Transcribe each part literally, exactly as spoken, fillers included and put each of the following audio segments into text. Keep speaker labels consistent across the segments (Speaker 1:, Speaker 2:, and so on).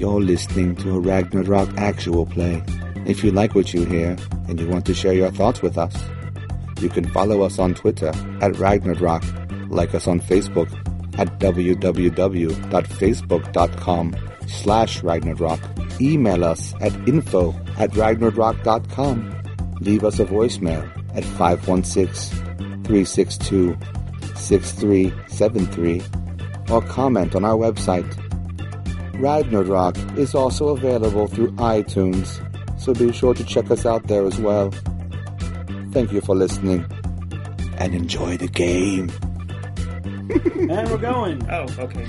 Speaker 1: You're listening to a Ragnarok actual play. If you like what you hear and you want to share your thoughts with us, you can follow us on Twitter at Ragnarok, like us on Facebook at www.facebook.com slash Ragnarok, email us at info at ragnarok dot com, leave us a voicemail at five one six, three six two, six three seven three, or comment on our website. Ragnarok is also available through iTunes, so be sure to check us out there as well. Thank you for listening, and enjoy the game.
Speaker 2: And we're going.
Speaker 3: Oh, okay.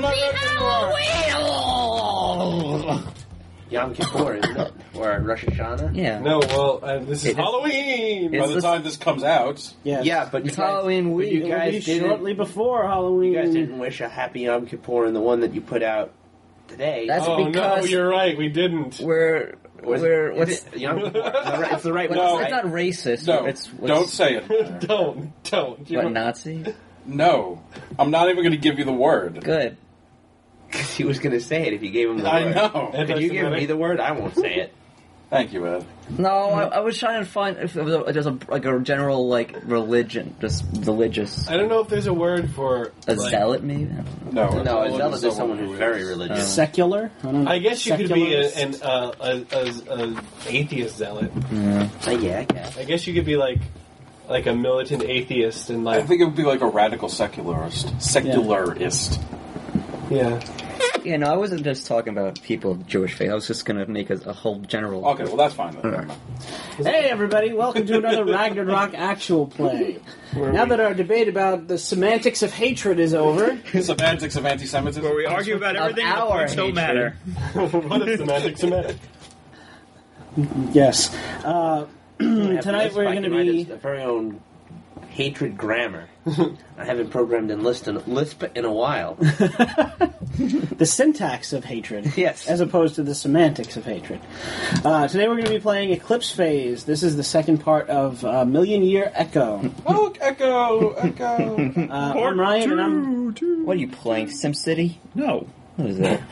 Speaker 4: Yom Kippur, isn't it? Or Rosh Hashanah?
Speaker 3: Yeah.
Speaker 5: No, well, uh, this is
Speaker 3: It is-
Speaker 5: Halloween!
Speaker 3: It's
Speaker 5: By the
Speaker 3: this-
Speaker 5: time this comes out.
Speaker 2: Yes.
Speaker 4: Yeah, but you
Speaker 3: It's
Speaker 4: guys,
Speaker 3: Halloween
Speaker 4: but
Speaker 3: week.
Speaker 4: you
Speaker 2: It will
Speaker 4: guys
Speaker 2: be
Speaker 4: didn't,
Speaker 2: shortly before Halloween.
Speaker 4: you guys didn't wish a happy Yom Kippur in the one that you put out today.
Speaker 3: That's
Speaker 5: oh, no,
Speaker 3: because
Speaker 5: you're right, we didn't.
Speaker 3: we're
Speaker 4: Was
Speaker 3: we're
Speaker 4: it,
Speaker 3: what's
Speaker 4: is it Yom Kippur? No, right, it's the right one,
Speaker 5: No.
Speaker 3: it's
Speaker 4: right?
Speaker 3: not racist.
Speaker 5: No,
Speaker 3: it's what's,
Speaker 5: don't say it.
Speaker 2: Don't. Don't.
Speaker 3: what Nazi.
Speaker 5: No. I'm not even going to give you the word.
Speaker 3: Good.
Speaker 4: Because he was going to say it if you gave him the
Speaker 5: I
Speaker 4: word.
Speaker 5: know.
Speaker 4: If you give me the word, I won't say it.
Speaker 5: Thank you, Ed.
Speaker 3: No, I, I was trying to find if there was a, there's a like a general like religion, just religious.
Speaker 5: Uh,
Speaker 2: I don't know if there's a word for
Speaker 3: A
Speaker 2: like,
Speaker 3: zealot, maybe. I don't know.
Speaker 5: No,
Speaker 4: No,
Speaker 5: it's
Speaker 4: a zealot is someone who's very religious.
Speaker 3: Uh,
Speaker 2: secular. I, don't know.
Speaker 5: I guess you could be a,
Speaker 2: Secularist?
Speaker 5: an uh, a, a, a atheist zealot.
Speaker 3: Yeah.
Speaker 4: Uh, yeah, I guess.
Speaker 5: I guess you could be like like a militant atheist and
Speaker 6: I
Speaker 5: like
Speaker 6: think it would be like a radical secularist. Secularist.
Speaker 5: yeah.
Speaker 3: Yeah, no, I wasn't just talking about people of Jewish faith. I was just going to make a, a whole general.
Speaker 6: Okay, well that's fine then. Never mind.
Speaker 2: Hey everybody, welcome to another Ragnarok actual play. Now that our debate about the semantics of hatred is over,
Speaker 6: Semantics of anti-Semitism.
Speaker 3: Where we argue about everything,
Speaker 2: the
Speaker 3: our
Speaker 2: points
Speaker 3: don't matter.
Speaker 5: What is semantic semantic?
Speaker 2: yes. Uh, tonight we're going to be
Speaker 4: a very own hatred grammar. I haven't programmed in Lisp in, Lisp in a while.
Speaker 2: the syntax of hatred,
Speaker 4: Yes.
Speaker 2: as opposed to the semantics of hatred. Uh, today we're going to be playing Eclipse Phase. This is the second part of uh, Million Year Echo.
Speaker 6: Oh, echo, echo.
Speaker 2: Uh, I'm Ryan, and I'm
Speaker 3: What are you playing? SimCity?
Speaker 7: No.
Speaker 3: What is that?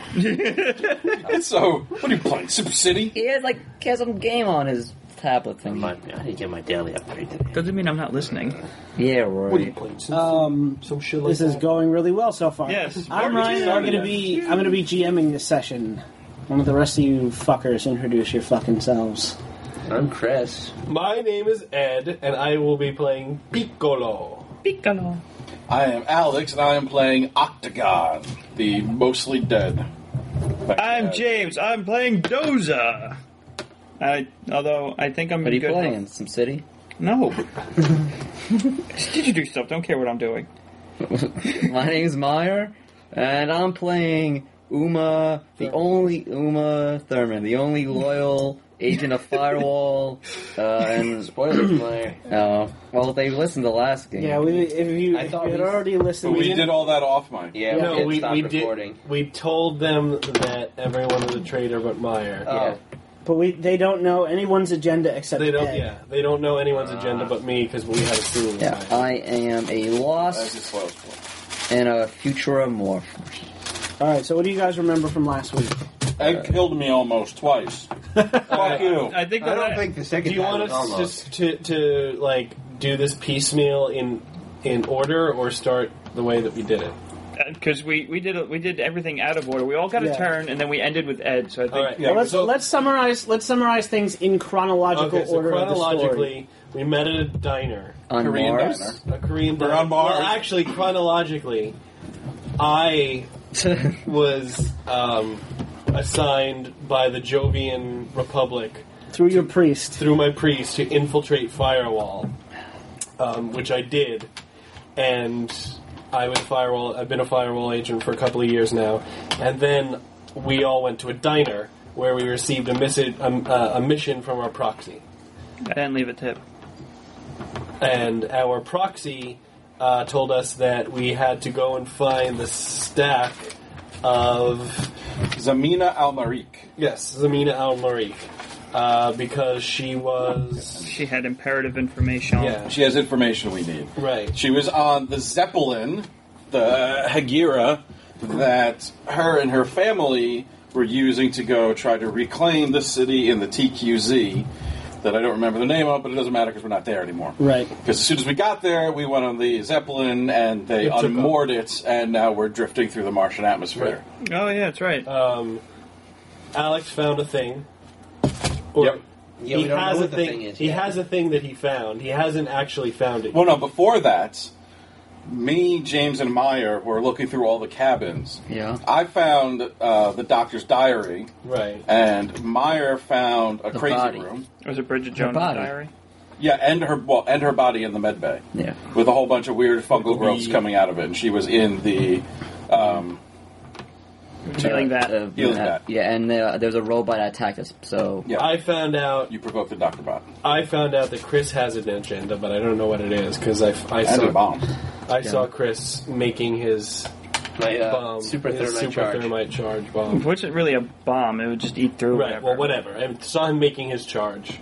Speaker 6: So, what are you playing? Super City?
Speaker 3: He has like he has some game on his tablet thing.
Speaker 4: My, I didn't get my daily upgrade today.
Speaker 7: Doesn't mean I'm not listening.
Speaker 3: Yeah,
Speaker 5: What are you
Speaker 3: right.
Speaker 5: playing? Some,
Speaker 2: Um,
Speaker 5: some shit like
Speaker 2: This is
Speaker 5: that?
Speaker 2: going really well so far.
Speaker 7: Yes.
Speaker 2: I'm Ryan. I'm going to be I'm going to be GMing this session. One of the rest of you fuckers introduce your fucking selves.
Speaker 4: I'm Chris.
Speaker 5: My name is Ed, and I will be playing Piccolo.
Speaker 7: Piccolo.
Speaker 6: I am Alex, and I am playing Octagon, the mostly dead. Back
Speaker 7: I'm
Speaker 6: Ed.
Speaker 7: James. I'm playing Doza. I, although I think I'm
Speaker 3: What are you
Speaker 7: good.
Speaker 3: playing? SimCity?
Speaker 7: No. Did you do stuff? Don't care what I'm doing.
Speaker 3: My name's Meyer, and I'm playing Uma, the only Uma Thurman, the only loyal agent of Firewall. Uh, and
Speaker 4: Spoilers, my.
Speaker 3: uh, well, they listened to the last game.
Speaker 2: Yeah, we, if you,
Speaker 4: I
Speaker 2: if
Speaker 4: thought
Speaker 2: you had
Speaker 4: we-
Speaker 2: already
Speaker 6: But
Speaker 2: listened,
Speaker 6: we
Speaker 2: to
Speaker 6: did all that off mic.
Speaker 4: Yeah,
Speaker 5: No,
Speaker 4: we did
Speaker 5: we,
Speaker 4: stop
Speaker 5: we
Speaker 4: recording.
Speaker 5: did. We told them that everyone was a traitor but Meyer.
Speaker 4: Oh.
Speaker 2: but we they don't know anyone's agenda except
Speaker 5: They don't.
Speaker 2: Ed.
Speaker 5: Yeah, they don't know anyone's agenda but me because we had a scene.
Speaker 3: Yeah, I am a
Speaker 6: That's
Speaker 3: Lost
Speaker 6: just what I was playing.
Speaker 3: and a Futuromorph.
Speaker 2: All right. So what do you guys remember from last week?
Speaker 6: Ed killed me almost twice. Fuck you.
Speaker 7: I think
Speaker 4: I
Speaker 7: that
Speaker 4: don't think the
Speaker 5: Do
Speaker 4: second
Speaker 5: you
Speaker 4: time
Speaker 5: want
Speaker 4: was
Speaker 5: us
Speaker 4: almost.
Speaker 5: just to to like do this piecemeal in in order or start the way that we did it?
Speaker 7: because we we did we did everything out of order. We all got
Speaker 2: Yeah.
Speaker 7: a turn, and then we ended with Ed. So I think
Speaker 5: All right.
Speaker 6: Yeah,
Speaker 2: Well, let's
Speaker 6: so-
Speaker 2: let's summarize let's summarize things in chronological
Speaker 5: Okay, so
Speaker 2: order of the story.
Speaker 5: chronologically, we met at a diner,
Speaker 3: On
Speaker 6: Korean
Speaker 3: Mars?
Speaker 6: diner.
Speaker 5: a Korean
Speaker 6: We're
Speaker 5: diner.
Speaker 6: on Mars.
Speaker 5: Well, actually, chronologically, I was um, assigned by the Jovian Republic
Speaker 2: Through your priest.
Speaker 5: through my priest to infiltrate Firewall, um, which I did, and I was Firewall. I've been a Firewall agent for a couple of years now, and then we all went to a diner where we received a, missi- um, uh, a mission from our proxy,
Speaker 7: I didn't leave a tip.
Speaker 5: and our proxy uh, told us that we had to go and find the stack of
Speaker 6: Zamina Al-Mariq.
Speaker 5: yes, Zamina Al-Mariq. Uh, because she was
Speaker 7: She had imperative information.
Speaker 5: yeah
Speaker 6: She has information we need.
Speaker 5: right.
Speaker 6: She was on the Zeppelin, the Hegira, that her and her family were using to go try to reclaim the city in the T Q Z that I don't remember the name of, but it doesn't matter because we're not there anymore.
Speaker 2: Right.
Speaker 6: Because as soon as we got there, we went on the Zeppelin, and they
Speaker 5: It took
Speaker 6: unmoored it, and now we're drifting through the Martian atmosphere.
Speaker 7: Oh yeah, that's right.
Speaker 5: Um, Alex found a thing. Or
Speaker 6: Yep.
Speaker 4: Yeah,
Speaker 5: he
Speaker 4: we don't
Speaker 5: has
Speaker 4: know
Speaker 5: a
Speaker 4: what the
Speaker 5: thing.
Speaker 4: thing is
Speaker 5: he
Speaker 4: yet.
Speaker 5: has a thing that he found. He hasn't actually found it.
Speaker 6: Well, no, before that, me, James, and Meyer were looking through all the cabins.
Speaker 3: Yeah.
Speaker 6: I found uh, the doctor's diary,
Speaker 5: Right.
Speaker 6: and Meyer found a
Speaker 3: The
Speaker 6: crazy
Speaker 3: body.
Speaker 6: room.
Speaker 7: Was it Bridget Jones'
Speaker 3: body.
Speaker 7: diary?
Speaker 6: Yeah, and her well, and her body in the med bay
Speaker 3: Yeah.
Speaker 6: with a whole bunch of weird fungal growths
Speaker 5: We-
Speaker 6: coming out of it, and she was in the. Um,
Speaker 7: Feeling that.
Speaker 3: Uh,
Speaker 6: Healing
Speaker 3: uh,
Speaker 6: that.
Speaker 3: Yeah, and uh, there was a robot that attacked us. So
Speaker 6: yeah,
Speaker 5: I found out.
Speaker 6: you provoked the Doctor Bot
Speaker 5: I found out that Chris has an agenda, but I don't know what it is because I, I
Speaker 6: and a
Speaker 5: saw
Speaker 6: bomb.
Speaker 5: I saw Chris making his
Speaker 4: My uh,
Speaker 5: bomb,
Speaker 4: super
Speaker 5: his
Speaker 4: thermite
Speaker 5: super
Speaker 4: charge.
Speaker 5: thermite charge
Speaker 7: It
Speaker 5: bomb.
Speaker 7: wasn't really a bomb. It would just eat through
Speaker 5: Right.
Speaker 7: whatever.
Speaker 5: Well, whatever. I saw him making his charge.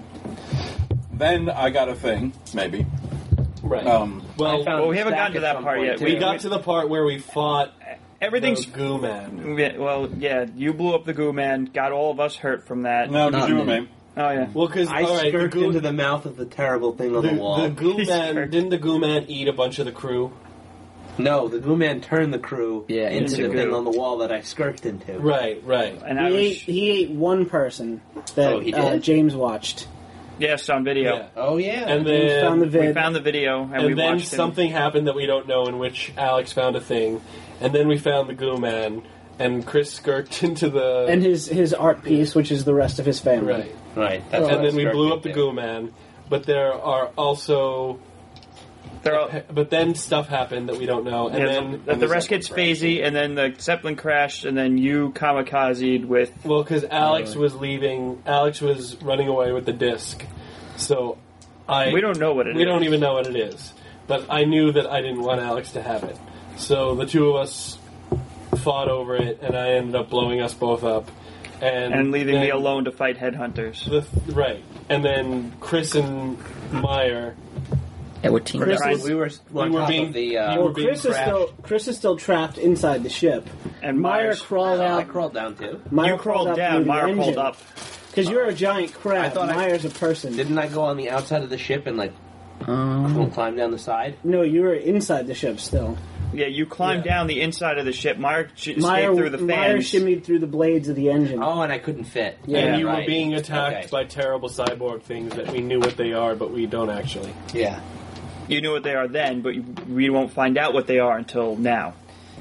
Speaker 6: Then I got a thing, maybe.
Speaker 5: Right.
Speaker 6: Um,
Speaker 5: well,
Speaker 4: I found
Speaker 7: well, we haven't
Speaker 4: stack
Speaker 7: gotten to
Speaker 4: at
Speaker 7: that
Speaker 4: some
Speaker 7: part
Speaker 4: point,
Speaker 7: yet.
Speaker 4: too.
Speaker 5: we got to the part where we fought
Speaker 7: Everything's.
Speaker 5: the goo man.
Speaker 7: Yeah, well, yeah, you blew up the goo man, got all of us hurt from that.
Speaker 6: no,
Speaker 3: Not
Speaker 6: did you,
Speaker 3: me.
Speaker 6: me?
Speaker 7: Oh yeah.
Speaker 5: Well, because
Speaker 4: I
Speaker 5: all right, the
Speaker 4: skirted
Speaker 5: goo,
Speaker 4: into the mouth of the terrible thing on
Speaker 5: the,
Speaker 4: the, wall.
Speaker 5: the goo
Speaker 7: He's
Speaker 5: man
Speaker 7: hurt.
Speaker 5: didn't the goo man eat a bunch of the crew?
Speaker 4: No, the goo man turned the crew
Speaker 3: Yeah,
Speaker 4: into
Speaker 3: into
Speaker 4: the thing
Speaker 7: goo.
Speaker 4: on the wall that I skirted into.
Speaker 5: Right. Right.
Speaker 7: And I
Speaker 2: He
Speaker 7: was
Speaker 2: ate, he ate one person that
Speaker 4: Oh, he
Speaker 2: uh,
Speaker 4: did?
Speaker 2: James watched.
Speaker 7: yes on video.
Speaker 5: Yeah.
Speaker 4: Oh yeah.
Speaker 5: And
Speaker 2: James
Speaker 5: then
Speaker 2: found the vid.
Speaker 7: We found the video and,
Speaker 5: and
Speaker 7: we
Speaker 5: then
Speaker 7: watched him.
Speaker 5: something happened that we don't know, in which Alex found a thing, and then we found the goo man, and Chris skirted into the
Speaker 2: and his, his art piece, which is the rest of his family.
Speaker 5: right,
Speaker 4: right. That's what
Speaker 5: and
Speaker 4: I
Speaker 5: then we
Speaker 4: skirted
Speaker 5: blew up the
Speaker 4: into.
Speaker 5: goo man. But there are also,
Speaker 7: They're all,
Speaker 5: but then stuff happened that we don't know, and
Speaker 7: yeah,
Speaker 5: then
Speaker 7: the, the, the rest gets phasey, and then the Zeppelin crashed, and then you kamikazed with.
Speaker 5: well, because Alex was leaving, Alex was running away with the disc, so I
Speaker 7: We don't know what it
Speaker 5: we
Speaker 7: is.
Speaker 5: don't even know what it is. But I knew that I didn't want Alex to have it, so the two of us fought over it, and I ended up blowing us both up, and
Speaker 7: And leaving me
Speaker 5: then-
Speaker 7: alone to fight headhunters.
Speaker 5: The, right, and then Chris and Meyer.
Speaker 3: yeah, we're team.
Speaker 2: Chris
Speaker 3: guys.
Speaker 2: is-
Speaker 4: We were on
Speaker 5: We were
Speaker 4: top
Speaker 5: being-
Speaker 4: of the.
Speaker 5: we
Speaker 4: Uh,
Speaker 5: were
Speaker 2: Well,
Speaker 5: being
Speaker 2: Chris is
Speaker 5: crashed.
Speaker 2: still Chris is still trapped inside the ship.
Speaker 7: And
Speaker 2: Meyer
Speaker 7: Myers,
Speaker 2: crawled
Speaker 4: I
Speaker 2: out.
Speaker 4: crawled down too.
Speaker 2: Meyer
Speaker 7: you crawled
Speaker 2: up
Speaker 7: down,
Speaker 2: through the
Speaker 7: Meyer crawled
Speaker 2: engine.
Speaker 7: up.
Speaker 2: Because you're a giant crab.
Speaker 4: I thought I-
Speaker 2: Meyer's a person.
Speaker 4: Didn't I go on the outside of the ship and like
Speaker 3: Um,
Speaker 4: climb down the side?
Speaker 2: No, you were inside the ship still.
Speaker 7: Yeah, you climbed
Speaker 5: Yeah.
Speaker 7: down the inside of the ship. Meyer sh- escaped
Speaker 2: Meyer,
Speaker 7: through the
Speaker 2: Meyer
Speaker 7: fans.
Speaker 2: shimmied through the blades of the engine.
Speaker 4: Oh, and I couldn't fit.
Speaker 2: Yeah.
Speaker 5: and you
Speaker 4: right.
Speaker 5: were being attacked
Speaker 4: Okay.
Speaker 5: by terrible cyborg things that we knew what they are, but we don't actually.
Speaker 4: Yeah.
Speaker 7: You knew what they are then, but you, we won't find out what they are until now.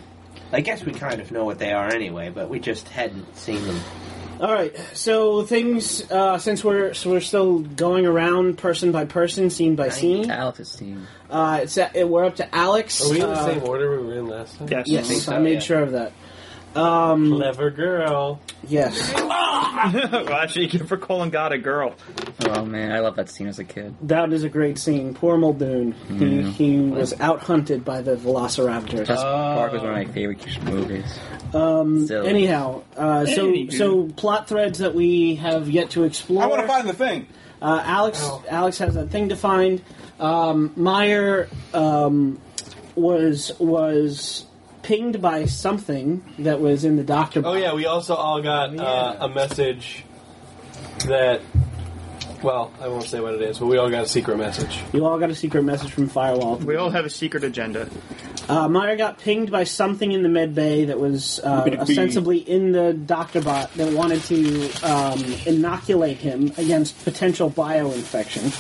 Speaker 4: I guess we kind of know what they are anyway, but we just hadn't seen them.
Speaker 2: All right, so things uh, since we're so we're still going around person by person, scene by scene.
Speaker 3: Alex's team.
Speaker 2: Uh, it's at, we're up to Alex.
Speaker 5: Are we in the
Speaker 2: uh,
Speaker 5: same order we were in last time?
Speaker 7: Yes.
Speaker 2: Yes,
Speaker 4: I think so,
Speaker 2: I made
Speaker 4: yeah.
Speaker 2: sure of that. Um,
Speaker 5: Clever girl.
Speaker 2: yes,
Speaker 7: well, actually, you for Colin got a girl.
Speaker 3: Oh man, I love that scene as a kid.
Speaker 2: that is a great scene. Poor Muldoon. He he was out hunted by the Velociraptors.
Speaker 3: Jurassic Park was one of my favorite movies.
Speaker 2: Um,
Speaker 3: Silly.
Speaker 2: anyhow, uh, so
Speaker 7: Anywho.
Speaker 2: so plot threads that we have yet to explore.
Speaker 6: I want to find the thing.
Speaker 2: Uh, Alex
Speaker 5: Oh.
Speaker 2: Alex has a thing to find. Um, Meyer um, was was pinged by something that was in the doctor.
Speaker 5: Oh yeah, we also all got uh, a message that. Well, I won't say what it is, but we all got a secret message.
Speaker 2: You all got a secret message from Firewall.
Speaker 7: We all have a secret agenda.
Speaker 2: Uh, Meyer got pinged by something in the med bay that was uh,
Speaker 6: Bippity-bee.
Speaker 2: ostensibly in the doctor bot that wanted to um, inoculate him against potential bioinfection.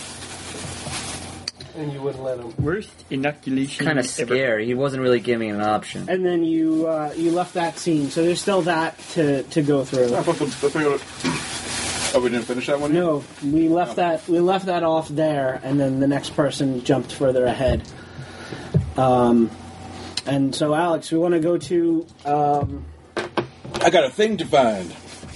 Speaker 5: And you wouldn't let him.
Speaker 7: Worst inoculation
Speaker 3: Kind of
Speaker 7: ever.
Speaker 3: scary. He wasn't really giving me an option.
Speaker 2: And then you uh, you left that scene, so there's still that to, to go through.
Speaker 6: I thought the, the thing. Oh, we didn't finish that one yet?
Speaker 2: No, we left that we left that off there, and then the next person jumped further ahead. Um, and so Alex, we want to go to um,
Speaker 6: I got a thing to find.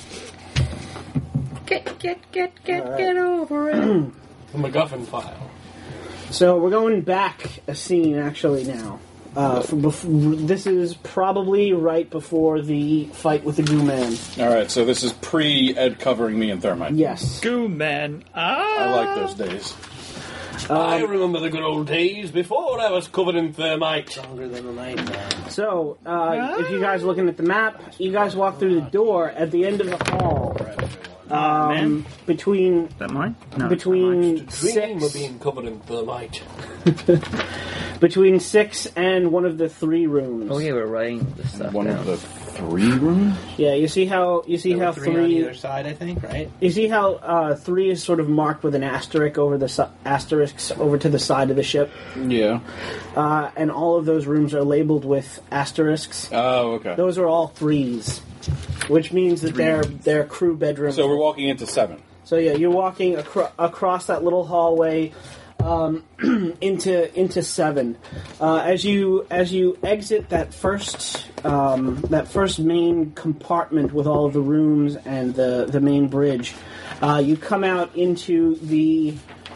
Speaker 3: Get, get, get, get,
Speaker 2: All
Speaker 3: get over it.
Speaker 5: The MacGuffin file.
Speaker 2: so we're going back a scene actually now. Uh, from bef- this is probably right before the fight with the goo man.
Speaker 6: All right, so this is pre Ed covering me in thermite.
Speaker 2: Yes.
Speaker 7: Goo man. Ah.
Speaker 6: I like those days.
Speaker 5: I remember the good old days before I was covered in thermite.
Speaker 4: Stronger than the night man.
Speaker 2: So, uh, if you guys are looking at the map, you guys walk through the door at the end of the hall. Um,
Speaker 7: man.
Speaker 2: between
Speaker 7: Is that mine? No.
Speaker 2: between
Speaker 5: Dream of
Speaker 2: six
Speaker 5: being covered in thermite.
Speaker 2: between six and one of the three rooms.
Speaker 3: Oh yeah, we're writing this stuff
Speaker 6: One
Speaker 3: down.
Speaker 6: of the three rooms?
Speaker 2: Yeah, you see how you see
Speaker 4: There were
Speaker 2: how
Speaker 4: three, on
Speaker 2: three
Speaker 4: either side, I think, right?
Speaker 2: you see how uh, three is sort of marked with an asterisk over the si- asterisks over to the side of the ship,
Speaker 6: Yeah.
Speaker 2: uh, and all of those rooms are labeled with asterisks.
Speaker 6: Oh, okay.
Speaker 2: Those are all threes, which means that they're they're crew bedrooms.
Speaker 6: So we're walking into seven.
Speaker 2: So yeah, you're walking acro- across that little hallway um, into into seven. Uh, as you as you exit that first um, that first main compartment with all of the rooms and the the main bridge, uh, you come out into the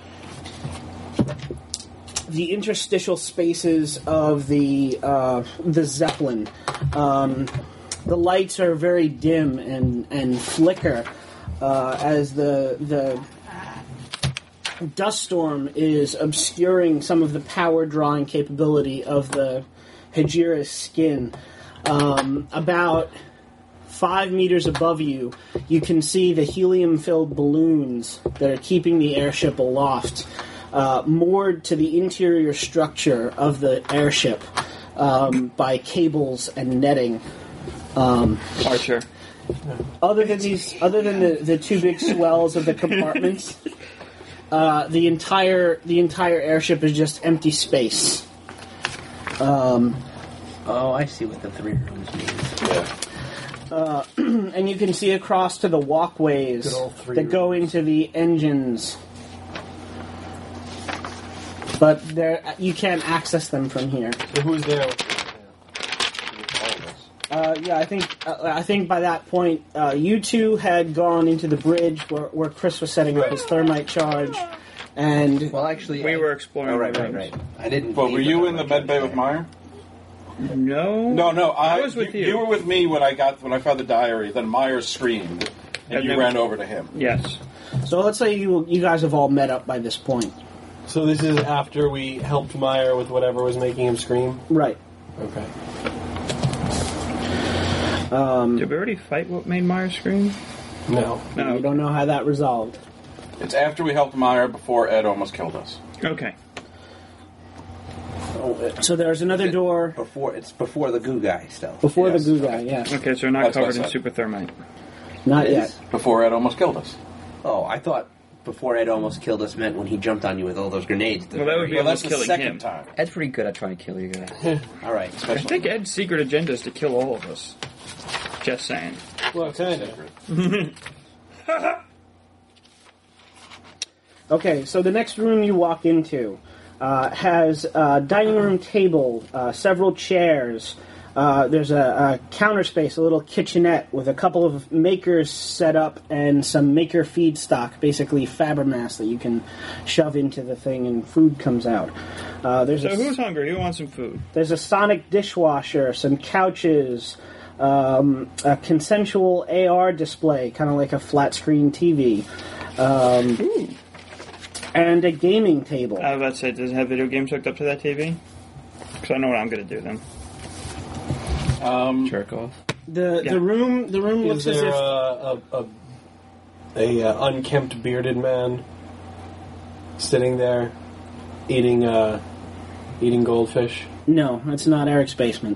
Speaker 2: the interstitial spaces of the uh, the Zeppelin. Um, the lights are very dim and and flicker. Uh, as the the dust storm is obscuring some of the power drawing capability of the Hejira's skin. Um, about five meters above you, you can see the helium-filled balloons that are keeping the airship aloft, uh, moored to the interior structure of the airship um, by cables and netting. Um,
Speaker 7: Archer.
Speaker 2: Other than these, other than the, the two big swells of the compartments, uh, the entire the entire airship is just empty space. Um,
Speaker 4: Oh, I see what the three rooms means.
Speaker 2: and you can see across to the walkways
Speaker 5: Good old three
Speaker 2: that go into the engines, but there you can't access them from here.
Speaker 5: So who's there? With
Speaker 2: Uh, yeah, I think uh, I think by that point, uh, you two had gone into the bridge where, where Chris was setting up his thermite charge, and
Speaker 4: Well, actually,
Speaker 7: We
Speaker 4: I-
Speaker 7: were exploring
Speaker 4: Oh, right,
Speaker 7: the
Speaker 4: right,
Speaker 7: rooms.
Speaker 4: right. I didn't.
Speaker 6: But
Speaker 4: leave
Speaker 6: were you
Speaker 4: the
Speaker 6: in the
Speaker 4: thermite
Speaker 6: med bay
Speaker 4: charge
Speaker 6: with
Speaker 4: yet.
Speaker 6: Meyer?
Speaker 7: No.
Speaker 6: No, no. I,
Speaker 7: I was with you.
Speaker 6: You were with me when I got when I found the diary. Then Meyer screamed, and
Speaker 7: I've
Speaker 6: you
Speaker 7: never-
Speaker 6: ran over to him.
Speaker 7: Yes.
Speaker 2: so let's say you you guys have all met up by this point,
Speaker 5: So this is after we helped Meyer with whatever was making him scream?
Speaker 2: right?
Speaker 5: Okay.
Speaker 7: Did we already fight what made Myers scream?
Speaker 5: No.
Speaker 2: You
Speaker 7: No.
Speaker 2: don't know how that resolved.
Speaker 6: It's after we helped Meyer before Ed almost killed us.
Speaker 7: Okay.
Speaker 2: So there's another door
Speaker 4: Before it's before the goo guy still.
Speaker 2: before
Speaker 6: Yes.
Speaker 2: the goo guy. Yeah,
Speaker 7: Okay, so we're not
Speaker 6: That's what I
Speaker 7: covered in
Speaker 6: said.
Speaker 7: super thermite.
Speaker 2: not
Speaker 4: It
Speaker 2: yet.
Speaker 4: is?
Speaker 6: Before Ed almost killed us.
Speaker 4: Oh, I thought before Ed almost killed us meant when he jumped on you with all those grenades.
Speaker 7: Well, that would be
Speaker 6: Well, that's
Speaker 7: almost
Speaker 6: the
Speaker 7: killing
Speaker 6: second
Speaker 7: him.
Speaker 6: time.
Speaker 3: Ed's pretty good at trying to kill you guys.
Speaker 4: all right.
Speaker 7: I think Ed's secret agenda is to kill all of us. Just saying.
Speaker 5: Well, kind of.
Speaker 2: Okay, so the next room you walk into uh, has a dining room table, uh, several chairs. Uh, there's a, a counter space, a little kitchenette with a couple of makers set up and some maker feedstock, basically Fabermass that you can shove into the thing and food comes out. Uh, there's
Speaker 7: So
Speaker 2: a,
Speaker 7: who's hungry? Who wants some food?
Speaker 2: there's a sonic dishwasher, some couches, um, a consensual A R display, kind of like a flat screen T V, um, and a gaming table.
Speaker 7: I was about to say, does it have video games hooked up to that T V? Because I know what I'm going to do then.
Speaker 6: Um,
Speaker 3: Jerk off.
Speaker 2: The
Speaker 7: Yeah.
Speaker 2: the room the room
Speaker 5: Is
Speaker 2: looks as
Speaker 5: there
Speaker 2: if
Speaker 5: a, a, a, a uh, unkempt bearded man sitting there eating uh, eating goldfish?
Speaker 2: no, it's not Eric's basement.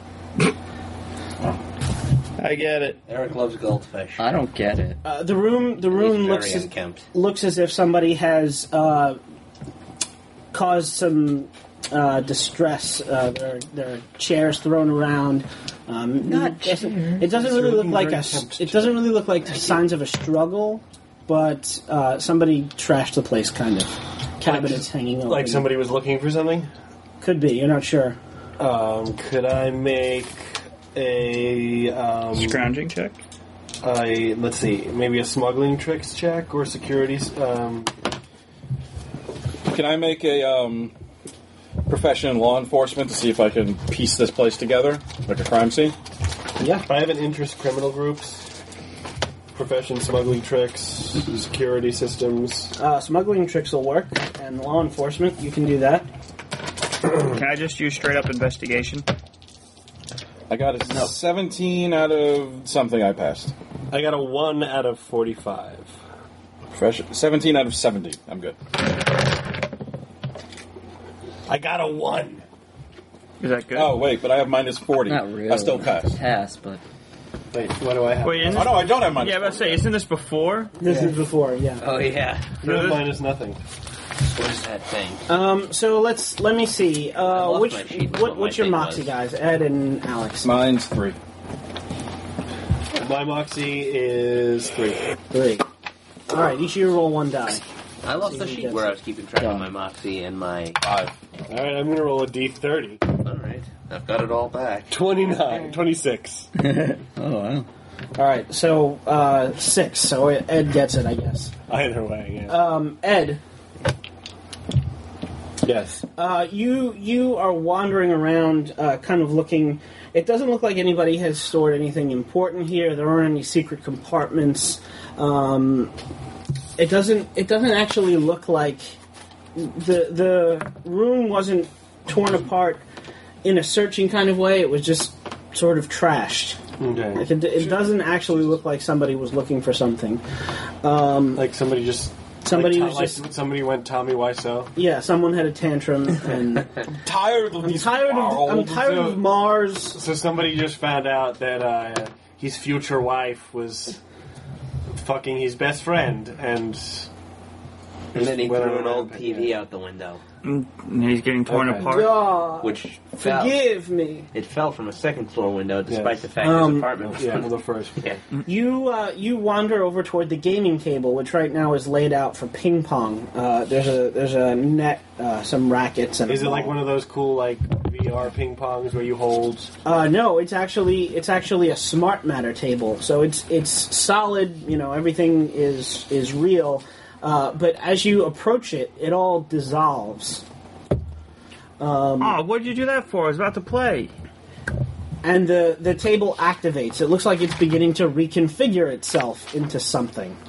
Speaker 7: I get it.
Speaker 4: Eric loves goldfish.
Speaker 3: I don't get it.
Speaker 2: Uh, the room the
Speaker 4: He's
Speaker 2: room
Speaker 4: very
Speaker 2: looks as,
Speaker 4: unkempt.
Speaker 2: looks as if somebody has uh, caused some uh, distress. Uh, there, there are chairs thrown around. Um,
Speaker 3: Not
Speaker 2: it doesn't,
Speaker 3: chairs.
Speaker 2: it doesn't
Speaker 5: It's
Speaker 2: really look
Speaker 5: looking
Speaker 2: like
Speaker 5: very
Speaker 2: a.
Speaker 5: kempt
Speaker 2: It doesn't really look like signs of a struggle, but uh, somebody trashed the place. Kind of cabinets hanging open.
Speaker 5: Like somebody was looking for something?
Speaker 2: could be. You're not sure.
Speaker 5: Um, could I make a um,
Speaker 7: Scrounging check.
Speaker 5: a let's see, maybe a smuggling tricks check or securities? Um,
Speaker 6: can I make a um, profession in law enforcement to see if I can piece this place together, like a crime scene?
Speaker 2: Yeah.
Speaker 5: I have an interest criminal groups. profession, smuggling tricks, security systems.
Speaker 2: Uh, smuggling tricks will work, and law enforcement, you can do that.
Speaker 7: Can I just use straight up investigation?
Speaker 6: I got a seventeen out of something I passed.
Speaker 5: I got a one out of forty-five.
Speaker 6: Profession, seventeen out of seventy. I'm good.
Speaker 5: I got a one.
Speaker 7: Is that good?
Speaker 6: Oh, wait, but I have minus forty.
Speaker 3: Not really.
Speaker 6: I still passed.
Speaker 3: Pass, but
Speaker 5: Wait, what do I have?
Speaker 7: Wait, isn't
Speaker 6: Oh,
Speaker 7: this,
Speaker 6: no, I don't have minus
Speaker 7: yeah, I was about to say, isn't this before?
Speaker 2: This is before, yeah.
Speaker 4: Oh yeah.
Speaker 5: You have
Speaker 7: this-
Speaker 5: minus nothing.
Speaker 4: Where's that thing?
Speaker 2: Um, so let's let me see. Uh,
Speaker 4: lost
Speaker 2: which
Speaker 4: my sheet,
Speaker 2: what,
Speaker 4: what my
Speaker 2: what's your
Speaker 4: thing
Speaker 2: moxie,
Speaker 4: was.
Speaker 2: guys? Ed and Alex.
Speaker 6: Mine's three.
Speaker 5: My moxie is three.
Speaker 2: Three. All right, each of you roll one die.
Speaker 4: I lost the sheet where I was keeping track of my moxie and my.
Speaker 6: Five.
Speaker 5: All right, I'm going to roll a d thirty.
Speaker 4: All right, I've got it all back.
Speaker 5: twenty-nine, twenty-six.
Speaker 3: oh wow.
Speaker 2: All right, so uh, six. So Ed gets it, I guess.
Speaker 5: Either way, yeah.
Speaker 2: Um, Ed,
Speaker 5: yes.
Speaker 2: uh, you you are wandering around, uh, kind of looking. It doesn't look like anybody has stored anything important here. There aren't any secret compartments. Um, it doesn't. It doesn't actually look like the the room wasn't torn apart in a searching kind of way. It was just sort of trashed.
Speaker 5: Okay.
Speaker 2: Like it, it doesn't actually look like somebody was looking for something. Um,
Speaker 5: Like somebody just.
Speaker 2: somebody
Speaker 5: like,
Speaker 2: was
Speaker 5: like
Speaker 2: just
Speaker 5: somebody went Tommy Wiseau.
Speaker 2: yeah. Someone had a tantrum, and
Speaker 6: Tired of
Speaker 2: I'm
Speaker 6: these
Speaker 2: tired of I'm tired
Speaker 5: so-
Speaker 2: of Mars.
Speaker 5: So somebody just found out that uh, his future wife was fucking his best friend, and
Speaker 4: And then he
Speaker 5: went
Speaker 4: threw
Speaker 5: on
Speaker 4: an
Speaker 5: a old
Speaker 4: old
Speaker 5: rampage,
Speaker 4: T V
Speaker 5: yeah.
Speaker 4: out the window,
Speaker 7: And he's getting torn
Speaker 5: Okay.
Speaker 7: apart.
Speaker 2: God,
Speaker 4: which fell.
Speaker 2: forgive me.
Speaker 4: It fell from a second floor window, despite
Speaker 5: Yes.
Speaker 4: the fact
Speaker 2: Um,
Speaker 4: his apartment was.
Speaker 5: Yeah, the first.
Speaker 4: Yeah.
Speaker 2: You uh, you wander over toward the gaming table, which right now is laid out for ping pong. Uh, there's a there's a net, uh, some rackets, and a
Speaker 5: Is it like
Speaker 2: ball.
Speaker 5: one of those cool like V R ping pongs where you hold?
Speaker 2: Uh, no, it's actually it's actually a smart matter table. So it's it's solid. You know, everything is is real. Uh, but as you approach it, it all dissolves,
Speaker 7: Oh, what did you do that for? I was about to play.
Speaker 2: and the the table activates. It looks like it's beginning to reconfigure itself into something.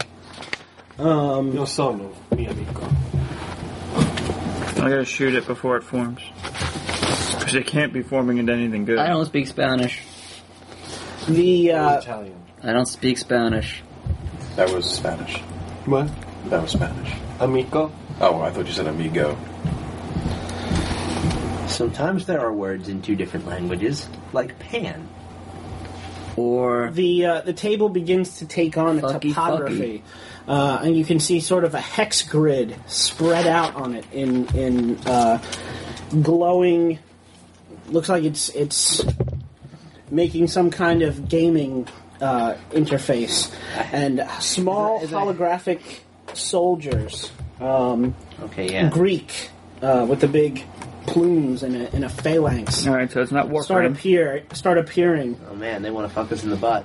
Speaker 5: No sono, mi amigo.
Speaker 7: I gotta shoot it before it forms. Because it can't be forming into anything good.
Speaker 3: I don't speak Spanish.
Speaker 2: The uh,
Speaker 5: Italian.
Speaker 3: I don't speak Spanish.
Speaker 6: That was Spanish.
Speaker 5: What?
Speaker 6: That was Spanish.
Speaker 5: Amico?
Speaker 6: Oh, I thought you said amigo.
Speaker 4: Sometimes there are words in two different languages, like pan.
Speaker 3: Or
Speaker 2: the uh, the table begins to take on a
Speaker 3: Fucky,
Speaker 2: topography, Uh, and you can see sort of a hex grid spread out on it in in uh, glowing. Looks like it's it's making some kind of gaming uh, interface, and small
Speaker 4: Is that- is that-
Speaker 2: holographic soldiers, um,
Speaker 4: Okay, yeah.
Speaker 2: Greek uh, with the big plumes and a, and a phalanx.
Speaker 7: Alright, so it's not
Speaker 2: Start
Speaker 7: Warframe.
Speaker 2: appear, start appearing.
Speaker 4: Oh man, they want to fuck us in the butt.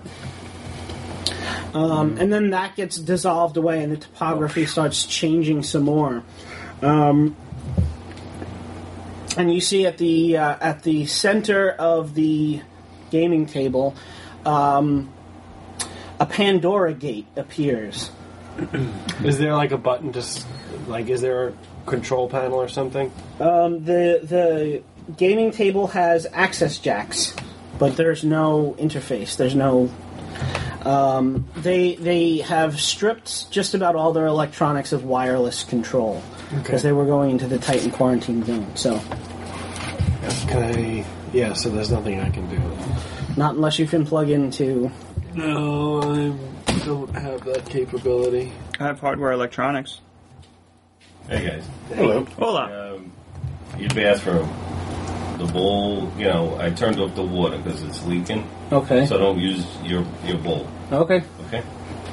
Speaker 2: Um, and then that gets dissolved away, and the topography starts changing some more. Um, and you see at the uh, at the center of the gaming table, um, a Pandora gate appears.
Speaker 5: Is there like a button to, s- like, is there a control panel or something?
Speaker 2: Um, the the gaming table has access jacks, but there's no interface. There's no. Um, they they have stripped just about all their electronics of wireless control because they were going into the Titan quarantine zone. So
Speaker 5: Can I? Yeah, so there's nothing I can do.
Speaker 2: not unless you can plug into.
Speaker 5: No, I don't have that capability.
Speaker 7: I have hardware electronics.
Speaker 8: Hey guys,
Speaker 6: Hello.
Speaker 7: Hola.
Speaker 8: um, you'd be asked for the bowl. You know, I turned off the water because it's leaking,
Speaker 2: Okay.
Speaker 8: so don't use your your bowl.
Speaker 2: Okay.
Speaker 8: Okay.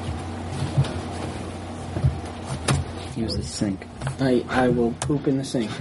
Speaker 3: use the sink.
Speaker 2: I I will poop in the sink.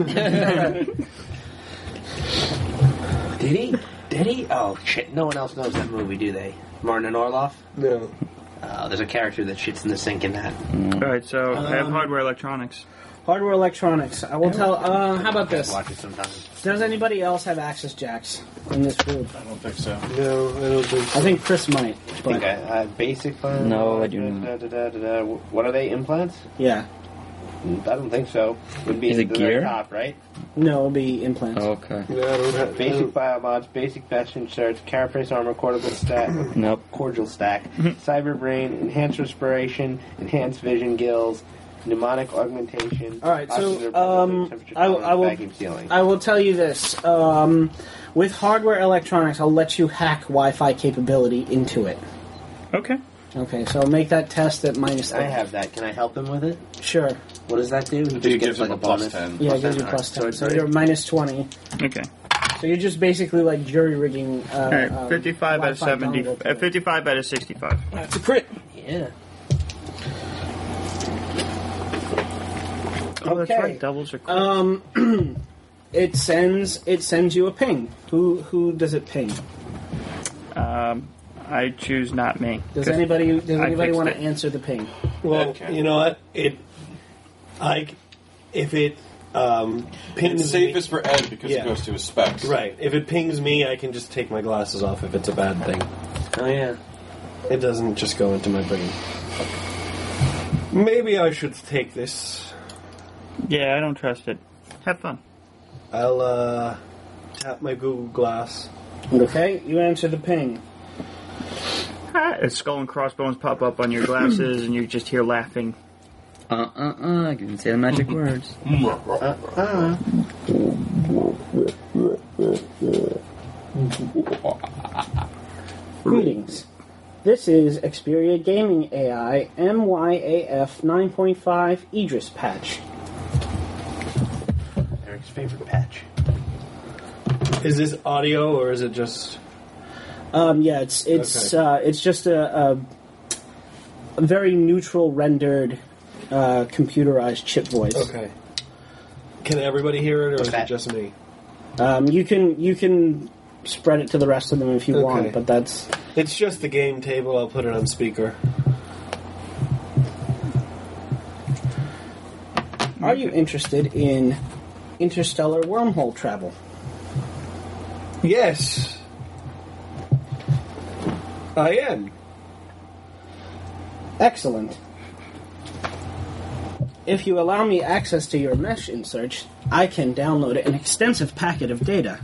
Speaker 4: Did he? Did he? Oh shit! No one else knows that movie, do they? Martin and Orloff.
Speaker 5: No.
Speaker 4: Uh, there's a character that shits in the sink in that.
Speaker 7: Alright, so I have
Speaker 2: Um,
Speaker 7: hardware electronics.
Speaker 2: Hardware electronics. I will tell. Uh, how about this?
Speaker 4: Watch it sometimes.
Speaker 2: Does anybody else have access jacks in this group?
Speaker 6: I don't think so.
Speaker 5: No, I don't think so.
Speaker 2: I think Chris might.
Speaker 4: I
Speaker 2: But
Speaker 4: think I, uh, basic file.
Speaker 3: No, I do
Speaker 4: da,
Speaker 3: not.
Speaker 4: da, da, da, da. What are they? Implants?
Speaker 2: yeah,
Speaker 4: I don't think so. Would be
Speaker 3: Is
Speaker 4: at
Speaker 3: it
Speaker 4: the very
Speaker 3: gear?
Speaker 4: top, right?
Speaker 2: no, it'll be implants.
Speaker 3: Okay.
Speaker 5: No, I don't have.
Speaker 4: Basic file mods, basic vest inserts, carapace armor, cordial stack,
Speaker 3: Nope.
Speaker 4: cordial stack, cyber brain, enhanced respiration, enhanced vision gills, mnemonic augmentation.
Speaker 2: All right, so,
Speaker 4: oxygen
Speaker 2: um,
Speaker 4: temperature
Speaker 2: I-
Speaker 4: tolerance,
Speaker 2: I will-
Speaker 4: vacuum sealing.
Speaker 2: I will tell you this. Um, with hardware electronics, I'll let you hack Wi-Fi capability into it.
Speaker 7: Okay.
Speaker 2: Okay, so make that test at minus
Speaker 4: I
Speaker 2: ten.
Speaker 4: have that. Can I help him with it?
Speaker 2: Sure.
Speaker 4: What does that do? He just
Speaker 6: It
Speaker 4: gets
Speaker 6: gives
Speaker 4: like
Speaker 6: him
Speaker 4: a
Speaker 6: a plus
Speaker 4: bonus.
Speaker 6: ten.
Speaker 2: Yeah, it gives you
Speaker 4: ten,
Speaker 2: plus
Speaker 4: alright.
Speaker 2: ten.
Speaker 4: So
Speaker 2: So you're minus twenty.
Speaker 7: Okay.
Speaker 2: So you're just basically like jury rigging. Uh,
Speaker 7: All right.
Speaker 2: um,
Speaker 7: fifty-five out of
Speaker 2: Wi-Fi
Speaker 7: seventy.
Speaker 2: dongle to
Speaker 7: Uh,
Speaker 2: it.
Speaker 7: fifty-five out of sixty-five.
Speaker 5: That's a crit.
Speaker 4: Yeah.
Speaker 7: Oh, that's
Speaker 2: Okay.
Speaker 7: right. Doubles are cool.
Speaker 2: Um, it sends it sends you a ping. Who who does it ping?
Speaker 7: Um, I choose not me.
Speaker 2: Does
Speaker 7: 'Cause
Speaker 2: anybody does
Speaker 7: I
Speaker 2: anybody
Speaker 7: fixed
Speaker 2: want to
Speaker 7: it.
Speaker 2: answer the ping?
Speaker 5: Well,
Speaker 6: Okay.
Speaker 5: you know what? It, I, if it um, pings
Speaker 6: It's
Speaker 5: me,
Speaker 6: safest for Ed because
Speaker 5: Yeah.
Speaker 6: it goes to his specs.
Speaker 5: right? If it pings me, I can just take my glasses off if it's a bad thing.
Speaker 4: Oh yeah.
Speaker 5: It doesn't just go into my brain. Maybe I should take this.
Speaker 7: Yeah, I don't trust it. Have fun.
Speaker 5: I'll uh, tap my Google Glass.
Speaker 2: Okay, you answer the ping.
Speaker 7: Ah, a skull and crossbones pop up on your glasses, and you just hear laughing.
Speaker 3: Uh uh uh. I didn't say the magic words.
Speaker 4: Uh,
Speaker 2: Greetings. This is Xperia Gaming A I M Y A F nine point five Idris patch.
Speaker 4: Eric's favorite patch.
Speaker 5: Is this audio or is it just?
Speaker 2: Um, yeah, it's it's
Speaker 5: Okay.
Speaker 2: uh, it's just a, a, a very neutral rendered uh, computerized chip voice.
Speaker 5: Okay. Can everybody hear it, or is it
Speaker 4: that?
Speaker 5: just me?
Speaker 2: Um, you can you can spread it to the rest of them if you
Speaker 5: Okay.
Speaker 2: want, but that's
Speaker 5: It's just the game table. I'll put it on speaker.
Speaker 2: Are you interested in interstellar wormhole travel?
Speaker 5: Yes, I am.
Speaker 2: Excellent. If you allow me access to your mesh inserts, I can download an extensive packet of data.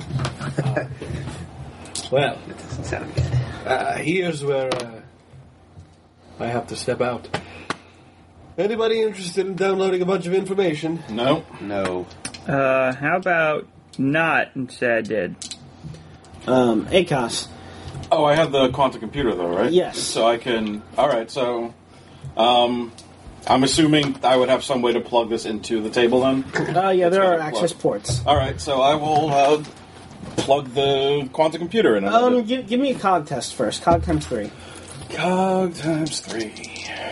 Speaker 5: Well,
Speaker 4: That doesn't sound good.
Speaker 5: uh, here's where uh, I have to step out. Anybody interested in downloading a bunch of information?
Speaker 6: No.
Speaker 4: No.
Speaker 7: Uh, how about not instead?
Speaker 2: Um, A C O S.
Speaker 6: Oh, I have the quantum computer though, right?
Speaker 2: Yes.
Speaker 6: So I can. All right. So, um, I'm assuming I would have some way to plug this into the table then.
Speaker 2: Uh, yeah, there are
Speaker 6: got a
Speaker 2: access
Speaker 6: plug.
Speaker 2: ports.
Speaker 6: All right. So I will uh, plug the quantum computer in. a little
Speaker 2: Um,
Speaker 6: bit.
Speaker 2: give, give me a cog test first. Cog times three.
Speaker 6: Cog times three.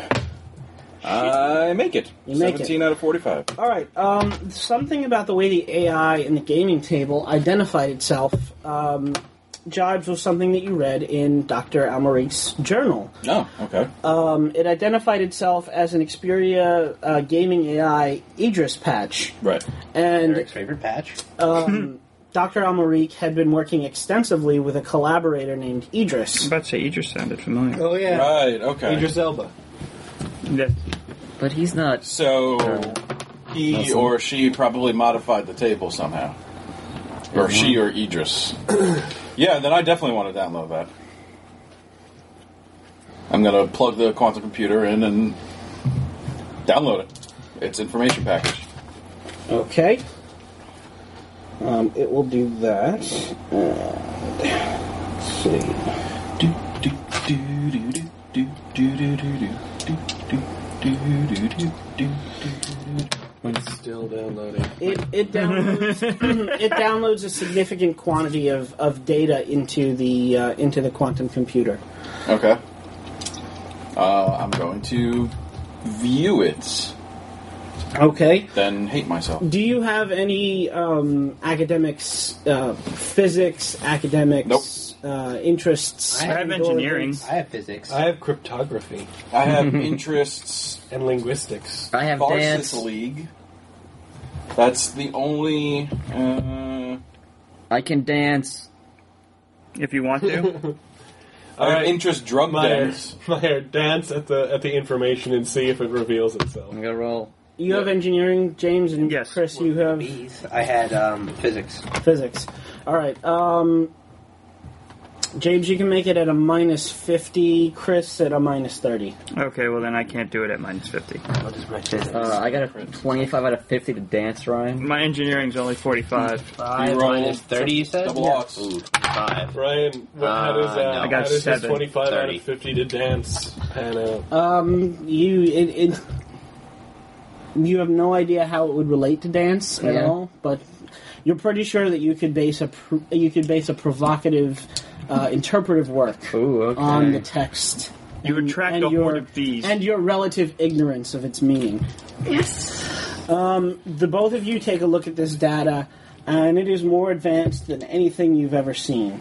Speaker 6: I make it.
Speaker 2: You make it.
Speaker 6: Seventeen out of forty-five.
Speaker 2: All right. Um, something about the way the A I in the gaming table identified itself um, jives with something that you read in Doctor Almeric's journal.
Speaker 6: Oh, okay.
Speaker 2: Um, it identified itself as an Xperia uh, gaming A I Idris patch,
Speaker 6: Right.
Speaker 2: and
Speaker 4: Eric's favorite patch.
Speaker 2: um, Doctor Almeric had been working extensively with a collaborator named Idris.
Speaker 7: I'm about to say Idris sounded familiar.
Speaker 5: Oh yeah,
Speaker 6: Right. Okay.
Speaker 5: Idris Elba.
Speaker 7: Yes.
Speaker 3: But he's not.
Speaker 6: So he
Speaker 3: Awesome.
Speaker 6: or she probably modified the table somehow, or she or Idris. Yeah, then I definitely want to download that. I'm gonna plug the quantum computer in and download it. It's information package.
Speaker 2: Okay. Um, it will do that. And, let's see.
Speaker 6: Do do do do do do do do do do do do do do do.
Speaker 5: It's still downloading.
Speaker 2: It it downloads it downloads a significant quantity of, of data into the uh, into the quantum computer.
Speaker 6: Okay. Uh, I'm going to view it,
Speaker 2: Okay.
Speaker 6: then hate myself.
Speaker 2: Do you have any um, academics, uh, physics, academics, uh, interests?
Speaker 4: I
Speaker 7: have
Speaker 2: indoor
Speaker 7: engineering.
Speaker 2: events?
Speaker 4: I have physics.
Speaker 5: I have cryptography
Speaker 6: I have interests.
Speaker 5: and linguistics.
Speaker 3: I have dance.
Speaker 6: Farsis League. That's the only. Uh,
Speaker 3: I can dance.
Speaker 7: If you want to.
Speaker 6: I have
Speaker 5: right.
Speaker 6: interest drug
Speaker 5: Meyer,
Speaker 6: dance.
Speaker 5: Meyer, dance at the at the information and see if it reveals itself.
Speaker 3: I'm gonna roll.
Speaker 2: You have engineering, James, and
Speaker 7: Yes.
Speaker 2: Chris, you have
Speaker 4: Bees. I had um, physics.
Speaker 2: physics. All right. Um, James, you can make it at a minus fifty. Chris at a minus thirty.
Speaker 7: Okay, well then I can't do it at minus fifty.
Speaker 4: What is my physics?
Speaker 3: Uh, I got a twenty-five out of fifty to dance, Ryan.
Speaker 7: My engineering's only forty-five.
Speaker 4: Five
Speaker 6: You roll
Speaker 4: minus thirty, you said?
Speaker 6: double odds.
Speaker 4: Ooh, five.
Speaker 5: Ryan, what, how
Speaker 4: Uh,
Speaker 5: does uh,
Speaker 4: no.
Speaker 7: I got
Speaker 5: how does this
Speaker 7: seven,
Speaker 5: twenty-five out
Speaker 4: thirty.
Speaker 5: of fifty to dance pan out?
Speaker 2: Um, you it, it you have no idea how it would relate to dance at
Speaker 3: Yeah.
Speaker 2: all, but you're pretty sure that you could base a pr- you could base a provocative, uh, interpretive work
Speaker 3: Ooh, okay.
Speaker 2: on the text.
Speaker 7: You
Speaker 2: and-
Speaker 7: attract
Speaker 2: and
Speaker 7: a
Speaker 2: your-
Speaker 7: horde of bees.
Speaker 2: and your relative ignorance of its meaning.
Speaker 9: Yes.
Speaker 2: Um, the both of you take a look at this data, and it is more advanced than anything you've ever seen.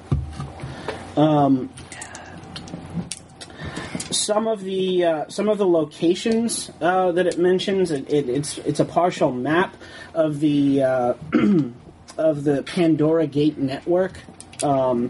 Speaker 2: Um, some of the uh, some of the locations uh, that it mentions, it, it, it's it's a partial map of the uh, of the Pandora Gate network. Um,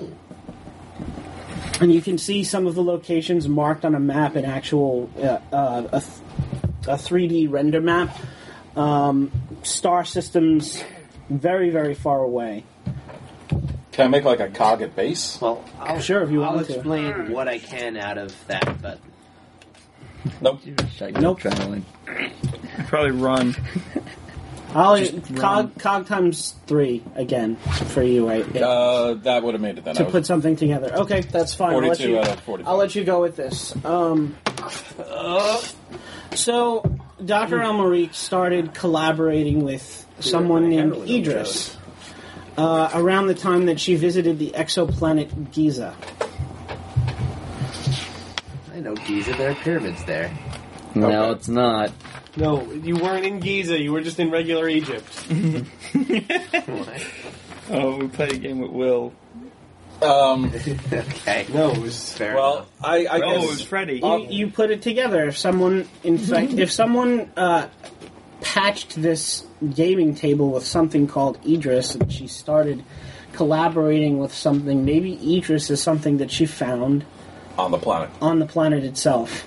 Speaker 2: and you can see some of the locations marked on a map, an actual uh, uh, a, th- a three D render map. Um, star systems very, very far away.
Speaker 6: Can I make like a cog at base?
Speaker 4: Well, I'll,
Speaker 2: Sure, if you
Speaker 4: I'll
Speaker 2: want to.
Speaker 4: explain what I can out of that, but
Speaker 6: Nope.
Speaker 2: Nope.
Speaker 3: Adrenaline.
Speaker 7: Probably run.
Speaker 2: I'll
Speaker 7: Just run.
Speaker 2: cog, cog times three again for you, right?
Speaker 6: Uh, that would have made it then.
Speaker 2: to
Speaker 6: I was
Speaker 2: put something together. Okay, that's fine. I'll let
Speaker 6: forty-two
Speaker 2: you,
Speaker 6: out of forty-five.
Speaker 2: I'll let you go with this. Um, uh, so, Doctor Elmarique started collaborating with someone named Idris uh, around the time that she visited the exoplanet Giza.
Speaker 4: I know Giza, there are pyramids there.
Speaker 3: No,
Speaker 6: Okay.
Speaker 3: it's not.
Speaker 5: No, you weren't in Giza. You were just in regular Egypt.
Speaker 4: What?
Speaker 7: Oh, we played a game with Will.
Speaker 6: Um,
Speaker 4: Okay.
Speaker 5: No, it was
Speaker 4: Fair
Speaker 6: well,
Speaker 4: enough.
Speaker 6: I, I
Speaker 7: Oh,
Speaker 6: guess
Speaker 7: it was Freddy.
Speaker 2: You, you put it together. If someone, in fact, if someone uh, patched this gaming table with something called Idris, and she started collaborating with something, maybe Idris is something that she found
Speaker 6: on the planet,
Speaker 2: on the planet itself.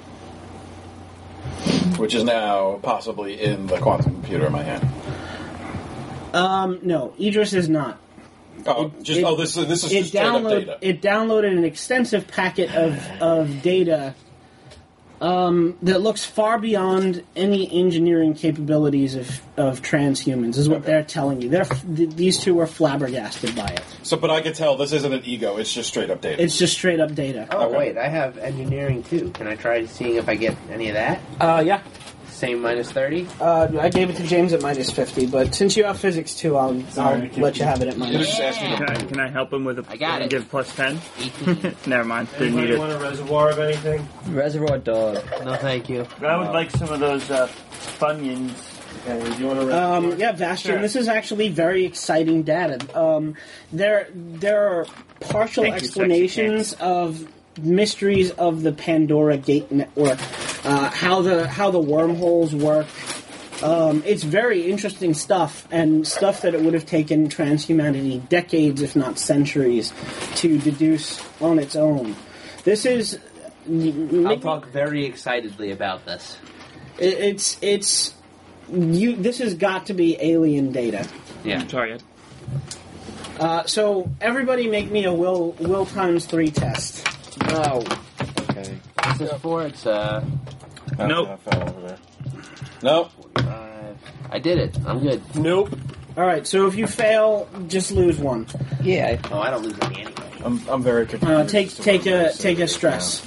Speaker 6: which is now possibly in the quantum computer in my hand.
Speaker 2: Um, no, Idris is not.
Speaker 6: Oh,
Speaker 2: It-
Speaker 6: just
Speaker 2: it-
Speaker 6: oh, this is this is
Speaker 2: It
Speaker 6: just straight up
Speaker 2: download
Speaker 6: data.
Speaker 2: it downloaded an extensive packet of of data um, that looks far beyond any engineering capabilities of, of transhumans. Is what
Speaker 6: Okay.
Speaker 2: they're telling you. They're f- th- these two are flabbergasted by it.
Speaker 6: So, but I can tell this isn't an ego; it's just straight up data.
Speaker 2: It's just straight up data.
Speaker 4: Oh,
Speaker 6: Okay.
Speaker 4: wait, I have engineering too. Can I try seeing if I get any of that?
Speaker 2: Uh, yeah.
Speaker 4: Same minus thirty?
Speaker 2: Uh, I gave it to James at minus fifty, but since you have physics too, I'll, I'll let you have it at
Speaker 6: You
Speaker 2: minus.
Speaker 6: just asked me
Speaker 7: Can I,
Speaker 6: to.
Speaker 7: can I help him with a
Speaker 4: I got it.
Speaker 7: give plus ten?
Speaker 4: eighteen.
Speaker 7: Never mind. Didn't need
Speaker 5: Anybody
Speaker 7: it.
Speaker 5: want a reservoir of anything?
Speaker 3: Reservoir Dog.
Speaker 4: No, thank you.
Speaker 7: I would like some of those uh, Funyuns.
Speaker 5: Okay, do you want a reservoir?
Speaker 2: Um, yeah, Bastion,
Speaker 7: Sure.
Speaker 2: this is actually very exciting data. Um, there, there are partial
Speaker 7: Thank you,
Speaker 2: explanations of mysteries of the Pandora Gate network, uh, how the how the wormholes work. Um, it's very interesting stuff, and stuff that it would have taken transhumanity decades, if not centuries, to deduce on its own. This is.
Speaker 4: I'll talk very excitedly about this.
Speaker 2: It, it's it's you. This has got to be alien data.
Speaker 4: Yeah.
Speaker 7: Sorry, Ed.
Speaker 2: Uh, so everybody, make me a will will times three test.
Speaker 3: No. Okay.
Speaker 4: What's this for? It's, uh,
Speaker 6: Oh,
Speaker 7: Nope.
Speaker 6: I fell over there. Nope.
Speaker 4: forty-five. I did it. I'm good.
Speaker 5: Nope.
Speaker 2: All right. So if you fail, just lose one.
Speaker 3: Yeah.
Speaker 4: Oh, I don't lose any anyway.
Speaker 6: I'm I'm very confused.
Speaker 2: Uh, take
Speaker 6: as to
Speaker 2: take
Speaker 6: what I'm
Speaker 2: a
Speaker 6: gonna say
Speaker 2: take a
Speaker 6: right
Speaker 2: stress.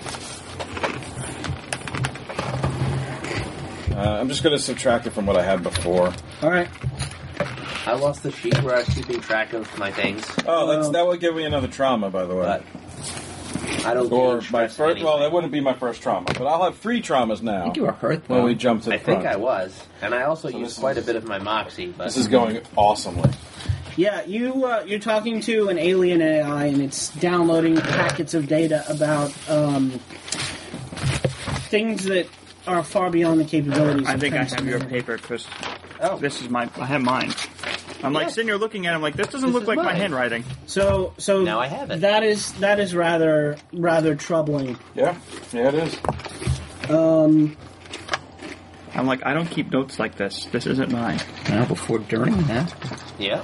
Speaker 6: now. Uh, I'm just going to subtract it from what I had before.
Speaker 2: All right.
Speaker 4: I lost the sheet where I was keeping track of my things,
Speaker 6: Oh, that's,
Speaker 2: Um,
Speaker 6: that would give me another trauma, by the way.
Speaker 4: but I don't
Speaker 6: Or
Speaker 4: gain
Speaker 6: my
Speaker 4: stress
Speaker 6: first. Well,
Speaker 4: anyway.
Speaker 6: that wouldn't be my first trauma, but I'll have three traumas now.
Speaker 3: I think you were hurt
Speaker 6: when
Speaker 3: though.
Speaker 6: we jump to the
Speaker 4: I think
Speaker 6: front.
Speaker 4: I was. And I also
Speaker 6: So
Speaker 4: used
Speaker 6: this
Speaker 4: quite
Speaker 6: is-
Speaker 4: a bit of my moxie, but
Speaker 6: This is going awesomely.
Speaker 2: Yeah, you uh, you're talking to an alien A I, and it's downloading packets of data about um, things that are far beyond the capabilities.
Speaker 7: I
Speaker 2: of
Speaker 7: think I have your
Speaker 2: transhumanity.
Speaker 7: paper, Chris.
Speaker 4: Oh.
Speaker 7: This is my. I have mine. I'm like
Speaker 4: Yeah.
Speaker 7: sitting here looking at it. I'm like, this doesn't
Speaker 4: This
Speaker 7: look
Speaker 4: is
Speaker 7: like my
Speaker 4: mine.
Speaker 7: handwriting.
Speaker 2: So, so
Speaker 4: Now I have it.
Speaker 2: That is that is rather rather troubling.
Speaker 6: Yeah, yeah, it is.
Speaker 2: Um,
Speaker 7: I'm like, I don't keep notes like this. This isn't mine.
Speaker 3: Now, before, during, huh?
Speaker 4: Yeah.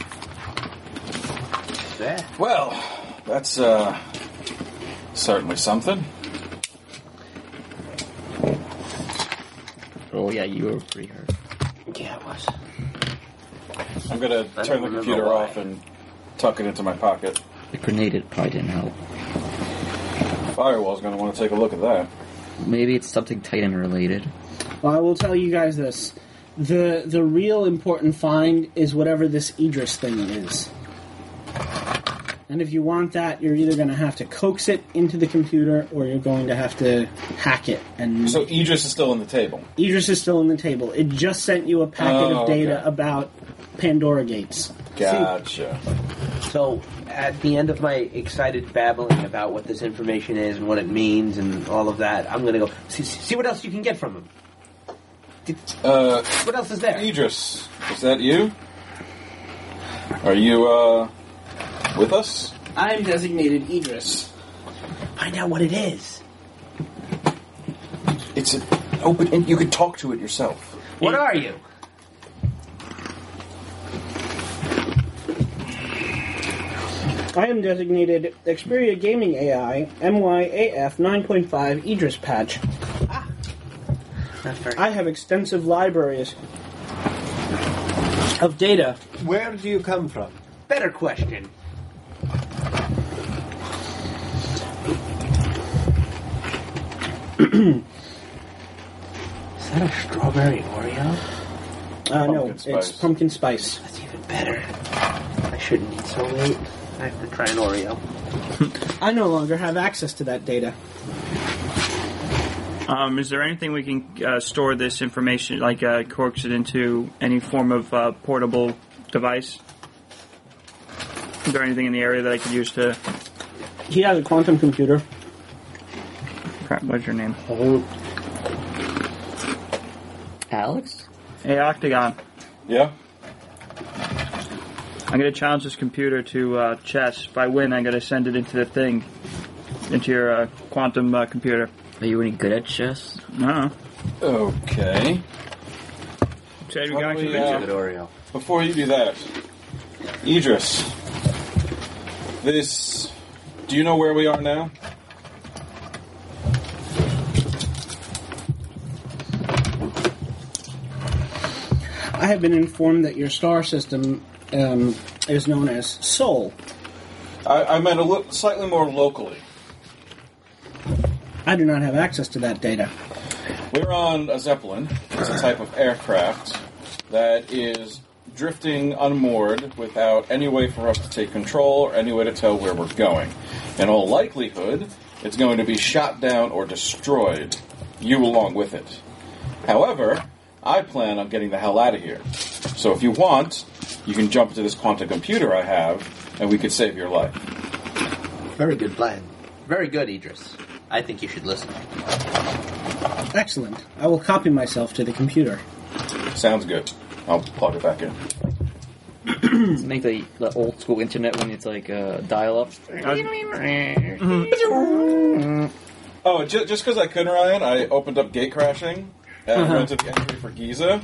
Speaker 4: There.
Speaker 6: Well, that's uh, certainly something.
Speaker 3: Oh, yeah, you were pretty hurt.
Speaker 4: Yeah, it was.
Speaker 6: I'm gonna
Speaker 4: I don't
Speaker 6: turn the
Speaker 4: remember
Speaker 6: computer
Speaker 4: why.
Speaker 6: off and tuck it into my pocket.
Speaker 3: The grenade it probably didn't help.
Speaker 6: Firewall's gonna want to take a look at that.
Speaker 3: Maybe it's something Titan related.
Speaker 2: well, I will tell you guys this: the the real important find is whatever this Idris thing is. And if you want that, you're either going to have to coax it into the computer, or you're going to have to hack it. And
Speaker 6: So Idris is still on the table.
Speaker 2: Idris is still in the table. It just sent you a packet
Speaker 6: Oh,
Speaker 2: of data
Speaker 6: okay.
Speaker 2: about Pandora Gates.
Speaker 6: Gotcha.
Speaker 4: So, at the end of my excited babbling about what this information is and what it means and all of that, I'm going to go see, see what else you can get from him.
Speaker 6: Uh,
Speaker 4: What else is there?
Speaker 6: Idris, is that you? Are you, uh, with us?
Speaker 2: I'm designated Idris.
Speaker 4: Find out what it is.
Speaker 6: It's an open, and you could talk to it yourself.
Speaker 4: What are you?
Speaker 2: I am designated Xperia Gaming A I M Y A F nine point five Idris Patch.
Speaker 4: Not very.
Speaker 2: I have extensive libraries of data.
Speaker 9: Where do you come from?
Speaker 4: Better question. Is that a strawberry Oreo?
Speaker 2: Uh, no,
Speaker 6: Pumpkin spice.
Speaker 2: it's pumpkin spice.
Speaker 4: That's even better. I shouldn't eat so late. I have to try an Oreo.
Speaker 2: I no longer have access to that data.
Speaker 7: Um, is there anything we can uh, store this information, like uh, coax it into any form of uh, portable device? Is there anything in the area that I could use to...
Speaker 2: He has a quantum computer.
Speaker 7: Crap, what's your name?
Speaker 3: Alex?
Speaker 7: Hey, Octagon.
Speaker 6: Yeah?
Speaker 7: I'm going to challenge this computer to uh, chess. If I win, I'm going to send it into the thing, into your uh, quantum uh, computer.
Speaker 3: Are you any good at chess?
Speaker 7: No.
Speaker 6: Okay.
Speaker 7: So you
Speaker 6: Why
Speaker 7: can
Speaker 6: don't
Speaker 7: actually
Speaker 6: we,
Speaker 7: do
Speaker 6: uh,
Speaker 7: it.
Speaker 4: Good Oreo.
Speaker 6: Before you do that, Idris, this, do you know where we are now?
Speaker 2: I have been informed that your star system um, is known as Sol.
Speaker 6: I, I meant a li- slightly more locally.
Speaker 2: I do not have access to that data.
Speaker 6: We're on a Zeppelin. It's a type of aircraft that is drifting unmoored without any way for us to take control or any way to tell where we're going. In all likelihood, it's going to be shot down or destroyed, you along with it. However, I plan on getting the hell out of here. So if you want, you can jump into this quantum computer I have, and we could save your life.
Speaker 4: Very good plan. Very good, Idris. I think you should listen.
Speaker 2: Excellent. I will copy myself to the computer.
Speaker 6: Sounds good. I'll plug it back in.
Speaker 3: Let's make the, the old school internet when it's like uh, dial up.
Speaker 6: Oh, ju- just because I couldn't, Ryan, I opened up gate crashing and
Speaker 2: Uh-huh.
Speaker 6: went to the entry for Giza.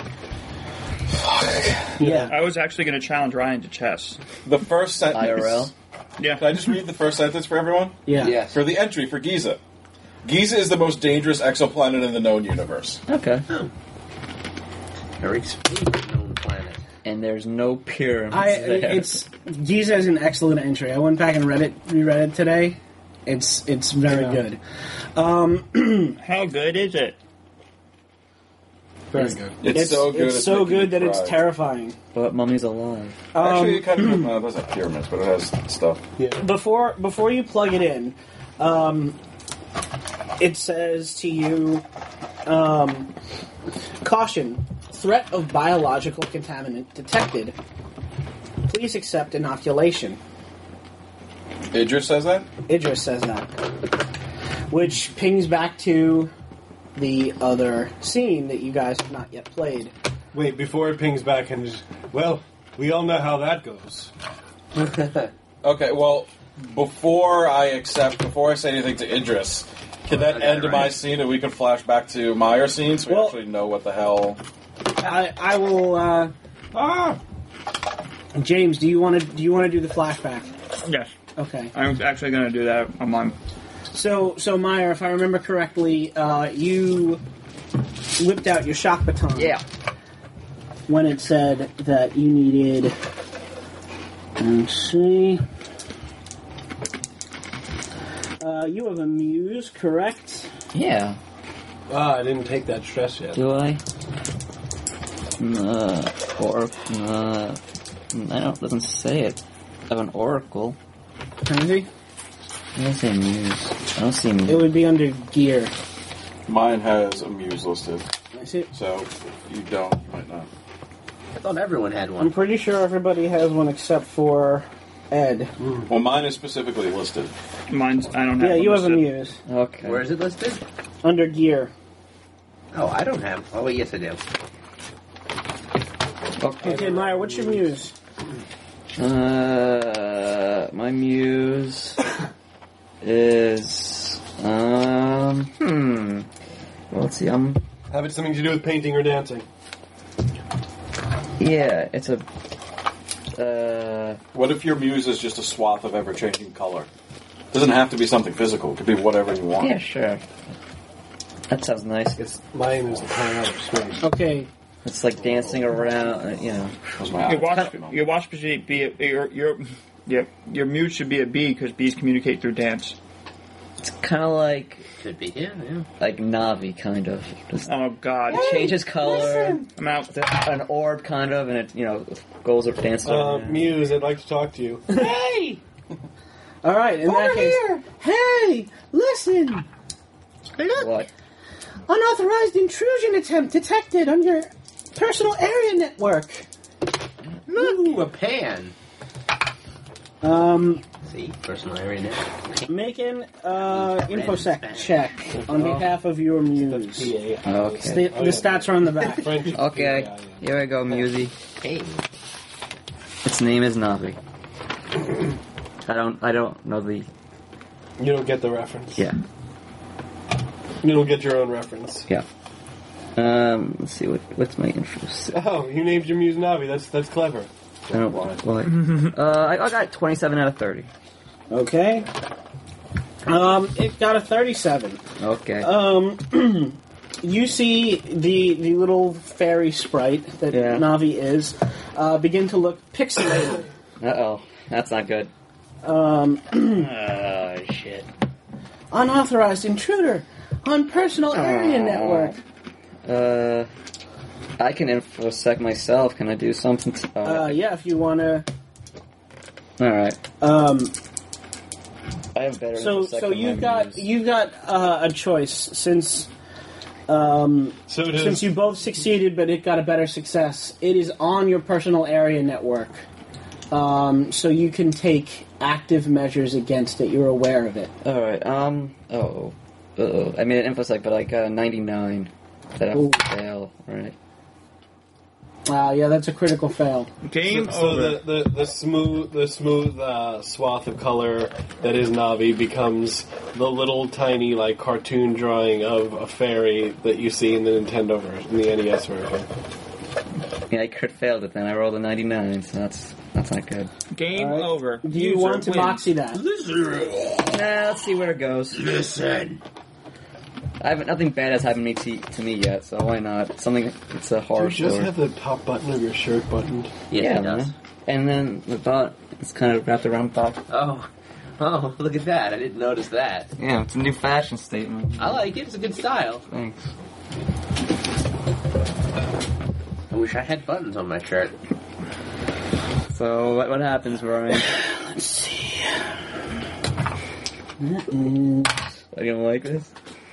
Speaker 2: Yeah.
Speaker 7: I was actually going to challenge Ryan to chess.
Speaker 6: The first sentence.
Speaker 3: I R L.
Speaker 7: Yeah.
Speaker 6: Can I just read the first sentence for everyone?
Speaker 2: Yeah.
Speaker 4: Yes.
Speaker 6: For the entry for Giza. Giza is the most dangerous exoplanet in the known universe.
Speaker 3: Okay.
Speaker 4: Very expensive known planet.
Speaker 3: And there's no pyramids
Speaker 2: I,
Speaker 3: there.
Speaker 2: it's Giza is an excellent entry. I went back and read it, reread it today. It's it's very
Speaker 9: Yeah.
Speaker 2: good. Um,
Speaker 7: How good is it?
Speaker 9: Very good.
Speaker 6: It's,
Speaker 2: it's
Speaker 6: so good.
Speaker 2: It's so
Speaker 6: making
Speaker 2: good
Speaker 6: me
Speaker 2: that it's
Speaker 6: cry.
Speaker 2: terrifying.
Speaker 3: But Mummy's alive.
Speaker 6: Actually,
Speaker 2: Um,
Speaker 6: it kind of uh, doesn't have pyramids, but it has stuff.
Speaker 9: Yeah.
Speaker 2: before before you plug it in, um, it says to you, um, caution, threat of biological contaminant detected. Please accept inoculation.
Speaker 6: Idris says that?
Speaker 2: Idris says that. Which pings back to the other scene that you guys have not yet played.
Speaker 5: Wait, before it pings back and just, well, we all know how that goes.
Speaker 6: Okay, well, before I accept, before I say anything to Idris, can that end
Speaker 4: right.
Speaker 6: my scene and we can flash back to Meyer's scene so we
Speaker 2: Well-
Speaker 6: actually know what the hell...
Speaker 2: I, I will. Uh,
Speaker 6: Ah!
Speaker 2: James, do you want to do you want to do the flashback?
Speaker 7: Yes.
Speaker 2: Okay.
Speaker 7: I'm actually going to do that on mine.
Speaker 2: So, so Meyer, if I remember correctly, uh, you whipped out your shock baton.
Speaker 3: Yeah.
Speaker 2: When it said that you needed. Let's see. Uh, you have a muse, correct?
Speaker 3: Yeah.
Speaker 5: Ah, I didn't take that stress yet.
Speaker 3: Do I? Uh, or uh, I don't. Doesn't say it. I have an oracle.
Speaker 2: Crazy?
Speaker 3: I don't see muse. I don't see
Speaker 2: It
Speaker 3: muse.
Speaker 2: would be under gear.
Speaker 6: Mine has a muse listed,
Speaker 2: I see.
Speaker 6: so if you don't, you might not.
Speaker 4: I thought everyone had
Speaker 2: I'm
Speaker 4: one.
Speaker 2: pretty sure everybody has one except for Ed.
Speaker 6: Well, mine is specifically listed.
Speaker 7: Mine's. I don't have.
Speaker 2: Yeah,
Speaker 7: one
Speaker 2: you have a
Speaker 7: listed.
Speaker 2: muse
Speaker 3: Okay.
Speaker 4: Where is it listed?
Speaker 2: under gear.
Speaker 4: Oh, I don't have. Oh, yes, I do.
Speaker 3: Okay.
Speaker 2: Okay, Meyer, what's your muse?
Speaker 3: Uh, my muse is um hmm. Well, let's see. Um,
Speaker 5: Have it something to do with painting or dancing?
Speaker 3: yeah, it's a uh.
Speaker 6: What if your muse is just a swath of ever-changing color? It doesn't have to be something physical. It could be whatever you want.
Speaker 3: Yeah, sure. That sounds nice.
Speaker 5: It's mine is the power out of space.
Speaker 2: Okay,
Speaker 3: It's like dancing around, uh, you know.
Speaker 6: Those are my
Speaker 7: Your
Speaker 6: eyes.
Speaker 7: watch, your watch should be a, your your your your mute should be a bee because bees communicate through dance.
Speaker 3: It's kind of like
Speaker 4: Could be, yeah, yeah.
Speaker 3: like Navi, kind of. Just
Speaker 7: Oh God!
Speaker 3: it changes color.
Speaker 7: I'm out.
Speaker 3: An orb, kind of, and it you know goes or dances.
Speaker 5: Uh,
Speaker 3: around.
Speaker 5: Muse, I'd like to talk to you.
Speaker 2: hey! All right, in that case, hey, listen! Look,
Speaker 3: What?
Speaker 2: unauthorized intrusion attempt detected on your personal area network.
Speaker 4: Ooh, a pan.
Speaker 2: Um,
Speaker 4: See, personal area net.
Speaker 2: make an uh, infosec check on behalf of your muse.
Speaker 5: P A I.
Speaker 3: Okay.
Speaker 2: The, the stats are on the back.
Speaker 5: French
Speaker 3: Okay.
Speaker 5: P A I, yeah.
Speaker 3: Here we go, Musey.
Speaker 4: Hey.
Speaker 3: Its name is Navi. I don't. I don't know the.
Speaker 5: You don't get the reference.
Speaker 3: Yeah.
Speaker 5: You don't get your own reference.
Speaker 3: Yeah. Um. Let's see. What, what's my interest?
Speaker 5: Oh, you named your muse Navi. That's that's clever.
Speaker 3: I don't. Why? uh. I, I got twenty-seven out of thirty.
Speaker 2: Okay. Um, it got a thirty-seven.
Speaker 3: Okay.
Speaker 2: Um, you see the the little fairy sprite that
Speaker 3: Yeah.
Speaker 2: Navi is uh, begin to look pixelated.
Speaker 3: Uh oh. That's not good.
Speaker 2: Um,
Speaker 3: Oh shit.
Speaker 2: unauthorized intruder on personal area
Speaker 3: Aw.
Speaker 2: network.
Speaker 3: Uh. I can infosec myself. Can I do something? To, oh.
Speaker 2: Uh, yeah, if you want to.
Speaker 3: All right.
Speaker 2: Um,
Speaker 3: I have better.
Speaker 2: so
Speaker 3: infosec
Speaker 2: so
Speaker 3: than
Speaker 2: you've
Speaker 3: my
Speaker 2: got
Speaker 3: muse.
Speaker 2: you've got uh, a choice since. Um,
Speaker 5: So does
Speaker 2: Since you both succeeded, but it got a better success, it is on your personal area network. Um, so you can take active measures against it. You're aware of it.
Speaker 3: All right. Um. Oh. Uh-oh. I made an infosec, but I got a ninety-nine. That
Speaker 2: Ooh.
Speaker 3: I fail. Right.
Speaker 2: Uh, yeah, that's a critical fail.
Speaker 7: Game
Speaker 5: So, so
Speaker 7: over.
Speaker 5: the, the, the smooth the smooth uh, swath of color that is Navi becomes the little tiny like cartoon drawing of a fairy that you see in the Nintendo version, the N E S version.
Speaker 3: Yeah, I crit failed it. Then I rolled a ninety-nine, so that's that's not good.
Speaker 7: Game
Speaker 2: All right.
Speaker 7: over.
Speaker 2: Do you
Speaker 7: User
Speaker 2: want to
Speaker 7: wins.
Speaker 2: moxie that?
Speaker 3: Nah, let's see where it goes.
Speaker 4: Listen.
Speaker 3: I haven't nothing bad has happened to me, to, to me yet, so why not? Something. It's a
Speaker 5: Do
Speaker 3: horror
Speaker 5: you just
Speaker 3: story.
Speaker 5: have the top button of your shirt buttoned?
Speaker 4: Yes,
Speaker 3: yeah,
Speaker 4: it does.
Speaker 3: man. And then the dot is kind of wrapped around the top.
Speaker 4: Oh. Oh, look at that. I didn't notice that.
Speaker 3: Yeah, it's a new fashion statement.
Speaker 4: I like it. It's a good style.
Speaker 3: Thanks.
Speaker 4: I wish I had buttons on my shirt.
Speaker 3: So what, what happens, Ryan?
Speaker 2: Let's see.
Speaker 3: Are you gonna like this?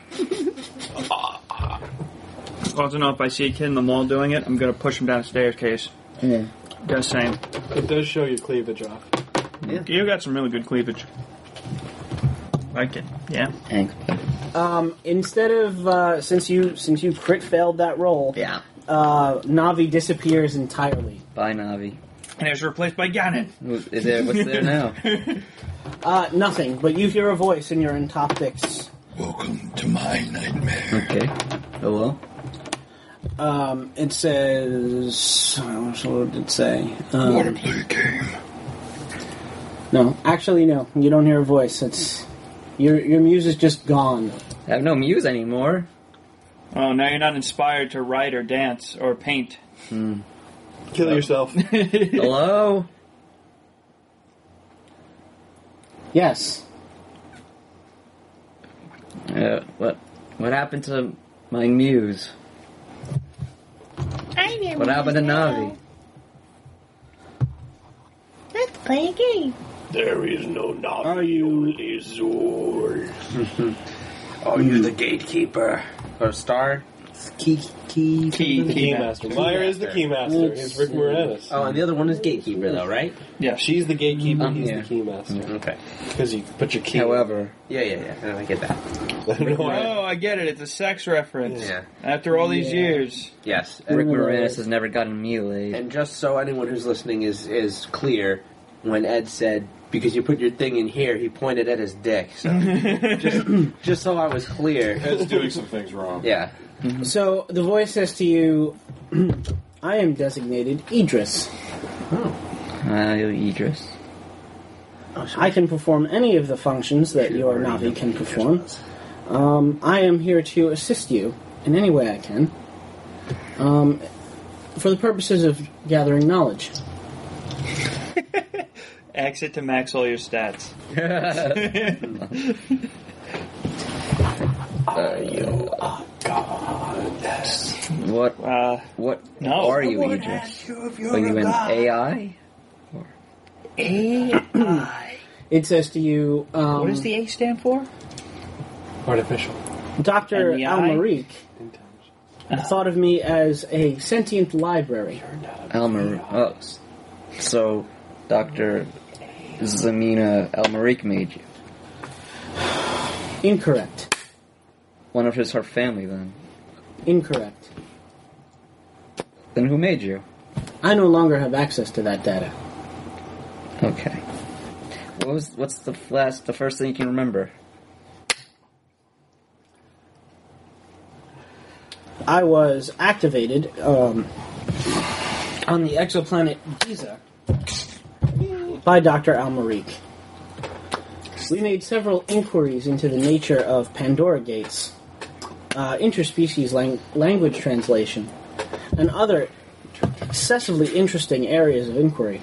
Speaker 7: Close enough. I see a kid in the mall doing it. I'm gonna push him down a staircase.
Speaker 3: Yeah.
Speaker 7: Just saying.
Speaker 5: It does show your cleavage off.
Speaker 7: You got some really good cleavage. Like it. Yeah.
Speaker 3: Thanks.
Speaker 2: Um, instead of uh, since you since you crit failed that roll,
Speaker 3: Yeah.
Speaker 2: uh, Navi disappears entirely.
Speaker 3: Bye, Navi.
Speaker 7: And it's replaced by Ganon.
Speaker 3: Who's- Is there, what's there now?
Speaker 2: Uh, nothing, but you hear a voice in your entoptics.
Speaker 9: Welcome to my nightmare.
Speaker 3: Okay. Hello?
Speaker 2: Um, it says... What did it say? Um,
Speaker 9: Want to play a game?
Speaker 2: no, actually, no. You don't hear a voice. It's your your muse is just gone.
Speaker 3: I have no muse anymore.
Speaker 7: Oh, now you're not inspired to write or dance or paint.
Speaker 3: Hmm.
Speaker 5: Kill yourself.
Speaker 3: Hello?
Speaker 2: Yes.
Speaker 3: Uh, what what happened to my muse?
Speaker 10: I never
Speaker 3: What happened to
Speaker 10: know.
Speaker 3: Navi?
Speaker 10: Let's play a game.
Speaker 9: There is no Navi,
Speaker 2: Are you-
Speaker 9: only Zor.
Speaker 4: Oh, you're the gatekeeper. Or star? Key, key,
Speaker 7: Key,
Speaker 5: The
Speaker 7: key
Speaker 5: Keymaster. Meyer is the Keymaster. He's Rick Moranis.
Speaker 4: Oh, and the other one is gatekeeper, though, right?
Speaker 7: Yeah.
Speaker 5: She's the gatekeeper,
Speaker 3: Um,
Speaker 5: he's
Speaker 3: yeah.
Speaker 5: the Keymaster.
Speaker 4: Okay.
Speaker 5: Because you put your key.
Speaker 3: However,
Speaker 4: Yeah, yeah, yeah. I get that.
Speaker 5: I don't know why.
Speaker 7: Oh, I get it. It's a sex reference.
Speaker 4: Yeah.
Speaker 7: After all these
Speaker 2: Yeah.
Speaker 7: years.
Speaker 4: Yes.
Speaker 3: Rick
Speaker 4: And,
Speaker 3: Moranis has never gotten mutilated.
Speaker 4: and just so anyone who's listening is is clear, when Ed said, because you put your thing in here, he pointed at his dick. So just, just so I was clear.
Speaker 6: Ed's doing some things wrong.
Speaker 4: Yeah.
Speaker 2: So the voice says to you, "I am designated Idris.
Speaker 3: Uh, Idris.
Speaker 2: I can perform any of the functions that your Navi can perform. Um, I am here to assist you in any way I can, um, for the purposes of gathering knowledge."
Speaker 7: Exit to max all your stats.
Speaker 9: Are you a goddess?
Speaker 3: What
Speaker 7: Uh,
Speaker 3: what
Speaker 7: No.
Speaker 3: are you,
Speaker 9: Someone
Speaker 3: Idris?
Speaker 9: asked you if you're
Speaker 3: Are you
Speaker 9: a
Speaker 3: an
Speaker 9: god.
Speaker 3: A I?
Speaker 9: A I.
Speaker 2: It says to you, um,
Speaker 7: what does the A stand for?
Speaker 5: Artificial.
Speaker 2: Doctor
Speaker 7: And the I?
Speaker 2: Almaric thought of me as a sentient library.
Speaker 3: Almer. Oh, s- so Doctor Zamina Almaric made you.
Speaker 2: Incorrect.
Speaker 3: One of his her family, then.
Speaker 2: Incorrect.
Speaker 3: Then who made you?
Speaker 2: I no longer have access to that data.
Speaker 3: Okay. What was what's the last the first thing you can remember?
Speaker 2: I was activated um, on the exoplanet Giza by Doctor Almaric. We made several inquiries into the nature of Pandora Gates, uh, interspecies lang- language translation, and other excessively interesting areas of inquiry.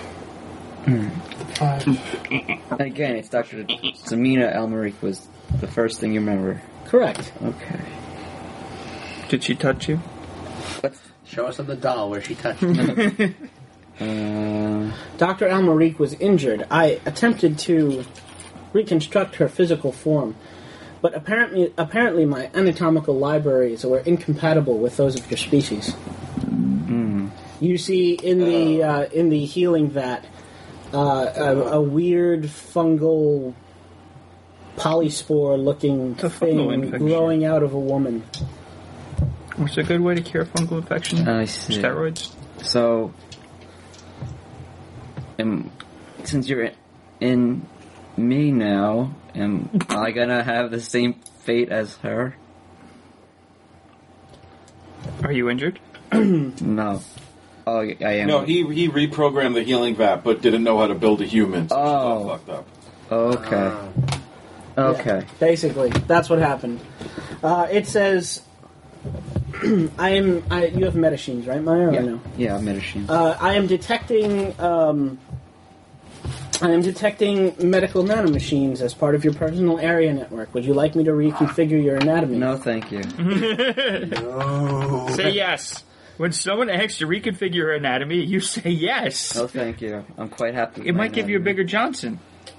Speaker 3: Again, it's Doctor Zamina Almaric was the first thing you remember.
Speaker 2: Correct.
Speaker 3: Okay.
Speaker 7: Did she touch you?
Speaker 3: What's
Speaker 4: Show us on the doll where she touched me.
Speaker 3: uh,
Speaker 2: Doctor Almaric was injured. I attempted to reconstruct her physical form, but apparently, apparently my anatomical libraries were incompatible with those of your species. You see in the uh, in the healing vat uh, a, a weird fungal polyspore-looking
Speaker 7: a fungal
Speaker 2: thing
Speaker 7: infection.
Speaker 2: growing out of a woman.
Speaker 7: What's a good way to cure fungal infection?
Speaker 3: I see.
Speaker 7: Steroids?
Speaker 3: So, am, since you're in me now, am I gonna have the same fate as her?
Speaker 7: Are you injured?
Speaker 3: No. Oh, I am.
Speaker 6: No, he he reprogrammed the healing vat, but didn't know how to build a human. So
Speaker 3: Oh.
Speaker 6: she got fucked up.
Speaker 3: Okay. Okay.
Speaker 2: Basically, that's what happened. Uh, it says, "I am." I, you have medicines, right, Maya? Or
Speaker 3: Yeah.
Speaker 2: no?
Speaker 3: Yeah, medicine.
Speaker 2: Uh, I am detecting. Um, I am detecting medical nanomachines as part of your personal area network. Would you like me to reconfigure your anatomy?
Speaker 3: No, thank you.
Speaker 7: Say yes. When someone asks to reconfigure your anatomy, you say yes.
Speaker 3: No, thank you. I'm quite happy. with
Speaker 7: It
Speaker 3: my
Speaker 7: might give you a
Speaker 3: anatomy.
Speaker 7: bigger Johnson.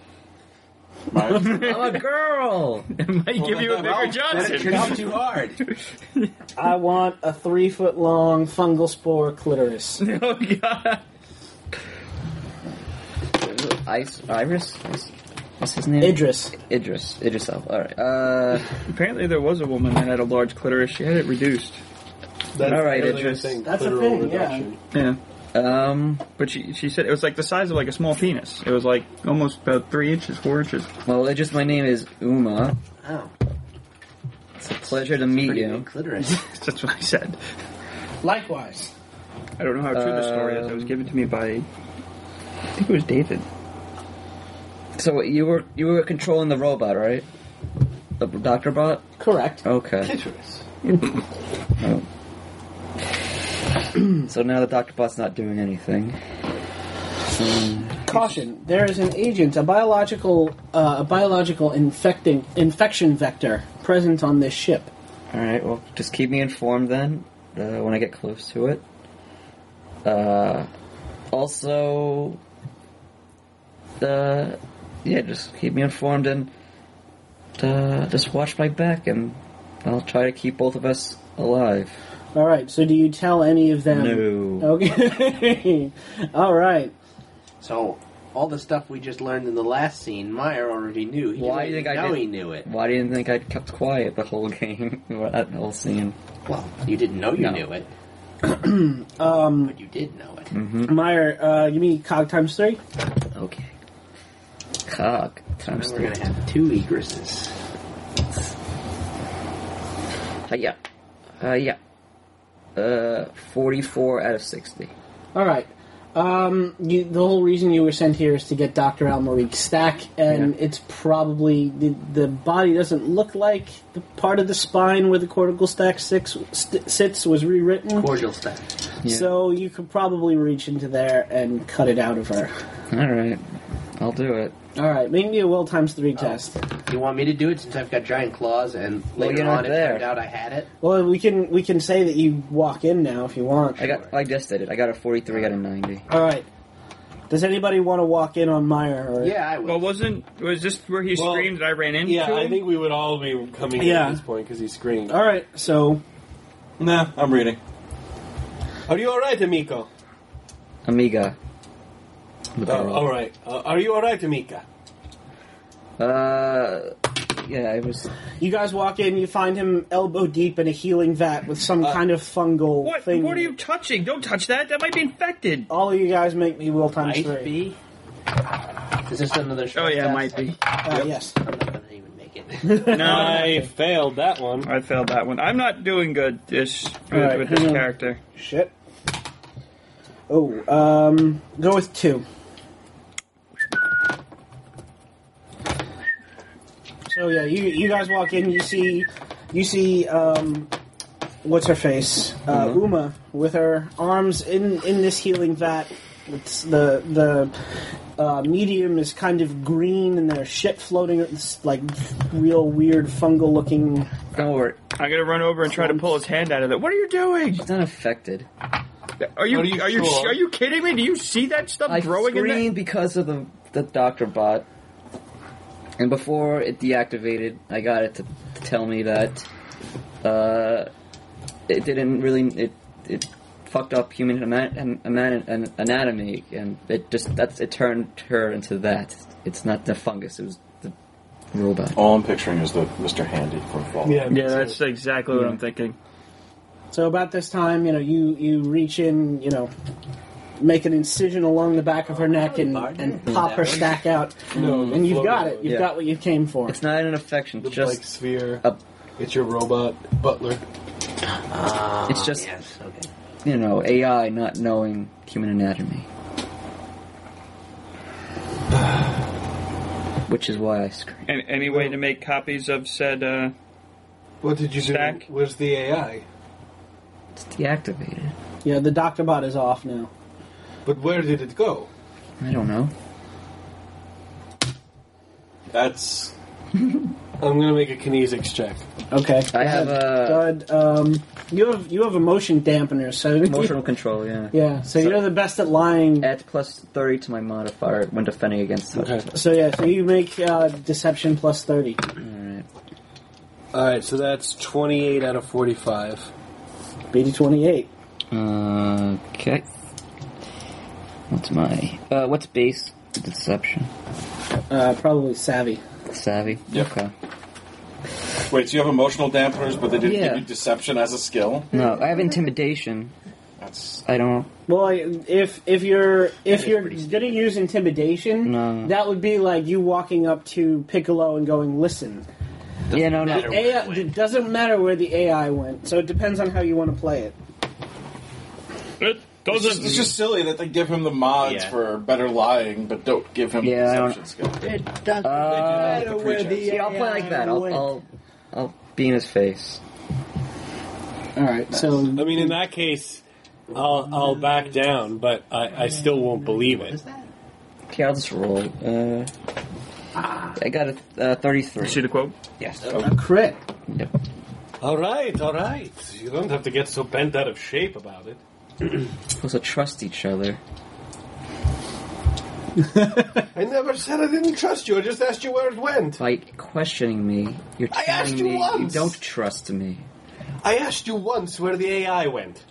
Speaker 3: I'm a girl.
Speaker 7: It might give you a bigger
Speaker 4: Then it
Speaker 7: Johnson.
Speaker 4: turned out too hard.
Speaker 2: I want a three foot long fungal spore clitoris.
Speaker 7: Oh god.
Speaker 3: Ice, Iris? Ice, what's his name?
Speaker 2: Idris.
Speaker 3: Idris. Idris Elba. Alright. Uh,
Speaker 7: Apparently there was a woman that had a large clitoris. She had it reduced.
Speaker 5: That's
Speaker 7: All right,
Speaker 5: really
Speaker 7: Idris.
Speaker 5: a thing.
Speaker 2: That's a
Speaker 5: clitoral
Speaker 2: thing, yeah.
Speaker 5: reduction.
Speaker 7: Yeah.
Speaker 3: Um,
Speaker 7: But she she said it was like the size of like a small penis. It was like almost about three inches, four inches.
Speaker 3: well, it just my name is Uma.
Speaker 4: Oh,
Speaker 3: It's a pleasure to meet
Speaker 4: pretty
Speaker 3: you.
Speaker 4: big clitoris.
Speaker 7: That's what I said.
Speaker 2: Likewise.
Speaker 7: I don't know how true the story is. It was given to me by, I think it was David.
Speaker 3: So you were you were controlling the robot, right? The Doctor Bot.
Speaker 2: Correct.
Speaker 3: Okay.
Speaker 5: Clitoris.
Speaker 3: Oh. So now the Doctor Bot's not doing anything. Um,
Speaker 2: Caution: there is an agent, a biological, uh, a biological infecting infection vector present on this ship.
Speaker 3: all right. Well, just keep me informed then uh, when I get close to it. Uh, also, uh, yeah, just keep me informed and uh, just watch my back, and I'll try to keep both of us alive.
Speaker 2: All right. So, do you tell any of them?
Speaker 3: No.
Speaker 2: Okay. All right.
Speaker 4: So, all the stuff we just learned in the last scene, Meyer already knew. He
Speaker 3: Why
Speaker 4: didn't
Speaker 3: do you think I
Speaker 4: know
Speaker 3: did-
Speaker 4: he knew it.
Speaker 3: Why do you think I kept quiet the whole game, that whole scene?
Speaker 4: Well, you didn't know you
Speaker 3: No.
Speaker 4: knew it,
Speaker 2: Um,
Speaker 4: but you did know it.
Speaker 3: Mm-hmm.
Speaker 2: Meyer, uh, give me cog times three.
Speaker 3: Okay. Cock times
Speaker 4: We're
Speaker 3: three.
Speaker 4: going to have two egresses.
Speaker 3: Uh, yeah. Uh, yeah. Uh, forty-four out of sixty.
Speaker 2: All right. Um, you, the whole reason you were sent here is to get Doctor Almarique's stack, and
Speaker 3: Yeah.
Speaker 2: it's probably the, the body doesn't look like the part of the spine where the cortical stack six, st- sits was rewritten.
Speaker 4: Cordial stack.
Speaker 3: Yeah.
Speaker 2: So you could probably reach into there and cut it out of her.
Speaker 3: Alright. I'll do it.
Speaker 2: All right, make me a will times three test.
Speaker 4: You want me to do it since I've got giant claws and
Speaker 3: Well,
Speaker 4: later
Speaker 3: you're not
Speaker 4: on it
Speaker 3: there.
Speaker 4: turned out I had it?
Speaker 2: Well, we can we can say that you walk in now if you want.
Speaker 3: I got. I just did it. I got a forty-three out of ninety.
Speaker 2: All right. Does anybody want to walk in on Meyer? Or...
Speaker 4: Yeah, I
Speaker 7: Well,
Speaker 4: will.
Speaker 7: wasn't was this where he
Speaker 5: Well,
Speaker 7: screamed and I ran into
Speaker 5: Yeah,
Speaker 7: him?
Speaker 5: I think we would all be coming in
Speaker 2: Yeah.
Speaker 5: at this point because he screamed.
Speaker 2: All right. So
Speaker 6: Nah, I'm reading.
Speaker 5: Are you all right, Amico?
Speaker 3: Amiga. The
Speaker 5: Uh,
Speaker 3: girl.
Speaker 5: all right. Uh, are you all right, Amica?
Speaker 3: Uh, yeah, I was.
Speaker 2: you guys walk in, you find him elbow deep in a healing vat with some
Speaker 5: Uh,
Speaker 2: kind of fungal
Speaker 7: What?
Speaker 2: thing.
Speaker 7: What are you touching? Don't touch that. That might be infected.
Speaker 2: All of you guys make me will times
Speaker 4: Might
Speaker 2: three.
Speaker 4: be. Is this another show?
Speaker 7: Oh yeah, it might be.
Speaker 2: Uh, Yes.
Speaker 4: I'm not going to even make it.
Speaker 7: No,
Speaker 5: I failed that one.
Speaker 7: I failed that one. I'm not doing good this with,
Speaker 2: Alright,
Speaker 7: with this
Speaker 2: hang on.
Speaker 7: character.
Speaker 2: Shit. Oh, um, go with two. So yeah, you you guys walk in, you see, you see, um, what's her face, uh,
Speaker 3: Uma.
Speaker 2: Uma, with her arms in in this healing vat. It's the the uh, medium is kind of green, and there's shit floating. It's like real weird fungal looking.
Speaker 3: Don't worry.
Speaker 7: I'm gonna run over and try to pull his hand out of it. What are you doing?
Speaker 3: It's not affected.
Speaker 7: Are you
Speaker 5: Are you
Speaker 7: are you
Speaker 5: sure?
Speaker 7: are you kidding me? Do you see that stuff
Speaker 3: I
Speaker 7: growing in there?
Speaker 3: screamed because of the the Doctor Bot, and before it deactivated, I got it to, to tell me that uh, it didn't really it it fucked up human ama- an- ana- an- anatomy, and it just that's it turned her into that. It's not the fungus; it was the robot.
Speaker 6: All I'm picturing is the Mister Handy from Fallout.
Speaker 5: Yeah,
Speaker 7: Yeah, that's exactly what
Speaker 3: Yeah.
Speaker 7: I'm thinking.
Speaker 2: So about this time, you know, you you reach in, you know, make an incision along the back of her neck and, and pop her stack out,
Speaker 5: No, the
Speaker 2: and you've
Speaker 5: floating
Speaker 2: got it.
Speaker 5: one.
Speaker 2: You've
Speaker 3: Yeah.
Speaker 2: got what you came for.
Speaker 3: It's not an infection.
Speaker 5: The
Speaker 3: It's just
Speaker 5: like sphere.
Speaker 3: a-
Speaker 5: It's your robot butler.
Speaker 4: Ah,
Speaker 3: It's just-
Speaker 4: yes, okay.
Speaker 3: you know A I not knowing human anatomy, which is why I screamed.
Speaker 7: Any, any way to make copies of said? Uh,
Speaker 5: What did you
Speaker 7: Stack.
Speaker 5: do? Where's the A I?
Speaker 3: It's deactivated.
Speaker 2: Yeah, the Doctor Bot is off now.
Speaker 5: But where did it go?
Speaker 3: I don't know.
Speaker 6: That's
Speaker 5: I'm gonna make a kinesics check.
Speaker 2: Okay.
Speaker 3: I have
Speaker 2: Go
Speaker 3: a
Speaker 2: ahead. Um, you have you have a motion dampener, so
Speaker 3: emotional control. Yeah.
Speaker 2: yeah. So,
Speaker 3: So-
Speaker 2: you're the best at lying.
Speaker 3: Add plus thirty to my modifier when defending against such.
Speaker 5: Okay.
Speaker 2: So yeah, so you make uh, deception plus thirty.
Speaker 3: Alright.
Speaker 5: All right, so that's twenty-eight out of forty-five.
Speaker 2: B D twenty-eight.
Speaker 3: Okay. What's my uh what's base deception?
Speaker 2: Uh, probably savvy.
Speaker 3: Savvy.
Speaker 6: Yep.
Speaker 3: Okay.
Speaker 6: Wait, so you have emotional dampeners, but they didn't
Speaker 3: Yeah.
Speaker 6: give you deception as a skill?
Speaker 3: No, I have intimidation.
Speaker 6: That's
Speaker 3: I don't.
Speaker 2: Well, if if you're if
Speaker 3: is
Speaker 2: you're
Speaker 3: pretty
Speaker 2: going to use intimidation,
Speaker 3: No.
Speaker 2: that would be like you walking up to Piccolo and going, "Listen."
Speaker 3: Yeah, no, no.
Speaker 2: The A I, it doesn't matter where the A I went, so it depends on how you want to play it.
Speaker 7: It
Speaker 6: It's just, it's just silly that they give him the mods
Speaker 4: Yeah.
Speaker 6: for better lying, but don't give him
Speaker 3: Yeah, I
Speaker 6: the
Speaker 3: don't-
Speaker 6: deception skill.
Speaker 4: It doesn't
Speaker 3: Uh,
Speaker 4: matter where the
Speaker 3: See, I'll play like that. I'll, I'll, I'll be in his face.
Speaker 2: All right, so
Speaker 5: I mean, in that case, I'll I'll back down, but I, I still won't believe it.
Speaker 3: Okay, I'll just roll. Uh, I got a uh, thirty-three.
Speaker 7: See the quote?
Speaker 3: Yes.
Speaker 2: a crit.
Speaker 3: Yep.
Speaker 5: All right, all right. You don't have to get so bent out of shape about it.
Speaker 3: Supposed to trust each other.
Speaker 9: I never said I didn't trust you. I just asked you where it went.
Speaker 3: By questioning me, you're
Speaker 9: I
Speaker 3: telling
Speaker 9: asked you
Speaker 3: me you
Speaker 9: once.
Speaker 3: don't trust me.
Speaker 9: I asked you once where the A I went.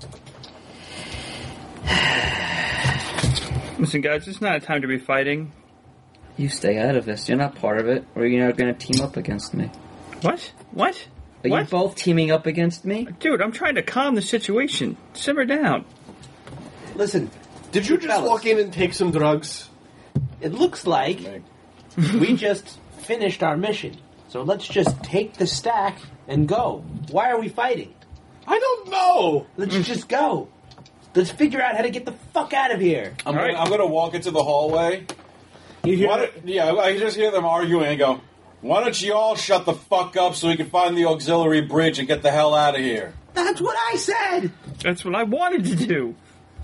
Speaker 7: Listen, guys, it's not a time to be fighting.
Speaker 3: You stay out of this. You're not part of it, or you're not going to team up against me.
Speaker 7: What? What?
Speaker 3: Are
Speaker 7: What?
Speaker 3: you both teaming up against me?
Speaker 7: Dude, I'm trying to calm the situation. Simmer down.
Speaker 4: Listen,
Speaker 9: Did you just
Speaker 4: Fellas.
Speaker 9: walk in and take some drugs?
Speaker 4: it looks like we just finished our mission. So let's just take the stack and go. Why are we fighting?
Speaker 9: I don't know.
Speaker 4: Let's just go. Let's figure out how to get the fuck out of here.
Speaker 6: I'm,
Speaker 7: All
Speaker 6: gonna,
Speaker 7: right.
Speaker 6: I'm gonna walk into the hallway.
Speaker 2: You hear
Speaker 6: Why don't- yeah, I just hear them arguing and go, why don't you all shut the fuck up so we can find the auxiliary bridge and get the hell out of here?
Speaker 4: That's what I said.
Speaker 7: That's what I wanted to do.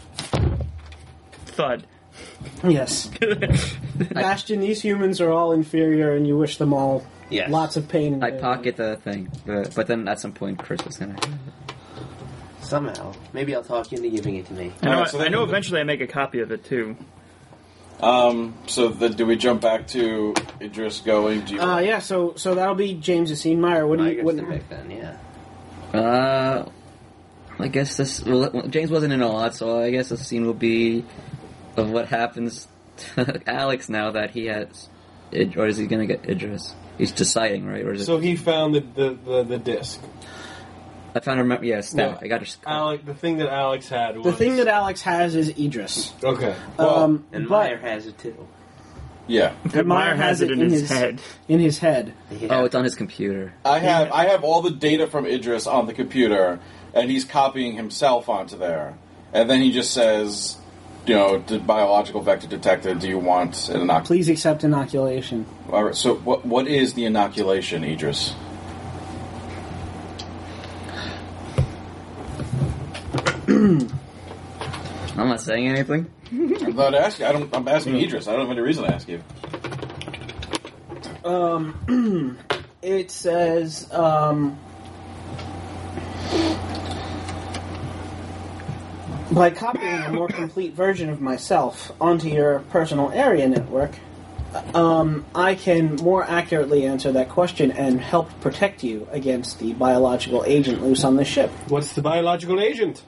Speaker 7: Thud.
Speaker 2: yes, Bastion. These humans are all inferior, and you wish them all
Speaker 4: Yes.
Speaker 2: lots of pain. And
Speaker 3: I
Speaker 2: pain.
Speaker 3: pocket the thing, but, but then at some point Chris was going to...
Speaker 4: Somehow. Maybe I'll talk you into giving it to me.
Speaker 7: I know,
Speaker 6: Alright, so
Speaker 7: I
Speaker 6: then-
Speaker 7: know eventually I make a copy of it, too.
Speaker 6: Um, so the, do we jump back to Idris going? Do you,
Speaker 2: Uh, yeah, so so that'll be James's scene. Meyer, what do
Speaker 4: I
Speaker 2: you?
Speaker 4: guess
Speaker 2: What,
Speaker 4: to pick then, yeah.
Speaker 3: Uh, I guess this... Well, James wasn't in a lot, so I guess the scene will be of what happens to Alex now that he has... Id- or is he going to get Idris? He's deciding, right? Or is it...
Speaker 5: So he found the the, the, the disc.
Speaker 3: I found her... Yes,
Speaker 5: No.
Speaker 3: I got her...
Speaker 5: Alex, the thing that Alex had was
Speaker 2: the thing that Alex has is Idris.
Speaker 5: okay.
Speaker 2: um,
Speaker 4: And
Speaker 2: but
Speaker 4: Meyer has it too.
Speaker 6: yeah,
Speaker 2: and Meyer has it in his
Speaker 7: head.
Speaker 2: In his head.
Speaker 4: Yeah.
Speaker 3: Oh, it's on his computer.
Speaker 6: I have I have all the data from Idris on the computer, and he's copying himself onto there, and then he just says, you know, "The biological vector detected. Do you want an inoculation?"
Speaker 2: Please accept inoculation.
Speaker 6: All right, so what what is the inoculation, Idris?
Speaker 3: I'm not saying anything.
Speaker 6: I'm not asking. I don't. I'm asking Idris. I don't have any reason to ask you.
Speaker 2: Um, it says, um, by copying a more complete version of myself onto your personal area network, um, I can more accurately answer that question and help protect you against the biological agent loose on the ship.
Speaker 9: What's the biological agent?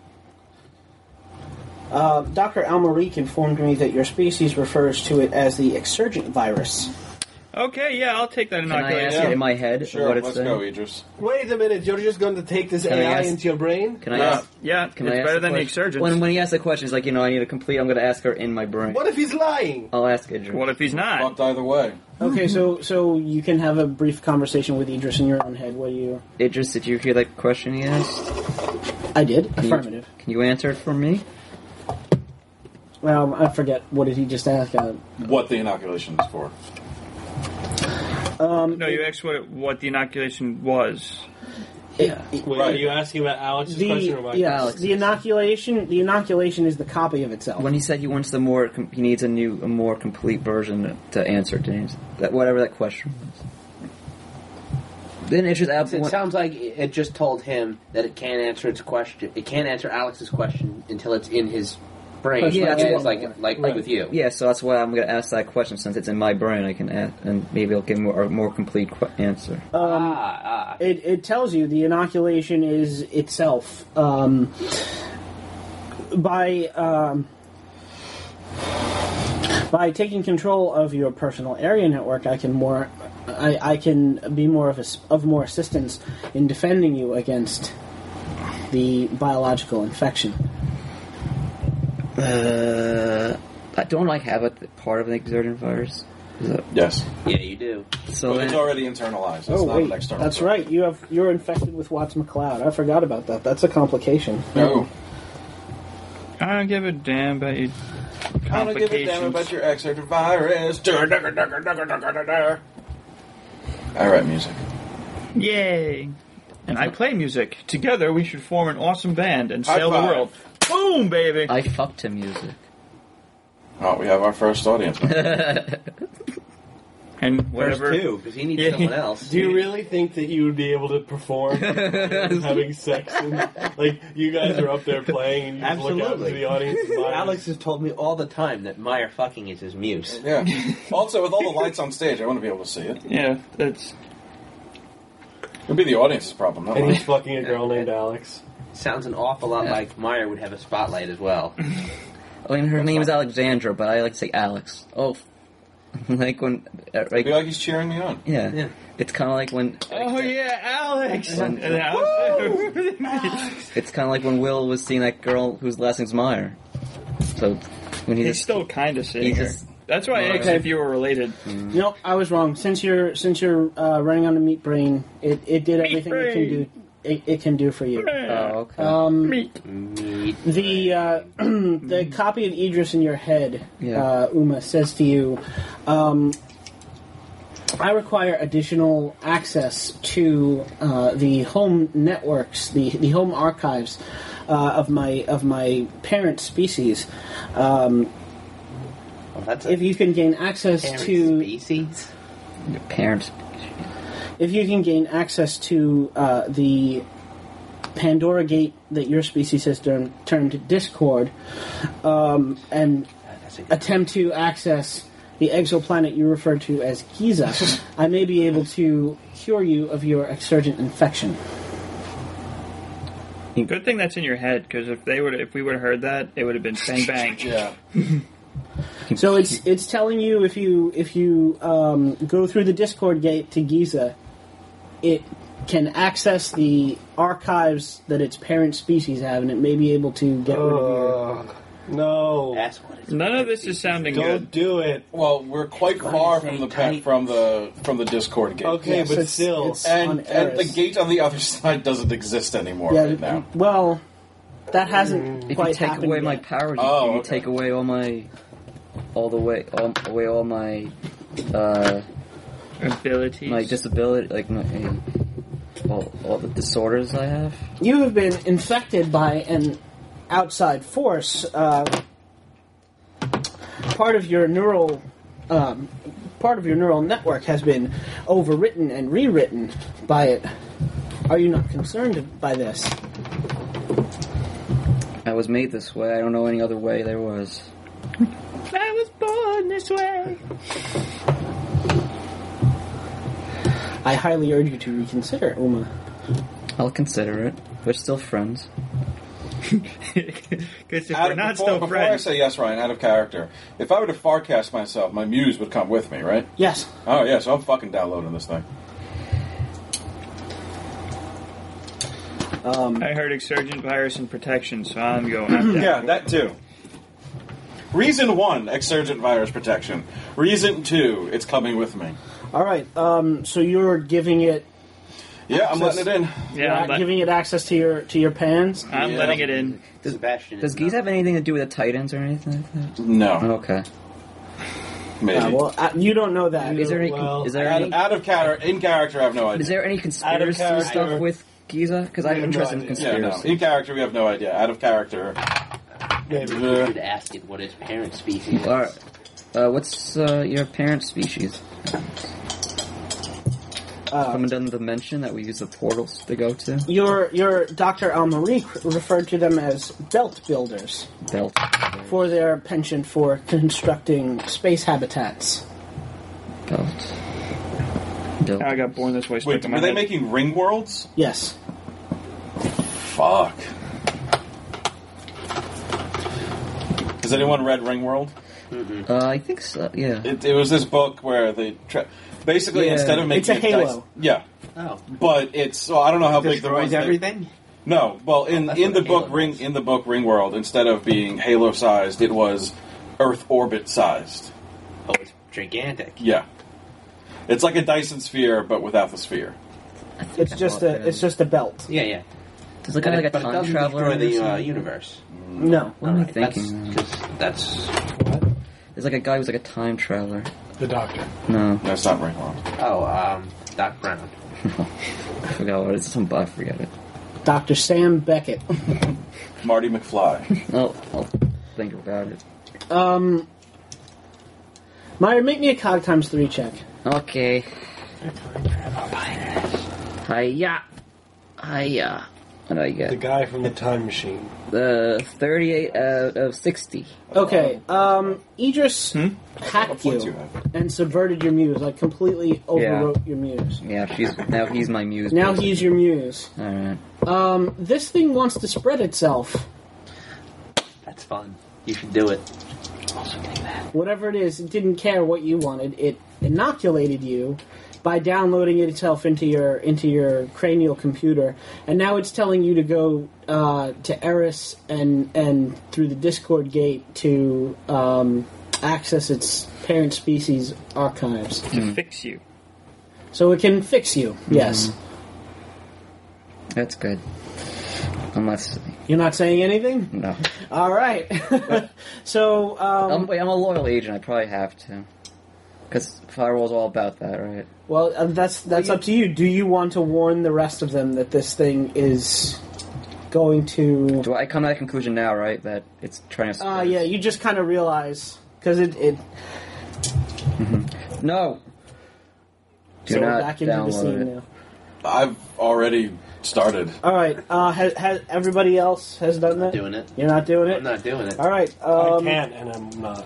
Speaker 2: Uh, Doctor Almaric informed me that your species refers to it as the exsurgent virus.
Speaker 7: Okay, yeah, I'll take that
Speaker 3: Can I ask
Speaker 7: inoculation.
Speaker 3: it in my head
Speaker 6: Sure,
Speaker 3: what it's
Speaker 6: let's
Speaker 3: saying?
Speaker 6: go, Idris.
Speaker 9: Wait a minute. You're just going to take this
Speaker 3: Can I
Speaker 9: A I
Speaker 3: ask-
Speaker 9: into your brain?
Speaker 3: Can I
Speaker 6: Yeah.
Speaker 3: ask?
Speaker 7: Yeah,
Speaker 3: Can
Speaker 7: it's
Speaker 3: I ask
Speaker 7: better than the
Speaker 3: question?
Speaker 7: exurgents.
Speaker 3: When, when he asks the question, he's like, you know, I need a complete. I'm going to ask her in my brain.
Speaker 9: What if he's lying?
Speaker 3: I'll ask Idris.
Speaker 7: What if he's not?
Speaker 6: Fucked either way.
Speaker 2: Okay, so so you can have a brief conversation with Idris in your own head. What do you?
Speaker 3: Idris, did you hear that question he asked?
Speaker 2: I did.
Speaker 3: Can you-
Speaker 2: Affirmative.
Speaker 3: Can you answer it for me?
Speaker 2: Well, I forget. What did he just ask? Uh,
Speaker 6: What the inoculation is for?
Speaker 2: um,
Speaker 7: No, you asked what it, what the inoculation was.
Speaker 2: it-
Speaker 4: Yeah.
Speaker 5: Wait,
Speaker 6: Right.
Speaker 5: are you asking about Alex's question or
Speaker 2: the
Speaker 5: mine?
Speaker 2: yes,
Speaker 3: Alex's.
Speaker 2: the inoculation. The inoculation is the copy of itself.
Speaker 3: When he said he wants the more, com- he needs a new, a more complete version to answer to him. That whatever that question was. Then Idris
Speaker 4: It
Speaker 3: absolutely.
Speaker 4: sounds like it just told him that it can't answer its question. It can't answer Alex's question until it's in his brain.
Speaker 2: Yeah,
Speaker 4: That's
Speaker 2: yeah.
Speaker 4: what- like like like with you.
Speaker 3: Yeah, so that's why I'm going to ask that question since it's in my brain. I can ask, and maybe I'll give more, a more complete qu- answer.
Speaker 4: ah, ah.
Speaker 2: It, it tells you the inoculation is itself. Um, by um, by taking control of your personal area network, I can more I, I can be more of a, of more assistance in defending you against the biological infection.
Speaker 3: Uh, don't I have a part of an exergent virus? Is that,
Speaker 6: Yes.
Speaker 4: Yeah, you do.
Speaker 3: so
Speaker 6: But it's
Speaker 3: then,
Speaker 6: already internalized. It's
Speaker 2: Oh
Speaker 6: not
Speaker 2: wait,
Speaker 6: an external
Speaker 2: that's
Speaker 6: threat.
Speaker 2: right. You have you're infected with Watts McCloud. I forgot about that. That's a complication.
Speaker 6: No.
Speaker 7: I don't give a damn about your
Speaker 6: I don't give a damn about your exerted virus. I write music.
Speaker 7: Yay! And I play music. Together, we should form an awesome band and
Speaker 6: High
Speaker 7: sail the
Speaker 6: five.
Speaker 7: world. Boom, baby!
Speaker 3: I fucked to music.
Speaker 6: Oh, we have our first audience.
Speaker 7: And
Speaker 4: First
Speaker 7: whatever.
Speaker 4: two, because he needs
Speaker 7: Yeah.
Speaker 4: someone else.
Speaker 5: Do you really think that you would be able to perform having sex? And, like, you guys are up there playing and you just look out
Speaker 4: Absolutely.
Speaker 5: into the audience. and smile.
Speaker 4: Alex has told me all the time that Meyer fucking is his muse.
Speaker 6: Yeah. Also, with all the lights on stage, I want to be able to see it.
Speaker 7: Yeah, that's.
Speaker 6: It'd be the audience's problem, not
Speaker 5: And
Speaker 6: mine.
Speaker 5: he's fucking a girl named Alex.
Speaker 4: Sounds an awful lot
Speaker 3: Yeah.
Speaker 4: like Meyer would have a spotlight as well.
Speaker 3: I mean, her name is Alexandra, but I like to say Alex. Oh, like when, uh,
Speaker 6: It'd
Speaker 3: like,
Speaker 6: be like he's cheering me on.
Speaker 3: yeah.
Speaker 4: Yeah.
Speaker 3: It's kind of like when,
Speaker 7: Oh, yeah, Alex!
Speaker 3: When-
Speaker 7: And Alex.
Speaker 3: it's kind of like when Will was seeing that girl whose last name's Meyer. So when he
Speaker 7: He's
Speaker 3: just,
Speaker 7: still kind of seeing
Speaker 3: he
Speaker 7: her.
Speaker 3: just-
Speaker 7: That's why I asked
Speaker 2: Okay.
Speaker 7: if you were related.
Speaker 2: No, I was wrong. Since you're since you're uh, running on a meat brain, it, it did everything it can do. It, it can do for you.
Speaker 3: oh, okay.
Speaker 2: Um,
Speaker 7: Meat.
Speaker 4: Meat.
Speaker 2: the uh, the copy of Idris in your head,
Speaker 3: Yeah.
Speaker 2: uh, Uma says to you, um, "I require additional access to uh, the home networks, the the home archives uh, of my of my parent species. Um,
Speaker 4: Well, that's a
Speaker 2: if you can gain access
Speaker 4: parent
Speaker 2: to
Speaker 4: species.
Speaker 3: Your parents.
Speaker 2: if you can gain access to uh, the Pandora Gate that your species has term, termed Discord, um, and
Speaker 4: That's a good
Speaker 2: attempt to access the exoplanet you refer to as Giza, I may be able to cure you of your exsurgent infection."
Speaker 7: Good thing that's in your head, because if they would, if we would have heard that, it would have been bang bang.
Speaker 6: Yeah.
Speaker 2: So it's it's telling you if you if you um, go through the Discord gate to Giza, it can access the archives that its parent species have, and it may be able to get rid of your.
Speaker 5: Ugh. No.
Speaker 4: That's what it's
Speaker 7: None of this is sounding
Speaker 5: Don't
Speaker 7: good.
Speaker 5: do it.
Speaker 6: Well, we're quite
Speaker 4: Gonna
Speaker 6: far
Speaker 4: say
Speaker 6: from the
Speaker 4: tight.
Speaker 6: pa- from the from the Discord gate.
Speaker 5: Okay,
Speaker 2: Yes,
Speaker 5: but
Speaker 2: it's-
Speaker 5: still.
Speaker 2: it's- on
Speaker 6: And and the
Speaker 2: Eris.
Speaker 6: gate on the other side doesn't exist anymore
Speaker 2: Yeah,
Speaker 6: right now.
Speaker 2: well, that hasn't
Speaker 3: If you
Speaker 2: quite
Speaker 3: take
Speaker 2: happened
Speaker 3: away my
Speaker 2: yet.
Speaker 3: powers,
Speaker 6: Oh,
Speaker 3: you, you
Speaker 6: okay.
Speaker 3: take away all my, all the way, all, away all my, uh,
Speaker 7: Abilities.
Speaker 3: my disability, like my, all, all the disorders I have.
Speaker 2: You have been infected by an outside force. Uh, part of your neural, um, part of your neural network has been overwritten and rewritten by it. Are you not concerned by this?
Speaker 3: I was made this way. I don't know any other way there was.
Speaker 7: I was born this way.
Speaker 2: I highly urge you to reconsider, Uma.
Speaker 3: I'll consider it. We're still friends.
Speaker 7: Because if
Speaker 6: Out
Speaker 7: we're
Speaker 6: of-
Speaker 7: not
Speaker 6: before,
Speaker 7: still
Speaker 6: before
Speaker 7: friends,
Speaker 6: I say yes, Ryan, out of character. If I were to farcast myself, my muse would come with me, right?
Speaker 2: Yes.
Speaker 6: Oh yeah, so I'm fucking downloading this thing.
Speaker 2: Um,
Speaker 7: I heard exsurgent virus and protection, so I'm going. I'm down.
Speaker 6: Yeah, that too. Reason one, exsurgent virus protection. Reason two, it's coming with me.
Speaker 2: all right. Um, so you're giving it,
Speaker 6: Yeah, I'm letting it in.
Speaker 7: Yeah, I'm,
Speaker 2: uh,
Speaker 7: let-
Speaker 2: giving it access to your to your pans.
Speaker 7: I'm
Speaker 6: Yeah.
Speaker 7: letting it in.
Speaker 4: Sebastian.
Speaker 3: Does
Speaker 4: is
Speaker 3: Geese
Speaker 4: not-
Speaker 3: have anything to do with the Titans or anything like that?
Speaker 6: No,
Speaker 3: Okay.
Speaker 6: maybe.
Speaker 2: Uh, well, uh, you don't know that.
Speaker 3: Is there any?
Speaker 5: Well,
Speaker 3: is there
Speaker 6: out,
Speaker 3: any?
Speaker 6: out of character, in character, I have no idea.
Speaker 3: Is there any conspiracy
Speaker 5: character.
Speaker 3: stuff with Giza? Because I'm
Speaker 5: We have no
Speaker 3: interested in
Speaker 5: idea.
Speaker 6: Yeah, no.
Speaker 3: conspiracy.
Speaker 6: In character, we have no idea. Out of character,
Speaker 5: Maybe.
Speaker 4: You
Speaker 6: uh,
Speaker 4: should ask it what its parent species is.
Speaker 3: All right. Uh, what's uh, your parent species?
Speaker 2: Uh,
Speaker 3: From another dimension that we use the portals to go to?
Speaker 2: Your your Doctor Almarie referred to them as belt builders
Speaker 3: Belt.
Speaker 2: for their penchant for constructing space habitats.
Speaker 3: Belt. Belt.
Speaker 7: I got born this way. Stuck
Speaker 6: wait,
Speaker 7: in my
Speaker 6: were they
Speaker 7: head.
Speaker 6: making ring worlds?
Speaker 2: Yes.
Speaker 6: Fuck. Has anyone read Ringworld?
Speaker 3: Uh, I think so. Yeah.
Speaker 6: It, it was this book where they tra- Basically,
Speaker 2: Yeah.
Speaker 6: instead of making
Speaker 2: It's a
Speaker 6: it
Speaker 2: Halo.
Speaker 6: dice- yeah,
Speaker 4: Oh.
Speaker 6: but it's so I don't know how big the
Speaker 4: Destroys
Speaker 6: ones that-
Speaker 4: everything?
Speaker 6: No, well, in
Speaker 4: that's
Speaker 6: in
Speaker 4: what
Speaker 6: the
Speaker 4: a Halo
Speaker 6: book ring
Speaker 4: is.
Speaker 6: in the book Ring World, instead of being Halo sized, it was Earth orbit sized.
Speaker 4: Oh, it's gigantic.
Speaker 6: Yeah, it's like a Dyson sphere, but without the sphere.
Speaker 2: It's just a it's just a belt.
Speaker 4: Yeah, yeah.
Speaker 3: Does it look
Speaker 4: But
Speaker 3: like
Speaker 4: it,
Speaker 3: a
Speaker 4: but it
Speaker 3: time
Speaker 4: doesn't
Speaker 3: traveler?
Speaker 4: destroy
Speaker 3: or
Speaker 4: the uh,
Speaker 3: something?
Speaker 4: universe.
Speaker 2: No.
Speaker 3: What am I
Speaker 4: Alright, that's,
Speaker 3: thinking?
Speaker 4: 'cause that's...
Speaker 3: There's like a guy who's like a time traveler.
Speaker 5: The Doctor.
Speaker 3: No,
Speaker 6: That's not Ring World.
Speaker 4: Oh, um, Doc Brown.
Speaker 3: I forgot what it is. Some I forget it.
Speaker 2: Doctor Sam Beckett.
Speaker 6: Marty McFly.
Speaker 3: Oh, I'll think about it.
Speaker 2: Um, Meyer, make me a cog times three check.
Speaker 3: Okay. Hiya. Hiya. What do I
Speaker 5: The
Speaker 3: get?
Speaker 5: guy from the time machine.
Speaker 3: The thirty-eight out of sixty.
Speaker 2: Okay. Um, Idris hacked
Speaker 6: What
Speaker 2: you
Speaker 6: you have?
Speaker 2: and subverted your muse, like completely overwrote your muse.
Speaker 3: Yeah, she's now he's my muse.
Speaker 2: Now
Speaker 3: basically.
Speaker 2: he's your muse.
Speaker 3: All right.
Speaker 2: Um, this thing wants to spread itself.
Speaker 4: That's fun. You should do it.
Speaker 2: Whatever it is, it didn't care what you wanted. It inoculated you by downloading it itself into your into your cranial computer, and now it's telling you to go uh, to Eris and and through the Discord gate to um, access its parent species archives,
Speaker 7: To fix you.
Speaker 2: so it can fix you. Yes,
Speaker 3: That's good. Unless
Speaker 2: you're not saying anything.
Speaker 3: no,
Speaker 2: All right. so um,
Speaker 3: I'm, wait, I'm a loyal agent. I probably have to, because Firewall's all about that, right?
Speaker 2: well, uh, that's that's up to you. Do you want to warn the rest of them that this thing is going to?
Speaker 3: Do I come to that conclusion now, right? That it's trying to.
Speaker 2: Uh,
Speaker 3: spread-
Speaker 2: yeah, you just kind of realize because it, it.
Speaker 3: No. Do
Speaker 2: So we're
Speaker 3: not
Speaker 2: back into the
Speaker 3: download
Speaker 2: scene
Speaker 3: it.
Speaker 2: now.
Speaker 6: I've already started.
Speaker 2: All right. Uh, has, has everybody else has done that?
Speaker 4: Doing it.
Speaker 2: You're not doing it.
Speaker 4: I'm not doing it.
Speaker 2: All right. Um,
Speaker 5: I can, and I'm not.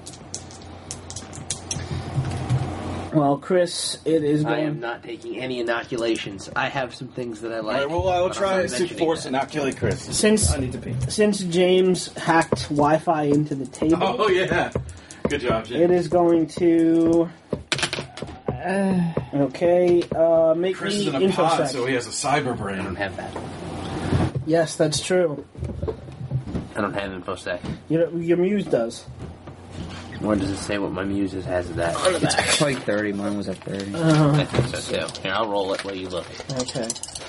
Speaker 2: Well, Chris, it is
Speaker 4: I
Speaker 2: going.
Speaker 4: am not taking any inoculations. I have some things that I like.
Speaker 6: All right, well, I will
Speaker 4: but I'm
Speaker 6: try
Speaker 4: not
Speaker 6: to
Speaker 4: mentioning
Speaker 6: force
Speaker 4: that.
Speaker 6: inoculate Chris.
Speaker 2: Since
Speaker 8: I need to pee.
Speaker 2: since James hacked Wi-Fi into the table,
Speaker 6: Oh yeah, good job, Jim.
Speaker 2: it is going to. Uh, okay. Uh, make
Speaker 6: Chris
Speaker 2: me
Speaker 6: is in a
Speaker 2: info
Speaker 6: pod,
Speaker 2: sec.
Speaker 6: so he has a cyber
Speaker 4: I don't
Speaker 6: brain.
Speaker 4: have that.
Speaker 2: Yes, that's true.
Speaker 4: I don't have InfoSec.
Speaker 2: Your, your muse does.
Speaker 4: Where does it say what my muse is- has of that?
Speaker 3: It's probably thirty. Mine was at thirty.
Speaker 4: I think so too. Here, I'll roll it while you look.
Speaker 2: Okay.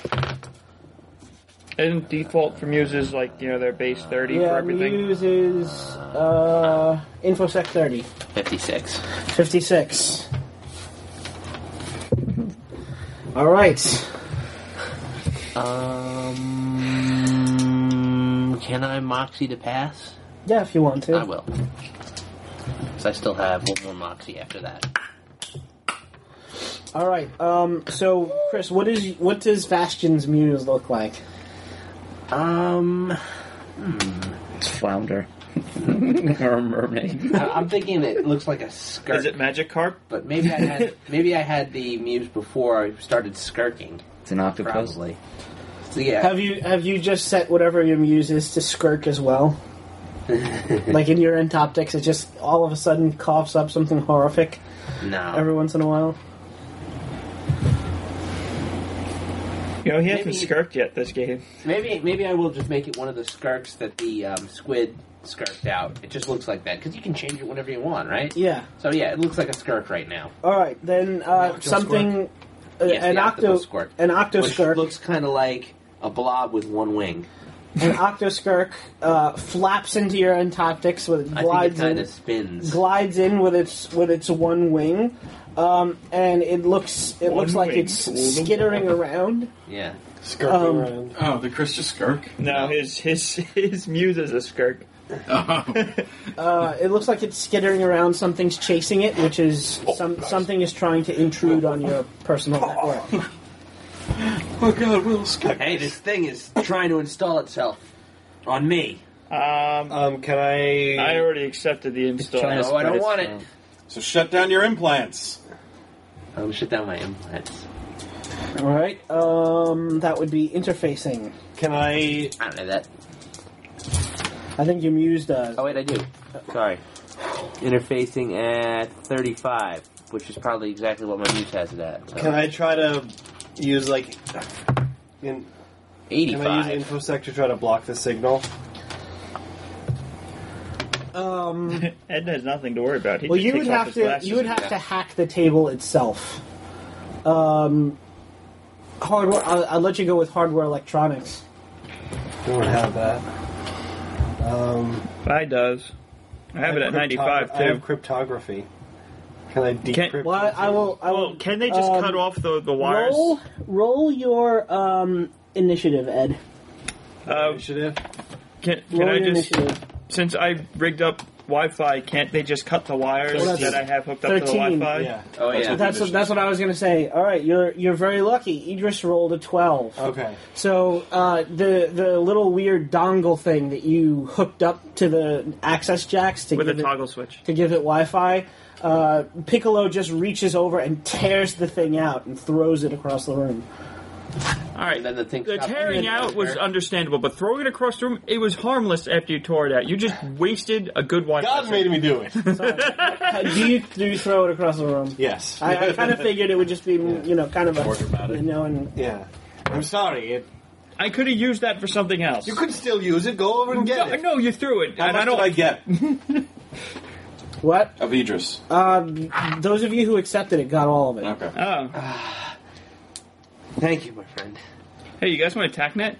Speaker 7: Isn't default for muses like, you know, their base thirty for
Speaker 2: Yeah,
Speaker 7: everything?
Speaker 2: muse is uh, infosec thirty.
Speaker 4: fifty-six.
Speaker 2: fifty-six. All right.
Speaker 4: Um, can I Moxie to pass?
Speaker 2: Yeah, if you want to.
Speaker 4: I will. Because I still have one more Moxie after that.
Speaker 2: All right. Um. So, Chris, what is what does Bastion's muse look like?
Speaker 4: Um,
Speaker 3: It's Flounder. Or a mermaid.
Speaker 4: I, I'm thinking it looks like a skirt.
Speaker 7: Is it Magic Carp?
Speaker 4: But maybe I had maybe I had the muse before I started skirking.
Speaker 3: It's an octopus.
Speaker 4: Probably. So yeah.
Speaker 2: Have you have you just set whatever your muse is to skirk as well? Like in your Entoptics, it just all of a sudden coughs up something horrific
Speaker 4: No.
Speaker 2: every once in a while.
Speaker 7: You know, he hasn't
Speaker 4: Maybe-
Speaker 7: skirked yet this game.
Speaker 4: Maybe maybe I will just make it one of the skirks that the um, squid skirked out. It just looks like that because you can change it whenever you want, right?
Speaker 2: Yeah.
Speaker 4: So yeah, it looks like a skirk right now.
Speaker 2: All right. Then uh, something. Uh,
Speaker 4: Yes,
Speaker 2: an
Speaker 4: the
Speaker 2: octo
Speaker 4: octopus squirt.
Speaker 2: an octo
Speaker 4: Which
Speaker 2: skirk.
Speaker 4: looks kind of like a blob with one wing.
Speaker 2: An octoskirk uh, flaps into your Entoptics with it
Speaker 4: I think it
Speaker 2: glides
Speaker 4: kind
Speaker 2: in,
Speaker 4: of spins.
Speaker 2: glides in with its with its one wing, um, and it looks it
Speaker 7: One
Speaker 2: looks like
Speaker 7: wing
Speaker 2: it's
Speaker 7: for the
Speaker 2: skittering around.
Speaker 4: Yeah.
Speaker 5: Skirting
Speaker 2: Um,
Speaker 5: around.
Speaker 6: Oh, did Chris just skirk?
Speaker 7: No, his his his muse is a skirk.
Speaker 2: Uh, it looks like it's skittering around. Something's chasing it, which is some something is trying to intrude on your personal network.
Speaker 6: Oh God, Will skip.
Speaker 4: Hey, this thing is trying to install itself on me.
Speaker 7: Um,
Speaker 5: Um, can I?
Speaker 7: I already accepted the install.
Speaker 3: trying to
Speaker 4: No, I don't
Speaker 3: spread
Speaker 4: want
Speaker 3: itself.
Speaker 4: it.
Speaker 6: So shut down your implants.
Speaker 4: I'm gonna shut down my implants.
Speaker 2: All right, um, that would be interfacing.
Speaker 5: Can I?
Speaker 4: I don't know that.
Speaker 2: I think your muse does.
Speaker 4: Oh wait, I do. Sorry. Interfacing at thirty-five. which is probably exactly what my muse has it at. So.
Speaker 5: Can I try to use, like... In,
Speaker 4: eighty-five.
Speaker 5: Can I use InfoSec to try to block the signal?
Speaker 2: Um,
Speaker 7: Ed has nothing to worry about. He
Speaker 2: well,
Speaker 7: just
Speaker 2: you would
Speaker 7: takes off
Speaker 2: have
Speaker 7: his
Speaker 2: to
Speaker 7: glasses
Speaker 2: you would
Speaker 7: and-
Speaker 2: have to hack the table itself. Um, hardware. I'll, I'll let you go with hardware electronics.
Speaker 5: Don't have that. Um,
Speaker 7: I does. I have it at
Speaker 5: cryptog-
Speaker 7: ninety-five
Speaker 5: I have
Speaker 7: too.
Speaker 5: cryptography. Can I decrypt?
Speaker 7: Can-
Speaker 2: Well, I, I will. I will.
Speaker 7: Well, can they just
Speaker 2: um,
Speaker 7: cut off the, the wires?
Speaker 2: Roll, roll your um, initiative, Ed.
Speaker 7: Uh,
Speaker 5: Initiative.
Speaker 7: can can
Speaker 2: Roll
Speaker 7: I
Speaker 2: your
Speaker 7: just,
Speaker 2: initiative.
Speaker 7: since I rigged up Wi-Fi, can't they just cut the wires
Speaker 2: Well, that's
Speaker 7: that I have hooked up to the
Speaker 2: thirteen.
Speaker 7: Wi-Fi?
Speaker 5: Yeah.
Speaker 4: Oh, yeah.
Speaker 2: That's what, that's what I was going to say. All right, you're you're very lucky. Idris rolled a twelve.
Speaker 5: Okay.
Speaker 2: So uh, the the little weird dongle thing that you hooked up to the access jacks to
Speaker 7: With a
Speaker 2: give it,
Speaker 7: toggle switch.
Speaker 2: to give it Wi-Fi, uh, Piccolo just reaches over and tears the thing out and throws it across the room.
Speaker 7: All right.
Speaker 4: And then the thing
Speaker 7: The
Speaker 4: stops.
Speaker 7: tearing out was understandable, but throwing it across the room, it was harmless after you tore it out. You just wasted a good Wi-Fi.
Speaker 5: God made me do it.
Speaker 2: Uh, do you do you throw it across the room?
Speaker 5: Yes.
Speaker 2: I, I kind of figured it would just be you know kind of a
Speaker 5: Work about it.
Speaker 2: you know and
Speaker 5: Yeah. I'm sorry. It,
Speaker 7: I could have used that for something else.
Speaker 5: you could still use it. Go over and get
Speaker 7: no,
Speaker 5: it.
Speaker 7: no, you threw it.
Speaker 5: How
Speaker 7: and
Speaker 5: much
Speaker 7: I don't.
Speaker 5: did I get?
Speaker 2: what?
Speaker 6: Of Idris.
Speaker 2: Um, those of you who accepted it got all of it.
Speaker 6: Okay.
Speaker 7: Oh.
Speaker 4: Thank you, my friend.
Speaker 7: Hey, you guys want a TACnet?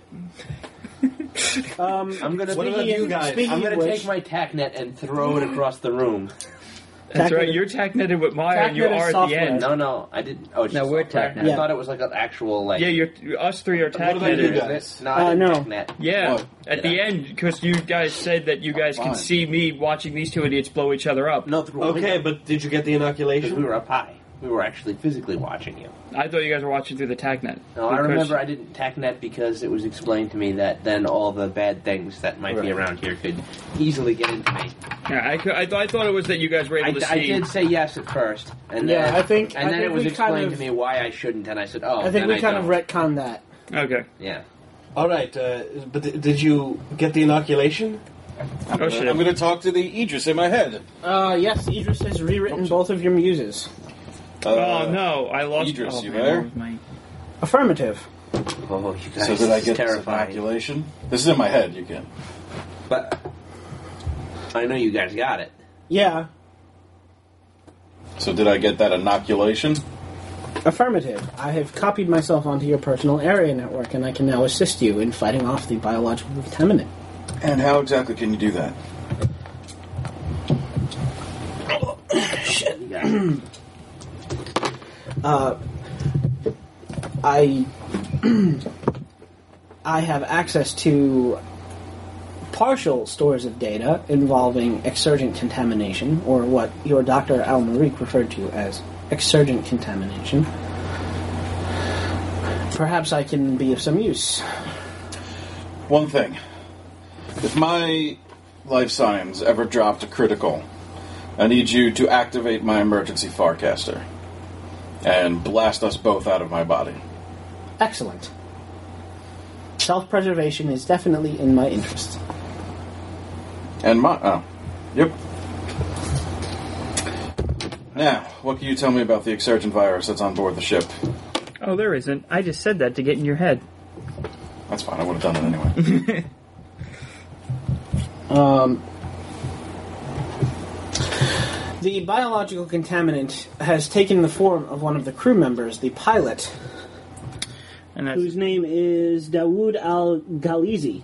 Speaker 2: Um,
Speaker 4: I'm gonna.
Speaker 5: What about you guys?
Speaker 2: Speaking
Speaker 4: I'm gonna
Speaker 2: of which,
Speaker 4: take my TACnet and throw it across the room.
Speaker 7: That's
Speaker 2: TACnet-
Speaker 7: right. You're TACneted with Maya, and you
Speaker 2: TACnet is
Speaker 7: are at the
Speaker 2: software.
Speaker 7: end.
Speaker 4: No, no, I didn't. Oh, it's
Speaker 3: No,
Speaker 4: just
Speaker 3: we're
Speaker 4: software.
Speaker 3: TACnet.
Speaker 4: I
Speaker 2: Yeah.
Speaker 4: thought it was like an actual like.
Speaker 7: Yeah, you're us three are
Speaker 5: What about you
Speaker 7: TACneted.
Speaker 5: guys?
Speaker 4: No, I
Speaker 2: Uh,
Speaker 4: didn't
Speaker 2: no.
Speaker 4: TACnet.
Speaker 7: Yeah,
Speaker 6: What?
Speaker 7: at the end, because you guys said that you guys can
Speaker 6: Fine.
Speaker 7: see me watching these two idiots blow each other up.
Speaker 4: No, through a
Speaker 5: Okay,
Speaker 4: window,
Speaker 5: but did you get the
Speaker 4: because
Speaker 5: inoculation?
Speaker 4: we were up high. We were actually physically watching you.
Speaker 7: I thought you guys were watching through the TACnet.
Speaker 4: No, I
Speaker 7: Because-
Speaker 4: remember I didn't TACnet because it was explained to me that then all the bad things that might be
Speaker 5: Right.
Speaker 4: around here could easily get into me.
Speaker 7: Yeah, I, cou- I, th- I thought it was that you guys were
Speaker 4: I,
Speaker 7: able to
Speaker 4: I
Speaker 7: see.
Speaker 4: did say yes at first, and
Speaker 2: Yeah,
Speaker 4: then
Speaker 2: I think-
Speaker 4: and
Speaker 2: I
Speaker 4: then
Speaker 2: think
Speaker 4: it was
Speaker 2: we kind
Speaker 4: explained
Speaker 2: of-
Speaker 4: to me why I shouldn't, and I said, "Oh,
Speaker 2: I think
Speaker 4: then
Speaker 2: we
Speaker 4: I
Speaker 2: kind
Speaker 4: don't.
Speaker 2: of retconned that.
Speaker 7: Okay.
Speaker 4: Yeah,
Speaker 5: All right, uh, but th- did you get the inoculation?
Speaker 7: Oh shit.
Speaker 6: I'm going to talk to the Idris in my head.
Speaker 2: Uh, yes, Idris has rewritten both of your muses.
Speaker 6: Uh,
Speaker 7: oh no, I lost.
Speaker 6: Idris,
Speaker 7: oh,
Speaker 6: you
Speaker 7: man,
Speaker 6: there?
Speaker 7: what was my-
Speaker 2: Affirmative.
Speaker 4: oh, you guys,
Speaker 6: So did I
Speaker 4: this
Speaker 6: get
Speaker 4: is
Speaker 6: this
Speaker 4: terrifying.
Speaker 6: inoculation? This is in my head. You can.
Speaker 4: But I know you guys got it.
Speaker 2: Yeah,
Speaker 6: So did I get that inoculation?
Speaker 2: affirmative. I have copied myself onto your personal area network, and I can now assist you in fighting off the biological contaminant.
Speaker 6: And how exactly can you do that?
Speaker 2: Shit.
Speaker 4: You got it.
Speaker 2: Uh, I I have access to partial stores of data involving exsurgent contamination, or what your Doctor Al-Mariq referred to as exsurgent contamination. Perhaps I can be of some use.
Speaker 6: One thing. If my life signs ever drop to critical, I need you to activate my emergency Farcaster and blast us both out of my body.
Speaker 2: Excellent. Self-preservation is definitely in my interest.
Speaker 6: And my... Oh. Yep. Now, what can you tell me about the exsurgent virus that's on board the ship?
Speaker 7: Oh, there isn't. I just said that to get in your head.
Speaker 6: That's fine, I would have done it anyway.
Speaker 2: Um, the biological contaminant has taken the form of one of the crew members, the pilot,
Speaker 7: And that's,
Speaker 2: whose name is Dawood Al-Ghalizi.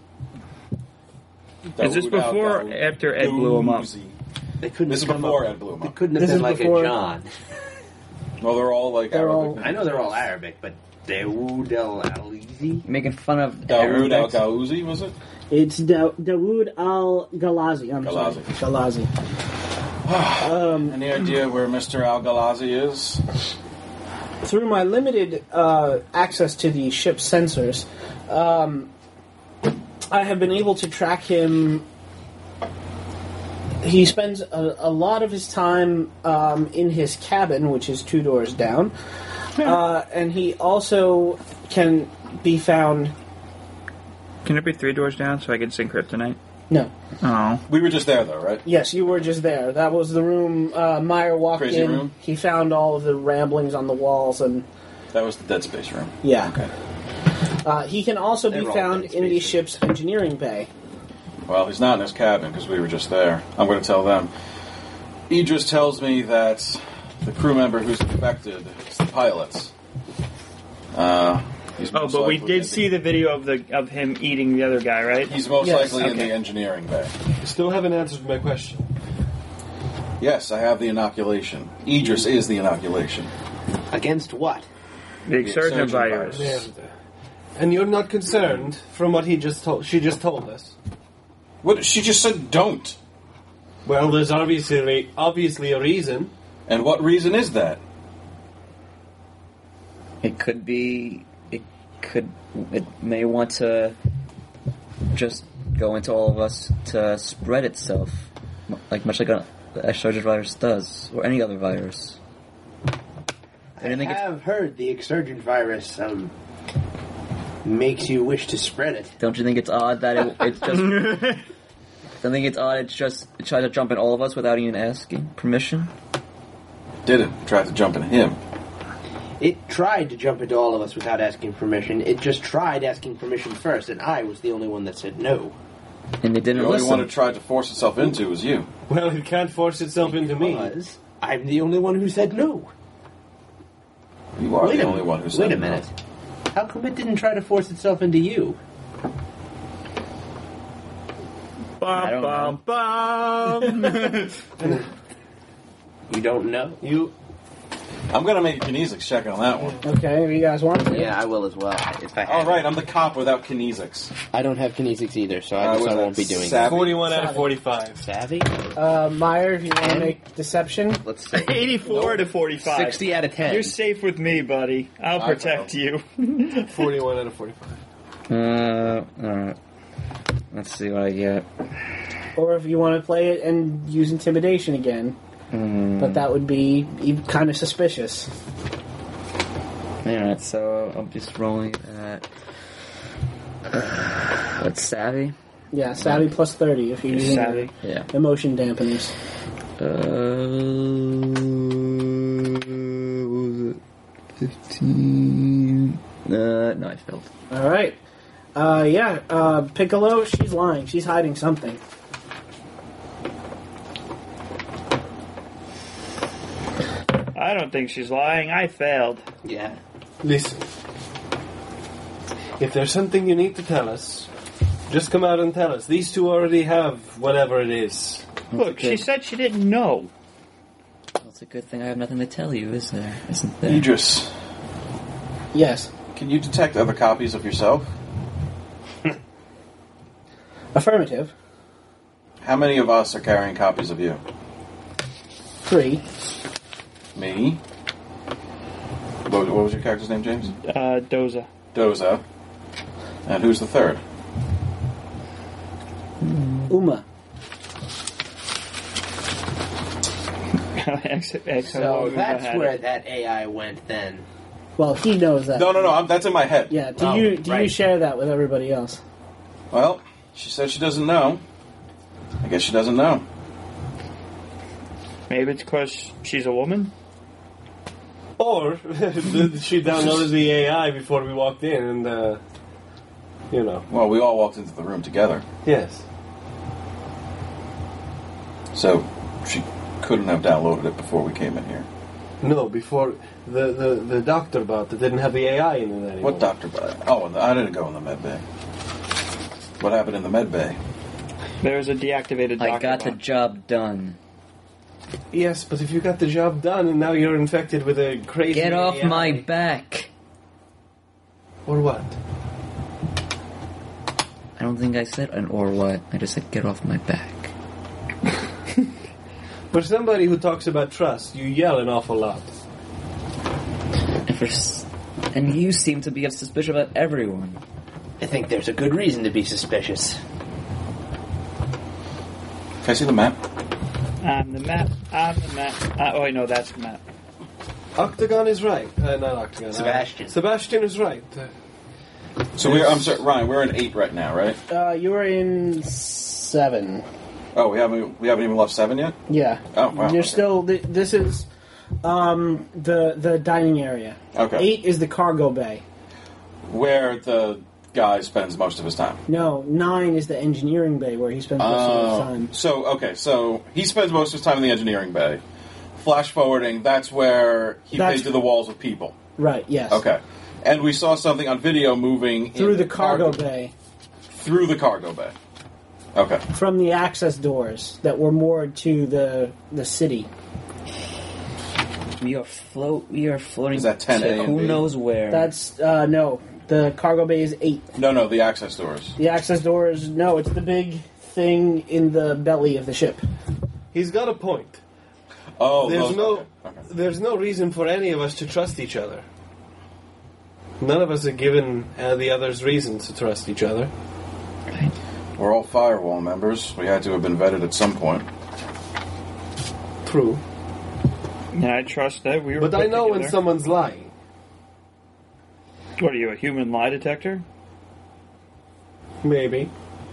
Speaker 7: is this
Speaker 6: Dawood
Speaker 7: before or
Speaker 6: Al-
Speaker 7: after Ed blew him up?
Speaker 6: Doozy.
Speaker 4: They couldn't.
Speaker 6: This is
Speaker 4: have come
Speaker 6: before
Speaker 4: up-
Speaker 6: Ed blew him
Speaker 4: They
Speaker 6: up.
Speaker 4: couldn't have
Speaker 2: This
Speaker 4: been
Speaker 2: is
Speaker 4: like
Speaker 2: before-
Speaker 4: a John.
Speaker 6: No, they're all like
Speaker 2: They're
Speaker 6: Arabic.
Speaker 2: all-
Speaker 4: I know they're all Arabic, but Dawood El Alizi.
Speaker 3: Making fun of
Speaker 6: Dawood
Speaker 3: Arabics.
Speaker 6: Al-Gauzi, was it?
Speaker 2: It's da- Dawood Al-Ghalazi. I'm
Speaker 6: Galazi.
Speaker 2: sorry. Ghalazi. um,
Speaker 6: Any idea where Mister Al-Galazi is?
Speaker 2: through my limited uh, access to the ship's sensors, um, I have been able to track him. He spends a, a lot of his time um, in his cabin, which is two doors down, uh, and he also can be found.
Speaker 7: Can it be three doors down so I can sing Kryptonite?
Speaker 2: No.
Speaker 7: Oh.
Speaker 6: We were just there, though, right?
Speaker 2: Yes, you were just there. That was the room uh, Meyer walked
Speaker 6: Crazy
Speaker 2: in.
Speaker 6: room?
Speaker 2: He found all of the ramblings on the walls, and
Speaker 6: That was the Dead Space room.
Speaker 2: yeah.
Speaker 6: Okay.
Speaker 2: Uh, he can also
Speaker 4: They
Speaker 2: be
Speaker 4: were all
Speaker 2: found
Speaker 4: dead
Speaker 2: in the
Speaker 4: spaces.
Speaker 2: ship's engineering bay.
Speaker 6: Well, he's not in his cabin because we were just there. I'm going to tell them. Idris tells me that the crew member who's infected is the pilot. Uh, he's
Speaker 7: Oh,
Speaker 6: most
Speaker 7: but we
Speaker 6: likely
Speaker 7: did
Speaker 6: in
Speaker 7: see the video of the of him eating the other guy, right?
Speaker 6: He's most
Speaker 2: Yes,
Speaker 6: likely in
Speaker 7: okay.
Speaker 6: the engineering bay.
Speaker 5: Still haven't answered my question.
Speaker 6: Yes, I have the inoculation. Idris is the inoculation.
Speaker 4: Against what?
Speaker 7: The exurgent
Speaker 6: exurgent
Speaker 7: virus.
Speaker 6: virus.
Speaker 5: There. And you're not concerned from what he just told. She just told us.
Speaker 6: What? She just said don't.
Speaker 5: Well, there's obviously obviously a reason.
Speaker 6: And what reason is that?
Speaker 3: It could be. It could. It may want to just go into all of us to spread itself, m- like much like a, the exurgent virus does, or any other virus.
Speaker 4: I
Speaker 3: don't think it's-
Speaker 4: have heard the exurgent virus um, makes you wish to spread it.
Speaker 3: Don't you think it's odd that it, it's just? Don't think it's odd. It's just it tried to jump in all of us without even asking permission.
Speaker 6: Did it? Tried to jump in him.
Speaker 4: It tried to jump into all of us without asking permission. It just tried asking permission first, and I was the only one that said no.
Speaker 3: And they
Speaker 6: The
Speaker 3: didn't
Speaker 6: only
Speaker 3: listen.
Speaker 6: one it tried to force itself into was you.
Speaker 5: Well, it can't force itself into me.
Speaker 4: Because I'm the only one who said no.
Speaker 6: You are
Speaker 4: Wait
Speaker 6: the
Speaker 4: a,
Speaker 6: only one who said
Speaker 4: Wait a
Speaker 6: no.
Speaker 4: minute. How come it didn't try to force itself into you?
Speaker 3: I don't
Speaker 7: Bum, bum, bum.
Speaker 4: You don't know?
Speaker 5: You.
Speaker 6: I'm going to make a kinesics check on that one.
Speaker 2: Okay, if you guys want to.
Speaker 4: Yeah, I will as well. If I
Speaker 6: All
Speaker 4: have
Speaker 6: right,
Speaker 4: it.
Speaker 6: I'm the cop without kinesics.
Speaker 4: I don't have kinesics either, so
Speaker 6: Uh,
Speaker 4: I guess
Speaker 6: was
Speaker 4: I
Speaker 6: that
Speaker 4: won't be doing
Speaker 6: savvy?
Speaker 5: Forty-one out of
Speaker 2: Savvy.
Speaker 5: forty-five.
Speaker 4: Savvy?
Speaker 2: Uh, Meyer, if you want to
Speaker 4: And-
Speaker 2: make deception.
Speaker 4: Let's see.
Speaker 7: eighty-four to forty-five.
Speaker 4: sixty out of ten.
Speaker 7: You're safe with me, buddy. I'll
Speaker 6: I
Speaker 7: protect you.
Speaker 5: Forty-one out of forty-five.
Speaker 3: Uh, alright. Let's see what I get.
Speaker 2: Or if you want to play it and use intimidation again.
Speaker 3: Mm.
Speaker 2: But that would be kind of suspicious.
Speaker 3: Alright, so I'm just rolling at. What's savvy?
Speaker 2: Yeah, savvy plus thirty if you're using
Speaker 7: Savvy.
Speaker 3: Yeah.
Speaker 2: emotion dampeners.
Speaker 3: Uh, what was it? Fifteen. Uh, no, I failed.
Speaker 2: All right. Uh, yeah, uh, Piccolo, she's lying. She's hiding something.
Speaker 7: I don't think she's lying. I failed.
Speaker 4: Yeah.
Speaker 5: Listen. If there's something you need to tell us, just come out and tell us. These two already have whatever it is.
Speaker 7: Look, she said she didn't know.
Speaker 3: Well, it's a good thing I have nothing to tell you, is there? Isn't there?
Speaker 6: Idris,
Speaker 2: Yes.
Speaker 6: can you detect other copies of yourself?
Speaker 2: Affirmative.
Speaker 6: How many of us are carrying copies of you?
Speaker 2: Three.
Speaker 6: Me. What, what was your character's name, James?
Speaker 7: Uh, Doza.
Speaker 6: Doza. And who's the third?
Speaker 2: Uma.
Speaker 7: X, X,
Speaker 4: So that's
Speaker 7: had
Speaker 4: where
Speaker 7: it.
Speaker 4: that A I went then.
Speaker 2: Well, he knows that.
Speaker 6: No, no, no. I'm, that's in my head.
Speaker 2: Yeah, do
Speaker 4: Oh,
Speaker 2: you do you
Speaker 4: right.
Speaker 2: share that with everybody else?
Speaker 6: Well, she said she doesn't know. I guess she doesn't know.
Speaker 7: Maybe it's because she's a woman?
Speaker 5: Or she downloaded the A I before we walked in, and uh, you know.
Speaker 6: Well, we all walked into the room together,
Speaker 5: Yes.
Speaker 6: so she couldn't have downloaded it before we came in here.
Speaker 5: No, before the, the, the doctor bot that didn't have the A I in it anymore.
Speaker 6: What doctor? Oh, and I didn't go in the med bay. What happened in the med bay?
Speaker 7: There's a deactivated
Speaker 3: I
Speaker 7: doctor
Speaker 3: got the
Speaker 7: bot.
Speaker 3: job done.
Speaker 5: Yes, but if you got the job done and now you're infected with a crazy
Speaker 3: Get off
Speaker 5: A I,
Speaker 3: my back!
Speaker 5: Or what?
Speaker 3: I don't think I said an or what. I just said get off my back.
Speaker 5: For somebody who talks about trust, you yell an awful lot.
Speaker 3: And, for, s- and you seem to be suspicious about everyone.
Speaker 4: I think there's a good reason to be suspicious.
Speaker 6: Can I see the map?
Speaker 7: I'm the map. I'm the map. Uh, oh, wait, no, that's the map.
Speaker 5: Octagon is right. Uh, not Octagon. uh,
Speaker 4: Sebastian.
Speaker 5: Sebastian is right. Uh,
Speaker 6: So we're, I'm sorry, Ryan, we're in eight right now, right?
Speaker 2: Uh, you were in seven.
Speaker 6: Oh, we haven't we haven't even left seven yet?
Speaker 2: Yeah.
Speaker 6: Oh, wow.
Speaker 2: You're
Speaker 6: Okay.
Speaker 2: still. th- This is um, the the dining area.
Speaker 6: Okay.
Speaker 2: Eight is the cargo bay.
Speaker 6: Where the guy spends most of his time.
Speaker 2: No, nine is the engineering bay where he spends most of his
Speaker 6: Oh.
Speaker 2: time.
Speaker 6: So, okay, so he spends most of his time in the engineering bay. Flash forwarding, that's where he
Speaker 2: That's-
Speaker 6: painted the walls with people.
Speaker 2: Right. Yes.
Speaker 6: Okay. And we saw something on video moving
Speaker 2: Through
Speaker 6: in
Speaker 2: the cargo bay,
Speaker 6: Through the cargo bay. Okay.
Speaker 2: from the access doors that were moored to the the city.
Speaker 3: We are float. We are floating.
Speaker 6: Is that ten
Speaker 3: to
Speaker 6: A and
Speaker 3: who
Speaker 6: B?
Speaker 3: knows where?
Speaker 2: That's uh, no. The cargo bay is eight.
Speaker 6: No, no, the access doors.
Speaker 2: The access doors. No, it's the big thing in the belly of the ship.
Speaker 9: He's got a point.
Speaker 6: Oh,
Speaker 9: There's
Speaker 6: those-
Speaker 9: no,
Speaker 6: okay, okay.
Speaker 9: there's no reason for any of us to trust each other. None of us are given uh, the others reasons to trust each other.
Speaker 6: We're all firewall members. We had to have been vetted at some point.
Speaker 9: True.
Speaker 7: And I trust that we were.
Speaker 9: But
Speaker 7: put
Speaker 9: I know when
Speaker 7: together.
Speaker 9: someone's lying.
Speaker 7: What are you, a human lie detector?
Speaker 9: Maybe.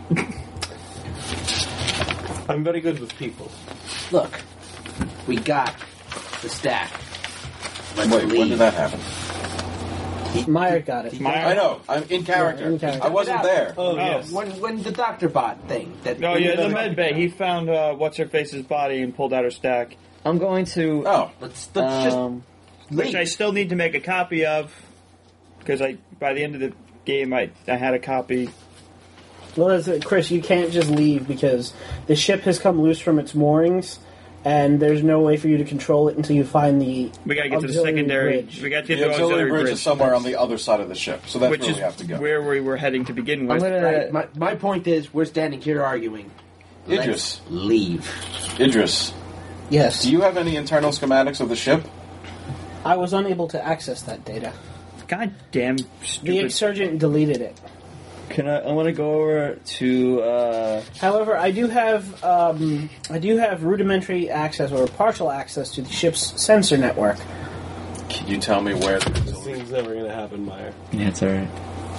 Speaker 9: I'm very good with people.
Speaker 4: Look, we got the stack. Let's
Speaker 6: Wait,
Speaker 4: leave.
Speaker 6: when did that happen?
Speaker 2: Meyer got it.
Speaker 7: Meyer?
Speaker 6: I know. I'm in character.
Speaker 2: Yeah, in character.
Speaker 6: I wasn't there.
Speaker 9: Oh,
Speaker 7: Oh.
Speaker 9: yes.
Speaker 4: When when the doctor bot thing that
Speaker 7: Oh yeah, the med bay. He found uh, what's her face's body and pulled out her stack,
Speaker 3: I'm going to.
Speaker 6: Oh,
Speaker 4: let's let's just
Speaker 3: Um,
Speaker 7: which I
Speaker 4: leave.
Speaker 7: still need to make a copy of, because I by the end of the game I I had a copy.
Speaker 2: Well, that's it, Chris, you can't just leave because the ship has come loose from its moorings, and there's no way for you to control it until you find the.
Speaker 7: We gotta get to the
Speaker 2: auxiliary
Speaker 7: secondary.
Speaker 2: bridge.
Speaker 7: We gotta get
Speaker 6: the
Speaker 7: to the
Speaker 6: auxiliary bridge
Speaker 7: bridge,
Speaker 6: is somewhere on the other side of the ship, so that's
Speaker 7: which
Speaker 6: where
Speaker 7: is
Speaker 6: we have to go.
Speaker 7: where we were heading to begin
Speaker 3: I'm
Speaker 7: with.
Speaker 3: gonna.
Speaker 4: Right. My my point is, we're standing here arguing. Let's
Speaker 6: Idris.
Speaker 4: leave.
Speaker 6: Idris,
Speaker 2: Yes.
Speaker 6: do you have any internal schematics of the ship?
Speaker 2: I was unable to access that data.
Speaker 7: God damn
Speaker 2: The
Speaker 7: stupid.
Speaker 2: Exurgent deleted it.
Speaker 3: Can I? I want to go over to. Uh,
Speaker 2: However, I do have um, I do have rudimentary access or partial access to the ship's sensor network.
Speaker 6: Can you tell me where the
Speaker 9: This
Speaker 6: auxiliary...
Speaker 9: thing's never going to happen, Meyer.
Speaker 3: yeah, it's alright.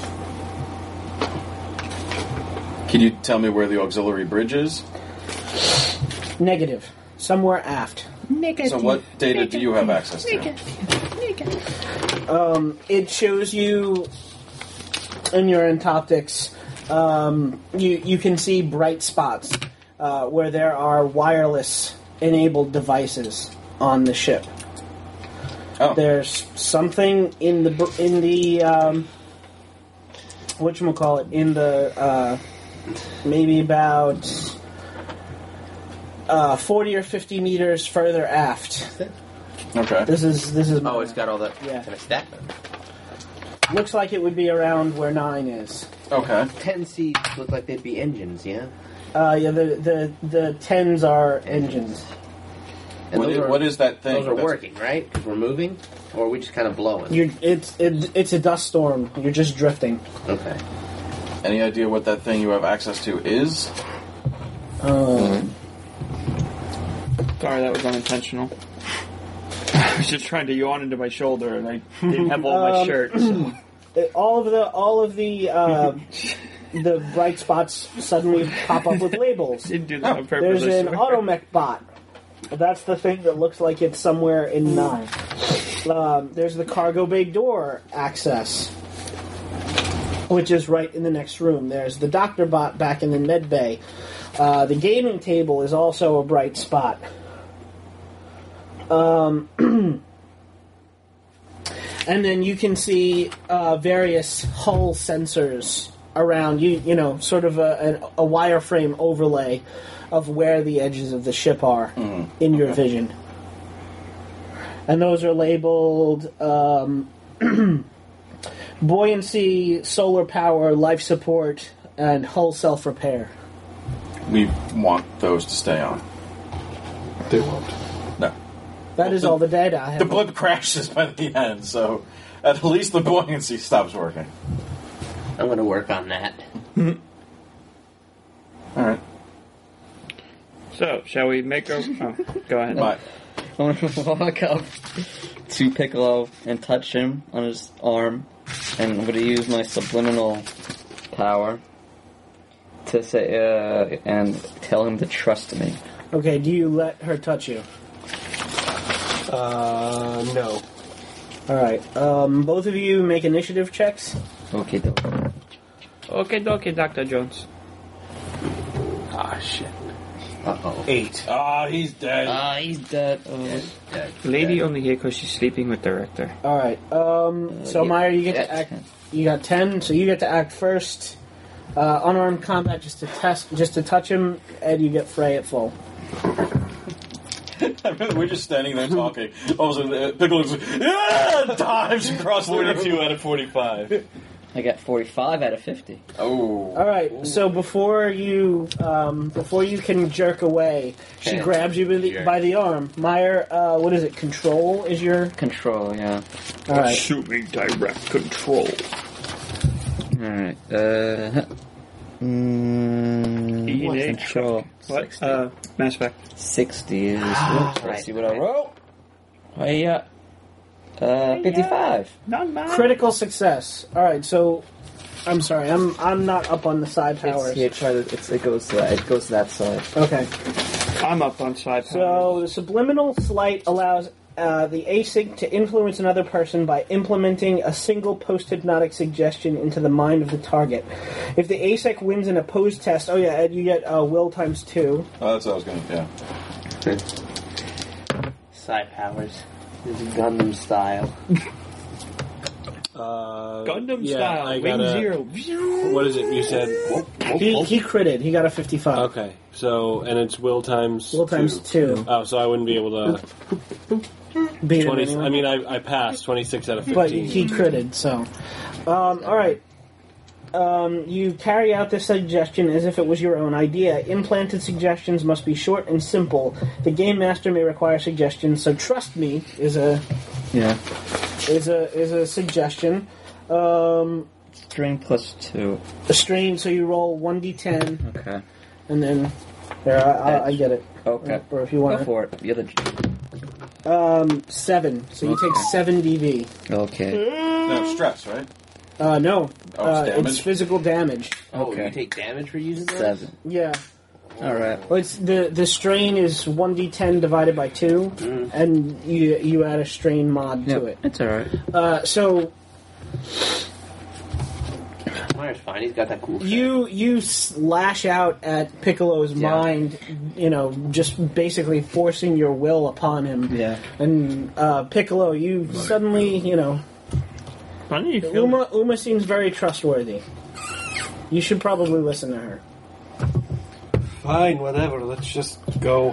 Speaker 6: Can you tell me where the auxiliary bridge is?
Speaker 2: Negative. Somewhere aft.
Speaker 6: So what data do you have access to?
Speaker 2: Um, it shows you in your entoptics. Um, you you can see bright spots uh, where there are wireless enabled devices on the ship.
Speaker 6: Oh,
Speaker 2: There's something in the br- in the um, whatchamacallit, in the uh, maybe about uh, forty or fifty meters further aft.
Speaker 6: okay.
Speaker 2: This is this is
Speaker 4: Oh, it's got all that.
Speaker 2: Yeah.
Speaker 4: Can I stack them?
Speaker 2: looks like it would be around where nine is.
Speaker 6: Okay.
Speaker 4: Ten Cs look like they'd be engines, yeah.
Speaker 2: Uh, yeah, the the the tens are engines.
Speaker 4: And
Speaker 6: What
Speaker 4: those
Speaker 6: is,
Speaker 4: are,
Speaker 6: what is that thing?
Speaker 4: Those are
Speaker 6: that's-
Speaker 4: working, right? Because we're moving, or are we just kind of blowing?
Speaker 2: You're it's it, it's a dust storm. You're just drifting.
Speaker 4: Okay.
Speaker 6: Any idea what that thing you have access to is?
Speaker 2: Um,
Speaker 7: Sorry, that was unintentional. I was just trying to yawn into my shoulder, and I didn't have all my
Speaker 2: Um,
Speaker 7: shirt. So.
Speaker 2: it- all of the all of the uh, the bright spots suddenly pop up with labels.
Speaker 7: Didn't do that on purpose.
Speaker 2: There's
Speaker 7: I
Speaker 2: an
Speaker 7: swear.
Speaker 2: automech bot. That's the thing that looks like it's somewhere in nine. Um, there's the cargo bay door access, which is right in the next room. There's the doctor bot back in the med bay. Uh, the gaming table is also a bright spot. Um, and then you can see uh, various hull sensors around you. You know, sort of a, a, a wireframe overlay of where the edges of the ship are in your vision. And those are labeled um, buoyancy, solar power, life support, and hull self-repair.
Speaker 6: We want those to stay on.
Speaker 9: They won't.
Speaker 6: No.
Speaker 2: That is all the data I have.
Speaker 6: The blip crashes by the end, so at least the buoyancy stops working.
Speaker 4: I'm going to work on that.
Speaker 6: Alright.
Speaker 7: So, shall we make a... Oh, go ahead.
Speaker 6: Bye.
Speaker 3: I want to walk up to Piccolo and touch him on his arm and I'm going to use my subliminal power to say uh, and tell him to trust me.
Speaker 2: Okay, do you let her touch you?
Speaker 9: Uh, no.
Speaker 2: Alright, um, both of you make initiative checks.
Speaker 3: Okay, dokie.
Speaker 7: Okay, dokie, Doctor Jones.
Speaker 4: Ah, shit.
Speaker 3: Uh-oh.
Speaker 9: Eight.
Speaker 6: Ah, he's dead.
Speaker 3: Ah, he's dead. Oh.
Speaker 4: Dead, dead,
Speaker 7: Lady
Speaker 4: dead.
Speaker 7: only here because she's sleeping with the rector.
Speaker 2: Alright, um, so
Speaker 3: yeah,
Speaker 2: Meyer, you get
Speaker 3: yeah,
Speaker 2: to act.
Speaker 3: ten.
Speaker 2: You got ten, so you get to act first. Uh, unarmed combat, just to test, just to touch him. Ed, you get Frey at full.
Speaker 6: We're just standing there talking. All of a sudden, uh, Piccolo's like, yeah! Dives across the room.
Speaker 5: forty-two out of forty-five.
Speaker 3: I got forty-five out of fifty.
Speaker 6: Oh.
Speaker 2: All right. So before you, um, before you can jerk away, she
Speaker 4: Okay.
Speaker 2: grabs you by the,
Speaker 4: Jerk.
Speaker 2: by the arm. Meyer, uh, what is it? Control is your.
Speaker 3: Control, yeah.
Speaker 2: All right.
Speaker 7: Assuming direct control.
Speaker 3: Alright, uh... Mm,
Speaker 7: What?
Speaker 3: control.
Speaker 7: What? Uh, Mass Effect.
Speaker 3: sixty is...
Speaker 4: Right.
Speaker 3: Let's see what I wrote. Hey, uh... Uh, fifty-five.
Speaker 7: Not bad.
Speaker 2: Critical success. All right. So, I'm sorry. I'm I'm not up on the side towers.
Speaker 3: It's, yeah, try to, it's, it goes to that, it goes to that side.
Speaker 2: Okay.
Speaker 7: I'm up on side.
Speaker 2: So the subliminal sleight allows uh, the async to influence another person by implementing a single post-hypnotic suggestion into the mind of the target. If the async wins an opposed test, oh yeah, Ed, you get uh, will times two.
Speaker 6: Oh, that's what I was going to, yeah.
Speaker 4: Side powers. This is Gundam style.
Speaker 5: Uh,
Speaker 7: Gundam
Speaker 5: yeah,
Speaker 7: style.
Speaker 5: I
Speaker 7: Wing
Speaker 5: got a-
Speaker 7: zero.
Speaker 5: What is it? You said
Speaker 2: He, he critted. He got a fifty-five.
Speaker 5: okay. So and it's will times
Speaker 2: Will times two.
Speaker 5: Oh, so I wouldn't be able to.
Speaker 2: Beat him
Speaker 5: Twenty.
Speaker 2: anyway.
Speaker 5: I mean, I, I passed twenty-six out of fifteen.
Speaker 2: But he critted, so. Um, Alright. Um, you carry out this suggestion as if it was your own idea. Implanted suggestions must be short and simple. The game master may require suggestions, so trust me is a
Speaker 3: Yeah.
Speaker 2: is a is a suggestion. Um,
Speaker 3: String plus two.
Speaker 2: a strain, so you roll one d ten,
Speaker 3: Okay.
Speaker 2: and then there I, I, I get it.
Speaker 3: Okay.
Speaker 2: Or if you
Speaker 3: Go
Speaker 2: want
Speaker 3: for it. The other...
Speaker 2: um seven, so you take
Speaker 3: Okay.
Speaker 2: seven d v.
Speaker 3: Okay.
Speaker 6: No, stress, right?
Speaker 2: Uh, no,
Speaker 6: Oh,
Speaker 2: uh,
Speaker 6: it's
Speaker 2: it's
Speaker 6: damage?
Speaker 2: physical damage.
Speaker 4: Oh,
Speaker 3: Okay.
Speaker 4: you take damage for using those?
Speaker 3: Seven.
Speaker 2: Yeah.
Speaker 3: Alright.
Speaker 2: Well, it's the the strain is one d ten divided by two,
Speaker 4: Mm.
Speaker 2: and you you add a strain mod to it.
Speaker 3: It's alright.
Speaker 2: Uh, so
Speaker 4: Meyer's fine. He's got that cool.
Speaker 2: you you slash out at Piccolo's
Speaker 4: Yeah.
Speaker 2: mind, you know, just basically forcing your will upon him.
Speaker 3: Yeah.
Speaker 2: And uh, Piccolo, you suddenly, you know,
Speaker 7: Why don't you feel
Speaker 2: Uma Uma seems very trustworthy. You should probably listen to her.
Speaker 9: Fine, whatever. Let's just go.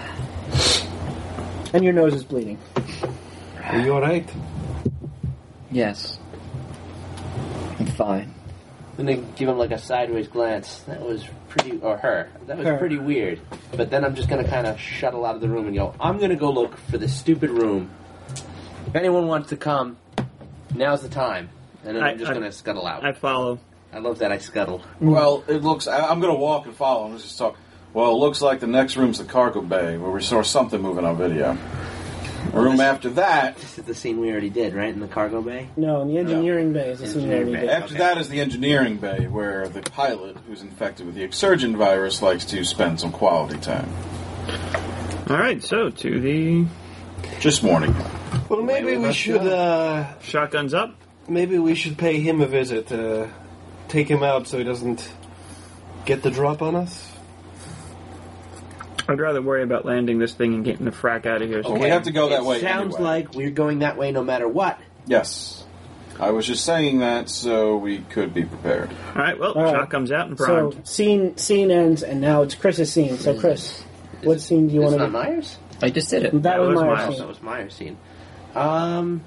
Speaker 2: And your nose is bleeding.
Speaker 9: Are you alright?
Speaker 3: Yes. I'm fine.
Speaker 4: And then give him like a sideways glance. That was pretty, or her. That was
Speaker 2: Her.
Speaker 4: pretty weird. But then I'm just gonna kind of shuttle out of the room and go. I'm gonna go look for this stupid room. If anyone wants to come, now's the time. And then
Speaker 7: I-
Speaker 4: I'm just
Speaker 7: I-
Speaker 4: gonna scuttle out.
Speaker 7: I follow.
Speaker 4: I love that I scuttle.
Speaker 6: Well, it looks... I, I'm going to walk and follow. Let's just talk. Well, it looks like the next room's the cargo bay, where we saw something moving on video. The room after that...
Speaker 4: This is the scene we already did, right? In the cargo bay?
Speaker 2: No, in the engineering bay is the scene
Speaker 4: Engineering
Speaker 2: where we
Speaker 4: bay.
Speaker 2: did.
Speaker 6: After
Speaker 4: Okay.
Speaker 6: that is the engineering bay, where the pilot, who's infected with the Exurgent virus, likes to spend some quality time.
Speaker 7: Alright, so to the
Speaker 6: Just warning.
Speaker 9: Well, maybe we should. Uh,
Speaker 7: shotguns up.
Speaker 9: maybe we should pay him a visit. Uh, take him out so he doesn't get the drop on us.
Speaker 7: I'd rather worry about landing this thing and getting the frack out of here. So
Speaker 6: Well, we have to go that
Speaker 4: it
Speaker 6: way
Speaker 4: sounds
Speaker 6: anyway.
Speaker 4: like we're going that way no matter what.
Speaker 6: Yes. I was just saying that so we could be prepared.
Speaker 7: Alright, well,
Speaker 2: All right.
Speaker 7: shot comes out and
Speaker 2: So
Speaker 7: primed.
Speaker 2: scene scene ends, and now it's Chris's scene. So Chris, what scene do you
Speaker 4: It's
Speaker 2: want to
Speaker 4: not
Speaker 2: do?
Speaker 4: Myers?
Speaker 3: I just did it.
Speaker 2: That,
Speaker 7: That
Speaker 2: was,
Speaker 7: was
Speaker 2: my
Speaker 7: Miles.
Speaker 4: Oh,
Speaker 2: scene.
Speaker 4: that was Myers' scene. Um,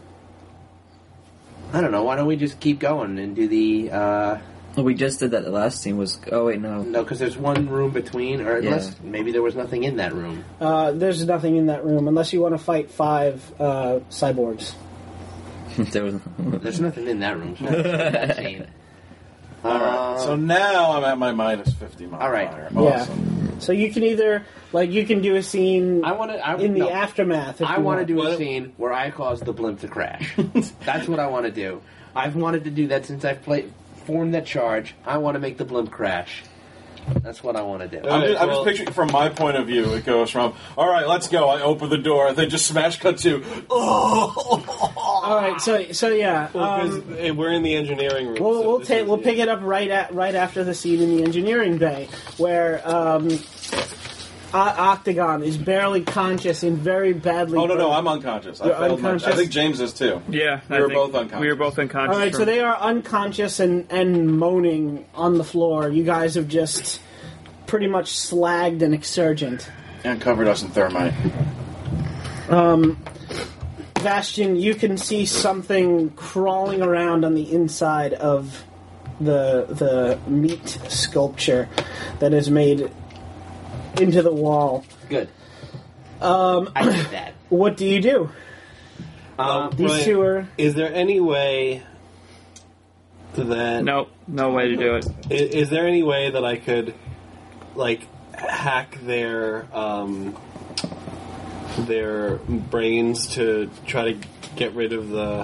Speaker 4: I don't know. Why don't we just keep going and do the? Uh,
Speaker 3: Well, we just did that. The last scene was... Oh, wait, no.
Speaker 4: no, because there's one room between, or
Speaker 3: Yeah.
Speaker 4: unless maybe there was nothing in that room.
Speaker 2: Uh, there's nothing in that room unless you want to fight five uh, cyborgs.
Speaker 3: there was...
Speaker 4: There's nothing in that room. So that scene. Uh,
Speaker 6: So now I'm at my minus fifty modifier.
Speaker 4: All right.
Speaker 6: Awesome.
Speaker 2: So you can either like you can do a scene
Speaker 4: I want to.
Speaker 2: in the
Speaker 4: no,
Speaker 2: aftermath. If
Speaker 4: I
Speaker 2: you
Speaker 4: want to do a
Speaker 2: What-
Speaker 4: scene where I cause the blimp to crash. That's what I want to do. I've wanted to do that since I've played, formed that charge. I want to make the blimp crash. That's what I want to do.
Speaker 6: I'm, just, I'm
Speaker 9: well-
Speaker 6: just picturing from my point of view. It goes from, all right, let's go. I open the door. Then just smash cut to, oh.
Speaker 2: All right, so so yeah,
Speaker 9: Well, 'cause,
Speaker 2: um,
Speaker 9: eh, we're in the engineering room.
Speaker 2: we'll
Speaker 9: so
Speaker 2: we'll
Speaker 9: this
Speaker 2: take
Speaker 9: is-
Speaker 2: we'll pick it up right at right after the scene in the engineering bay, where um, O- Octagon is barely conscious and very badly.
Speaker 6: Oh, no, no,
Speaker 2: burned.
Speaker 6: I'm unconscious. I
Speaker 2: You're
Speaker 6: failed my-
Speaker 2: unconscious?
Speaker 6: I think James is too.
Speaker 7: Yeah,
Speaker 6: We
Speaker 7: I
Speaker 6: were
Speaker 7: think
Speaker 6: both unconscious.
Speaker 7: We were both unconscious.
Speaker 2: All right, so
Speaker 7: for-
Speaker 2: they are unconscious and, and moaning on the floor. You guys have just pretty much slagged an exsurgent.
Speaker 6: And covered us in thermite.
Speaker 2: Um, Bastion, you can see something crawling around on the inside of the the meat sculpture that is made into the wall.
Speaker 4: Good.
Speaker 2: Um,
Speaker 4: I did that.
Speaker 2: what do you do?
Speaker 4: Um,
Speaker 2: These
Speaker 9: Right.
Speaker 2: two are.
Speaker 9: Is there any way that...
Speaker 7: No, no way to do it.
Speaker 9: I- Is there any way that I could, like, hack their um, their brains to try to get rid of the?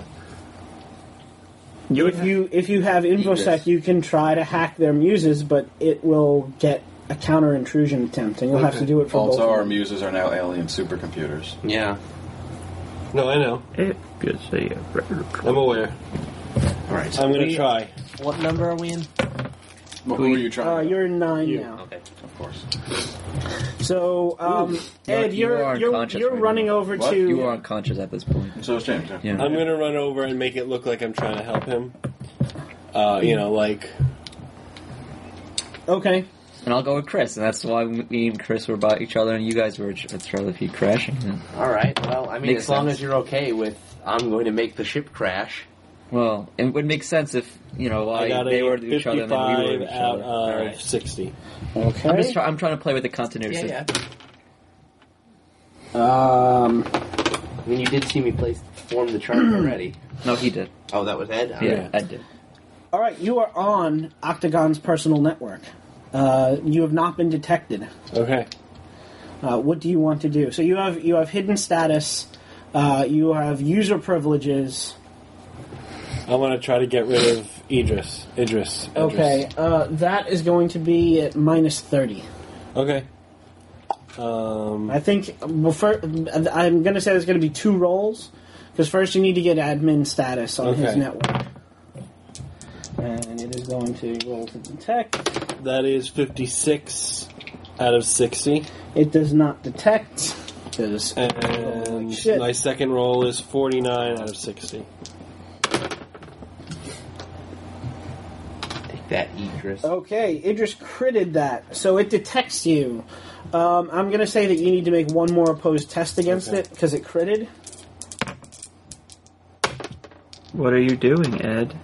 Speaker 7: You
Speaker 2: If you if you have InfoSec, you can try to hack their muses, but it will get a counter intrusion attempt, and you'll have to do it for both.
Speaker 6: Also,
Speaker 2: of
Speaker 6: our
Speaker 2: them.
Speaker 6: muses are now alien supercomputers.
Speaker 4: Yeah.
Speaker 9: No, I know.
Speaker 7: It could say a
Speaker 9: I'm aware.
Speaker 4: All right.
Speaker 9: I'm going
Speaker 4: we-
Speaker 9: to try.
Speaker 4: What number are we in?
Speaker 6: What were you trying
Speaker 2: Uh,
Speaker 6: to do?
Speaker 2: you're nine
Speaker 9: You.
Speaker 2: now.
Speaker 4: Okay.
Speaker 6: Of course.
Speaker 2: So, um, Ed,
Speaker 3: You
Speaker 2: you're
Speaker 3: are
Speaker 2: you're,
Speaker 3: unconscious
Speaker 2: you're
Speaker 3: right
Speaker 2: running
Speaker 3: now.
Speaker 2: over
Speaker 6: What?
Speaker 2: to.
Speaker 3: You are unconscious at this point.
Speaker 6: So is James. Yeah.
Speaker 3: Yeah.
Speaker 9: I'm going to run over and make it look like I'm trying to help him. Uh, you know, like...
Speaker 2: Okay.
Speaker 3: And I'll go with Chris, and that's why me and Chris were by each other, and you guys were at Charlie P crashing. Yeah.
Speaker 4: All right. Well, I mean,
Speaker 3: Makes
Speaker 4: as long
Speaker 3: sense.
Speaker 4: as you're okay with, I'm going to make the ship crash.
Speaker 3: Well, it would make sense if you know
Speaker 9: I
Speaker 3: why
Speaker 9: got
Speaker 3: they
Speaker 9: a
Speaker 3: were with each other and then we were
Speaker 9: fifty-five
Speaker 3: with each
Speaker 9: out
Speaker 3: other.
Speaker 9: of
Speaker 3: All right.
Speaker 9: sixty.
Speaker 2: Okay.
Speaker 3: I'm just try- I'm trying to play with the continuity.
Speaker 4: Yeah,
Speaker 3: system.
Speaker 4: yeah.
Speaker 2: Um,
Speaker 4: I mean, you did see me place form the charge already.
Speaker 3: No, he did.
Speaker 4: Oh, that was Ed.
Speaker 3: Yeah, I did.
Speaker 2: all right, you are on Octagon's personal network. Uh, you have not been detected.
Speaker 9: Okay.
Speaker 2: Uh, what do you want to do? So you have you have hidden status. Uh, you have user privileges.
Speaker 9: I want to try to get rid of Idris. Idris. Idris.
Speaker 2: Okay, uh, that is going to be at minus thirty.
Speaker 9: Okay. Um,
Speaker 2: I think before, I'm going to say there's going to be two rolls, because first you need to get admin status on his
Speaker 9: Okay.
Speaker 2: network. And it is going to roll to detect.
Speaker 9: that is fifty-six out of sixty.
Speaker 2: It does not detect. Because
Speaker 9: And
Speaker 2: shit.
Speaker 9: my second roll is forty-nine out of sixty.
Speaker 4: Take that, Idris.
Speaker 2: Okay, Idris critted that, so it detects you. Um, I'm going to say that you need to make one more opposed test against
Speaker 9: Okay.
Speaker 2: it, because it critted.
Speaker 7: What are you doing, Ed?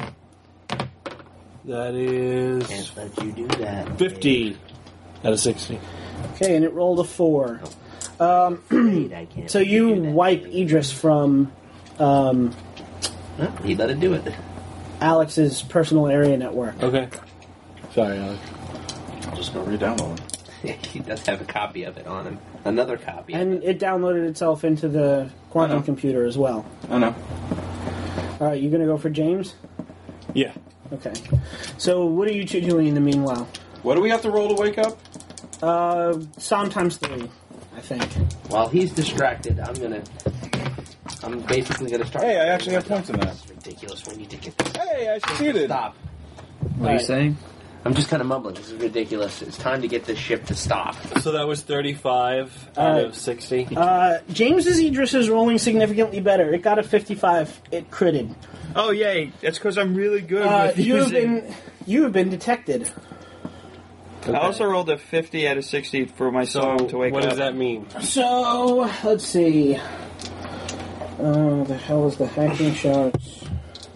Speaker 9: That is
Speaker 4: Can't let you do that.
Speaker 9: fifty out of sixty.
Speaker 2: Okay, and it rolled a four. Um,
Speaker 4: I can't
Speaker 2: so
Speaker 4: let
Speaker 2: you
Speaker 4: do that.
Speaker 2: wipe Idris from um,
Speaker 4: Huh? He let it do it.
Speaker 2: Alex's personal area network.
Speaker 9: Okay. Sorry, Alex.
Speaker 6: I'll just go re-download it.
Speaker 4: He does have a copy of it on him. Another copy.
Speaker 2: And it downloaded itself into the quantum
Speaker 6: Uh-huh.
Speaker 2: computer as well.
Speaker 6: I know.
Speaker 2: All right, you going to go for James?
Speaker 9: Yeah.
Speaker 2: Okay. So what are you two doing in the meanwhile?
Speaker 6: What do we have to roll to wake up?
Speaker 2: Uh, sometimes three, I think.
Speaker 4: While he's distracted, I'm gonna. I'm basically gonna start.
Speaker 6: Hey, I actually have points in that.
Speaker 4: It's ridiculous. We need to get this.
Speaker 6: Hey, I succeeded.
Speaker 4: Stop.
Speaker 3: What are you saying?
Speaker 4: I'm just kind of mumbling. This is ridiculous. It's time to get this ship to stop.
Speaker 9: So that was thirty-five out
Speaker 2: Alright.
Speaker 9: of sixty.
Speaker 2: Uh, James's Idris is rolling significantly better. It got a fifty-five. It critted.
Speaker 7: Oh, yay! That's because I'm really good
Speaker 2: Uh,
Speaker 7: with
Speaker 2: you have
Speaker 7: using...
Speaker 2: been you have been detected.
Speaker 7: I also rolled a fifty out of sixty for my
Speaker 9: So
Speaker 7: song to wake
Speaker 9: what
Speaker 7: up.
Speaker 9: does that mean?
Speaker 2: So let's see. Uh, the hell is the hacking shots?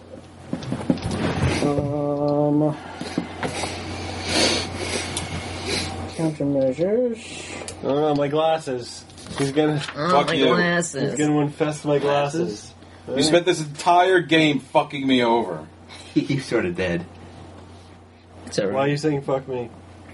Speaker 2: Um, countermeasures.
Speaker 9: Oh no, my glasses. He's gonna.
Speaker 6: Fuck you.
Speaker 9: He's gonna infest my glasses.
Speaker 6: You spent this entire game fucking me over.
Speaker 4: He's sort of dead.
Speaker 3: It's all
Speaker 9: Why are
Speaker 3: right.
Speaker 9: you saying fuck me?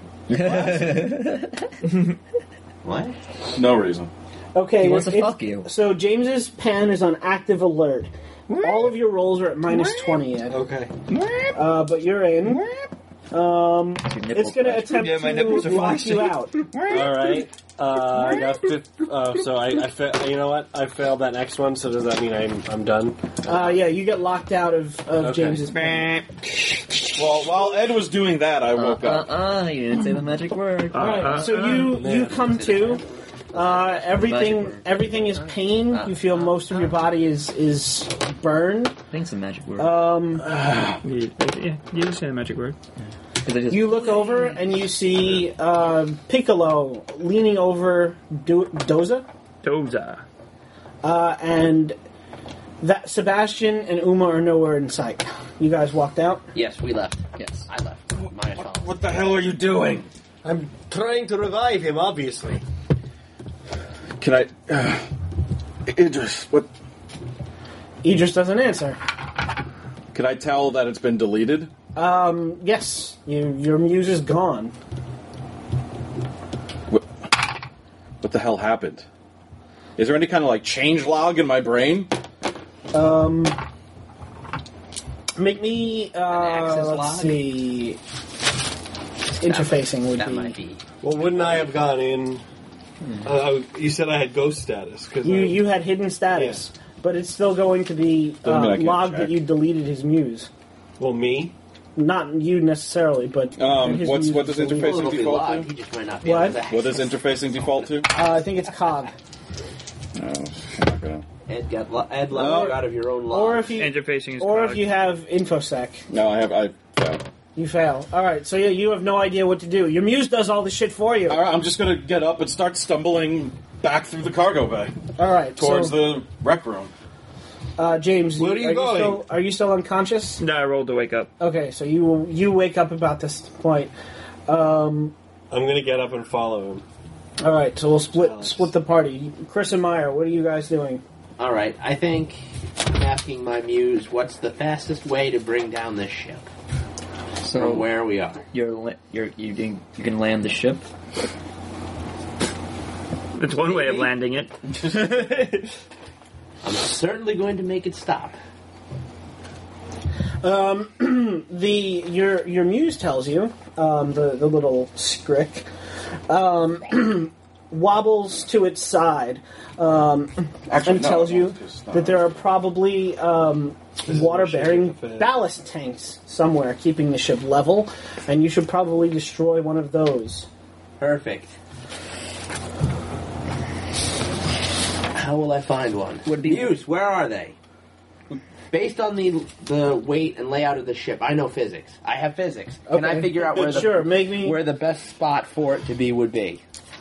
Speaker 4: What?
Speaker 6: No reason.
Speaker 2: Okay,
Speaker 3: He wants
Speaker 2: it-
Speaker 3: to
Speaker 2: it's-
Speaker 3: fuck you.
Speaker 2: So James's pen is on active alert, All of your rolls are at minus twenty, Ed.
Speaker 9: Okay.
Speaker 2: Uh, but you're in. Um,
Speaker 3: Your
Speaker 2: it's going to
Speaker 3: nipples-
Speaker 2: attempt
Speaker 7: Yeah, my nipples
Speaker 2: to
Speaker 7: are
Speaker 2: lock you
Speaker 7: flaccid.
Speaker 2: out.
Speaker 9: All right. Uh, I got fifth. Uh, so I, I fa- you know what? I failed that next one. So does that mean I'm I'm done?
Speaker 2: Uh, yeah, you get locked out of, of
Speaker 9: Okay.
Speaker 2: James's pen.
Speaker 6: Well, while Ed was doing that, I woke
Speaker 3: Uh,
Speaker 6: up.
Speaker 3: uh, you didn't say the magic word.
Speaker 2: All right,
Speaker 7: Uh,
Speaker 2: so
Speaker 7: uh,
Speaker 2: you
Speaker 9: man.
Speaker 2: you come to. Uh, everything
Speaker 3: Magic word.
Speaker 2: everything is pain. You feel most of your body is is burned.
Speaker 3: I think it's a magic word.
Speaker 2: Um,
Speaker 7: Yeah, yeah, you just say the magic word.
Speaker 3: 'Cause I just-
Speaker 2: you look over and you see uh, Piccolo leaning over Do- Doza,
Speaker 7: Doza.
Speaker 2: uh, and that Sebastian and Uma are nowhere in sight. You guys walked out.
Speaker 4: Yes, we left.
Speaker 3: Yes.
Speaker 4: I left. Minus five.
Speaker 6: What the hell are you doing?
Speaker 9: I'm trying to revive him. Obviously.
Speaker 6: Can I... Uh, Idris, what...
Speaker 2: Idris doesn't answer.
Speaker 6: Can I tell that it's been deleted?
Speaker 2: Um, yes, you, your muse is gone.
Speaker 6: What, what the hell happened? Is there any kind of, like, change log in my brain?
Speaker 2: Um, make me, uh,
Speaker 4: access
Speaker 2: let's
Speaker 4: log?
Speaker 2: see. Interfacing would
Speaker 4: That
Speaker 2: be.
Speaker 4: might be.
Speaker 9: Well, wouldn't I have gone in? Uh, you said I had ghost status because
Speaker 2: You you had hidden status, but it's still going to be
Speaker 6: Doesn't mean I
Speaker 2: uh,
Speaker 6: can't
Speaker 2: logged
Speaker 6: check.
Speaker 2: that you deleted his muse.
Speaker 9: well, me.
Speaker 2: Not you necessarily, but
Speaker 6: Um,
Speaker 2: his
Speaker 6: what's-
Speaker 2: muse
Speaker 6: what
Speaker 2: is
Speaker 6: does
Speaker 2: deleted.
Speaker 6: interface-
Speaker 4: Well, it'll be
Speaker 6: default
Speaker 4: logged.
Speaker 6: to?
Speaker 4: He just might not be
Speaker 2: What?
Speaker 4: able to
Speaker 6: What does
Speaker 4: access.
Speaker 6: interfacing default to?
Speaker 2: Uh, I think it's cog.
Speaker 6: No, I'm not gonna...
Speaker 4: Ed got lo- Ed log
Speaker 2: Or-
Speaker 4: out of your own log.
Speaker 2: Or if you
Speaker 7: Interfacing is
Speaker 2: or if
Speaker 7: cog.
Speaker 2: you have infosec,
Speaker 6: No, I have... I, yeah.
Speaker 2: you fail. All right, so yeah, you have no idea what to do. Your muse does all the shit for you.
Speaker 6: All right, I'm just gonna get up and start stumbling back through the cargo bay
Speaker 2: All right,
Speaker 6: towards
Speaker 2: so,
Speaker 6: the rec room.
Speaker 2: uh, James,
Speaker 9: Where are you
Speaker 2: are
Speaker 9: going?
Speaker 2: still, are you still unconscious?
Speaker 7: No, I rolled to wake up.
Speaker 2: Okay, so you you wake up about this point. Um,
Speaker 9: I'm gonna get up and follow him.
Speaker 2: all right, so we'll split
Speaker 9: Alex.
Speaker 2: split the party. Chris and Meyer, what are you guys doing?
Speaker 4: All right, I think I'm asking my muse what's the fastest way to bring down this ship
Speaker 3: So
Speaker 4: from where we are.
Speaker 3: you're la- you're you can you can land the ship.
Speaker 7: That's one way of landing it.
Speaker 4: I'm certainly going to make it stop.
Speaker 2: Um, the your your muse tells you um, the the little scrick um, wobbles to its side um,
Speaker 6: Actually,
Speaker 2: and
Speaker 6: no,
Speaker 2: tells
Speaker 6: it
Speaker 2: you
Speaker 6: won't, just, uh,
Speaker 2: that there are probably um,
Speaker 9: is
Speaker 2: water
Speaker 9: my ship
Speaker 2: bearing
Speaker 9: with the fan.
Speaker 2: ballast tanks somewhere keeping the ship level, and you should probably destroy one of those.
Speaker 4: Perfect. How will I find one?
Speaker 3: Would be-
Speaker 4: Muse, where are they? Based on the the weight and layout of the ship, I know physics. I have physics. Can I
Speaker 2: Okay.
Speaker 4: figure out where the
Speaker 2: Sure, make me-
Speaker 4: where the best spot for it to be would be?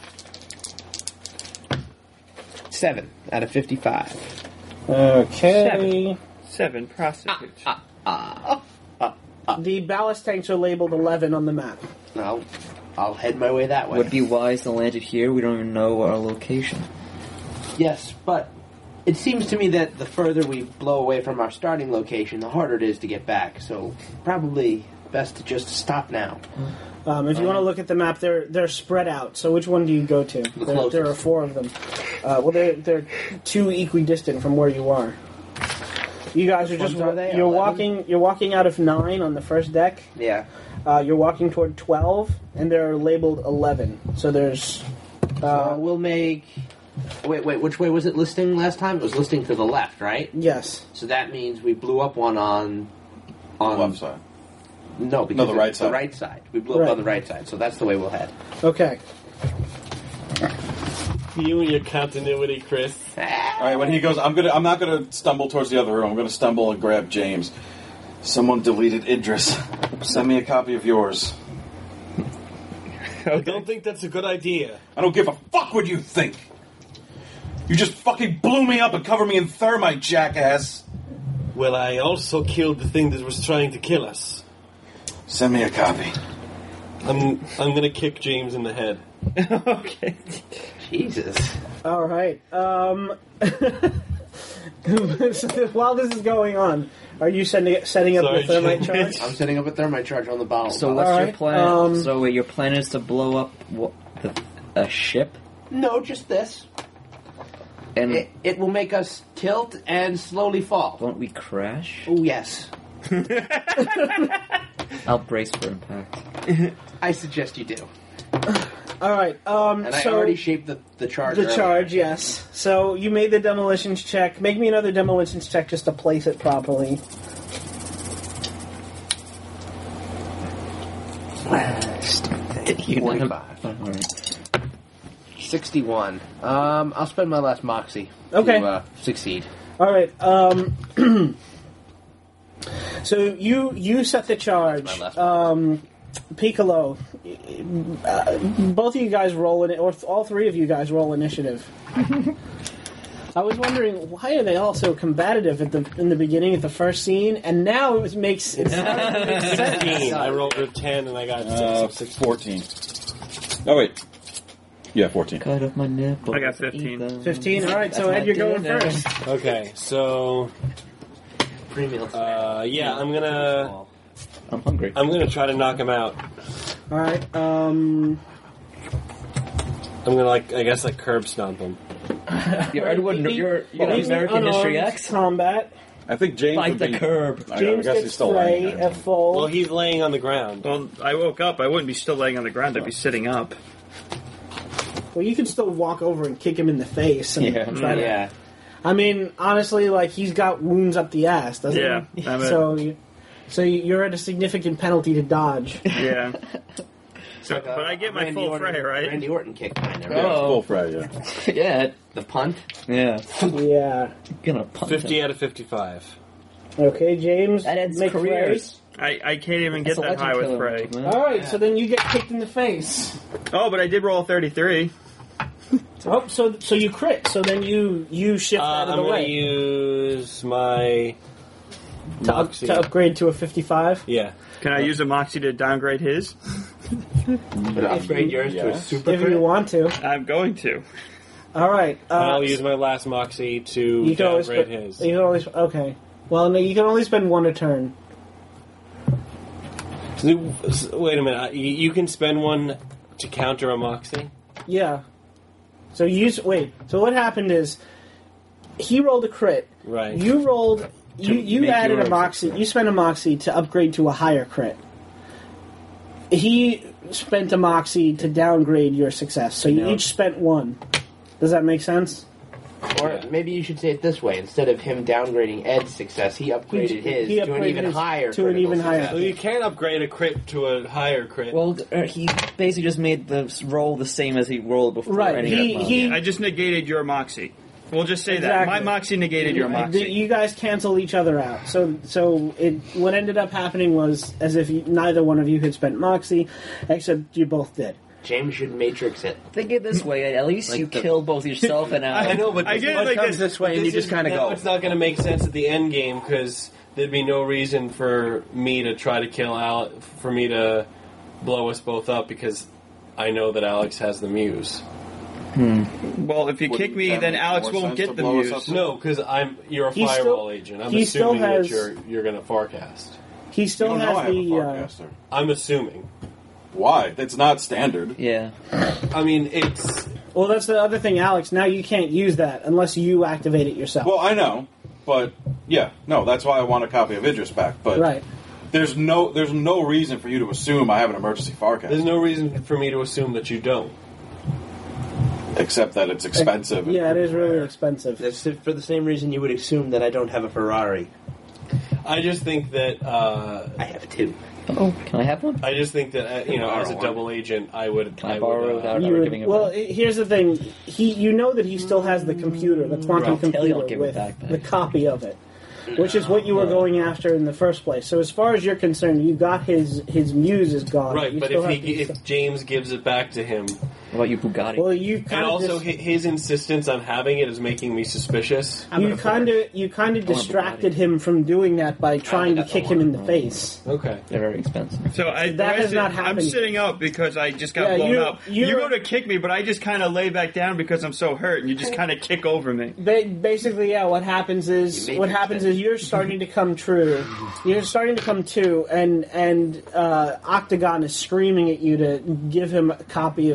Speaker 4: Seven out of fifty-five.
Speaker 2: Okay.
Speaker 7: Seven prostitutes.
Speaker 2: The ballast tanks are labeled eleven on the map.
Speaker 4: No, I'll head my way that way.
Speaker 3: Would it be wise to land it here? We don't even know our location.
Speaker 4: Yes, but it seems to me that the further we blow away from our starting location, the harder it is to get back. So probably best to just stop now.
Speaker 2: Um, if you want to look at the map, they're they're spread out. So which one do you go to? There,
Speaker 4: closest.
Speaker 2: there are four of them. Uh, well, they're they're two equidistant from where you are. You guys are just
Speaker 4: ones are they?
Speaker 2: you're
Speaker 4: eleven?
Speaker 2: walking you're walking out of nine on the first deck.
Speaker 4: Yeah.
Speaker 2: Uh, you're walking toward twelve, and they're labeled eleven. So there's
Speaker 4: Uh,
Speaker 2: uh,
Speaker 4: we'll make. Wait, wait. Which way was it listing last time? It was listing to the left, right?
Speaker 2: yes.
Speaker 4: So that means we blew up one on on
Speaker 6: Left side.
Speaker 4: No, because
Speaker 6: No, the
Speaker 4: it's
Speaker 6: right side.
Speaker 4: The right side. We blew up
Speaker 2: Right.
Speaker 4: on the right side, so that's the way we'll head.
Speaker 2: Okay.
Speaker 9: You and your continuity, Chris.
Speaker 6: All right, when he goes, I'm gonna. I'm not gonna stumble towards the other room. I'm gonna stumble and grab James. Someone deleted Idris. Send me a copy of yours.
Speaker 9: I don't think that's a good idea.
Speaker 6: I don't give a fuck what you think. You just fucking blew me up and covered me in thermite, jackass.
Speaker 9: Well, I also killed the thing that was trying to kill us.
Speaker 6: Send me a copy.
Speaker 9: I'm I'm gonna kick James in the head.
Speaker 7: Okay.
Speaker 4: Jesus.
Speaker 2: All right. Um, so while this is going on, are you sending setting up
Speaker 9: Sorry,
Speaker 2: the thermite
Speaker 9: James.
Speaker 2: charge?
Speaker 4: I'm setting up a thermite charge on the bottle.
Speaker 3: So what's your
Speaker 2: Alright,
Speaker 3: plan?
Speaker 2: um,
Speaker 3: so wait, your plan is to blow up what, the, a ship?
Speaker 4: no, just this.
Speaker 3: And
Speaker 4: It, it will make us tilt and slowly fall.
Speaker 3: won't we crash?
Speaker 4: Oh, yes.
Speaker 3: I'll brace for impact.
Speaker 4: I suggest you do.
Speaker 2: All right. Um,
Speaker 4: And I
Speaker 2: so
Speaker 4: already shaped the, the charge.
Speaker 2: the
Speaker 4: earlier.
Speaker 2: charge, yes. So you made the demolitions check. Make me another demolitions check just to place it properly.
Speaker 3: You know-
Speaker 4: forty-five.
Speaker 3: Alright.
Speaker 4: sixty-one. Um, I'll spend my last moxie
Speaker 2: Okay.
Speaker 4: to uh, succeed.
Speaker 2: All right. Um, so you you set the charge.
Speaker 4: My last
Speaker 2: Um, Piccolo, uh, both of you guys roll in, or th- all three of you guys roll initiative. I was wondering why are they all so combative at the in the beginning at the first scene, and now it makes it's starting to make sense.
Speaker 9: fifteen. I rolled a ten and I got
Speaker 6: Uh,
Speaker 9: six.
Speaker 6: fourteen. Oh, wait. Yeah, fourteen.
Speaker 3: Cut off my nipple.
Speaker 7: I got fifteen.
Speaker 2: Fifteen. All right. So Ed, you're going first.
Speaker 9: Okay, so
Speaker 4: Pre-meal.
Speaker 9: uh, yeah, I'm gonna
Speaker 3: I'm hungry.
Speaker 9: I'm gonna try to knock him out.
Speaker 2: All right. Um,
Speaker 9: I'm gonna like I guess like curb stomp him.
Speaker 3: You're Edward. You're, you're an
Speaker 2: he's
Speaker 3: American History
Speaker 2: unarmed
Speaker 3: X.
Speaker 2: combat.
Speaker 6: I think James
Speaker 3: Fight
Speaker 6: would
Speaker 3: the
Speaker 6: be...
Speaker 3: curb.
Speaker 6: I, know, I
Speaker 2: James
Speaker 6: guess he's
Speaker 2: gets
Speaker 6: still lying
Speaker 2: Frey
Speaker 6: there.
Speaker 2: at full.
Speaker 9: Well, he's laying on the ground.
Speaker 7: Well, I woke up. I wouldn't be still laying on the ground. I'd be sitting up.
Speaker 2: Well, you can still walk over and kick him in the face. And
Speaker 3: Yeah.
Speaker 2: try to-
Speaker 4: yeah.
Speaker 2: I mean, honestly, like he's got wounds up the ass, doesn't
Speaker 7: Yeah,
Speaker 2: he?
Speaker 7: I'm a-
Speaker 2: So, you, so you're at a significant penalty to dodge.
Speaker 7: Yeah. So, but I get my
Speaker 4: Randy
Speaker 7: full
Speaker 4: Orton,
Speaker 7: fray, right?
Speaker 4: Randy Orton kick kind of.
Speaker 6: Yeah, it's
Speaker 3: Oh.
Speaker 6: full fry, yeah.
Speaker 3: Yeah.
Speaker 4: The punt.
Speaker 3: Yeah.
Speaker 2: Yeah.
Speaker 3: Gonna punch
Speaker 9: Fifty
Speaker 3: him.
Speaker 9: out of fifty-five.
Speaker 2: Okay, James.
Speaker 3: That ends
Speaker 2: make
Speaker 3: careers.
Speaker 7: I, I can't even
Speaker 3: That's
Speaker 7: get
Speaker 3: a
Speaker 7: that high
Speaker 3: legend
Speaker 7: with
Speaker 3: killer
Speaker 7: Frey.
Speaker 2: Frey.
Speaker 3: movement.
Speaker 2: All right, so then you get kicked in the face.
Speaker 7: Oh, but I did roll a thirty-three.
Speaker 2: Oh, so so you crit. So then you you shift
Speaker 9: Uh,
Speaker 2: out of
Speaker 9: I'm
Speaker 2: the
Speaker 9: gonna
Speaker 2: way
Speaker 9: use my
Speaker 2: to, up,
Speaker 9: Moxie.
Speaker 2: to upgrade to a fifty-five.
Speaker 9: Yeah.
Speaker 7: Can I use a Moxie to downgrade his?
Speaker 4: But upgrade yours to a
Speaker 6: Yeah.
Speaker 4: super
Speaker 2: If you
Speaker 4: crit.
Speaker 2: want to.
Speaker 7: I'm going to.
Speaker 2: All right. Uh,
Speaker 9: I'll use my last moxie to
Speaker 2: you can always
Speaker 9: downgrade
Speaker 2: spend,
Speaker 9: his.
Speaker 2: You can always okay. Well, no, you can only spend one a turn.
Speaker 9: So, wait a minute. uh, You, you can spend one to counter a moxie.
Speaker 2: Yeah. So you use wait. So what happened is he rolled a crit.
Speaker 9: Right.
Speaker 2: You rolled. You you
Speaker 3: make
Speaker 2: added a
Speaker 3: yours
Speaker 2: moxie.
Speaker 3: success.
Speaker 2: You spent a moxie to upgrade to a higher crit. He spent a moxie to downgrade your success. So you
Speaker 3: No.
Speaker 2: each spent one. Does that make sense?
Speaker 4: Or maybe you should say it this way: instead of him downgrading Ed's success, he upgraded his
Speaker 2: he
Speaker 4: to an
Speaker 2: upgraded
Speaker 4: even
Speaker 2: his
Speaker 4: higher.
Speaker 2: to an
Speaker 4: critical
Speaker 2: even higher.
Speaker 9: So
Speaker 4: success.
Speaker 9: you can upgrade a crit to a higher crit.
Speaker 3: Well, uh, he basically just made the s- roll the same as he rolled before.
Speaker 2: Right,
Speaker 3: any
Speaker 2: he-
Speaker 3: of them.
Speaker 2: he-
Speaker 7: I just negated your Moxie. We'll just say that.
Speaker 2: Exactly.
Speaker 7: My Moxie negated your
Speaker 2: The-
Speaker 7: Moxie.
Speaker 2: You guys canceled each other out. So so it what ended up happening was as if you, neither one of you had spent moxie, except you both did.
Speaker 4: James should matrix it.
Speaker 3: Think it this way. At least
Speaker 4: Like
Speaker 3: you
Speaker 4: the-
Speaker 3: killed both yourself and Alex.
Speaker 9: I know, but
Speaker 7: I
Speaker 9: this
Speaker 7: did it
Speaker 9: one
Speaker 7: like
Speaker 9: comes
Speaker 7: this.
Speaker 4: this way, and
Speaker 9: this
Speaker 4: you just
Speaker 9: is-
Speaker 4: kind of
Speaker 9: now
Speaker 4: go.
Speaker 9: It's not going to make sense at the end game because there'd be no reason for me to try to kill Alex, for me to blow us both up because I know that Alex has the muse.
Speaker 7: Well, if you
Speaker 6: Wouldn't
Speaker 7: kick me,
Speaker 6: that
Speaker 7: then
Speaker 6: make
Speaker 7: Alex
Speaker 6: more
Speaker 7: won't
Speaker 6: sense
Speaker 7: get
Speaker 6: to
Speaker 7: the
Speaker 6: blow us
Speaker 7: muse.
Speaker 6: up?
Speaker 9: No, because I'm you're a
Speaker 2: He still-
Speaker 9: firewall agent. I'm
Speaker 2: he still
Speaker 9: assuming
Speaker 2: has-
Speaker 9: that you're you're going to forecast.
Speaker 2: He
Speaker 6: You
Speaker 2: still
Speaker 6: don't know I
Speaker 2: has
Speaker 6: have a
Speaker 2: the. Uh,
Speaker 6: forecaster.
Speaker 9: I'm assuming.
Speaker 6: Why? That's not standard.
Speaker 3: Yeah.
Speaker 9: I mean, it's
Speaker 2: well, that's the other thing, Alex. Now you can't use that unless you activate it yourself.
Speaker 6: Well, I know, but yeah, no, that's why I want a copy of Idris back. But
Speaker 2: right.
Speaker 6: there's no there's no reason for you to assume I have an emergency forecast,
Speaker 9: there's no reason for me to assume that you don't.
Speaker 6: except that it's expensive.
Speaker 2: Yeah, it is really expensive.
Speaker 4: That's for the same reason you would assume that I don't have a Ferrari.
Speaker 9: I just think that uh,
Speaker 4: I have two.
Speaker 3: Oh, can I have one?
Speaker 9: I just think that uh, you know, as a
Speaker 4: Borrow one.
Speaker 9: double agent, I would.
Speaker 3: Can I
Speaker 9: would,
Speaker 3: borrow
Speaker 9: uh,
Speaker 3: without
Speaker 2: You
Speaker 3: ever
Speaker 2: would-
Speaker 3: giving it
Speaker 2: well,
Speaker 3: back?
Speaker 2: i- here's the thing. He, you know that he still has the computer, the quantum
Speaker 3: I'll tell you
Speaker 2: computer
Speaker 3: I'll give it
Speaker 2: with
Speaker 3: back, babe.
Speaker 2: the copy of it, which is what you were going after in the first place. So as far as you're concerned, you got his his muse is gone.
Speaker 9: Right,
Speaker 2: You
Speaker 9: but
Speaker 2: still
Speaker 9: if
Speaker 2: have
Speaker 9: he
Speaker 2: to-
Speaker 9: if James gives it back to him,
Speaker 3: What about you, Bugatti?
Speaker 2: well, you kind
Speaker 9: and
Speaker 2: of
Speaker 9: also
Speaker 2: dis-
Speaker 9: hi- his insistence on having it is making me suspicious.
Speaker 2: you kind of you kind of
Speaker 3: want a
Speaker 2: distracted
Speaker 3: Bugatti.
Speaker 2: him from doing that by trying to
Speaker 4: that's
Speaker 2: kick
Speaker 4: the
Speaker 2: him in
Speaker 4: one.
Speaker 2: the face.
Speaker 9: Okay.
Speaker 3: They're very expensive.
Speaker 7: So I,
Speaker 2: That
Speaker 7: I
Speaker 2: has
Speaker 7: sit-
Speaker 2: not
Speaker 7: I'm
Speaker 2: happened.
Speaker 7: sitting up because I just got
Speaker 2: Yeah,
Speaker 7: blown
Speaker 2: you-
Speaker 7: up.
Speaker 2: you-
Speaker 7: You go to kick me, but I just kind of lay back down because I'm so hurt, and you just kind of kick over me.
Speaker 2: Ba- basically, yeah. What happens is
Speaker 4: You made
Speaker 2: what
Speaker 4: your
Speaker 2: happens
Speaker 4: mistake.
Speaker 2: is you're starting to come true. You're starting to come to, and and uh, Octagon is screaming at you to give him a copy of Idris.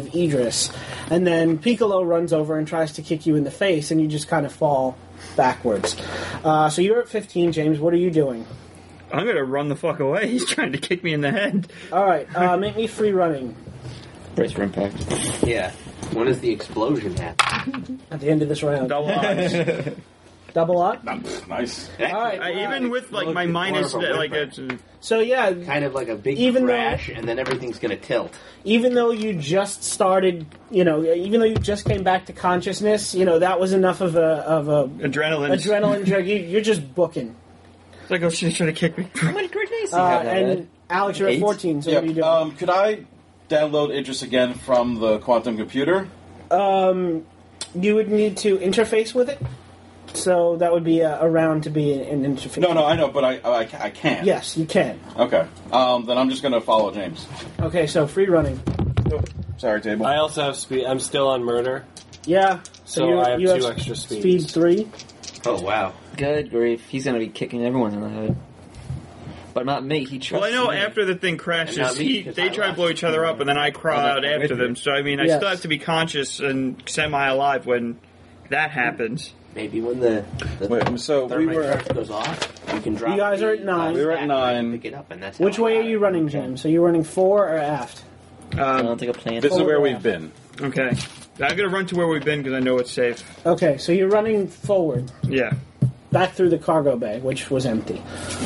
Speaker 2: consciousness. And then Piccolo runs over and tries to kick you in the face, and you just kind of fall backwards. Uh, so you're at fifteen, James. What are you doing?
Speaker 7: I'm gonna run the fuck away. He's trying to kick me in the head.
Speaker 2: All right, uh, make me free running.
Speaker 3: Brace for impact.
Speaker 4: Yeah. When does the explosion happen?
Speaker 2: At the end of this round.
Speaker 7: Double odds.
Speaker 2: Double up?
Speaker 6: Nice.
Speaker 2: All right.
Speaker 7: I, even with like my
Speaker 4: Look,
Speaker 7: minus,
Speaker 4: more of a
Speaker 7: like
Speaker 4: whip
Speaker 7: a,
Speaker 2: So yeah,
Speaker 4: Kind of like a big
Speaker 2: Even though-
Speaker 4: crash, and then everything's going to tilt.
Speaker 2: even though you just started, you know, even though you just came back to consciousness, you know, that was enough of a of a
Speaker 7: adrenaline.
Speaker 2: adrenaline drug. You, you're just booking.
Speaker 7: It's like, oh, she's trying to kick me.
Speaker 3: How many grenades do you
Speaker 2: Uh,
Speaker 3: have,
Speaker 2: and
Speaker 3: Ed?
Speaker 2: Alex, you're at
Speaker 3: Eight?
Speaker 2: fourteen. So what are you
Speaker 6: Yep.
Speaker 2: doing?
Speaker 6: Um, could I download Idris again from the quantum computer?
Speaker 2: Um, you would need to interface with it. So that would be a, a round to be an, an interface.
Speaker 6: No, no, I know, but I I, ca- I can't.
Speaker 2: Yes, you can.
Speaker 6: Okay. Um, then I'm just going to follow James.
Speaker 2: Okay, so free running.
Speaker 6: Sorry, table.
Speaker 9: I also have speed. I'm still on murder.
Speaker 2: Yeah.
Speaker 9: So
Speaker 2: you
Speaker 9: I have
Speaker 2: you
Speaker 9: two extra speeds.
Speaker 2: Speed three.
Speaker 4: Oh, wow.
Speaker 3: Good grief. He's going to be kicking everyone in the head. But not me. He trusts
Speaker 7: Well, I know
Speaker 3: me.
Speaker 7: after the thing
Speaker 4: And
Speaker 7: crashes,
Speaker 4: not me,
Speaker 7: he,
Speaker 4: 'cause
Speaker 7: they
Speaker 4: I
Speaker 7: try to
Speaker 4: left.
Speaker 7: blow each other up, and then I crawl
Speaker 3: Oh,
Speaker 7: out
Speaker 3: that's
Speaker 7: after
Speaker 3: with
Speaker 7: them.
Speaker 3: you.
Speaker 7: So, I mean, I
Speaker 2: Yes.
Speaker 7: still have to be conscious and semi-alive when that happens.
Speaker 4: Maybe when the, the
Speaker 6: Wait, so we
Speaker 4: thermite
Speaker 6: were.
Speaker 4: charge goes off, you can drop
Speaker 2: You guys
Speaker 4: the,
Speaker 2: are at nine.
Speaker 4: uh,
Speaker 6: We were at
Speaker 4: stack
Speaker 6: nine.
Speaker 4: and Pick it up, and that's how
Speaker 2: Which
Speaker 4: I
Speaker 2: way
Speaker 4: got
Speaker 2: are you
Speaker 4: it.
Speaker 2: running, James? So you're running fore or aft?
Speaker 3: I
Speaker 7: Um,
Speaker 3: don't think a plan.
Speaker 6: This is where
Speaker 2: Forward
Speaker 6: we've
Speaker 2: left.
Speaker 6: been.
Speaker 7: okay. I'm going to run to where we've been because I know it's safe.
Speaker 2: Okay, so you're running forward,
Speaker 7: Yeah.
Speaker 2: back through the cargo bay, which was empty.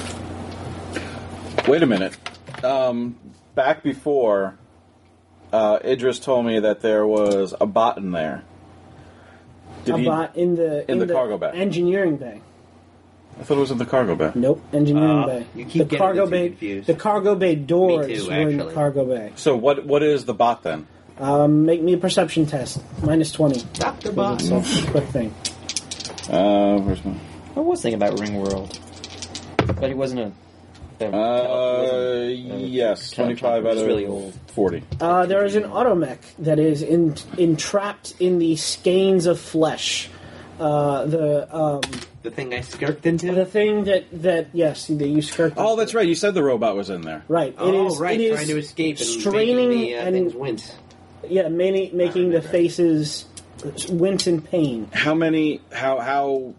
Speaker 6: Wait a minute. Um, back before, uh, Idris told me that there was a bot in there. Did
Speaker 2: a
Speaker 6: he?
Speaker 2: bot in the
Speaker 6: in the cargo bay.
Speaker 2: engineering bay.
Speaker 6: I thought it was in the cargo bay.
Speaker 2: Nope, engineering
Speaker 6: Uh,
Speaker 2: bay.
Speaker 4: you keep
Speaker 2: the
Speaker 4: getting
Speaker 2: cargo
Speaker 4: the two
Speaker 2: bay.
Speaker 4: confused.
Speaker 2: The cargo bay doors
Speaker 4: Me too,
Speaker 2: were in the
Speaker 4: actually.
Speaker 2: cargo bay.
Speaker 6: So what? What is the bot then?
Speaker 2: Um, make me a perception test. Minus twenty.
Speaker 4: Doctor
Speaker 2: Was it
Speaker 4: Bot.
Speaker 2: such a quick thing?
Speaker 6: Uh, where's my?
Speaker 3: I was thinking about Ring World. But he wasn't a... a
Speaker 6: Uh,
Speaker 3: wasn't a-
Speaker 6: yes,
Speaker 3: a-
Speaker 6: twenty-five out
Speaker 3: He's
Speaker 6: of
Speaker 3: really old.
Speaker 6: forty.
Speaker 2: Uh, there is an automech that is in, entrapped in the skeins of flesh. Uh, the um,
Speaker 4: The thing I skirked into?
Speaker 2: the thing that that yes that you skirt.
Speaker 6: Oh, that's right. You said the robot was in there.
Speaker 2: Right. It
Speaker 4: oh,
Speaker 2: is.
Speaker 4: right,
Speaker 2: It is
Speaker 4: trying to escape and
Speaker 2: straining
Speaker 4: making the uh,
Speaker 2: and
Speaker 4: things wince.
Speaker 2: yeah, many, making the
Speaker 4: remember.
Speaker 2: faces wince in pain.
Speaker 6: How many? How how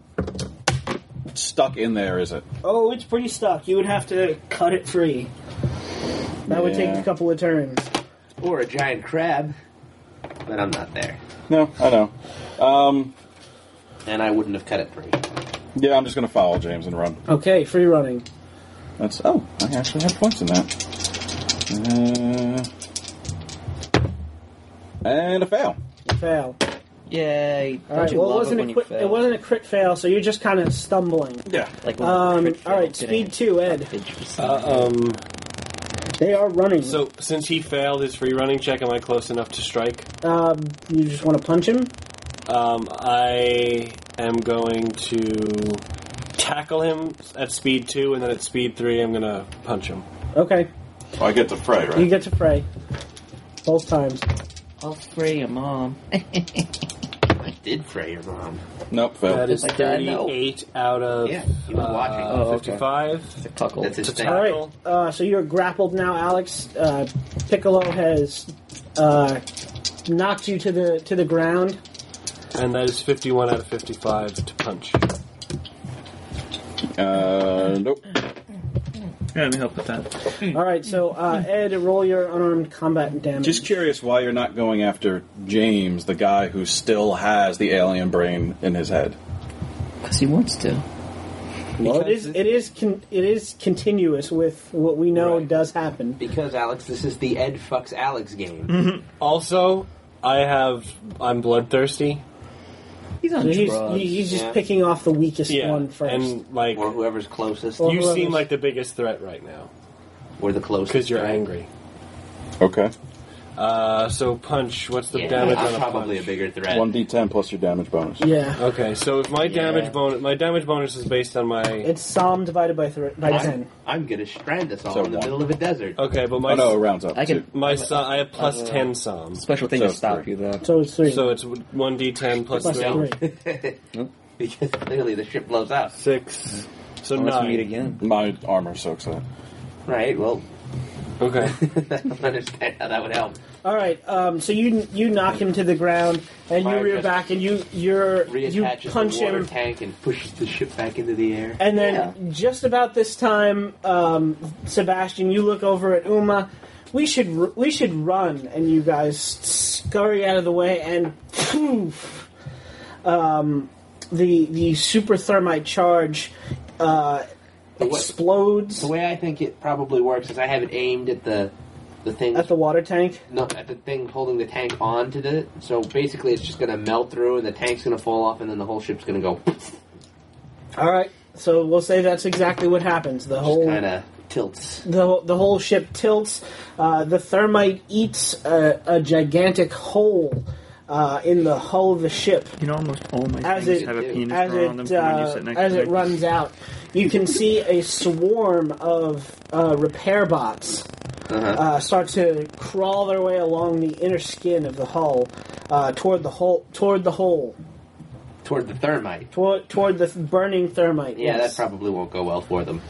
Speaker 6: stuck in there is it?
Speaker 2: Oh, it's pretty stuck. You would have to cut it free. That would take
Speaker 6: Yeah.
Speaker 2: a couple of turns.
Speaker 4: Or a giant crab. But I'm not there.
Speaker 6: No, I know. Um,
Speaker 4: And I wouldn't have cut it free.
Speaker 6: yeah, I'm just going to follow James and run.
Speaker 2: Okay, free running.
Speaker 6: That's oh, I actually have points in that. Uh, and a fail.
Speaker 2: Fail.
Speaker 3: Yay.
Speaker 2: All
Speaker 3: Don't
Speaker 2: right.
Speaker 3: you
Speaker 2: Well, it
Speaker 3: love
Speaker 2: wasn't
Speaker 3: when
Speaker 2: a
Speaker 3: you
Speaker 2: crit.
Speaker 3: fail?
Speaker 2: It wasn't a crit fail, so you're just kind of stumbling.
Speaker 6: Yeah.
Speaker 3: Like when
Speaker 2: Um.
Speaker 3: crit fail
Speaker 2: All right.
Speaker 3: didn't
Speaker 2: Speed two, Ed.
Speaker 3: Idris.
Speaker 9: Uh, um.
Speaker 2: They are running.
Speaker 9: So since he failed his free running check, am I close enough to strike?
Speaker 2: Um, you just want to punch him?
Speaker 9: Um, I am going to tackle him at speed two, and then at speed three, I'm going to punch him.
Speaker 2: Okay.
Speaker 6: Oh, I get to fray, right?
Speaker 2: You get to fray. Both times.
Speaker 3: I'll fray your mom.
Speaker 4: I did fray your mom.
Speaker 6: Nope, fail.
Speaker 9: That is
Speaker 3: Like that, no.
Speaker 9: thirty-eight out of
Speaker 4: Yeah, he was
Speaker 9: uh,
Speaker 4: watching.
Speaker 3: Oh, okay.
Speaker 9: fifty-five.
Speaker 3: It's a cuckold.
Speaker 4: That's his
Speaker 9: To
Speaker 4: thing.
Speaker 2: All right.
Speaker 9: Tackle.
Speaker 2: Uh, so you're grappled now, Alex. Uh, Piccolo has uh, knocked you to the to the ground.
Speaker 9: And that is fifty-one out of fifty-five to punch.
Speaker 6: Uh, nope.
Speaker 7: Yeah, let me help with that.
Speaker 2: All right. So uh, Ed, roll your unarmed combat damage.
Speaker 6: Just curious why you're not going after James, the guy who still has the alien brain in his head.
Speaker 3: Because he wants to.
Speaker 2: Well, it is it is con- it is continuous with what we know
Speaker 4: Right.
Speaker 2: does happen.
Speaker 4: Because, Alex, this is the Ed fucks Alex game.
Speaker 2: Mm-hmm.
Speaker 9: Also, I have. I'm bloodthirsty.
Speaker 3: He's on
Speaker 2: So he's,
Speaker 3: drugs.
Speaker 2: he- he's just
Speaker 4: Yeah.
Speaker 2: picking off the weakest
Speaker 9: Yeah,
Speaker 2: one first.
Speaker 9: and like
Speaker 4: Or whoever's closest.
Speaker 2: Or
Speaker 9: you
Speaker 2: whoever's-
Speaker 9: seem like the biggest threat right now
Speaker 4: Or the closest.
Speaker 9: because you're
Speaker 4: right?
Speaker 9: angry.
Speaker 6: Okay.
Speaker 9: Uh, so punch. What's the
Speaker 4: Yeah,
Speaker 9: damage
Speaker 4: I'm
Speaker 9: on a
Speaker 4: probably
Speaker 9: punch?
Speaker 4: a bigger threat.
Speaker 6: one d ten plus your damage bonus.
Speaker 2: yeah,
Speaker 9: Okay, so if my damage bonus, my damage bonus is based on my.
Speaker 2: it's Psalm divided by th- by ten.
Speaker 4: I'm, I'm gonna strand us all
Speaker 6: So
Speaker 4: in the
Speaker 6: one.
Speaker 4: middle of a desert.
Speaker 9: Okay, but my
Speaker 6: Oh no, it rounds up.
Speaker 3: I can-
Speaker 6: too.
Speaker 9: my psa- I have plus
Speaker 3: Uh,
Speaker 9: ten psalms,
Speaker 3: Special thing
Speaker 6: So
Speaker 3: to stop
Speaker 6: three.
Speaker 3: you, though.
Speaker 2: So it's three.
Speaker 9: so it's one d ten plus,
Speaker 2: Plus
Speaker 9: three.
Speaker 2: three.
Speaker 4: Because clearly the ship blows up.
Speaker 9: Six. So
Speaker 3: Unless we meet
Speaker 9: nine.
Speaker 3: again.
Speaker 6: My armor soaks that.
Speaker 4: Right, well,
Speaker 5: Okay.
Speaker 4: I don't understand how that would help.
Speaker 2: All right. Um, so you you knock him to the ground, and you
Speaker 4: Fire
Speaker 2: rear
Speaker 4: just
Speaker 2: back, and you you're you
Speaker 4: Reattaches
Speaker 2: punch
Speaker 4: the water
Speaker 2: him.
Speaker 4: tank and pushes the ship back into the air.
Speaker 2: And then just about this time, um, Sebastian, you look over at Uma. We should r- we should run, and you guys scurry out of the way, and poof, um, the the super thermite charge uh,
Speaker 4: The way-
Speaker 2: explodes
Speaker 4: The way I think it probably works is I have it aimed at the the thing.
Speaker 2: at the water tank.
Speaker 4: No, at the thing holding the tank onto it. So basically, it's just going to melt through, and the tank's going to fall off, and then the whole ship's going to go.
Speaker 2: All right, so we'll say that's exactly what happens. The whole
Speaker 4: kind of tilts.
Speaker 2: the the whole ship tilts. Uh, the thermite eats a, a gigantic hole uh, in the hull of the ship.
Speaker 7: You know, almost all my
Speaker 2: As
Speaker 7: things
Speaker 2: it
Speaker 7: have a penis
Speaker 2: as
Speaker 7: drawn on them
Speaker 2: it
Speaker 7: for when you
Speaker 2: uh,
Speaker 7: sit next
Speaker 2: as
Speaker 7: to
Speaker 2: it
Speaker 7: me.
Speaker 2: runs out, you can see a swarm of uh, repair bots
Speaker 4: Uh-huh.
Speaker 2: uh, start to crawl their way along the inner skin of the hull uh, toward the hole toward the hole
Speaker 4: Toward the thermite.
Speaker 2: toward toward the burning thermite.
Speaker 4: Yeah,
Speaker 2: yes.
Speaker 4: that probably won't go well for them.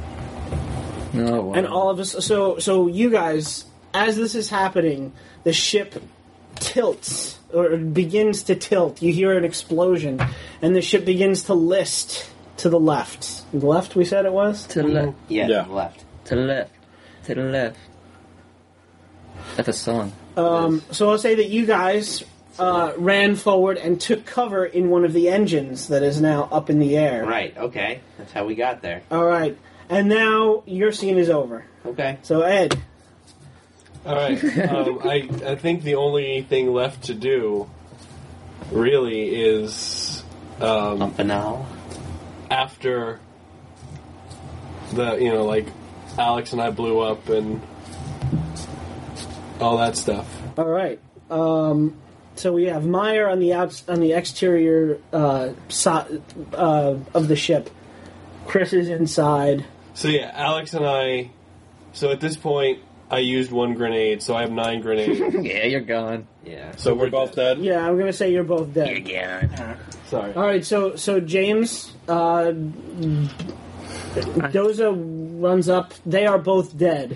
Speaker 3: No, wow.
Speaker 2: And all of us, so so you guys, as this is happening, the ship tilts or begins to tilt. You hear an explosion, and the ship begins to list to the left. The left, we said it was.
Speaker 3: to the left,
Speaker 4: Yeah,
Speaker 6: Yeah.
Speaker 4: to the left.
Speaker 3: to the left, to the left. That's a song.
Speaker 2: Um, so I'll say that you guys uh, ran forward and took cover in one of the engines that is now up in the air.
Speaker 4: Right, okay. That's how we got there.
Speaker 2: All right, and now your scene is over.
Speaker 4: Okay.
Speaker 2: So Ed,
Speaker 5: All right. Um, I I think the only thing left to do, really, is um,
Speaker 4: Up and now.
Speaker 5: after the you know like Alex and I blew up and all that stuff.
Speaker 2: all right. Um, so we have Meyer on the outs- on the exterior uh, so- uh, of the ship. Chris is inside.
Speaker 5: So yeah, Alex and I. So at this point, I used one grenade, so I have nine grenades.
Speaker 3: Yeah, you're gone.
Speaker 4: Yeah.
Speaker 6: So we're both dead?
Speaker 2: Yeah, I'm gonna say you're both dead.
Speaker 3: gone.
Speaker 5: Sorry.
Speaker 2: All right, so so James, uh, Doza runs up. They are both dead.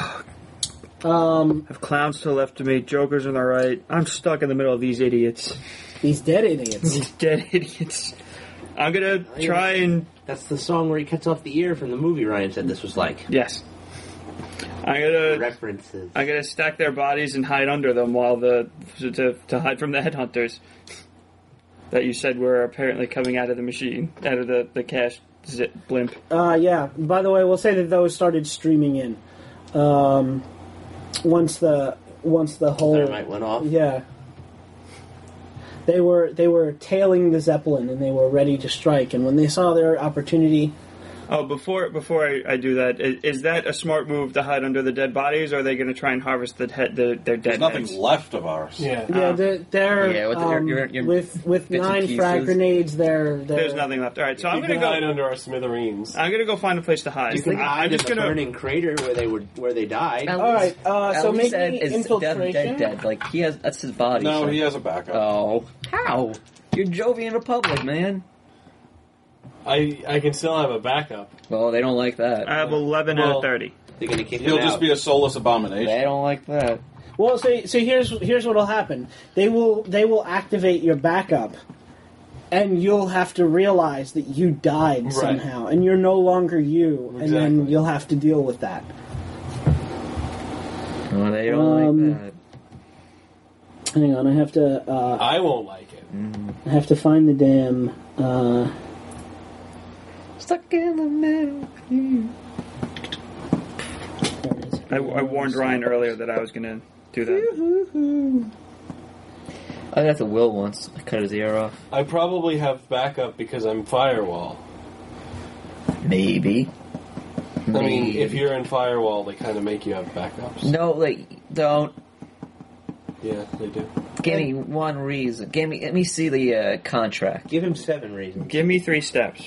Speaker 2: Um,
Speaker 7: I have clowns to the left of me, jokers on the right. I'm stuck in the middle of these idiots.
Speaker 2: these dead idiots.
Speaker 7: These dead idiots. I'm gonna try and
Speaker 4: That's the song where he cuts off the ear from the movie Ryan said this was like.
Speaker 7: yes. I'm gonna
Speaker 4: References.
Speaker 7: I'm gonna stack their bodies and hide under them while the to to hide from the headhunters that you said were apparently coming out of the machine, out of the the cash zip blimp.
Speaker 2: Uh, yeah. By the way, we'll say that those started streaming in. Um, once the once the whole
Speaker 4: Thermite went off.
Speaker 2: yeah. They were they were tailing the Zeppelin and they were ready to strike. And when they saw their opportunity,
Speaker 7: Oh, before before I, I do that, is, is that a smart move to hide under the dead bodies, or are they going to try and harvest the, head, the their dead
Speaker 6: There's nothing
Speaker 7: heads?
Speaker 6: left of ours.
Speaker 5: Yeah.
Speaker 2: yeah, they're, they're
Speaker 3: Yeah, with the-
Speaker 2: um,
Speaker 3: your- your
Speaker 2: with with
Speaker 3: bits and
Speaker 2: nine frag
Speaker 3: pieces.
Speaker 2: grenades. They're, they're
Speaker 7: There's nothing left. All right, so I'm
Speaker 5: You
Speaker 7: going
Speaker 5: can
Speaker 7: to
Speaker 5: hide
Speaker 7: go.
Speaker 5: under our smithereens.
Speaker 7: I'm going to go find a place to hide.
Speaker 4: You can
Speaker 7: I,
Speaker 4: hide
Speaker 7: I'm
Speaker 4: in
Speaker 7: just
Speaker 4: the
Speaker 7: going to.
Speaker 4: burning crater where they were where they died.
Speaker 3: At
Speaker 2: All right,
Speaker 3: least-
Speaker 2: uh,
Speaker 3: at
Speaker 2: so
Speaker 3: least
Speaker 2: make
Speaker 3: Ed
Speaker 2: me
Speaker 3: is
Speaker 2: infiltration.
Speaker 3: Dead, dead, dead. Like he has. That's his body.
Speaker 6: No,
Speaker 3: so-
Speaker 6: he has a backup.
Speaker 3: Oh, how? You're Jovian Republic, man.
Speaker 5: I I can still have a backup.
Speaker 3: Well, they don't like that.
Speaker 7: I have eleven out
Speaker 5: Well-
Speaker 7: of thirty.
Speaker 4: They're gonna kick
Speaker 6: He'll
Speaker 4: him
Speaker 6: just
Speaker 4: out.
Speaker 6: be a soulless abomination.
Speaker 3: They don't like that.
Speaker 2: Well, so so here's here's what'll happen. They will they will activate your backup, and you'll have to realize that you died
Speaker 5: Right.
Speaker 2: somehow, and you're no longer you, and then
Speaker 5: Exactly.
Speaker 2: you'll have to deal with that.
Speaker 3: Oh, they don't
Speaker 2: Um,
Speaker 3: like that.
Speaker 2: Hang on, I have to uh,
Speaker 5: I won't like it.
Speaker 2: I have to find the damn. Uh,
Speaker 3: Stuck in the middle.
Speaker 2: there it is.
Speaker 7: I, I warned Ryan earlier that I was going to do that.
Speaker 3: I got the Will once. I cut his ear off.
Speaker 5: I probably have backup because I'm firewall.
Speaker 3: Maybe.
Speaker 5: I mean, if you're in firewall, they kind of make you have backups.
Speaker 3: No, like, don't.
Speaker 5: Yeah, they do.
Speaker 3: Give me one reason. Give me. Let me see the uh, contract.
Speaker 4: Give him seven reasons.
Speaker 7: Give me three steps.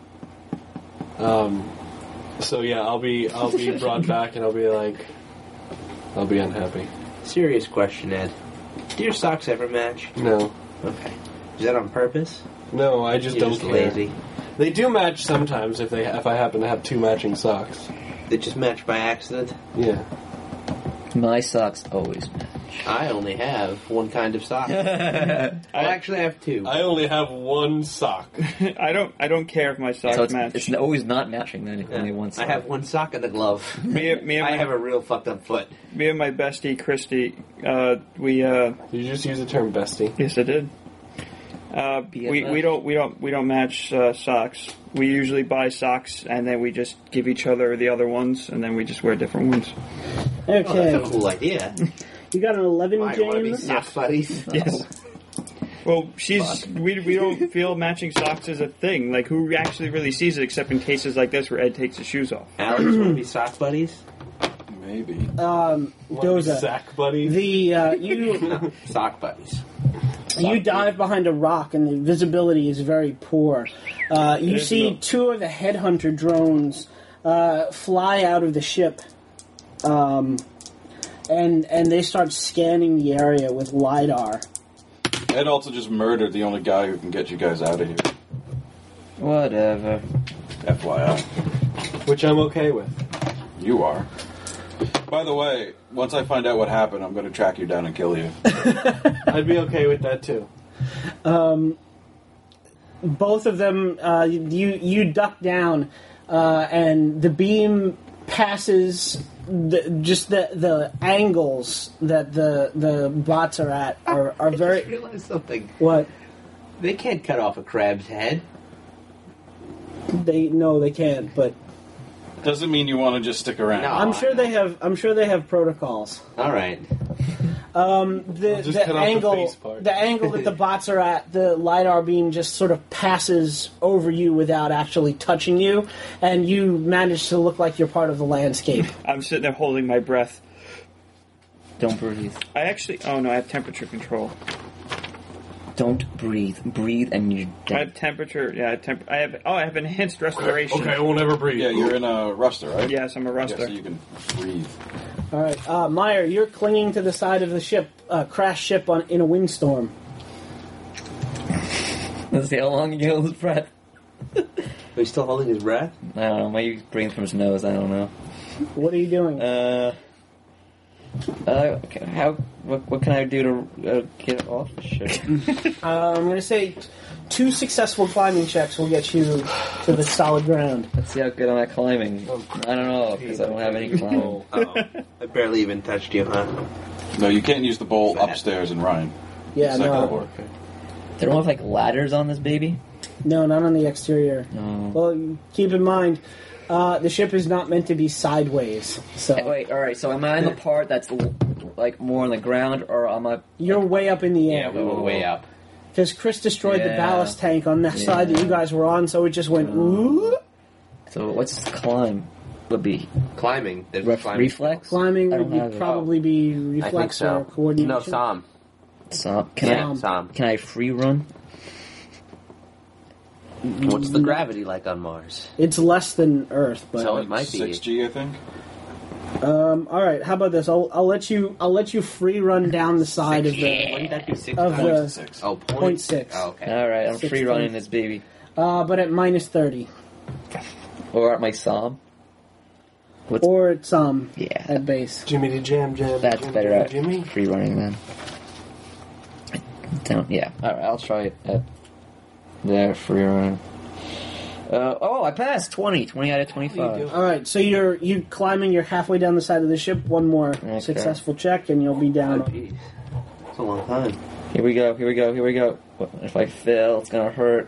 Speaker 5: Um, so yeah, I'll be I'll be brought back and I'll be like, I'll be unhappy.
Speaker 4: Serious question, Ed. Do your socks ever match?
Speaker 5: No,
Speaker 4: Okay. Is that on purpose?
Speaker 5: no, I just
Speaker 4: You're
Speaker 5: don't
Speaker 4: just
Speaker 5: care.
Speaker 4: lazy.
Speaker 5: They do match sometimes if they if I happen to have two matching socks.
Speaker 4: They just match by accident.
Speaker 9: Yeah.
Speaker 3: My socks always match.
Speaker 4: I only have one kind of sock. I actually have two.
Speaker 5: I only have one sock.
Speaker 7: I don't. I don't care if my socks
Speaker 3: So it's,
Speaker 7: match.
Speaker 3: it's always not matching. Then only one
Speaker 4: I
Speaker 3: sock.
Speaker 4: have one sock and a glove.
Speaker 7: me, me and
Speaker 4: I
Speaker 7: my,
Speaker 4: have a real fucked up foot.
Speaker 7: me and my bestie Christy. Uh, we. Uh,
Speaker 5: Did you just use the term bestie?
Speaker 7: yes, I did. Uh, we,
Speaker 3: B F F.
Speaker 7: we don't we don't we don't match uh, socks. We usually buy socks and then we just give each other the other ones and then we just wear different ones.
Speaker 4: Oh, that's
Speaker 2: Okay,
Speaker 4: a cool idea.
Speaker 2: you got an eleven,
Speaker 4: Why, want to be
Speaker 2: James.
Speaker 4: sock buddies?
Speaker 7: Yes. Well, she's we we don't feel matching socks is a thing. Like who actually really sees it except in cases like this where Ed takes his shoes off.
Speaker 4: Alex, want to be sock buddies?
Speaker 6: Maybe.
Speaker 2: Um, Doza,
Speaker 5: Sack buddy.
Speaker 2: the uh, you
Speaker 4: Sock buddies.
Speaker 2: you dive behind a rock and the visibility is very poor. Uh, you
Speaker 7: There's
Speaker 2: see
Speaker 7: no-
Speaker 2: two of the headhunter drones uh, fly out of the ship, um, and and they start scanning the area with lidar.
Speaker 6: Ed also just murdered the only guy who can get you guys out of here.
Speaker 3: Whatever.
Speaker 6: F Y I.
Speaker 5: Which I'm okay with.
Speaker 6: You are. By the way, once I find out what happened, I'm going to track you down and kill you.
Speaker 5: I'd be okay with that too.
Speaker 2: Both of them, uh, you you duck down, uh, and the beam passes. The, just the the angles that the the bots are at are, are
Speaker 4: I just
Speaker 2: very
Speaker 4: realized something.
Speaker 2: what
Speaker 4: They can't cut off a crab's head.
Speaker 2: they no they can't, but
Speaker 6: Doesn't mean you want to just stick around.
Speaker 4: No.
Speaker 2: I'm sure they have I'm sure they have protocols.
Speaker 4: All right.
Speaker 2: Um, the
Speaker 5: I'll just
Speaker 2: the
Speaker 5: cut off the
Speaker 2: angle
Speaker 5: face part.
Speaker 2: the angle that the bots are at, the lidar beam just sort of passes over you without actually touching you, and you manage to look like you're part of the landscape.
Speaker 7: I'm sitting there holding my breath.
Speaker 3: Don't breathe.
Speaker 7: I actually. Oh no, I have temperature control.
Speaker 3: Don't breathe. Breathe and you're
Speaker 7: I have
Speaker 3: dead.
Speaker 7: temperature. Yeah, temp- I have. Oh, I have enhanced respiration.
Speaker 5: Okay, I won't ever breathe.
Speaker 6: Yeah, you're in a ruster, right?
Speaker 7: Yes, I'm a
Speaker 6: Yeah,
Speaker 7: ruster.
Speaker 6: so you can breathe.
Speaker 2: All right, uh, Meyer, you're clinging to the side of the ship, uh, crash ship on in a windstorm.
Speaker 3: Let's see how long he can hold his breath.
Speaker 4: Are you still holding his breath?
Speaker 3: I don't know. Maybe he's breathing from his nose. I don't know.
Speaker 2: What are you doing?
Speaker 3: Uh, uh, okay, how? What, what can I do to uh, get off the ship?
Speaker 2: Uh, I'm going to say t- two successful climbing checks will get you to the solid ground.
Speaker 3: Let's see how good I'm at climbing. I don't know because I don't have any climbing.
Speaker 4: Oh, I barely even touched you, huh?
Speaker 6: No, you can't use the bowl
Speaker 4: Fat.
Speaker 6: upstairs in Ryan.
Speaker 2: Yeah,
Speaker 6: It's not gonna
Speaker 2: no,
Speaker 6: work.
Speaker 3: They don't have like ladders on this baby.
Speaker 2: no, not on the exterior.
Speaker 3: No.
Speaker 2: Well, you keep in mind, uh, the ship is not meant to be sideways. So
Speaker 3: Hey, wait, all right. So am I in the part that's l- like more on the ground, or am I?
Speaker 2: you're way up in the
Speaker 4: Yeah,
Speaker 2: air.
Speaker 4: we were way up.
Speaker 2: Because Chris destroyed the
Speaker 3: Yeah.
Speaker 2: ballast tank on that side that you guys were on, so it just went ooh.
Speaker 3: So what's climb? Would be
Speaker 4: Climbing. There's
Speaker 3: ref-
Speaker 4: climbing.
Speaker 3: reflex.
Speaker 2: Climbing
Speaker 3: I
Speaker 2: would
Speaker 3: don't
Speaker 2: be
Speaker 3: have it.
Speaker 2: probably be
Speaker 4: I think
Speaker 2: reflex
Speaker 4: so.
Speaker 2: or coordination.
Speaker 4: No, Sam.
Speaker 3: So can
Speaker 4: Yeah,
Speaker 3: I?
Speaker 4: Sam.
Speaker 3: Can I free run?
Speaker 4: What's the gravity like on Mars?
Speaker 2: It's less than Earth, but
Speaker 4: So it might be.
Speaker 6: six G, I think.
Speaker 2: um, all right. How about this? I'll, I'll let you. I'll let you free run down the side of the.
Speaker 4: Wouldn't that be six
Speaker 2: Of
Speaker 4: times?
Speaker 2: the-
Speaker 6: Six.
Speaker 4: Oh, point,
Speaker 2: point six.
Speaker 4: Oh, okay.
Speaker 3: All right, I'm
Speaker 2: Six
Speaker 3: free running
Speaker 2: times.
Speaker 3: this baby,
Speaker 2: Uh, but at minus thirty,
Speaker 3: or at my Psalm. What's
Speaker 2: or at some
Speaker 3: yeah?
Speaker 2: at base.
Speaker 5: Jimmy the Jam Jam.
Speaker 3: That's
Speaker 5: Jam,
Speaker 3: better
Speaker 5: Jam,
Speaker 3: at
Speaker 5: Jimmy.
Speaker 3: free running then. Don't, yeah. All right, I'll try it at there free running. Uh, oh, I passed twenty. twenty out of twenty-five.
Speaker 2: All right. So you're you climbing. You're halfway down the side of the ship. One more
Speaker 3: Okay.
Speaker 2: successful check, and you'll be
Speaker 4: Oh,
Speaker 2: down.
Speaker 4: jeez. It's a long time.
Speaker 3: Here we go. Here we go. Here we go. What- If I fail, it's gonna hurt.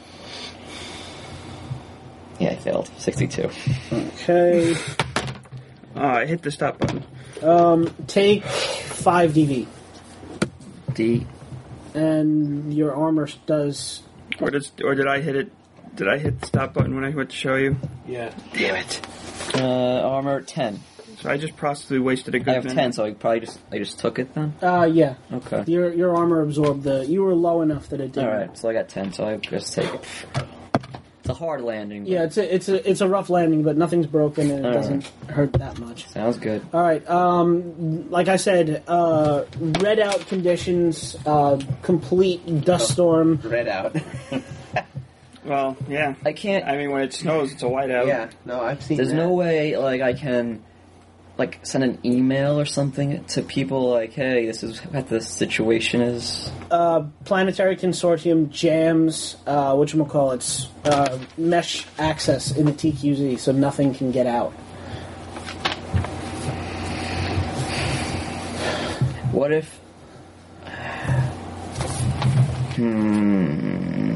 Speaker 3: Yeah, I failed. sixty-two.
Speaker 2: Okay.
Speaker 7: Oh, I hit the stop button.
Speaker 2: Um, take five D V,
Speaker 3: D.
Speaker 2: and your armor does.
Speaker 7: Or does or did I hit it? Did I hit the stop button when I went to show you?
Speaker 5: Yeah.
Speaker 7: Damn it!
Speaker 3: Uh, armor ten.
Speaker 7: So I just possibly wasted a good
Speaker 3: I have
Speaker 7: minute.
Speaker 3: ten, so I probably just I just took it then.
Speaker 2: Uh, yeah.
Speaker 3: Okay.
Speaker 2: Your your armor absorbed the. You were low enough that it didn't.
Speaker 3: All right, so I got ten, so I just take it. It's a hard landing. but
Speaker 2: Yeah, it's a it's a it's a rough landing, but nothing's broken and it
Speaker 3: All
Speaker 2: doesn't hurt that much.
Speaker 3: sounds good.
Speaker 2: All right. Um, like I said, uh, red out conditions, uh, complete dust storm.
Speaker 4: Red out.
Speaker 7: Well, yeah.
Speaker 3: I can't.
Speaker 7: I mean, when it snows, it's a whiteout.
Speaker 4: Yeah, no, I've seen
Speaker 3: There's
Speaker 4: that.
Speaker 3: no way, like, I can, like, send an email or something to people, like, hey, this is what the situation is.
Speaker 2: Uh, Planetary Consortium jams, uh, whatchamacallits, uh, mesh access in the T Q Z so nothing can get out.
Speaker 3: What if... Hmm...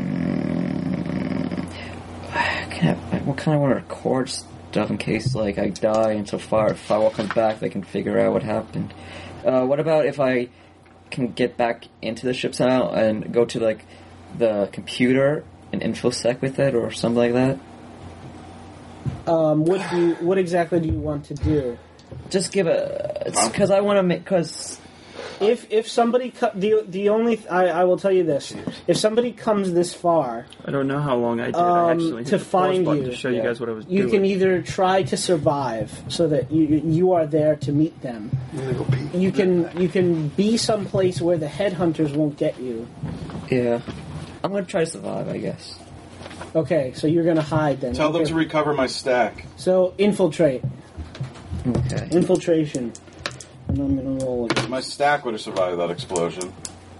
Speaker 3: Can I, what kind of want to record stuff in case, like, I die and so far, if Firewall comes back, they can figure out what happened. Uh, what about if I can get back into the ship somehow and go to, like, the computer and infosec with it or something like that?
Speaker 2: Um, what do you, what exactly do you want to do?
Speaker 3: Just give a... It's because I want to make... Because...
Speaker 2: If if somebody co- the the only th- I, I will tell you this, if somebody comes this far,
Speaker 7: I don't know how long I did.
Speaker 2: Um,
Speaker 7: I actually hit
Speaker 2: to
Speaker 7: the pause
Speaker 2: find
Speaker 7: button
Speaker 2: you,
Speaker 7: to show
Speaker 3: yeah.
Speaker 7: you guys what I was
Speaker 2: you
Speaker 7: doing.
Speaker 2: can either try to survive so that you you are there to meet them. You can you can be someplace where the headhunters won't get you.
Speaker 3: Yeah. I'm going to try to survive, I guess.
Speaker 2: Okay, so you're gonna hide then.
Speaker 6: Tell them
Speaker 2: Okay.
Speaker 6: to recover my stack.
Speaker 2: So infiltrate,
Speaker 3: Okay.
Speaker 2: infiltration, and I'm gonna roll again.
Speaker 6: My stack would have survived that explosion.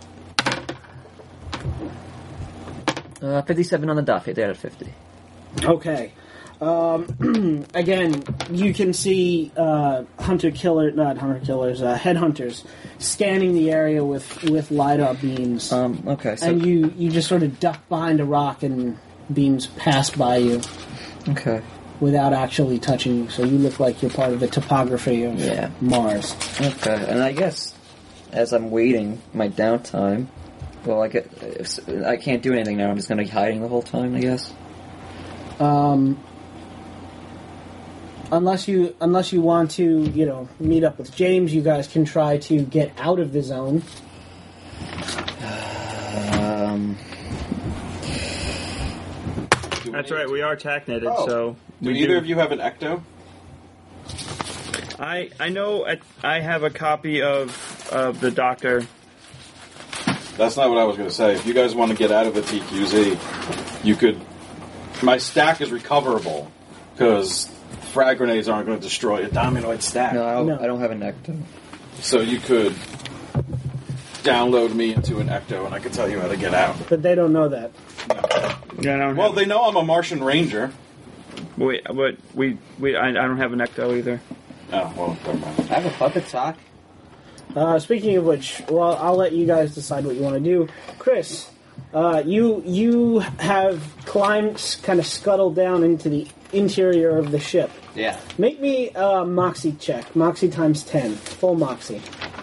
Speaker 3: Uh, fifty-seven on the dot, fifty out of fifty.
Speaker 2: Okay. Um, again, you can see uh, hunter killer, not hunter killers, uh, headhunters scanning the area with with lidar beams,
Speaker 3: Um, okay, so...
Speaker 2: and you you just sort of duck behind a rock and beams pass by you
Speaker 3: Okay.
Speaker 2: without actually touching you. So you look like you're part of the topography of
Speaker 3: Yeah.
Speaker 2: Mars.
Speaker 3: Okay, and I guess as I'm waiting my downtime, well, I, get, if, I can't do anything now. I'm just going to be hiding the whole time, I guess.
Speaker 2: Um, unless you unless you want to, you know, meet up with James, you guys can try to get out of the zone.
Speaker 3: Um,
Speaker 6: Do
Speaker 7: That's
Speaker 6: we-
Speaker 7: right. We are TACneted,
Speaker 6: Oh.
Speaker 7: so
Speaker 6: Do
Speaker 7: we
Speaker 6: either of you have an ecto?
Speaker 7: I I know I, I have a copy of of the Doctor.
Speaker 6: That's not what I was going to say. If you guys want to get out of the T Q Z, you could... My stack is recoverable, because frag grenades aren't going to destroy a dominoid stack.
Speaker 3: no, I don't,
Speaker 2: No.
Speaker 3: I don't have a nectar.
Speaker 6: So you could download me into an ecto, and I could tell you how to get out.
Speaker 2: But they don't know that.
Speaker 7: Yeah, I don't
Speaker 6: Well,
Speaker 7: have,
Speaker 6: they know I'm a Martian Ranger.
Speaker 7: wait, but we we I, I don't have an Ecto either.
Speaker 6: Oh, well, never mind.
Speaker 4: I have a puppet sock.
Speaker 2: Uh, speaking of which, well, I'll let you guys decide what you want to do. Chris, uh, you you have climbed, kind of scuttled down into the interior of the ship.
Speaker 4: Yeah.
Speaker 2: Make me a Moxie check. Moxie times ten. Full Moxie.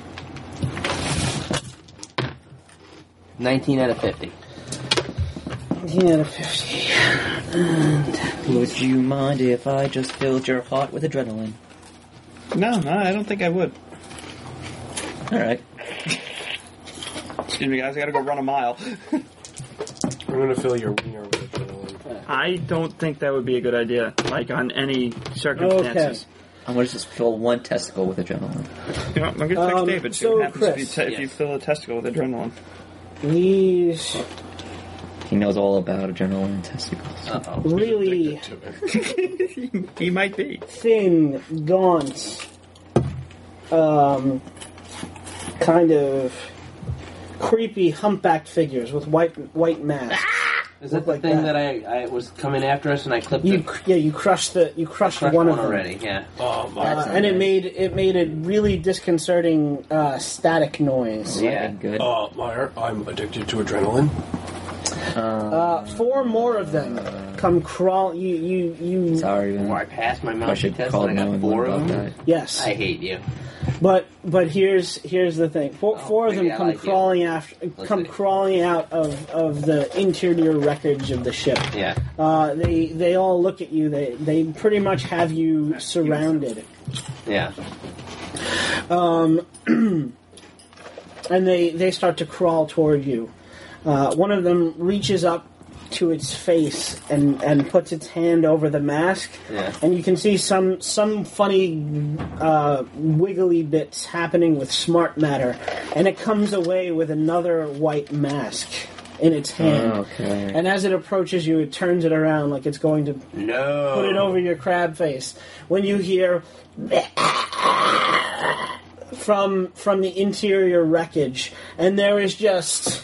Speaker 4: nineteen out of fifty.
Speaker 2: nineteen out of fifty.
Speaker 3: Would you mind if I just filled your heart with adrenaline?
Speaker 7: No, no, I don't think I would.
Speaker 3: Alright.
Speaker 7: Excuse me, guys. I got to go run a mile.
Speaker 5: I'm going to fill your wiener with adrenaline.
Speaker 7: I don't think that would be a good idea. Like on any circumstances.
Speaker 3: I'm going to just fill one testicle with adrenaline.
Speaker 7: You know, I'm going to text
Speaker 2: Um,
Speaker 7: David. See
Speaker 2: so,
Speaker 7: what happens if, you,
Speaker 2: Chris,
Speaker 7: te- if
Speaker 4: yes.
Speaker 7: you fill a testicle with adrenaline.
Speaker 2: These
Speaker 3: He knows all about adrenaline and testicles.
Speaker 4: Uh-oh.
Speaker 2: really
Speaker 7: He might be.
Speaker 2: thin, gaunt, um, kind of creepy humpbacked figures with white white masks.
Speaker 4: Is that
Speaker 2: Look
Speaker 4: the
Speaker 2: like
Speaker 4: thing
Speaker 2: that.
Speaker 4: that, I, I was coming after us and I clipped
Speaker 2: You
Speaker 4: it?
Speaker 2: cr- yeah, you crushed the you crushed,
Speaker 4: Crushed
Speaker 2: one,
Speaker 4: one
Speaker 2: of them
Speaker 4: already, yeah.
Speaker 5: Oh, my.
Speaker 2: Uh, and it made it made a really disconcerting uh, static noise.
Speaker 4: Yeah.
Speaker 3: Okay, good.
Speaker 5: Uh, Meyer, I'm addicted to adrenaline.
Speaker 2: Uh, four more of them come crawl. You you you.
Speaker 3: Sorry, man.
Speaker 4: Or I passed my
Speaker 3: I
Speaker 4: mountain
Speaker 3: should
Speaker 4: test
Speaker 3: call
Speaker 4: and I got
Speaker 3: nine
Speaker 4: four
Speaker 3: one
Speaker 4: of
Speaker 3: one
Speaker 4: them.
Speaker 3: about that.
Speaker 2: Yes,
Speaker 4: I hate you.
Speaker 2: but but here's here's the thing. Four,
Speaker 4: Oh,
Speaker 2: four of them
Speaker 4: maybe I
Speaker 2: come
Speaker 4: like you.
Speaker 2: crawling after
Speaker 4: Let's
Speaker 2: come
Speaker 4: see.
Speaker 2: crawling out of, of the interior wreckage of the ship.
Speaker 4: Yeah.
Speaker 2: Uh, they they all look at you. They they pretty much have you surrounded.
Speaker 4: Yeah.
Speaker 2: Um, and they, they start to crawl toward you. Uh, one of them reaches up to its face and, and puts its hand over the mask,
Speaker 4: Yeah.
Speaker 2: and you can see some some funny uh, wiggly bits happening with smart matter, and it comes away with another white mask. in its hand.
Speaker 3: Okay.
Speaker 2: And as it approaches you, it turns it around like it's going to
Speaker 4: No.
Speaker 2: put it over your crab face. When you hear from from the interior wreckage, and there is just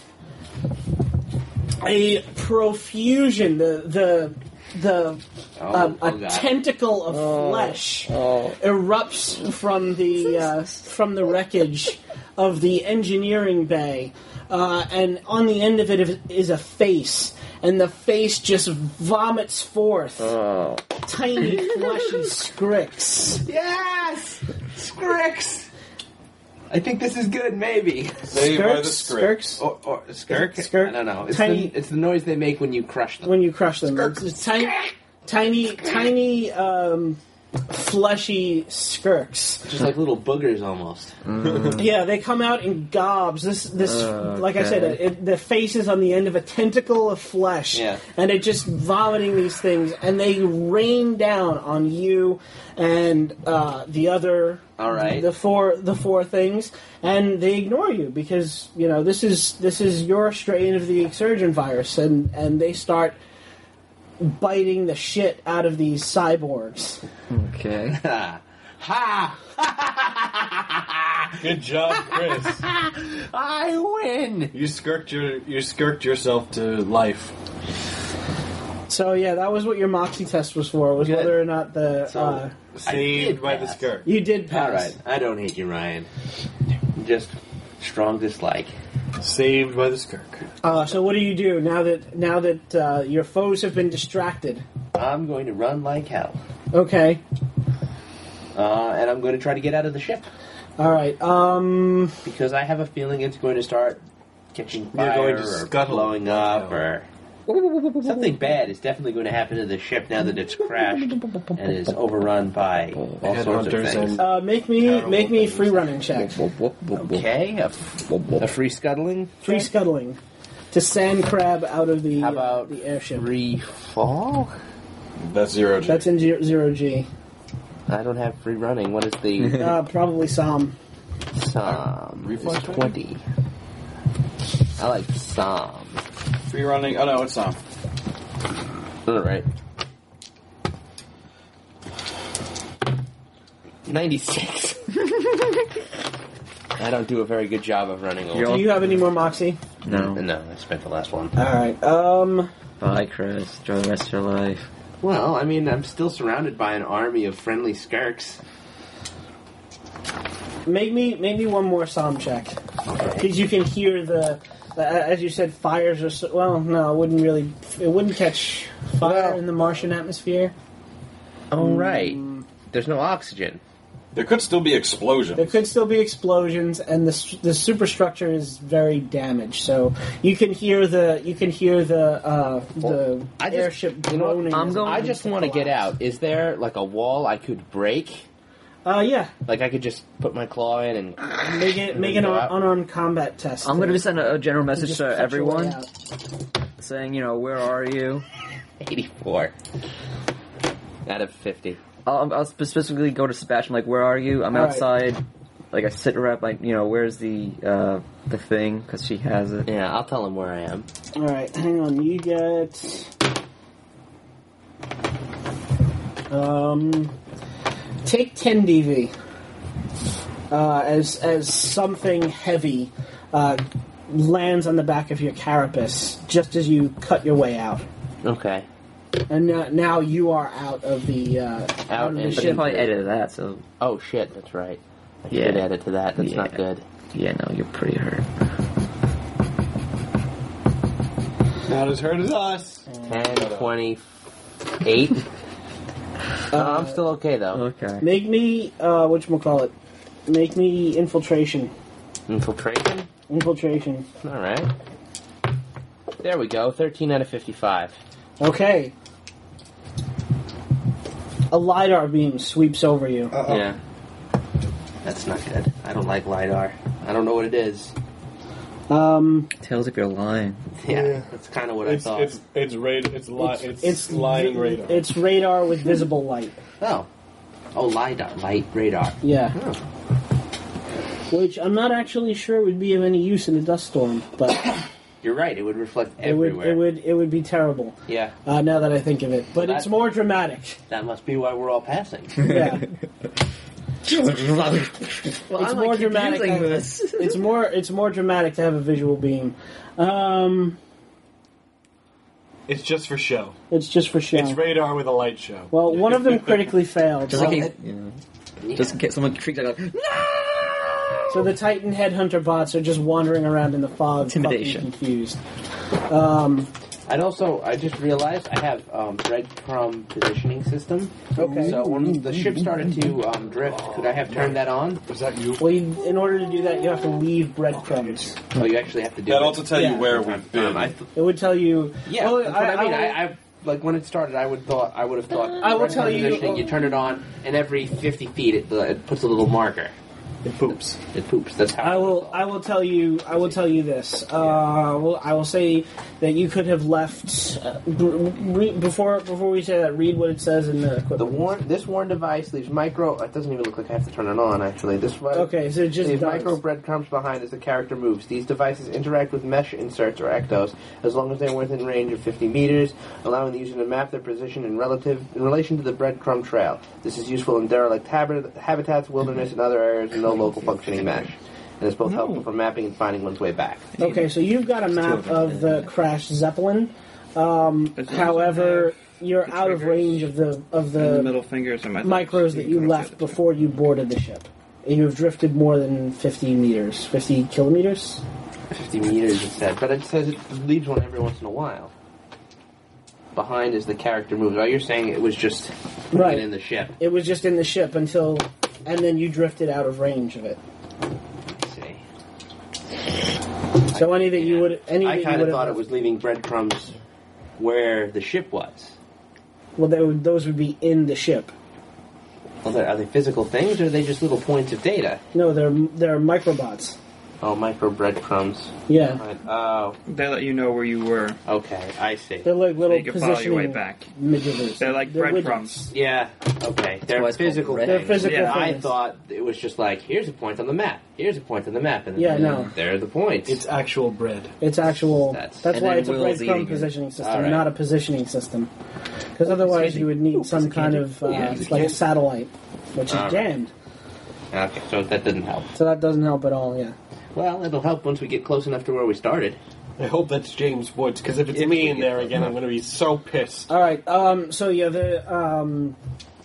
Speaker 2: a profusion, the the the
Speaker 4: Oh,
Speaker 2: uh,
Speaker 4: oh
Speaker 2: a
Speaker 4: God.
Speaker 2: tentacle of flesh erupts from the uh, from the wreckage of the engineering bay, uh, and on the end of it is- is a face, and the face just vomits forth
Speaker 3: Oh.
Speaker 2: tiny fleshy scricks.
Speaker 4: Yes! Skrix! I think this is good, maybe.
Speaker 6: Saved by the
Speaker 2: Skirks?
Speaker 6: script.
Speaker 2: Skirks?
Speaker 4: Or, or skirk?
Speaker 2: Skirk?
Speaker 4: I don't know. It's,
Speaker 2: Tiny-
Speaker 4: the, it's the noise they make when you crush them.
Speaker 2: When you crush them, it's, it's tiny, tiny, tiny, um, fleshy skirks.
Speaker 4: Just like little boogers almost.
Speaker 2: Yeah, they come out in gobs. This, this,
Speaker 3: Uh,
Speaker 2: like I said,
Speaker 3: okay.
Speaker 2: it, the face is on the end of a tentacle of flesh,
Speaker 4: Yeah.
Speaker 2: and it just vomiting these things, and they rain down on you and uh, the other,
Speaker 4: All right.
Speaker 2: the four, the four things, and they ignore you because you know this is this is your strain of the Exurgent virus, and and they start biting the shit out of these cyborgs.
Speaker 3: Okay.
Speaker 4: Ha! Ha!
Speaker 5: Good job, Chris.
Speaker 4: I win!
Speaker 5: You skirked your you skirked yourself to life.
Speaker 2: So yeah, that was what your Moxie test was for, was
Speaker 4: Good.
Speaker 2: whether or not the
Speaker 4: So-
Speaker 2: uh,
Speaker 5: Saved
Speaker 4: did
Speaker 5: by the
Speaker 4: pass.
Speaker 5: skirk.
Speaker 2: you did pass.
Speaker 4: All right. I don't hate you, Ryan. Just strong dislike.
Speaker 5: Saved by the skirk.
Speaker 2: Uh, so what do you do now that now that uh, your foes have been distracted?
Speaker 4: I'm going to run like hell.
Speaker 2: Okay,
Speaker 4: Uh, and I'm going to try to get out of the ship.
Speaker 2: all right. Um,
Speaker 4: Because I have a feeling it's going to start catching
Speaker 5: You're
Speaker 4: fire
Speaker 5: going to
Speaker 4: or
Speaker 5: scuttle.
Speaker 4: blowing up or... Something bad is definitely going to happen to the ship now that it's crashed and is overrun by all sorts of
Speaker 5: Headhunters
Speaker 4: things.
Speaker 5: and
Speaker 2: uh, make me
Speaker 5: Terrible
Speaker 2: make me a
Speaker 5: things.
Speaker 2: free running check,
Speaker 4: Okay, a, f- a free scuttling.
Speaker 2: free scuttling to sand crab out of the
Speaker 4: How about
Speaker 2: the airship.
Speaker 4: free fall?
Speaker 6: That's zero G.
Speaker 2: That's in zero, zero G.
Speaker 4: I don't have free running. What is the
Speaker 2: Uh, probably Psalm.
Speaker 4: Psalm?
Speaker 6: Reflex
Speaker 4: It's twenty. I like Psalm.
Speaker 6: Free running. Oh no, it's not.
Speaker 4: All right. ninety-six. I don't do a very good job of running
Speaker 3: You're
Speaker 2: Do
Speaker 4: over.
Speaker 2: you have any more Moxie?
Speaker 3: No.
Speaker 4: No, I spent the last one.
Speaker 2: All right. Um,
Speaker 3: Bye, Chris. Enjoy the rest of your life.
Speaker 4: Well, I mean, I'm still surrounded by an army of friendly skurks.
Speaker 2: make me make me one more Psalm check because you can hear the. Uh, as you said, fires are so, well. No, it wouldn't really. It wouldn't catch fire
Speaker 4: Well-
Speaker 2: in the Martian atmosphere.
Speaker 4: Oh, right. There's no oxygen.
Speaker 6: There could still be explosions.
Speaker 2: There could still be explosions, and the s- the superstructure is very damaged. So you can hear the you can hear the uh, the
Speaker 4: I just-
Speaker 2: airship
Speaker 4: you know what?
Speaker 2: groaning.
Speaker 3: I'm
Speaker 2: as it
Speaker 3: going-
Speaker 4: I
Speaker 2: begins
Speaker 4: just
Speaker 2: to
Speaker 4: want to get
Speaker 2: collapse.
Speaker 4: out. Is there, like, a wall I could break?
Speaker 2: Uh, yeah,
Speaker 4: Like, I could just put my claw in and...
Speaker 2: make it make an
Speaker 4: go out.
Speaker 2: unarmed combat test.
Speaker 3: I'm going to
Speaker 2: to
Speaker 3: send a, a general
Speaker 2: just
Speaker 3: message to
Speaker 2: cut your way
Speaker 3: everyone
Speaker 2: out.
Speaker 3: saying, you know, where are you?
Speaker 4: eighty-four. Out of fifty.
Speaker 3: I'll, I'll specifically go to Sebastian, like, where are you? I'm
Speaker 2: All right.
Speaker 3: outside. Like, I sit rep, like, you know, where's the uh, the thing? Because she has it.
Speaker 4: Yeah, I'll tell him where I am.
Speaker 2: All right, hang on. You get um, take ten D V uh, as as something heavy uh, lands on the back of your carapace just as you cut your way out,
Speaker 4: Okay.
Speaker 2: and uh, now you are out of the uh, out of the
Speaker 4: and-
Speaker 3: But you
Speaker 2: ship.
Speaker 3: probably edited that, so
Speaker 4: Oh, shit, that's right. I
Speaker 3: Yeah.
Speaker 4: should add it to that. That's
Speaker 3: Yeah.
Speaker 4: not good.
Speaker 3: yeah, no, you're pretty hurt.
Speaker 5: Not as hurt as us.
Speaker 4: ten, twenty-eight. uh, I'm still okay, though.
Speaker 3: Okay.
Speaker 2: Make me uh, whatchamacallit. Make me infiltration.
Speaker 4: Infiltration?
Speaker 2: Infiltration.
Speaker 4: Alright. There we go. thirteen out of fifty-five.
Speaker 2: Okay. A LiDAR beam sweeps over you.
Speaker 4: Yeah. That's not good. I don't like LiDAR. I don't know what it is.
Speaker 2: Um,
Speaker 3: Tells if you're lying.
Speaker 4: Yeah,
Speaker 5: Yeah.
Speaker 4: that's kind of what
Speaker 5: It's
Speaker 4: I thought.
Speaker 5: it's it's radar. It's li-
Speaker 2: it's,
Speaker 5: it's,
Speaker 2: it's
Speaker 5: lying
Speaker 2: vi-
Speaker 5: radar.
Speaker 2: It's radar with visible light.
Speaker 4: Oh. Oh, LiDAR. Light radar.
Speaker 2: Yeah.
Speaker 4: Oh.
Speaker 2: Which I'm not actually sure would be of any use in a dust storm, but
Speaker 4: You're right. It would reflect
Speaker 2: It would,
Speaker 4: everywhere.
Speaker 2: it would, it would be terrible.
Speaker 4: Yeah.
Speaker 2: Uh, now that I think of it, but
Speaker 4: That-
Speaker 2: it's more dramatic.
Speaker 4: That must be why we're all passing.
Speaker 2: Yeah,
Speaker 3: Well,
Speaker 2: it's more dramatic.
Speaker 3: this.
Speaker 2: It's more, it's more dramatic to have a visual beam. Um,
Speaker 9: It's just for show.
Speaker 2: it's just for show.
Speaker 9: It's radar with a light show.
Speaker 2: Well, one of them critically failed.
Speaker 3: Just in
Speaker 2: So,
Speaker 3: case, you know, just in case someone freaks out. Like,
Speaker 2: so the Titan headhunter bots are just wandering around in the fog, fucking
Speaker 3: Intimidation.
Speaker 2: confused. Um,
Speaker 4: And also, I just realized I have um, breadcrumb positioning system.
Speaker 2: Okay.
Speaker 4: So when the ship started to um, drift, could I have turned that on?
Speaker 9: Was that you?
Speaker 2: well, you, in order to do that, you have to leave breadcrumbs.
Speaker 4: Oh, you actually have to do
Speaker 6: That
Speaker 4: it.
Speaker 6: also tell
Speaker 2: Yeah.
Speaker 6: you where we've been.
Speaker 4: Um, I th-
Speaker 2: It would tell you.
Speaker 4: yeah,
Speaker 2: well,
Speaker 4: that's what I, mean.
Speaker 2: will-
Speaker 4: I, I like when it started. I would thought I would have thought.
Speaker 2: I will
Speaker 4: breadcrumb
Speaker 2: tell you-
Speaker 4: positioning, you turn it on, and every fifty feet, it, uh, it puts a little marker.
Speaker 9: It poops.
Speaker 4: It poops. That's how
Speaker 2: I will. I will tell you. I will tell you this. Uh, well, I will say that you could have left uh, b- re- before. Before we say that, read what it says in the
Speaker 4: The
Speaker 2: equipment.
Speaker 4: warn this warn device leaves micro. It doesn't even look like I have to turn it on. Actually, this one.
Speaker 2: Okay, so it just
Speaker 4: leaves
Speaker 2: does.
Speaker 4: micro breadcrumbs behind as the character moves. These devices interact with mesh inserts or ectos as long as they are within range of fifty meters, allowing the user to map their position in relative in relation to the breadcrumb trail. This is useful in derelict habit, habitats, wilderness, and other areas with no local functioning mesh, and is both helpful for mapping and finding one's way back.
Speaker 2: Okay, so you've got a map of the crashed Zeppelin. Um, however, you're
Speaker 7: the
Speaker 2: out of
Speaker 7: triggers
Speaker 2: range of the of
Speaker 7: and the
Speaker 2: the
Speaker 7: middle fingers and my thumbs.
Speaker 2: micros that you
Speaker 7: can
Speaker 2: left
Speaker 7: fit.
Speaker 2: before you boarded the ship. You have drifted more than fifty meters, fifty kilometers.
Speaker 4: fifty meters, it said, but it says it leaves one every once in a while. Behind as the character moves. Oh, you're saying it was just
Speaker 2: Right.
Speaker 4: in the ship.
Speaker 2: It was just in the ship until, and then you drifted out of range of it.
Speaker 4: Let's see.
Speaker 2: So any that you would, any
Speaker 4: I
Speaker 2: that you
Speaker 4: kind
Speaker 2: would
Speaker 4: of
Speaker 2: have,
Speaker 4: thought it was leaving breadcrumbs where the ship was.
Speaker 2: well, they would, those would be in the ship.
Speaker 4: Well, are they physical things, or are they just little points of data?
Speaker 2: No, they're they're microbots.
Speaker 4: Oh, micro breadcrumbs.
Speaker 2: Yeah,
Speaker 4: Right. Oh,
Speaker 7: They let you know where you were.
Speaker 4: okay, I see.
Speaker 2: they're like
Speaker 7: So
Speaker 2: little
Speaker 7: you can follow your way
Speaker 2: positioning
Speaker 7: back.
Speaker 2: midgets.
Speaker 7: They're like breadcrumbs.
Speaker 4: Yeah, okay. They're
Speaker 3: why it's called
Speaker 4: physical
Speaker 3: red.
Speaker 2: They're
Speaker 4: things.
Speaker 2: physical
Speaker 7: Yeah,
Speaker 4: I
Speaker 2: things.
Speaker 4: thought it was just like, here's a point on the map. Here's a point on the map. And
Speaker 2: Yeah,
Speaker 4: then
Speaker 2: no.
Speaker 4: there are the points.
Speaker 9: It's actual bread.
Speaker 2: It's actual.
Speaker 4: That's-
Speaker 2: That's,
Speaker 3: And
Speaker 2: why
Speaker 3: then
Speaker 2: it's a
Speaker 3: Will's
Speaker 2: breadcrumb
Speaker 3: eating it.
Speaker 2: positioning system,
Speaker 4: All right.
Speaker 2: not a positioning system. Because otherwise, you would need some kind of uh,
Speaker 3: Yeah,
Speaker 2: it's like a satellite, which is
Speaker 4: All right.
Speaker 2: jammed.
Speaker 4: Okay, so that didn't help.
Speaker 2: So that doesn't help at all. Yeah.
Speaker 4: Well, it'll help once we get close enough to where we started.
Speaker 9: I hope that's James Woods, because if it's
Speaker 4: If
Speaker 9: me
Speaker 4: we
Speaker 9: in
Speaker 4: get
Speaker 9: there
Speaker 4: close
Speaker 9: again, I'm
Speaker 4: enough.
Speaker 9: going to be so pissed.
Speaker 2: All right. Um. So yeah, the um.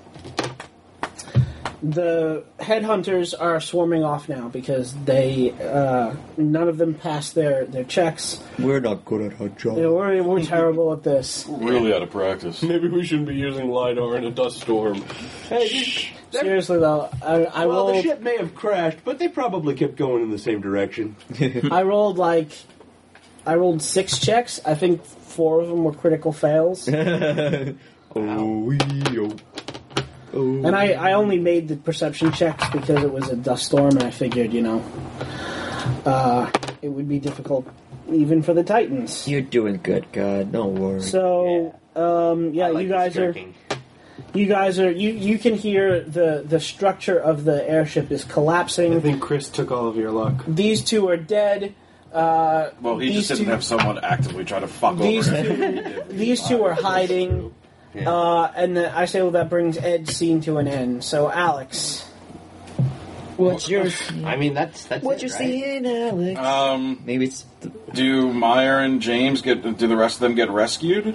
Speaker 2: The headhunters are swarming off now because they uh, none of them passed their, their checks.
Speaker 3: We're not good at our job.
Speaker 2: You know, we're, we're terrible at this.
Speaker 6: Really out of practice.
Speaker 5: Maybe we shouldn't be using LiDAR in a dust storm.
Speaker 2: Seriously though, I, I
Speaker 4: well, the
Speaker 2: rolled
Speaker 4: ship may have crashed, but they probably kept going in the same direction.
Speaker 2: I rolled like I rolled six checks. I think four of them were critical fails, and
Speaker 3: Oh, yo. Oh.
Speaker 2: I, I only made the perception checks because it was a dust storm, and I figured you know uh, it would be difficult even for the Titans.
Speaker 3: You're doing good, God. Don't worry.
Speaker 2: So um, yeah,
Speaker 4: I like
Speaker 2: you
Speaker 4: the
Speaker 2: guys are.
Speaker 4: skirking.
Speaker 2: You guys are you, you can hear the, the structure of the airship is
Speaker 9: I
Speaker 2: collapsing.
Speaker 9: think Chris took all of your luck.
Speaker 2: These two are dead. Uh,
Speaker 6: Well, he
Speaker 2: these
Speaker 6: just didn't
Speaker 2: two,
Speaker 6: have someone actively try to fuck
Speaker 2: these
Speaker 6: over him.
Speaker 2: two these two are hiding.
Speaker 4: Yeah.
Speaker 2: Uh, and then I say, well, that brings Ed's scene to an end. So, Alex,
Speaker 3: What's your
Speaker 4: I mean, that's that's
Speaker 3: What's
Speaker 4: it,
Speaker 3: your
Speaker 4: right?
Speaker 3: scene, Alex?
Speaker 6: Um,
Speaker 3: Maybe it's the,
Speaker 6: do Meyer and James get? Do the rest of them get rescued?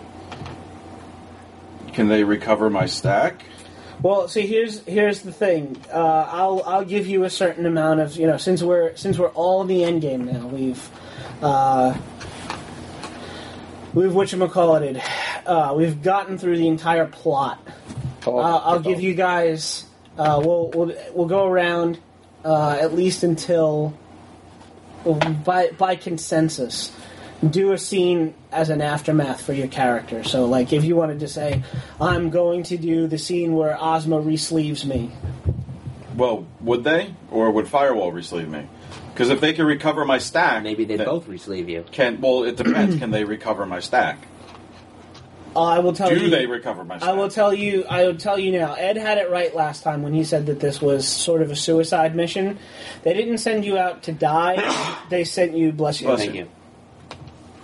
Speaker 6: Can they recover my stack?
Speaker 2: well, see, here's here's the thing. Uh, I'll I'll give you a certain amount of you know since we're since we're all in the end game now. We've uh, we've whatchamacallit it. Uh, we've gotten through the entire plot. Uh, I'll give you guys. Uh, we'll we'll we'll go around uh, at least until by by consensus. Do a scene as an aftermath for your character. So, like, if you wanted to say, "I'm going to do the scene where Ozma re-sleeves me,"
Speaker 6: Well, would they, or would Firewall resleeve me? Because if they can recover my stack,
Speaker 4: Maybe they
Speaker 6: then
Speaker 4: both resleeve you.
Speaker 6: can. Well, it depends. Can they recover my stack?
Speaker 2: uh, I will tell
Speaker 6: Do
Speaker 2: you.
Speaker 6: they recover my stack?
Speaker 2: I will tell you. I will tell you now. Ed had it right last time when he said that this was sort of a suicide mission. They didn't send you out to die. They sent you, bless you,
Speaker 6: Bless
Speaker 4: Thank you.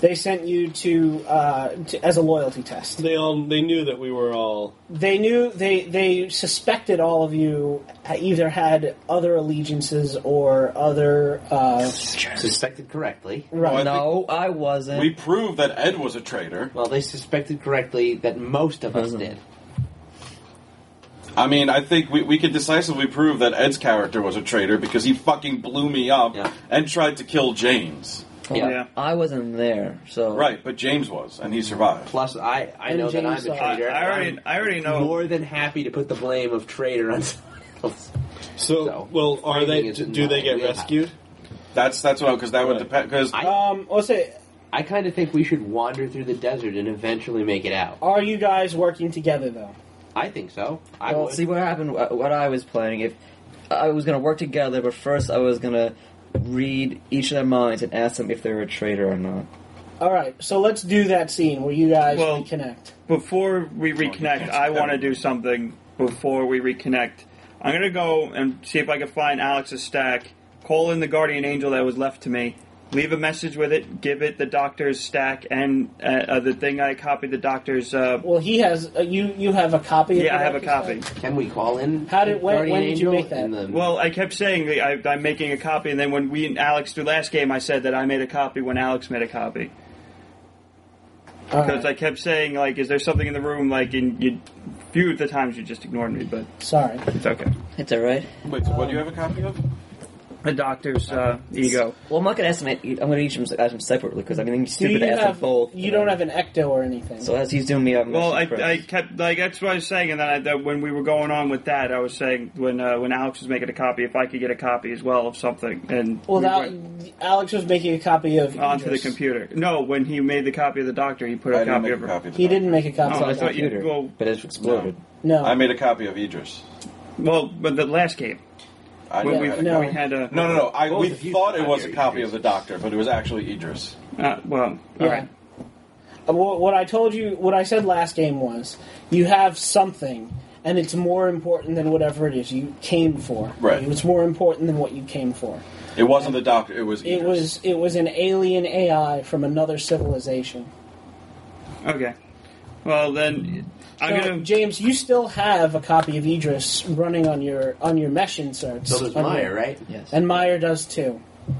Speaker 2: They sent you to, uh, to as a loyalty test.
Speaker 5: They all they knew that we were all.
Speaker 2: They knew they they suspected all of you either had other allegiances or other. Uh,
Speaker 4: Suspected correctly.
Speaker 2: right.
Speaker 6: I
Speaker 3: No, I wasn't.
Speaker 6: We proved that Ed was a traitor.
Speaker 4: Well, they suspected correctly that most of us
Speaker 3: Doesn't.
Speaker 4: did.
Speaker 6: I mean, I think we, we could decisively prove that Ed's character was a traitor because he fucking blew me up
Speaker 4: Yeah.
Speaker 6: and tried to kill James.
Speaker 3: Well,
Speaker 7: Yeah.
Speaker 3: I wasn't there, so
Speaker 6: Right, but James was, and he survived.
Speaker 4: Plus, I, I
Speaker 2: And
Speaker 4: know that I'm
Speaker 2: James
Speaker 4: a
Speaker 2: saw it.
Speaker 4: traitor.
Speaker 7: I already,
Speaker 4: and
Speaker 7: I already
Speaker 4: I'm
Speaker 7: know.
Speaker 4: more than happy to put the blame of traitor on someone else.
Speaker 5: So,
Speaker 4: So,
Speaker 5: well, are they?
Speaker 4: finding is
Speaker 5: Do they
Speaker 4: not
Speaker 5: get
Speaker 4: real
Speaker 5: rescued?
Speaker 6: That's that's what because that would
Speaker 5: Right.
Speaker 6: depend because
Speaker 4: I-
Speaker 2: Um, let's say,
Speaker 4: I kind of think we should wander through the desert and eventually make it out.
Speaker 2: are you guys working together though?
Speaker 4: I think so. I
Speaker 3: well,
Speaker 4: would.
Speaker 3: see what happened. wh- What I was planning, if I was going to work together, but first I was going to read each of their minds and ask them if they were a traitor or not.
Speaker 2: All right, so let's do that scene where you guys
Speaker 7: Well-
Speaker 2: reconnect.
Speaker 7: Before we reconnect, I want to do something before we reconnect. I'm going to go and see if I can find Alex's stack, call in the guardian angel that was left to me, leave a message with it, give it the doctor's stack, and uh, uh, the thing I copied the doctor's... Uh,
Speaker 2: Well, he has uh, you. You have a copy. of
Speaker 7: yeah, I
Speaker 2: the
Speaker 7: have a
Speaker 2: doctor's
Speaker 7: copy.
Speaker 4: Can we call in?
Speaker 2: How did- when-
Speaker 4: Guardian
Speaker 2: when did you
Speaker 4: Angel
Speaker 2: make that?
Speaker 4: and the-
Speaker 7: Well, I kept saying that I, I'm making a copy, and then when we and Alex through last game, I said that I made a copy when Alex made a copy.
Speaker 2: All
Speaker 7: Because
Speaker 2: right.
Speaker 7: I kept saying, like, is there something in the room, like, in you, few of the times you just ignored me, but
Speaker 2: Sorry.
Speaker 7: it's okay.
Speaker 3: It's all right.
Speaker 6: wait, so what do you have a copy of?
Speaker 7: The doctor's uh, ego.
Speaker 3: Well, I'm not going to estimate. I'm going to each of them, ask them separately because I mean, it's
Speaker 2: Do
Speaker 3: stupid
Speaker 2: you
Speaker 3: to ask
Speaker 2: have?
Speaker 3: them both.
Speaker 2: You don't have an ecto or anything.
Speaker 3: So as he's doing me, I'm
Speaker 7: Well, I, I kept like that's what I was saying, and then I, that when we were going on with that, I was saying when uh, when Alex was making a copy, if I could get a copy as well of something, and
Speaker 2: well,
Speaker 7: we
Speaker 2: that,
Speaker 7: went
Speaker 2: Alex was making a copy of
Speaker 7: onto the
Speaker 2: Idris.
Speaker 7: computer. No, when he made the copy of the doctor, he put a
Speaker 6: I didn't
Speaker 7: copy
Speaker 6: make
Speaker 7: of
Speaker 6: a
Speaker 7: her.
Speaker 6: copy of the
Speaker 2: He
Speaker 6: doctor.
Speaker 2: didn't make a copy.
Speaker 7: Oh,
Speaker 2: of
Speaker 7: I
Speaker 2: the
Speaker 7: thought you.
Speaker 2: doctor.
Speaker 7: Well,
Speaker 3: but it's exploded.
Speaker 2: No.
Speaker 6: I made a copy of Idris.
Speaker 7: well, but the last game
Speaker 6: I
Speaker 7: when
Speaker 6: never
Speaker 7: we
Speaker 6: had a
Speaker 2: no.
Speaker 7: we
Speaker 6: copy.
Speaker 7: had a
Speaker 6: No, no, no. I,
Speaker 4: Both
Speaker 6: we
Speaker 4: of you
Speaker 6: thought it
Speaker 4: had
Speaker 6: was
Speaker 4: your
Speaker 6: a copy
Speaker 4: Idris.
Speaker 6: of the doctor, but it was actually Idris.
Speaker 7: uh, well, all
Speaker 2: Yeah.
Speaker 7: right.
Speaker 2: Uh, What what I told you, what I said last game was, you have something, and it's more important than whatever it is you came for.
Speaker 6: Right.
Speaker 2: It's more important than what you came for.
Speaker 6: It wasn't the doctor. It was Idris.
Speaker 2: It was it was an alien A I from another civilization.
Speaker 7: Okay. Well, then I'm
Speaker 2: So,
Speaker 7: gonna.
Speaker 2: James, you still have a copy of Idris running on your on your mesh inserts.
Speaker 4: So does
Speaker 2: on
Speaker 4: Meyer,
Speaker 2: your-
Speaker 4: right?
Speaker 3: Yes.
Speaker 2: And Meyer does too.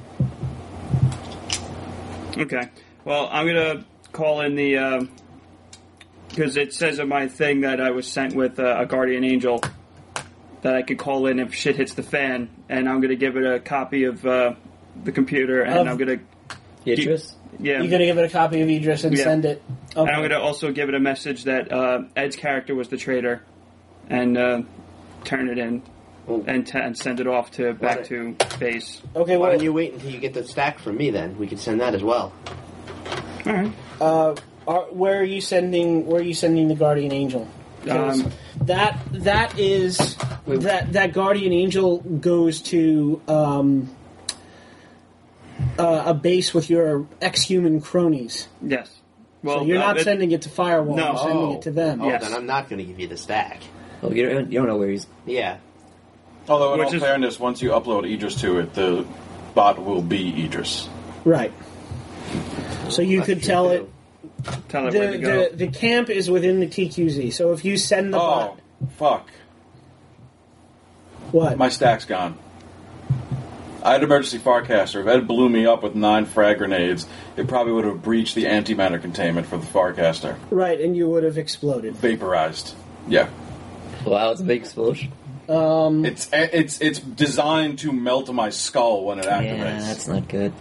Speaker 7: Okay. Well, I'm gonna call in the because it says in my thing that I was sent with uh, a guardian angel that I could call in if shit hits the fan, and I'm gonna give it a copy of uh, the computer, and
Speaker 2: Of-
Speaker 7: I'm gonna
Speaker 3: Idris?
Speaker 7: yeah,
Speaker 2: You're gonna give it a copy of Idris and
Speaker 7: Yeah.
Speaker 2: send it.
Speaker 7: and
Speaker 2: Okay.
Speaker 7: I'm gonna also give it a message that uh, Ed's character was the traitor, and uh, turn it in.
Speaker 4: Well,
Speaker 7: And, t- and send it off to back
Speaker 4: Why
Speaker 7: to base.
Speaker 2: Okay,
Speaker 4: why
Speaker 2: well,
Speaker 4: don't you wait until you get the stack from me then? We could send that as well.
Speaker 7: All right.
Speaker 2: uh, are, where are you sending? Where are you sending the guardian angel? 'Cause
Speaker 7: Um,
Speaker 2: that that is that that guardian angel goes to um, uh, a base with your ex-human cronies.
Speaker 7: Yes. Well,
Speaker 2: So you're
Speaker 7: uh,
Speaker 2: not
Speaker 7: it-
Speaker 2: sending it to Firewall.
Speaker 7: No.
Speaker 2: You're sending it to them.
Speaker 4: Oh,
Speaker 7: Yes.
Speaker 4: then I'm not going to give you the stack.
Speaker 3: Oh, you don't, you don't know where he's.
Speaker 4: Yeah.
Speaker 6: Although, in
Speaker 7: Which
Speaker 6: all
Speaker 7: is-
Speaker 6: fairness, once you upload Idris to it, the bot will be Idris.
Speaker 2: Right. So you
Speaker 4: That's
Speaker 2: could
Speaker 4: true,
Speaker 2: tell
Speaker 4: too.
Speaker 2: it.
Speaker 7: Tell it where
Speaker 2: The,
Speaker 7: to go.
Speaker 2: the the camp is within the T Q Z. So if you send the
Speaker 6: Oh,
Speaker 2: bot,
Speaker 6: fuck.
Speaker 2: what?
Speaker 6: My stack's gone. I had emergency Farcaster. If Ed blew me up with nine frag grenades, it probably would have breached the antimatter containment for the Farcaster.
Speaker 2: Right, and you would have exploded.
Speaker 6: Vaporized. Yeah.
Speaker 3: Wow, it's a big explosion.
Speaker 2: Um,
Speaker 6: It's it's it's designed to melt my skull when it activates.
Speaker 3: Yeah, that's not good.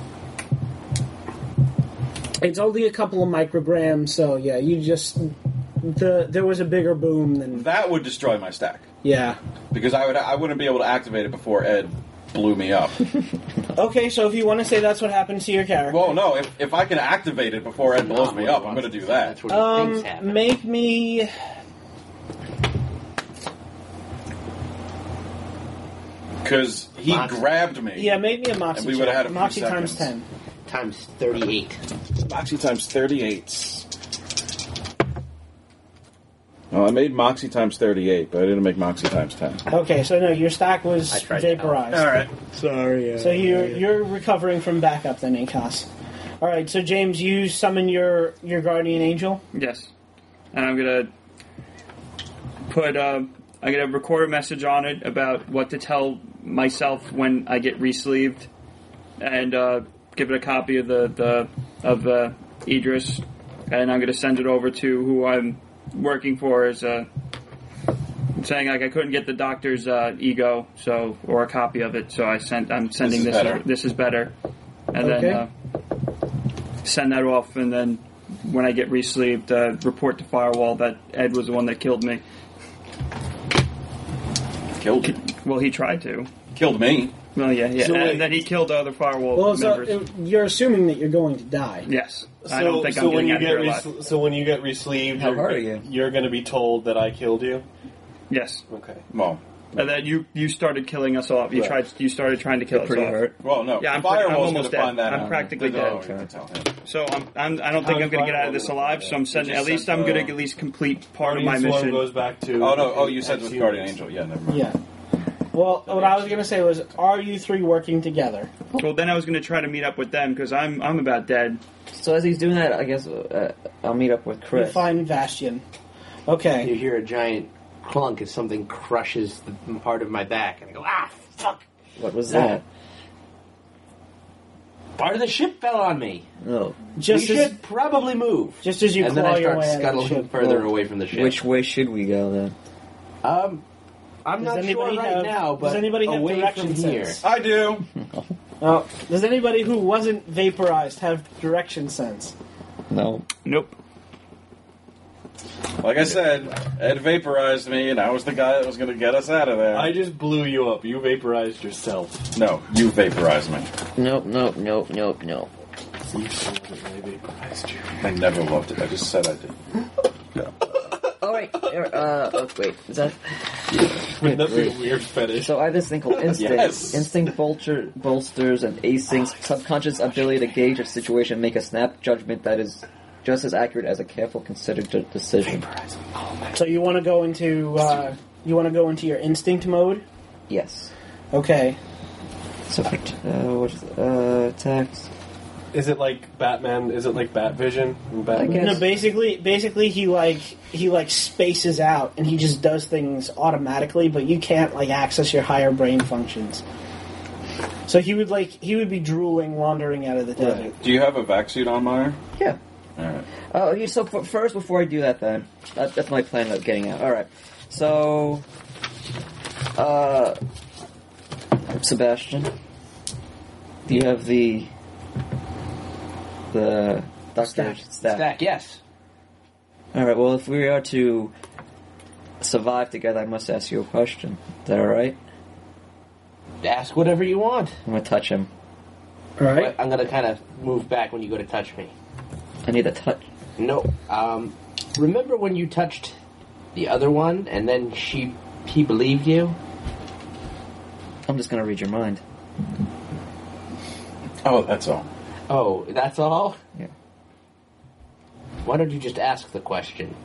Speaker 2: It's only a couple of micrograms, so yeah, you just the there was a bigger boom than
Speaker 6: That would destroy my stack
Speaker 2: yeah.
Speaker 6: because I would I wouldn't be able to activate it before Ed blew me up.
Speaker 2: Okay, so if you want to say that's what happened to your character,
Speaker 6: Well, no, if if I can activate it before Ed blows me up, I'm going to do that.
Speaker 4: That's what he
Speaker 2: um,
Speaker 4: thinks happened.
Speaker 2: make me
Speaker 6: Because he
Speaker 4: Moxie.
Speaker 6: grabbed me.
Speaker 2: yeah, make me a moxie.
Speaker 6: And we would've
Speaker 2: check.
Speaker 6: had a few
Speaker 2: moxie times
Speaker 6: seconds.
Speaker 2: ten.
Speaker 4: Times thirty-eight.
Speaker 6: Moxie times thirty-eight. Well, I made Moxie times thirty-eight, but I didn't make Moxie times ten.
Speaker 2: Okay, so no, your stack was
Speaker 4: I tried to help.
Speaker 2: vaporized.
Speaker 7: All right.
Speaker 5: Sorry. Uh,
Speaker 2: So you're you're recovering from backup then, Akos. All right, so James, you summon your, your guardian angel.
Speaker 7: Yes. And I'm gonna put. Uh, I'm gonna record a message on it about what to tell myself when I get re-sleeved, and uh, give it a copy of the, the of uh, Idris, and I'm gonna send it over to who I'm working for as uh, saying like I couldn't get the doctor's uh, ego, so or a copy of it, so I sent. I'm sending
Speaker 6: This
Speaker 7: this.
Speaker 6: is better.
Speaker 7: This is better, and
Speaker 2: Okay.
Speaker 7: then uh, send that off, and then when I get re-sleeved, uh, report to Firewall that Ed was the one that killed me.
Speaker 6: Killed you.
Speaker 7: Well, he tried to.
Speaker 6: Killed me.
Speaker 7: Well, yeah, yeah,
Speaker 9: So
Speaker 7: and
Speaker 9: wait.
Speaker 7: then he killed other Firewall
Speaker 2: Well, so
Speaker 7: members.
Speaker 2: uh, you're assuming that you're going to die.
Speaker 7: yes,
Speaker 9: So,
Speaker 7: I don't think
Speaker 9: so
Speaker 7: I'm
Speaker 9: when
Speaker 7: getting
Speaker 9: you
Speaker 7: out of
Speaker 9: get
Speaker 7: here
Speaker 9: re-
Speaker 7: alive.
Speaker 9: so when you get re-sleeved,
Speaker 3: How
Speaker 9: you're,
Speaker 3: hard are you?
Speaker 9: you're going to be told that I killed you.
Speaker 7: Yes,
Speaker 9: Okay.
Speaker 6: Well,
Speaker 7: and then you you started killing us off. You
Speaker 9: Right.
Speaker 7: tried. You started trying to kill us
Speaker 3: Pretty
Speaker 7: off.
Speaker 3: hurt.
Speaker 6: well, no.
Speaker 7: Yeah, I'm,
Speaker 6: the
Speaker 7: pre- I'm
Speaker 6: Firewall's
Speaker 7: almost
Speaker 6: gonna
Speaker 7: dead.
Speaker 6: find that
Speaker 7: I'm
Speaker 6: out.
Speaker 7: practically
Speaker 6: No,
Speaker 7: dead.
Speaker 6: we can tell him.
Speaker 7: So I'm, I'm I don't think
Speaker 9: How's
Speaker 7: I'm going to get out of this
Speaker 9: Firewall
Speaker 7: alive.
Speaker 9: gonna
Speaker 7: So I'm
Speaker 9: find
Speaker 7: sending.
Speaker 6: You
Speaker 7: At
Speaker 6: just
Speaker 7: least
Speaker 6: sent,
Speaker 7: I'm going
Speaker 6: uh,
Speaker 7: to at least complete part of my
Speaker 9: Guardian Swarm
Speaker 7: mission.
Speaker 9: goes back to.
Speaker 6: Oh no! Oh, you said with
Speaker 9: Ex-humans.
Speaker 6: Guardian Angel. Yeah, never mind.
Speaker 2: Yeah. Well, what I was going to say was, are you three working together?
Speaker 7: Well, then I was going to try to meet up with them because I'm I'm about dead.
Speaker 3: So as he's doing that, I guess uh, I'll meet up with
Speaker 2: You
Speaker 3: Chris.
Speaker 2: find Bastion.
Speaker 4: You
Speaker 2: Okay.
Speaker 4: hear a giant clunk as something crushes the part of my back, and I go, ah, fuck!
Speaker 3: What was that?
Speaker 4: Part of the ship fell on me.
Speaker 3: No.
Speaker 2: Just
Speaker 4: we
Speaker 2: as
Speaker 4: should probably move.
Speaker 2: just as you
Speaker 4: and then
Speaker 2: claw
Speaker 4: I
Speaker 2: your
Speaker 4: start
Speaker 2: way out of the
Speaker 4: scuttling
Speaker 2: ship.
Speaker 4: further
Speaker 3: Well,
Speaker 4: away from the ship.
Speaker 3: Which way should we go then?
Speaker 4: Um, I'm
Speaker 2: Does
Speaker 4: not sure
Speaker 2: anybody
Speaker 4: right
Speaker 2: have-
Speaker 4: now, but
Speaker 2: does anybody have
Speaker 4: away
Speaker 2: direction
Speaker 4: from here.
Speaker 2: sense?
Speaker 6: I do.
Speaker 2: Oh, does anybody who wasn't vaporized have direction sense?
Speaker 3: No.
Speaker 7: Nope.
Speaker 6: Like I said, Ed vaporized me, and I was the guy that was going to get us out of there.
Speaker 9: I just blew you up. You vaporized yourself.
Speaker 6: No, you vaporized me.
Speaker 3: Nope, nope, nope, nope, nope.
Speaker 9: You still haven't really vaporized you.
Speaker 6: I never loved it. I just said I did.
Speaker 3: All right. Uh, oh, wait. Is that?
Speaker 9: Wouldn't that be a weird fetish?
Speaker 3: So I have this thing called instinct.
Speaker 6: Yes.
Speaker 3: Instinct bolster, bolsters and instinct's subconscious ability to gauge a situation and make a snap judgment that is just as accurate as a careful, considered de- decision.
Speaker 2: So you want to go into uh, you want to go into your instinct mode?
Speaker 3: Yes.
Speaker 2: Okay.
Speaker 3: So for t- uh, what is it? Uh, attacks?
Speaker 9: Is it like Batman? Is it like Bat Vision? in Batman?
Speaker 3: guess.
Speaker 2: No, basically, basically he like he like spaces out and he just does things automatically, but you can't like access your higher brain functions. So he would like he would be drooling, wandering out of the desert.
Speaker 9: Right.
Speaker 6: Do you have a vac suit on, Meyer?
Speaker 3: Yeah.
Speaker 6: Alright.
Speaker 3: Oh, okay, so f- first, before I do that, then that, that's my plan of getting out. All right. So, uh, Sebastian, do you have the the doctor
Speaker 2: Stack.
Speaker 3: staff?
Speaker 4: Stack, yes.
Speaker 3: All right. Well, if we are to survive together, I must ask you a question. Is that all right?
Speaker 4: Ask whatever you want.
Speaker 3: I'm gonna touch him.
Speaker 2: All right.
Speaker 4: But I'm gonna kind of move back when you go to touch me.
Speaker 3: I need a touch.
Speaker 4: No. Um, remember when you touched the other one, and then she he believed you?
Speaker 3: I'm just gonna read your mind.
Speaker 6: Oh, that's all.
Speaker 4: Oh, that's all?
Speaker 3: Yeah.
Speaker 4: Why don't you just ask the question?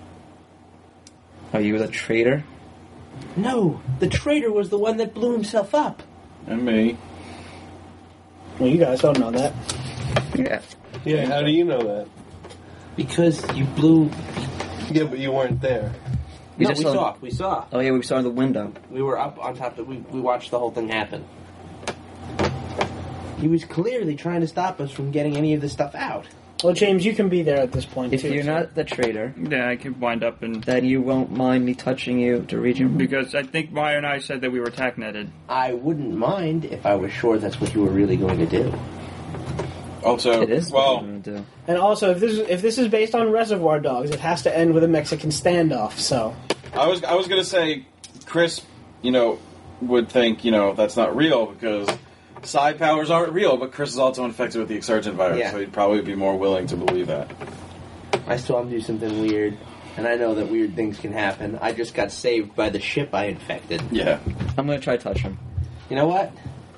Speaker 3: Are you the traitor?
Speaker 4: No, the traitor was the one that blew himself up.
Speaker 6: And me.
Speaker 2: Well, you guys don't know that.
Speaker 3: Yeah.
Speaker 9: Yeah, how do you know that?
Speaker 4: Because you blew...
Speaker 9: Yeah, but you weren't there.
Speaker 3: You
Speaker 4: no,
Speaker 3: just
Speaker 4: we
Speaker 3: saw-
Speaker 4: saw. We saw.
Speaker 3: Oh yeah, we saw in the window.
Speaker 4: We were up on top of... We, we watched the whole thing happen. He was clearly trying to stop us from getting any of this stuff out.
Speaker 2: Well, James, you can be there at this point
Speaker 3: If
Speaker 2: too.
Speaker 3: you're
Speaker 2: so-
Speaker 3: not the traitor,
Speaker 7: Yeah, I could wind up and
Speaker 3: then you won't mind me touching you to read your mind.
Speaker 7: because I think Maya and I said that we were tack netted.
Speaker 4: I wouldn't mind if I was sure that's what you were really going to do.
Speaker 6: Also,
Speaker 3: It is. what
Speaker 6: well,
Speaker 3: I'm gonna do.
Speaker 2: And also, if this is if this is based on Reservoir Dogs, it has to end with a Mexican standoff. So
Speaker 6: I was I was gonna say, Chris, you know, would think you know that's not real because psi powers aren't real, but Chris is also infected with the Exargent virus,
Speaker 4: Yeah.
Speaker 6: so he'd probably be more willing to believe that.
Speaker 4: I saw him do something weird, and I know that weird things can happen. I just got saved by the ship I infected.
Speaker 6: Yeah.
Speaker 3: I'm gonna try to touch him.
Speaker 4: You know what?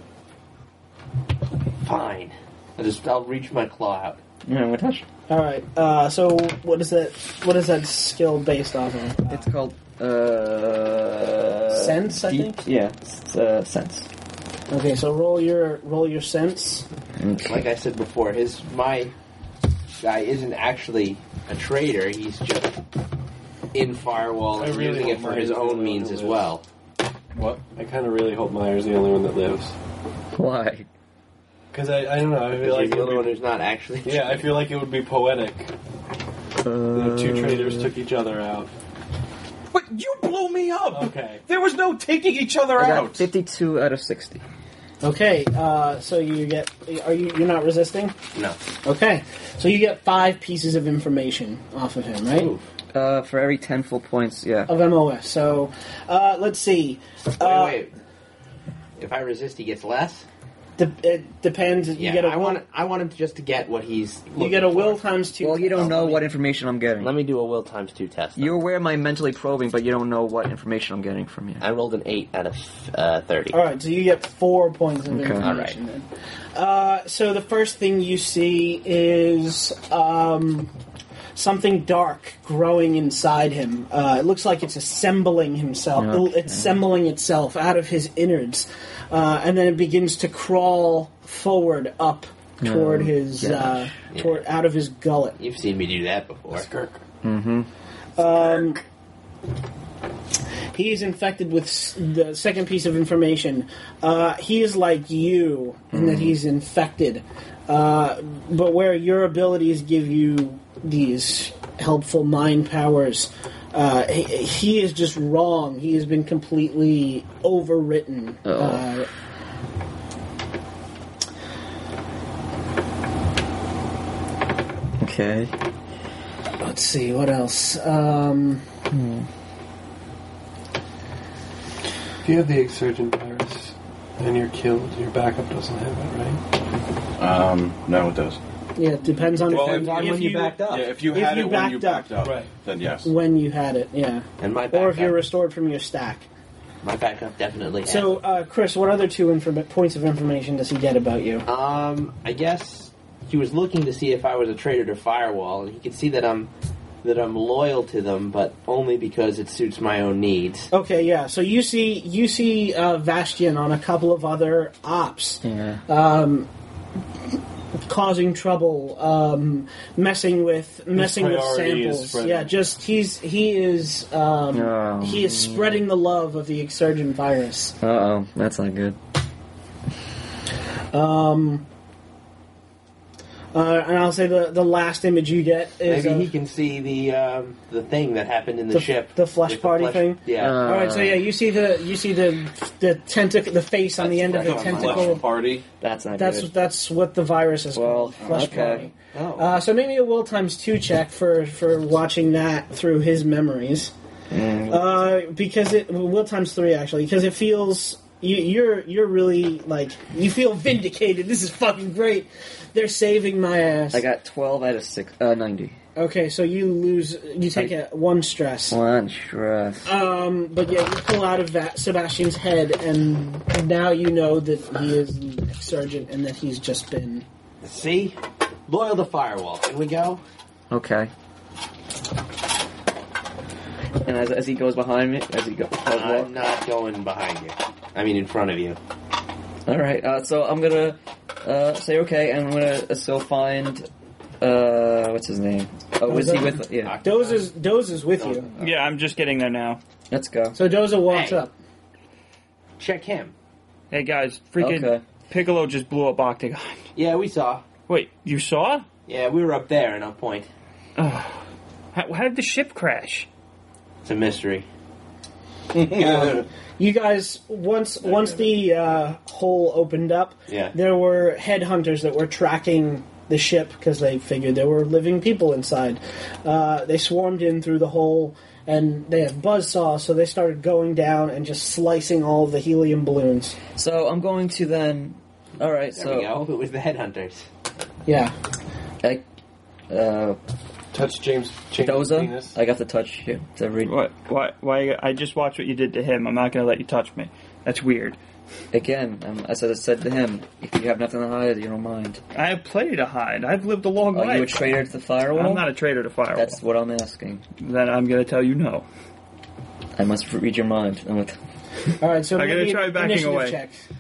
Speaker 4: Fine. I'll just I'll reach my claw out.
Speaker 3: Yeah, I'm gonna touch him.
Speaker 2: all right. Uh, so what is that? What is that skill based off of?
Speaker 3: It's called uh
Speaker 2: Sense, I
Speaker 3: deep-
Speaker 2: think?
Speaker 3: Yeah, it's, uh, sense.
Speaker 2: Okay, so roll your roll your sense.
Speaker 4: Like I said before, his my guy isn't actually a traitor. He's just in Firewall and
Speaker 5: I really
Speaker 4: using it
Speaker 5: hope
Speaker 4: for
Speaker 5: Myers
Speaker 4: his
Speaker 5: is the
Speaker 4: own
Speaker 5: one
Speaker 4: means
Speaker 5: who
Speaker 4: as
Speaker 5: lives.
Speaker 4: well.
Speaker 6: What?
Speaker 5: I kind of really hope Meyer's the only one that lives.
Speaker 3: Why?
Speaker 5: Because I, I don't know, I feel
Speaker 4: Because
Speaker 5: like
Speaker 4: he's the
Speaker 5: it
Speaker 4: only
Speaker 5: would
Speaker 4: one
Speaker 5: be,
Speaker 4: who's not actually.
Speaker 5: yeah, I feel like it would be poetic.
Speaker 3: Uh,
Speaker 5: The two traders took each other out.
Speaker 6: But you blew me up!
Speaker 5: Okay.
Speaker 6: There was no taking each other
Speaker 3: I got
Speaker 6: out!
Speaker 3: fifty-two out of sixty.
Speaker 2: Okay, uh, so you get. Are you? You're not resisting?
Speaker 4: No.
Speaker 2: Okay, so you get five pieces of information off of him, right?
Speaker 4: Ooh.
Speaker 3: Uh, for every ten full points, yeah.
Speaker 2: Of M O S. So, uh, let's see.
Speaker 4: Wait,
Speaker 2: Uh,
Speaker 4: wait. If I resist, he gets less.
Speaker 2: de- it depends. You
Speaker 4: Yeah,
Speaker 2: get a
Speaker 4: I
Speaker 2: will,
Speaker 4: want. I want him to just to get what he's.
Speaker 2: You
Speaker 4: looking
Speaker 2: get a
Speaker 4: for.
Speaker 2: will times two.
Speaker 3: Well, you don't
Speaker 2: test.
Speaker 3: know what information I'm getting.
Speaker 4: Let me do a will times two test.
Speaker 3: You're aware of my mentally probing, but you don't know what information I'm getting from you.
Speaker 4: I rolled an eight out of uh, thirty.
Speaker 2: All right, so you get four points of
Speaker 3: Okay.
Speaker 2: information. Then. Uh, so the first thing you see is um, something dark growing inside him. Uh, it looks like it's assembling himself.
Speaker 3: Okay.
Speaker 2: It's assembling itself out of his innards, uh, and then it begins to crawl forward up toward
Speaker 3: Oh,
Speaker 2: his uh,
Speaker 4: gosh.
Speaker 2: toward out of his gullet.
Speaker 4: You've seen me do that before.
Speaker 5: Skirk.
Speaker 3: Mm-hmm.
Speaker 2: Um, he is infected with s- the second piece of information. Uh, he is like you in that he's infected, uh, but where your abilities give you these helpful mind powers, uh, he, he is just wrong. He has been completely overwritten.
Speaker 3: Oh.
Speaker 2: Uh,
Speaker 3: Okay.
Speaker 2: let's see, what else? Um,
Speaker 5: If you have the Exurgent virus and you're killed, your backup doesn't have it, right?
Speaker 6: Um, no, it does.
Speaker 2: yeah, it depends on,
Speaker 6: Well,
Speaker 2: depends
Speaker 6: if-
Speaker 2: on
Speaker 6: if
Speaker 2: when
Speaker 4: you backed up.
Speaker 6: Yeah, if you
Speaker 2: If
Speaker 6: had
Speaker 2: you
Speaker 6: it when you
Speaker 2: backed
Speaker 6: backed up,
Speaker 5: Right.
Speaker 6: then yes.
Speaker 2: when you had it, yeah.
Speaker 4: And my
Speaker 2: Or
Speaker 4: backup,
Speaker 2: if you're restored from your stack.
Speaker 4: my backup definitely. has
Speaker 2: So, uh, Chris, what other two inform- points of information does he get about you?
Speaker 4: it. um, I guess he was looking to see if I was a traitor to Firewall, and he could see that I'm that I'm loyal to them, but only because it suits my own needs.
Speaker 2: Okay, yeah. So you see, you see uh, Vastian on a couple of other ops,
Speaker 3: Yeah.
Speaker 2: um, causing trouble, um, messing with messing with
Speaker 5: priority is
Speaker 2: samples.
Speaker 5: spreading.
Speaker 2: Yeah, just he's he is um,
Speaker 3: Oh.
Speaker 2: he is spreading the love of the Exurgent virus.
Speaker 3: Uh oh, that's not good.
Speaker 2: Um, uh, and I'll say the the last image you get is
Speaker 4: Maybe
Speaker 2: of
Speaker 4: he can see the um, the thing that happened in the,
Speaker 2: The-
Speaker 4: ship,
Speaker 2: the flesh
Speaker 4: With
Speaker 2: party thing?
Speaker 4: Yeah.
Speaker 3: Uh,
Speaker 2: all right. So yeah, you see the you see the the tentacle, the face on the end of the
Speaker 6: Flesh
Speaker 2: tentacle.
Speaker 6: party.
Speaker 3: That's not
Speaker 2: That's
Speaker 3: good.
Speaker 2: that's what the virus is
Speaker 3: Well,
Speaker 2: called. Flesh
Speaker 3: okay.
Speaker 2: party.
Speaker 4: oh.
Speaker 2: Uh, so maybe a will times two check for for watching that through his memories.
Speaker 3: Mm,
Speaker 2: Uh, because it will times three actually because it feels you, you're you're really like you feel vindicated. This is fucking great. They're saving my ass.
Speaker 3: I got twelve out of six, uh, ninety.
Speaker 2: Okay, so you lose. You take a one stress.
Speaker 3: One stress.
Speaker 2: Um, but yeah, you pull out of that Sebastian's head, and now you know that he is the Exurgent and that he's just been.
Speaker 4: See? Loyal to Firewall. Can we go?
Speaker 3: Okay. And as, as he goes behind me, as he goes,
Speaker 4: I'm not going behind you. I mean, in front of you.
Speaker 3: all right. Uh, so I'm gonna uh, say okay, and I'm gonna uh, still find uh, what's his name? Oh, is he with? Yeah.
Speaker 2: Doze is Doze is with you,
Speaker 7: Yeah, I'm just getting there now.
Speaker 3: Let's go.
Speaker 2: so Doza walks
Speaker 4: Hey.
Speaker 2: up.
Speaker 4: Check him.
Speaker 7: Hey guys, freaking
Speaker 3: Okay.
Speaker 7: Piccolo just blew up Octagon.
Speaker 4: Yeah, we saw.
Speaker 7: Wait, you saw?
Speaker 4: Yeah, we were up there in a point.
Speaker 7: How, how did the ship crash?
Speaker 4: It's a mystery.
Speaker 2: Um, you guys, once once the uh, hole opened up,
Speaker 4: Yeah.
Speaker 2: there were headhunters that were tracking the ship because they figured there were living people inside. Uh, they swarmed in through the hole, and they have buzzsaws, so they started going down and just slicing all of the helium balloons.
Speaker 3: So I'm going to then. All right.
Speaker 4: There
Speaker 3: so
Speaker 4: we go. It was the headhunters.
Speaker 2: Yeah.
Speaker 3: I, uh,
Speaker 5: Touch James James'
Speaker 3: Doza,
Speaker 5: penis.
Speaker 3: I got the touch here to read.
Speaker 7: What? Why? Why? I just watched what you did to him. I'm not gonna let you touch me. That's weird.
Speaker 3: Again, um, as I said to him, if you have nothing to hide, you don't mind.
Speaker 7: I have plenty to hide. I've lived a long
Speaker 3: Are
Speaker 7: life.
Speaker 3: you a traitor to the firewall?
Speaker 7: I'm not a traitor to Firewall.
Speaker 3: That's what I'm asking.
Speaker 7: Then I'm gonna tell you no.
Speaker 3: I must read your mind. I'm with-
Speaker 2: All right. So
Speaker 7: I'm gonna
Speaker 2: maybe
Speaker 7: try backing
Speaker 2: initiative
Speaker 7: away.
Speaker 2: check.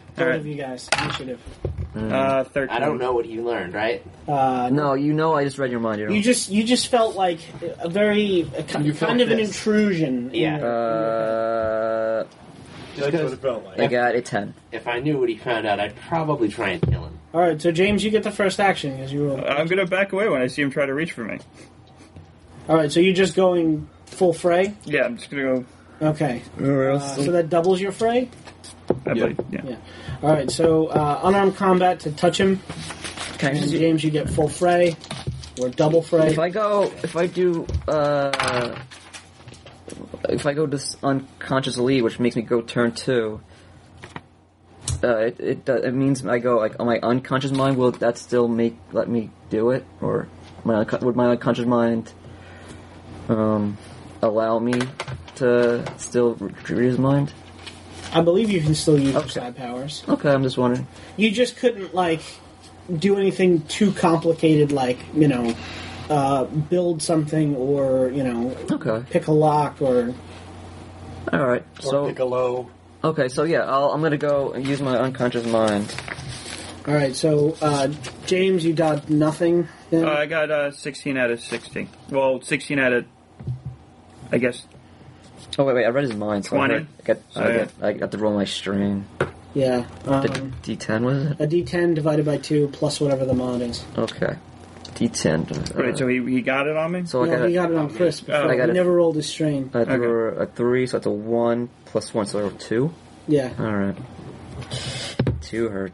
Speaker 2: Both
Speaker 7: Alright.
Speaker 2: of you guys, initiative.
Speaker 7: Uh, thirteen.
Speaker 4: I don't know what you learned, right?
Speaker 2: Uh,
Speaker 3: No, you know I just read your mind. You, know.
Speaker 2: You just you just felt like a very a, ki-
Speaker 4: You
Speaker 2: kind
Speaker 4: felt
Speaker 2: of an
Speaker 4: this.
Speaker 2: intrusion. in
Speaker 4: Yeah.
Speaker 2: your-
Speaker 3: Uh,
Speaker 5: That's what it felt like.
Speaker 3: I got a ten.
Speaker 4: If I knew what he found out, I'd probably try and kill him.
Speaker 2: All right, so James, you get the first action because you were.
Speaker 7: I'm gonna back away when I see him try to reach for me.
Speaker 2: All right, so you're just going full fray.
Speaker 7: Yeah, I'm just gonna go.
Speaker 2: Okay, uh, so that doubles your fray.
Speaker 7: I
Speaker 5: Yeah.
Speaker 7: believe- yeah.
Speaker 2: Yeah. All right, so uh, unarmed combat to touch him.
Speaker 3: Can I
Speaker 2: And
Speaker 3: just,
Speaker 2: James, you get full fray or double fray.
Speaker 3: if I go, if I do, uh, if I go this unconscious lead, which makes me go turn two, uh, it it, uh, it means I go like on my unconscious mind. Will that still make let me do it, or my unco- would my unconscious mind um allow me to still retrieve his mind?
Speaker 2: I believe you can still use your
Speaker 3: Okay.
Speaker 2: side powers.
Speaker 3: Okay, I'm just wondering.
Speaker 2: You just couldn't like do anything too complicated, like you know, uh, build something or you know,
Speaker 3: Okay,
Speaker 2: pick a lock or.
Speaker 3: all right.
Speaker 5: Or
Speaker 3: So
Speaker 5: Piccolo.
Speaker 3: okay, so yeah, I'll, I'm gonna go and use my unconscious mind.
Speaker 2: All right, so uh, James, you got nothing. Then?
Speaker 7: Uh, I got uh, sixteen out of sixty. Well, sixteen out of, I guess.
Speaker 3: Oh wait, wait, I read his mind. So
Speaker 7: twenty.
Speaker 3: I, heard, I got,
Speaker 7: So,
Speaker 3: I
Speaker 7: yeah.
Speaker 3: got, I got to roll my strain.
Speaker 2: yeah,
Speaker 3: The
Speaker 2: um,
Speaker 3: D ten was it?
Speaker 2: a D ten divided by two plus whatever the mod is.
Speaker 3: Okay, D ten. Uh,
Speaker 7: Right, so he, he got it on me?
Speaker 3: so I
Speaker 2: no,
Speaker 3: got,
Speaker 2: he got it on Chris. Before.
Speaker 7: I
Speaker 2: he
Speaker 3: got it.
Speaker 2: never rolled his strain.
Speaker 3: I threw a three, so that's a one plus one, so I rolled two.
Speaker 2: Yeah.
Speaker 3: All right, two hurt,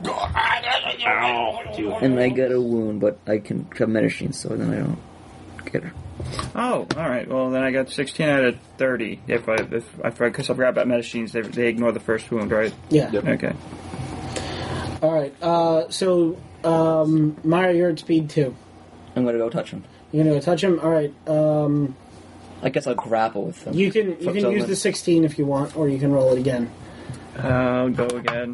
Speaker 4: Two.
Speaker 3: and I got a wound, but I can have medicine, so then I don't get her.
Speaker 7: Oh, alright. Well, then I got sixteen out of thirty. If I, if I because I forgot about medicines, they, they ignore the first wound, right?
Speaker 2: Yeah.
Speaker 5: Yep.
Speaker 7: Okay.
Speaker 2: All right. Uh, so, um, Maya, you're at speed two.
Speaker 3: I'm gonna go touch him.
Speaker 2: You're gonna go touch him. All right. Um,
Speaker 3: I guess I'll grapple with him.
Speaker 2: you can you
Speaker 3: Fuck
Speaker 2: can
Speaker 3: that
Speaker 2: use
Speaker 3: one.
Speaker 2: the sixteen if you want, or you can roll it again.
Speaker 7: I'll go again.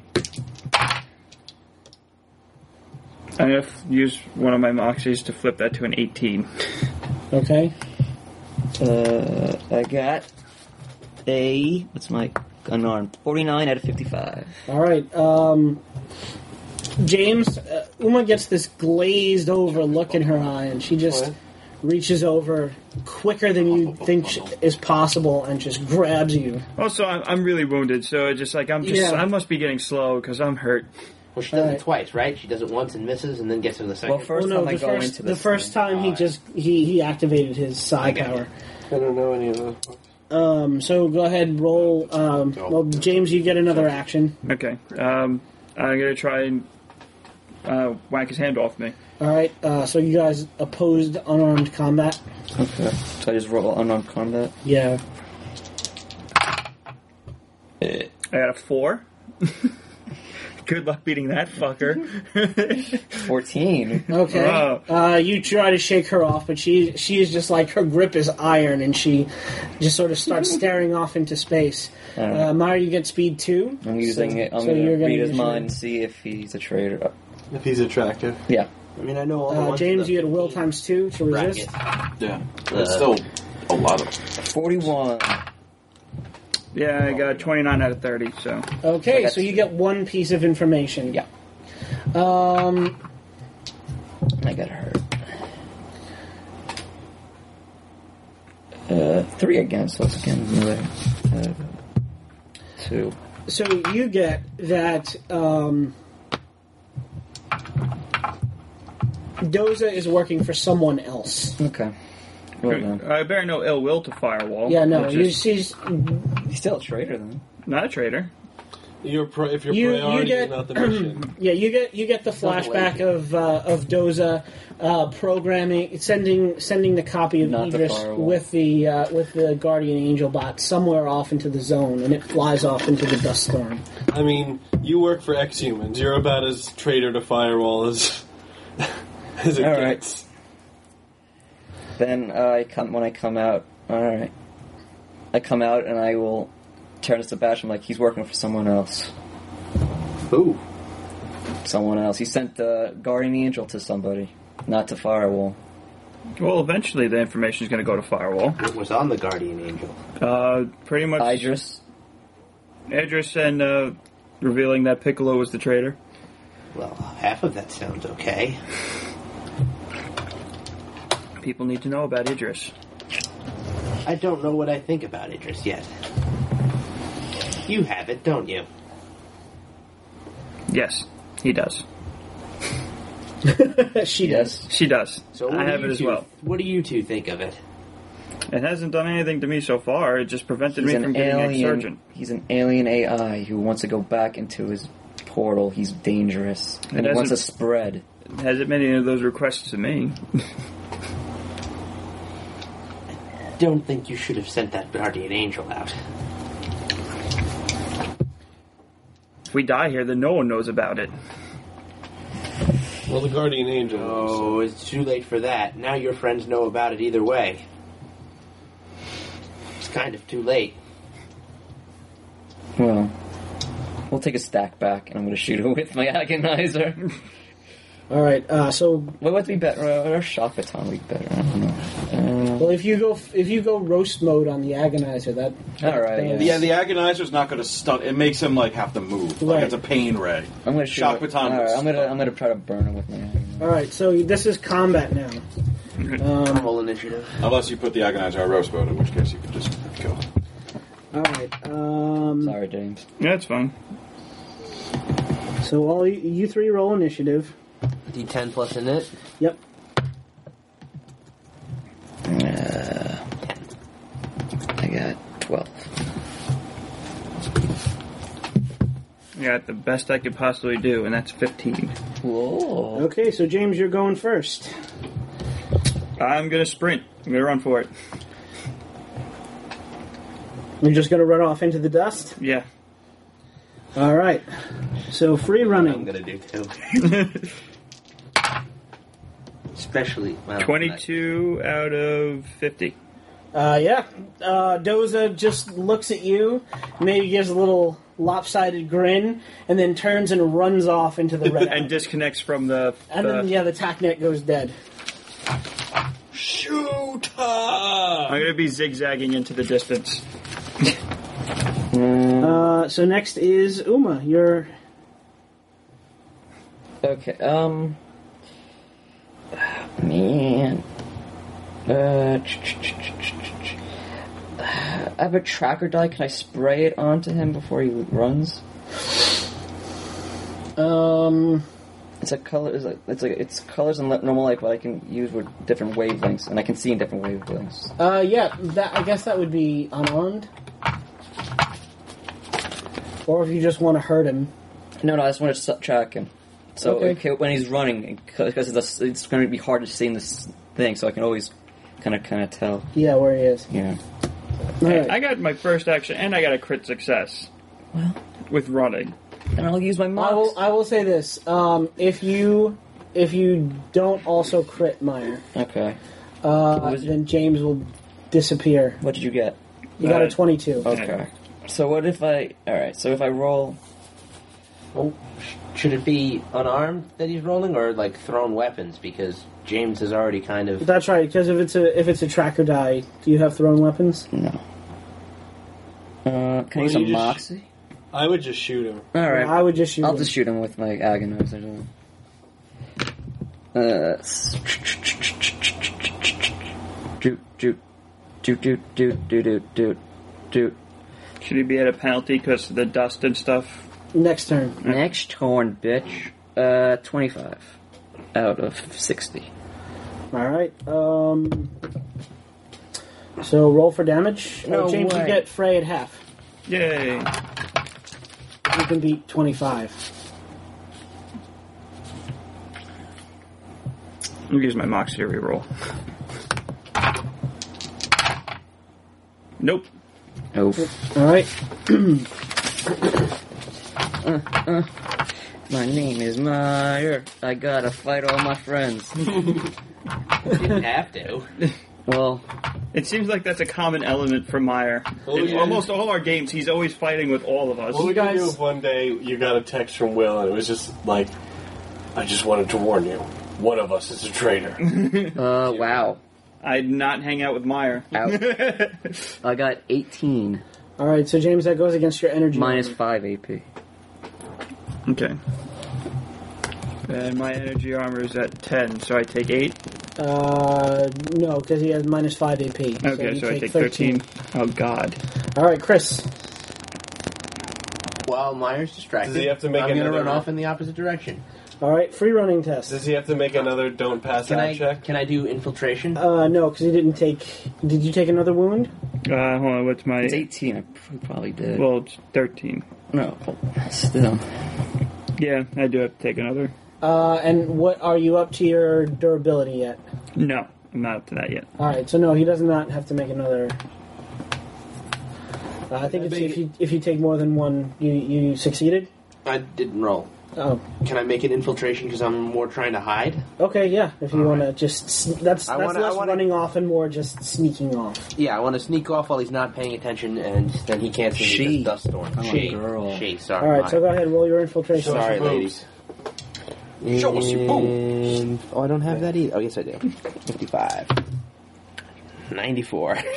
Speaker 7: I'm gonna f- use one of my moxies to flip that to an eighteen.
Speaker 2: Okay.
Speaker 3: Uh, I got a what's my unarmed forty-nine out of fifty-five.
Speaker 2: All right. Um, James, uh, Uma gets this glazed over look in her eye, and she just
Speaker 5: What?
Speaker 2: reaches over quicker than you think sh- is possible, and just grabs you.
Speaker 7: Also, I'm, I'm really wounded, so it's just like I'm just
Speaker 2: Yeah.
Speaker 7: I must be getting slow because I'm hurt.
Speaker 4: Well, she does
Speaker 2: Alright.
Speaker 4: it twice, right? She does it once and misses, and then gets to the second.
Speaker 3: Well, first
Speaker 2: oh no,
Speaker 3: time I
Speaker 2: the
Speaker 3: go
Speaker 2: first
Speaker 3: into
Speaker 2: the
Speaker 3: this
Speaker 2: first
Speaker 3: thing,
Speaker 2: time he
Speaker 4: Alright.
Speaker 2: just he he activated his side
Speaker 4: Okay.
Speaker 2: power.
Speaker 5: I don't know any of those books.
Speaker 2: Um, so go ahead and roll. Um, well, James, you get another action.
Speaker 7: Okay. Um, I'm gonna try and uh, whack his hand off me.
Speaker 2: All right. Uh, so you guys opposed unarmed combat.
Speaker 3: Okay, so I just roll unarmed combat.
Speaker 2: Yeah.
Speaker 7: I got a four. Good luck beating that fucker.
Speaker 3: Fourteen.
Speaker 2: Okay.
Speaker 7: Wow.
Speaker 2: Uh, you try to shake her off, but she she is just like her grip is iron, and she just sort of starts staring off into space. Uh, Mara, you get speed two.
Speaker 3: I'm using
Speaker 2: so,
Speaker 3: it. I'm
Speaker 2: so
Speaker 3: gonna
Speaker 2: you're
Speaker 3: read his
Speaker 2: use
Speaker 3: mind
Speaker 2: your-
Speaker 3: and see if he's a traitor.
Speaker 5: If he's attractive.
Speaker 3: Yeah.
Speaker 4: I mean, I know all the
Speaker 2: Uh,
Speaker 4: ones
Speaker 2: James,
Speaker 4: in the
Speaker 2: you get will times two to resist.
Speaker 4: bracket.
Speaker 6: Yeah. It's still a lot of.
Speaker 3: Forty-one.
Speaker 7: Yeah, I got twenty-nine out of thirty. So
Speaker 2: Okay,
Speaker 3: got
Speaker 2: so you
Speaker 3: two.
Speaker 2: get one piece of information.
Speaker 3: Yeah.
Speaker 2: Um.
Speaker 3: I got hurt. Uh, three again, so it's again another uh, two.
Speaker 2: So you get that um, Doza is working for someone else.
Speaker 3: Okay. Well done.
Speaker 7: I bear no ill will to Firewall.
Speaker 2: Yeah, no,
Speaker 7: which
Speaker 2: you
Speaker 7: is
Speaker 2: she's
Speaker 3: He's still a traitor then.
Speaker 7: not a traitor.
Speaker 5: Your pri- if your
Speaker 2: You- you
Speaker 5: priority
Speaker 2: get-
Speaker 5: is not the mission.
Speaker 2: yeah. You get you get the flashback of uh, of Doza uh, programming, sending sending the copy of
Speaker 3: Not the
Speaker 2: Idris
Speaker 3: firewall.
Speaker 2: with the uh, with the Guardian Angel bot somewhere off into the zone, and it flies off into the dust storm.
Speaker 5: I mean, you work for Ex-Humans. You're about as traitor to Firewall as as it
Speaker 3: All right.
Speaker 5: gets.
Speaker 3: Then uh, I come when I come out. All right. I come out and I will turn to Sebastian like he's working for someone else.
Speaker 4: Ooh.
Speaker 3: Someone else. He sent the Guardian Angel to somebody, not to Firewall.
Speaker 7: Well, eventually the information is going to go to Firewall.
Speaker 4: What was on the Guardian Angel?
Speaker 7: Uh, pretty much.
Speaker 3: Idris.
Speaker 7: Idris and uh, revealing that Piccolo was the traitor.
Speaker 4: Well, half of that sounds okay.
Speaker 7: People need to know about Idris.
Speaker 4: I don't know what I think about Idris yet. You have it, don't you?
Speaker 7: Yes, he does.
Speaker 2: She
Speaker 3: Yes.
Speaker 2: does.
Speaker 7: She does.
Speaker 4: So what
Speaker 7: I
Speaker 4: do
Speaker 7: have
Speaker 4: you
Speaker 7: it as
Speaker 4: two-
Speaker 7: well.
Speaker 4: What do you two think of it?
Speaker 7: It hasn't done anything to me so far. It just prevented
Speaker 3: He's
Speaker 7: me
Speaker 3: an
Speaker 7: from getting
Speaker 3: alien.
Speaker 7: Exurgent.
Speaker 3: He's an alien A I who wants to go back into his portal. He's dangerous, and
Speaker 7: It
Speaker 3: he wants to
Speaker 7: hasn't-
Speaker 3: spread.
Speaker 7: Hasn't made any of those requests to me.
Speaker 4: Don't think you should have sent that guardian angel out.
Speaker 7: If we die here, then no one knows about it.
Speaker 5: Well, the guardian angel.
Speaker 4: Oh, it's too late for that. Now your friends know about it either way. It's kind of too late.
Speaker 3: Well, we'll take a stack back, and I'm going to shoot it with my agonizer.
Speaker 2: All right. Uh, so,
Speaker 3: What would be better? Uh, or shock baton would be better. I don't know. Uh,
Speaker 2: well, if you go if you go roast mode on the agonizer, that
Speaker 3: All right,
Speaker 2: that-
Speaker 3: yeah.
Speaker 6: Yeah, the agonizer's not going to stun. It makes him like have to move. Like
Speaker 2: Right.
Speaker 6: it's a pain ray.
Speaker 3: I'm going to shoot.
Speaker 6: Shock
Speaker 3: it-
Speaker 6: baton.
Speaker 3: All right,
Speaker 6: would
Speaker 3: I'm going to
Speaker 6: stun.
Speaker 3: I'm going to try to burn him with my agonizer.
Speaker 2: All right. So this is combat now. Um,
Speaker 4: Roll initiative.
Speaker 6: Unless you put the agonizer on roast mode, in which case you can just kill.
Speaker 2: all right. Um,
Speaker 3: Sorry, James.
Speaker 7: Yeah, it's fine.
Speaker 2: so all you, you three roll initiative.
Speaker 4: D ten plus in it.
Speaker 2: Yep.
Speaker 3: Uh, I got twelve.
Speaker 7: I got the best I could possibly do, and that's fifteen.
Speaker 3: Whoa.
Speaker 2: Okay. So James, you're going first.
Speaker 7: I'm gonna sprint. I'm gonna run for it.
Speaker 2: You're just going to run off into the dust.
Speaker 7: Yeah.
Speaker 2: All right. So free
Speaker 4: I'm
Speaker 2: running.
Speaker 4: gonna do too. Especially well,
Speaker 7: Twenty-two out of fifty.
Speaker 2: Uh, yeah. Uh, Doza just looks at you, maybe gives a little lopsided grin, and then turns and runs off into the red.
Speaker 7: And disconnects from the.
Speaker 2: and
Speaker 7: the
Speaker 2: then yeah, the TACnet goes dead.
Speaker 6: Shoot!
Speaker 7: I'm gonna be zigzagging into the distance.
Speaker 2: Uh, so next is Uma. You're
Speaker 3: Okay, um... Man... Uh... I have a tracker die. Can I spray it onto him before he runs?
Speaker 2: um.
Speaker 3: It's a color. It's like it's like it's colors in normal light, but I can use with different wavelengths, and I can see in different wavelengths.
Speaker 2: Uh, yeah. That I guess that would be unarmed. Or if you just want to hurt him.
Speaker 3: No, no, I just want to s- track him. So
Speaker 2: Okay.
Speaker 3: okay, when he's running, because it's, it's going to be hard to see in this thing, so I can always kind of kind of tell.
Speaker 2: Yeah, where he is.
Speaker 3: Yeah.
Speaker 2: All right.
Speaker 7: I got my first action, and I got a crit success.
Speaker 3: Well,
Speaker 7: With running.
Speaker 3: and I'll use my
Speaker 2: I
Speaker 3: mox.
Speaker 2: will. I will say this. Um, if you if you don't also crit Meyer,
Speaker 3: Okay.
Speaker 2: uh,
Speaker 3: was it?
Speaker 2: then James will disappear.
Speaker 3: What did you get?
Speaker 2: You got a
Speaker 7: Uh,
Speaker 2: twenty-two.
Speaker 3: Okay. So what if I? All right. So if I roll,
Speaker 4: Well, sh- should it be unarmed that he's rolling, or like thrown weapons? Because James has already kind of.
Speaker 2: That's right. Because if it's a if it's a tracker die, do you have thrown weapons?
Speaker 3: no. Uh, can I
Speaker 5: Well,
Speaker 3: use a
Speaker 5: you just-
Speaker 3: moxie?
Speaker 5: I would just shoot him.
Speaker 3: All right.
Speaker 2: I would just shoot.
Speaker 3: I'll
Speaker 2: him.
Speaker 3: just shoot him with my agonizer. Uh, doot doot doot doot doot doot doot doot doot.
Speaker 7: Should he be at a penalty because of the dust and stuff?
Speaker 2: Next turn.
Speaker 3: Next turn, bitch. Uh, twenty-five out of sixty.
Speaker 2: All right. Um. So roll for damage.
Speaker 3: No
Speaker 2: oh, James,
Speaker 3: way.
Speaker 2: you get Frey at half.
Speaker 7: Yay.
Speaker 2: You can beat twenty-five.
Speaker 7: I'll use my Moxie to reroll. Nope.
Speaker 3: Oh,
Speaker 2: All right.
Speaker 3: my name is Meyer. I gotta fight all my friends.
Speaker 4: Didn't have to.
Speaker 3: Well,
Speaker 7: It seems like that's a common element for Meyer.
Speaker 5: Well,
Speaker 7: In
Speaker 5: yeah.
Speaker 7: almost all our games, he's always fighting with all of us.
Speaker 5: What would
Speaker 2: guys-
Speaker 5: you do if one day you got a text from Will and it was just like, I just wanted to warn you, one of us is a traitor.
Speaker 3: uh, wow.
Speaker 7: I'd not hang out with Meyer.
Speaker 3: Out. I got eighteen.
Speaker 2: All right. So James, that goes against your energy.
Speaker 3: Minus
Speaker 2: level.
Speaker 3: five A P.
Speaker 7: Okay. And my energy armor is at ten, so I take eight.
Speaker 2: Uh, no, because he has minus five A P.
Speaker 7: Okay,
Speaker 2: you
Speaker 7: so, I take thirteen. Oh, God.
Speaker 2: All right, Chris.
Speaker 4: While Myers distracted,
Speaker 5: Does he have to make
Speaker 4: I'm going to
Speaker 5: another-
Speaker 4: run off in the opposite direction.
Speaker 2: All right, free running test.
Speaker 5: Does he have to make another don't pass
Speaker 4: Can
Speaker 5: out
Speaker 4: I
Speaker 5: check?
Speaker 4: can I do infiltration?
Speaker 2: Uh, no, because he didn't take. Did you take another wound?
Speaker 7: Uh, hold on, what's my...
Speaker 3: It's eighteen. I probably did.
Speaker 7: Well, it's thirteen.
Speaker 3: no, still.
Speaker 7: Yeah, I do have to take another.
Speaker 2: Uh, and what are you up to your durability yet?
Speaker 7: No, I'm not up to that yet.
Speaker 2: All right, so no, he does not have to make another. Uh, I think it's if you if you take more than one, you you succeeded.
Speaker 4: I didn't roll.
Speaker 2: Oh,
Speaker 4: Can I make an infiltration because I'm more trying to hide?
Speaker 2: okay, yeah. If you
Speaker 4: All
Speaker 2: want to
Speaker 4: right.
Speaker 2: just sne- that's
Speaker 4: I
Speaker 2: that's
Speaker 4: wanna- I
Speaker 2: less
Speaker 4: wanna-
Speaker 2: running off and more just sneaking off.
Speaker 4: Yeah, I want to sneak off while he's not paying attention, and then he can't see me
Speaker 3: She.
Speaker 4: because dust storm.
Speaker 3: I'm a
Speaker 4: she,
Speaker 3: girl.
Speaker 4: she. Sorry.
Speaker 2: All right,
Speaker 4: my-
Speaker 2: so go ahead, roll your infiltration.
Speaker 4: Sorry,
Speaker 5: your
Speaker 4: ladies.
Speaker 6: Show us your
Speaker 4: And- Oh, I don't have that either. Oh, yes, I do. Fifty-five. Ninety-four.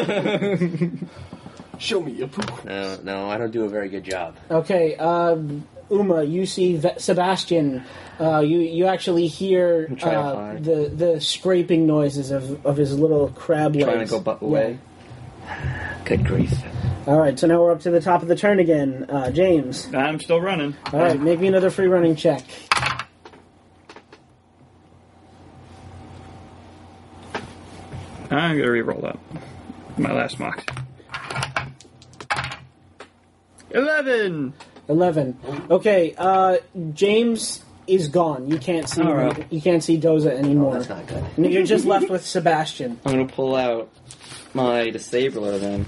Speaker 5: Show me your poop.
Speaker 4: no, no, I don't do a very good job.
Speaker 2: Okay, uh, Uma, you see Ve- Sebastian. Uh, you you actually hear
Speaker 3: I'm trying to
Speaker 2: uh,
Speaker 3: hide.
Speaker 2: the the scraping noises of, of his little crab legs.
Speaker 3: Trying to go butt away. Good grief.
Speaker 2: Yeah. All right, so now we're up to the top of the turn again. Uh, James.
Speaker 7: I'm still running.
Speaker 2: All right, make me another free running check.
Speaker 7: I'm going to re-roll that. My last mock. Eleven!
Speaker 2: Eleven. Okay, uh, James is gone. You can't see.
Speaker 3: All right.
Speaker 2: You can't see Doza
Speaker 4: Oh,
Speaker 2: anymore.
Speaker 4: that's not good.
Speaker 2: And You're just left with Sebastian.
Speaker 3: I'm gonna pull out my disabler then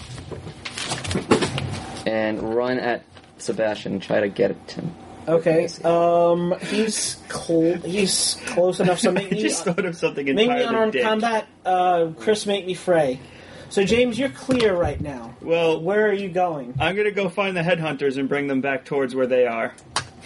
Speaker 3: and run at Sebastian and try to get it to him.
Speaker 2: Okay. Um, he's cl- he's close enough. So make
Speaker 7: I
Speaker 2: me
Speaker 7: just thought of something
Speaker 2: make me
Speaker 7: entirely
Speaker 2: unarmed
Speaker 7: dick.
Speaker 2: combat. Uh, Chris, make me fray. So James, you're clear right now.
Speaker 7: Well,
Speaker 2: Where are you going?
Speaker 7: I'm going to go find the headhunters and bring them back towards where they are.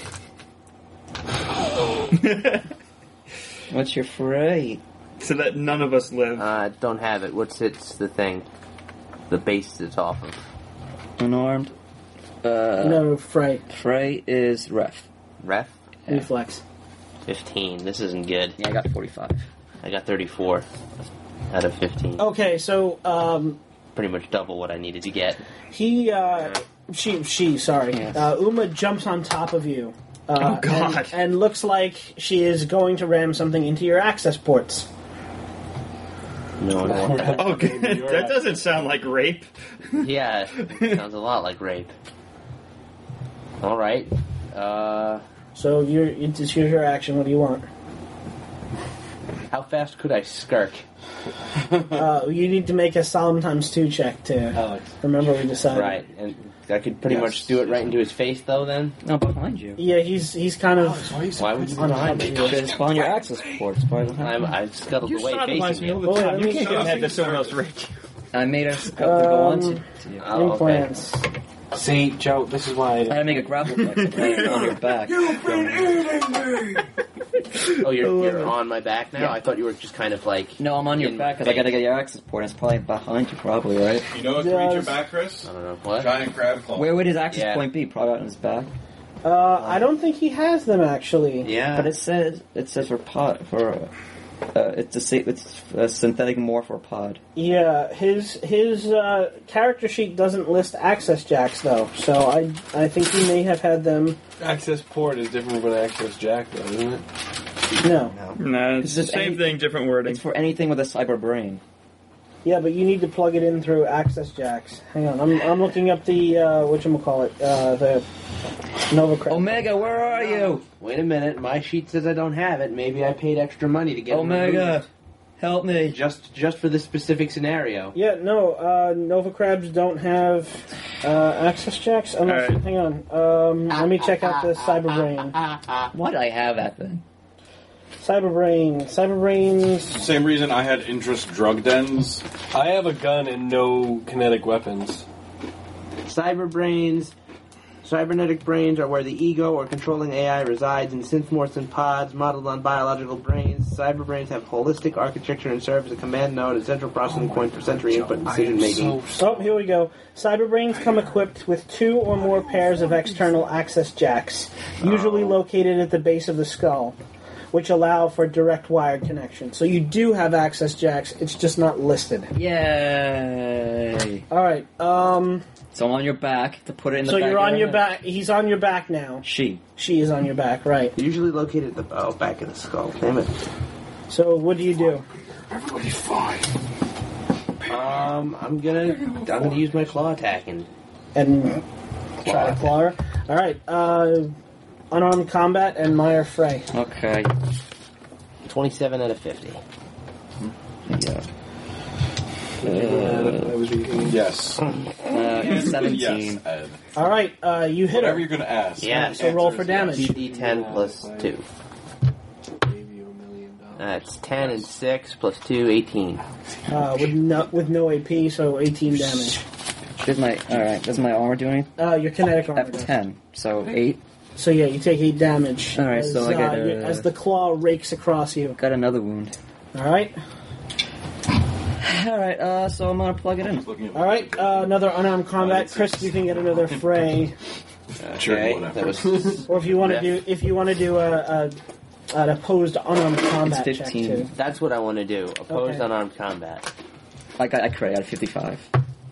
Speaker 3: What's your fray?
Speaker 7: So that none of us live.
Speaker 4: Uh, don't have it. What's it's the thing? The base it's off of.
Speaker 3: Unarmed? Uh,
Speaker 2: no, fray.
Speaker 3: Fray is ref.
Speaker 4: Ref?
Speaker 2: Reflex.
Speaker 4: fifteen. This isn't good.
Speaker 3: Yeah, I got forty-five.
Speaker 4: I got thirty-four out of fifteen.
Speaker 2: Okay, so um,
Speaker 4: Pretty much double what I needed to get.
Speaker 2: he, uh, she, she, sorry,
Speaker 3: Yes.
Speaker 2: uh, Uma jumps on top of you. Uh,
Speaker 7: Oh, God.
Speaker 2: And, and looks like she is going to ram something into your access ports.
Speaker 4: No, no.
Speaker 7: Oh, good. That doesn't sound like rape.
Speaker 4: Yeah, it sounds a lot like rape. All right. Uh,
Speaker 2: So you're, it's your your action. What do you want?
Speaker 4: how fast could I skirk?
Speaker 2: Uh, you need to make a solemn times two check to
Speaker 5: Alex.
Speaker 2: remember we decided.
Speaker 4: Right, and I could pretty
Speaker 5: Yes.
Speaker 4: much do it right into his face, though. Then
Speaker 3: No, behind you.
Speaker 2: Yeah, he's he's kind of
Speaker 4: why would you
Speaker 2: on
Speaker 4: put
Speaker 2: top
Speaker 4: behind
Speaker 2: of
Speaker 4: me?
Speaker 2: you.
Speaker 3: It's on your access ports. By the
Speaker 4: I'm, I scuttled
Speaker 7: You
Speaker 4: away
Speaker 7: sodomize
Speaker 4: facing
Speaker 7: me all
Speaker 4: you.
Speaker 7: the
Speaker 2: Oh, yeah,
Speaker 7: time.
Speaker 2: let
Speaker 7: You
Speaker 2: me
Speaker 7: can't
Speaker 2: show
Speaker 7: get
Speaker 2: you.
Speaker 7: ahead to someone else rape.
Speaker 3: I made us go, to go on to,
Speaker 2: Um,
Speaker 3: to you.
Speaker 4: Oh, okay.
Speaker 2: Implants.
Speaker 5: See, Joe, this is why
Speaker 3: I
Speaker 5: I
Speaker 3: had to make a grapple flex on your back.
Speaker 4: Oh, you're, you're on my back now?
Speaker 3: Yeah.
Speaker 4: I thought you were just kind of like...
Speaker 3: No, I'm on your
Speaker 4: in
Speaker 3: back
Speaker 4: my
Speaker 3: because I gotta
Speaker 4: face.
Speaker 3: get your access port. It's probably behind you, probably, right?
Speaker 6: You know what can reach your
Speaker 2: Yes.
Speaker 6: back, Chris?
Speaker 4: I don't know. What?
Speaker 6: Giant crab claw.
Speaker 3: Where would his access
Speaker 4: Yeah.
Speaker 3: point be? Probably out on his back.
Speaker 2: Uh, I don't think he has them actually.
Speaker 4: Yeah.
Speaker 3: But it says it says for pod for uh, uh, it's a sa- it's a synthetic morph or pod.
Speaker 2: Yeah, his his uh, character sheet doesn't list access jacks though, so I I think he may have had them.
Speaker 5: access port is different from an access jack, though, isn't it?
Speaker 2: No.
Speaker 7: No, it's the
Speaker 3: It's
Speaker 7: same
Speaker 3: any-
Speaker 7: thing, different wording.
Speaker 3: It's for anything with a cyber brain.
Speaker 2: Yeah, but you need to plug it in through access jacks. Hang on, I'm I'm looking up the uh, whatchamacallit, uh the Nova Crest.
Speaker 3: Omega, where are you?
Speaker 4: Wait a minute. My sheet says I don't have it. Maybe I paid extra money to get it
Speaker 3: Omega,
Speaker 4: removed.
Speaker 3: help me.
Speaker 4: Just, just for this specific scenario.
Speaker 2: Yeah, no, uh, Nova Crabs don't have uh, access jacks. Unless,
Speaker 7: Alright.
Speaker 2: hang on, um, let me check out the Cyber Brain.
Speaker 3: Why did I have that then?
Speaker 2: Cyber Brain, Cyber Brains.
Speaker 6: Same reason I had interest drug dens.
Speaker 5: I have a gun and no kinetic weapons.
Speaker 4: Cyber brains, Cybernetic brains are where the ego or controlling A I resides in synthmorphs and pods modeled on biological brains. Cyber brains have holistic architecture and serve as a command node and central processing point for sensory input and decision making.
Speaker 2: Oh, here we go. Cyberbrains come equipped with two or more pairs of external access jacks, usually located at the base of the skull, which allow for direct wired connection. So you do have access jacks, it's just not listed.
Speaker 3: Yay!
Speaker 2: Alright, um...
Speaker 3: So I'm on your back to put it in the
Speaker 2: so
Speaker 3: back.
Speaker 2: you're
Speaker 3: of
Speaker 2: on
Speaker 3: your
Speaker 2: your
Speaker 3: head.
Speaker 2: back. He's on your back now.
Speaker 3: She.
Speaker 2: She is on your back, right.
Speaker 4: Usually located at the oh, back of the skull. Damn it.
Speaker 2: So what do you do?
Speaker 4: Everybody's fine. Um, I'm gonna I'm gonna use my claw attack and
Speaker 2: And try to claw her. Alright, uh... unarmed combat and Meyer Frey.
Speaker 3: Okay.
Speaker 4: twenty-seven out of fifty.
Speaker 3: Yeah.
Speaker 6: Yes.
Speaker 3: Uh, seventeen.
Speaker 6: Yes, Ed.
Speaker 2: Alright, uh, you hit
Speaker 6: Whatever
Speaker 2: her.
Speaker 6: you're going to ask.
Speaker 4: Yeah.
Speaker 2: So roll for damage.
Speaker 4: two d ten plus two. That's ten and six plus two, eighteen.
Speaker 2: Uh, with no, with no A P, so eighteen damage.
Speaker 3: Does my alright? Does my armor do anything?
Speaker 2: Uh, your kinetic armor
Speaker 3: F
Speaker 2: does.
Speaker 3: ten. So eight.
Speaker 2: So yeah, you take eight damage.
Speaker 3: Alright,
Speaker 2: as,
Speaker 3: so I get,
Speaker 2: uh, you-
Speaker 3: uh,
Speaker 2: as the claw rakes across you.
Speaker 3: Got another wound.
Speaker 2: Alright.
Speaker 3: Alright, uh, so I'm gonna plug it in.
Speaker 2: Alright, uh, another unarmed combat. Chris, you can get another fray.
Speaker 4: Okay, that was
Speaker 2: Or if you want to
Speaker 4: Yeah.
Speaker 2: do, if you want to do a, a an opposed unarmed combat
Speaker 3: It's
Speaker 2: check
Speaker 3: fifteen.
Speaker 2: too.
Speaker 4: that's what I want to do. Opposed
Speaker 2: Okay.
Speaker 4: unarmed combat.
Speaker 3: I got I crit. I got a fifty-five.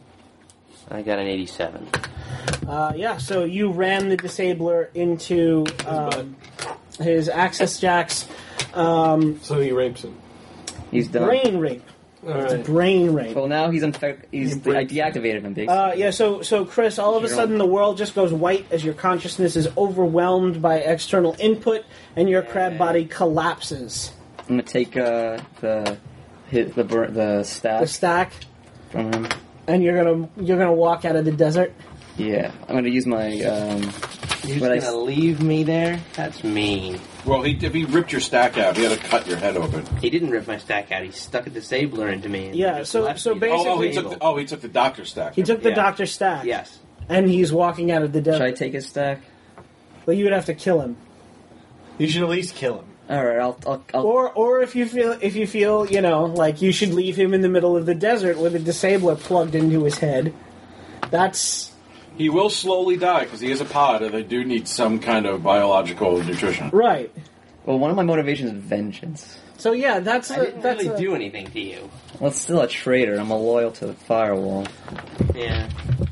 Speaker 4: I got an eighty-seven.
Speaker 2: Uh, yeah, so you ram the disabler into um, his access jacks. Um,
Speaker 9: So he rapes him.
Speaker 3: He's done.
Speaker 2: brain rape.
Speaker 9: Alright.
Speaker 2: Brain rape.
Speaker 3: Well, now he's infected. He's
Speaker 9: He breaks
Speaker 3: I deactivated him basically.
Speaker 2: Uh, yeah, so so Chris, all of a
Speaker 3: Sure.
Speaker 2: sudden the world just goes white as your consciousness is overwhelmed by external input, and your crab body collapses.
Speaker 3: I'm gonna take uh, the hit the bur- the staff
Speaker 2: The stack,
Speaker 3: from him.
Speaker 2: and you're gonna you're gonna walk out of the desert.
Speaker 3: Yeah, I'm gonna use my um.
Speaker 4: You're
Speaker 3: what I
Speaker 4: just
Speaker 3: s-
Speaker 4: gonna leave me there? That's mean.
Speaker 6: Well, he, if he ripped your stack out, he had to cut your head open.
Speaker 4: He didn't rip my stack out. He stuck a disabler into me. And
Speaker 2: Yeah,
Speaker 4: just
Speaker 2: so-
Speaker 4: left
Speaker 2: so
Speaker 4: me
Speaker 2: basically-
Speaker 6: Oh, oh, he
Speaker 4: disabled.
Speaker 6: took the, oh, he took the doctor's stack.
Speaker 2: He took the
Speaker 4: Yeah.
Speaker 2: doctor's stack,
Speaker 4: Yes.
Speaker 2: and he's walking out of the
Speaker 3: Should I
Speaker 2: desert.
Speaker 3: take his stack?
Speaker 2: Well, you would have to kill him,
Speaker 9: You should at least kill him.
Speaker 3: All right, I'll I'll. I'll
Speaker 2: or or if you feel if you feel you know like you should leave him in the middle of the desert with a disabler plugged into his head. That's
Speaker 6: He will slowly die because he is a pod, and they do need some kind of biological nutrition.
Speaker 2: right.
Speaker 3: well, one of my motivations is vengeance.
Speaker 2: So yeah, that's
Speaker 4: I
Speaker 2: a,
Speaker 4: didn't
Speaker 2: that's
Speaker 4: really
Speaker 2: a,
Speaker 4: do anything to you.
Speaker 3: Well, it's still a traitor. I'm a loyal to the firewall.
Speaker 4: Yeah.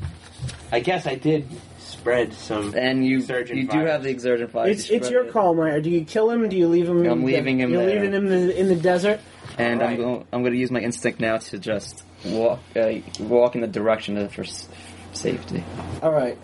Speaker 4: I guess I did spread some.
Speaker 3: And you
Speaker 4: Surgeon
Speaker 3: you do
Speaker 4: virus.
Speaker 3: have the exertion fire.
Speaker 2: It's it's your call, Meyer. Do you kill him? Do you leave him?
Speaker 3: I'm
Speaker 2: in the-
Speaker 3: leaving him
Speaker 2: You're
Speaker 3: there.
Speaker 2: leaving him in the, in the desert.
Speaker 3: And
Speaker 4: Alright.
Speaker 3: I'm going. I'm going to use my instinct now to just walk uh, walk in the direction of for s- safety.
Speaker 2: All right.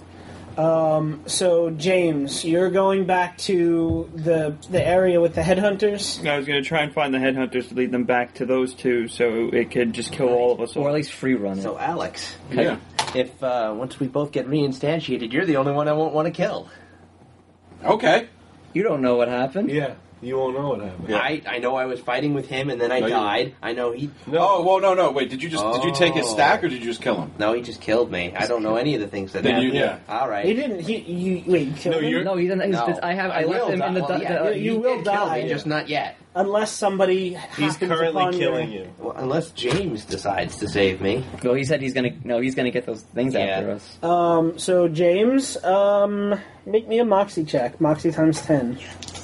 Speaker 2: Um, so James, you're going back to the the area with the headhunters.
Speaker 7: I was going to try and find the headhunters to lead them back to those two, so it could just kill all of us.
Speaker 3: Or at
Speaker 7: All.
Speaker 3: least free run it.
Speaker 4: So Alex,
Speaker 6: Yeah.
Speaker 4: if uh, once we both get reinstantiated, you're the only one I won't want to kill.
Speaker 6: Okay.
Speaker 3: You don't know what happened.
Speaker 9: Yeah, you won't know what happened.
Speaker 4: I I know I was fighting with him, and then I
Speaker 6: No, you-
Speaker 4: died. I know he.
Speaker 6: Oh, well, no, no. Wait, did you just did you take his
Speaker 4: Oh.
Speaker 6: stack or did you just kill him?
Speaker 4: No, he just killed me. I don't know any of the things that
Speaker 6: Then
Speaker 4: happened.
Speaker 6: you, yeah.
Speaker 4: All right.
Speaker 2: He didn't. He you wait. You killed
Speaker 9: No,
Speaker 2: him?
Speaker 9: you're-
Speaker 3: No, he didn't. he's-
Speaker 4: No.
Speaker 3: I have. I, left
Speaker 4: will
Speaker 3: him in the.
Speaker 4: die. Well,
Speaker 3: the-
Speaker 4: yeah,
Speaker 3: the-
Speaker 2: you
Speaker 4: he
Speaker 2: will
Speaker 4: did kill
Speaker 2: die.
Speaker 4: me, just not yet.
Speaker 2: Unless somebody
Speaker 9: He's
Speaker 2: happens
Speaker 9: currently
Speaker 2: upon
Speaker 9: killing
Speaker 2: your-
Speaker 9: you.
Speaker 4: Well, unless James decides to save me.
Speaker 3: well, he said he's gonna. No, he's gonna get those things
Speaker 4: Yeah.
Speaker 3: after us.
Speaker 2: Um. So James, um, make me a moxie check. Moxie times ten.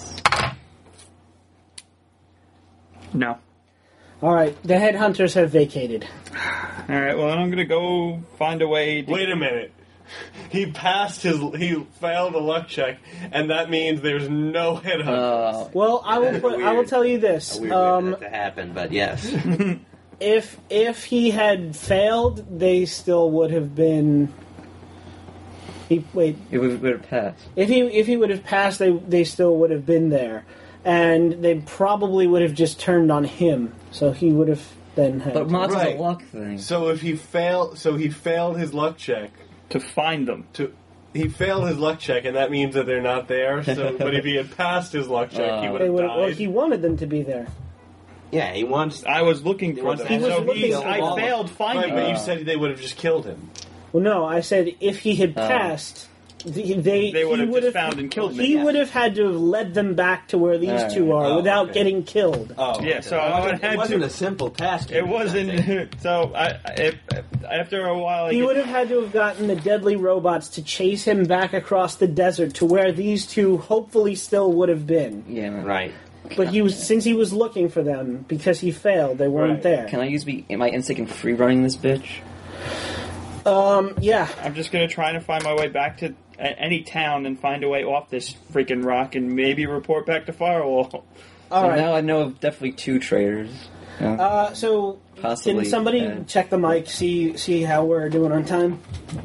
Speaker 7: No.
Speaker 2: All right. The headhunters have vacated.
Speaker 7: All right. Well, then I'm going to go find a way. To
Speaker 9: Wait a minute. He passed his. He failed a luck check, and that means there's no headhunters.
Speaker 3: Uh,
Speaker 2: Well, I will
Speaker 4: That's
Speaker 2: put. I will
Speaker 4: weird.
Speaker 2: tell you this.
Speaker 4: A weird way for
Speaker 2: Um,
Speaker 4: that to happen, but yes.
Speaker 2: if if he had failed, they still would have been. He wait.
Speaker 3: it would, would have passed.
Speaker 2: If he if he would have passed, they they still would have been there, and they probably would have just turned on him. So he would have then had.
Speaker 3: But Mott's
Speaker 9: Right.
Speaker 3: is a luck thing.
Speaker 9: So if he failed, so he failed his luck check.
Speaker 7: to find them.
Speaker 9: To he failed his luck check, and that means that they're not there. So, but if he had passed his luck check, he
Speaker 3: Uh,
Speaker 9: would
Speaker 2: they
Speaker 9: have
Speaker 2: would
Speaker 9: died.
Speaker 2: well, he wanted them to be there.
Speaker 4: Yeah, he wants.
Speaker 7: I was looking
Speaker 4: He
Speaker 7: for
Speaker 4: wants
Speaker 7: them.
Speaker 4: to have
Speaker 2: was
Speaker 7: so
Speaker 2: looking
Speaker 7: he's,
Speaker 2: for
Speaker 7: I
Speaker 4: all of
Speaker 7: failed
Speaker 9: Right,
Speaker 7: finding
Speaker 9: but
Speaker 7: them.
Speaker 9: you said they would have just killed him.
Speaker 2: Well, no, I said if he had
Speaker 3: Oh.
Speaker 2: passed, the, they
Speaker 7: They would
Speaker 2: he
Speaker 7: have
Speaker 2: would
Speaker 7: just found and killed me.
Speaker 2: He would have had to have led them back to where these
Speaker 3: Alright.
Speaker 2: two are
Speaker 9: Oh,
Speaker 2: without
Speaker 9: okay.
Speaker 2: getting killed.
Speaker 9: Oh,
Speaker 7: Yeah,
Speaker 9: okay.
Speaker 7: so I would have
Speaker 4: It
Speaker 7: had
Speaker 4: wasn't
Speaker 7: to.
Speaker 4: a simple task.
Speaker 7: It wasn't. So I, if, after a while, I
Speaker 2: He
Speaker 7: get-
Speaker 2: would have had to have gotten the deadly robots to chase him back across the desert to where these two hopefully still would have been.
Speaker 3: Yeah. man.
Speaker 4: Right.
Speaker 2: But he was since he was looking for them because he failed, they weren't
Speaker 9: Right.
Speaker 2: there.
Speaker 3: Can I use me, my instinct and free running this bitch?
Speaker 2: Um, yeah.
Speaker 7: I'm just gonna try to find my way back to a- any town and find a way off this freaking rock and maybe report back to Firewall.
Speaker 2: All
Speaker 3: so
Speaker 2: right.
Speaker 3: now I know of definitely two traitors. Yeah.
Speaker 2: Uh, so
Speaker 3: Possibly,
Speaker 2: can somebody
Speaker 3: uh,
Speaker 2: check the mic, see see how we're doing on time?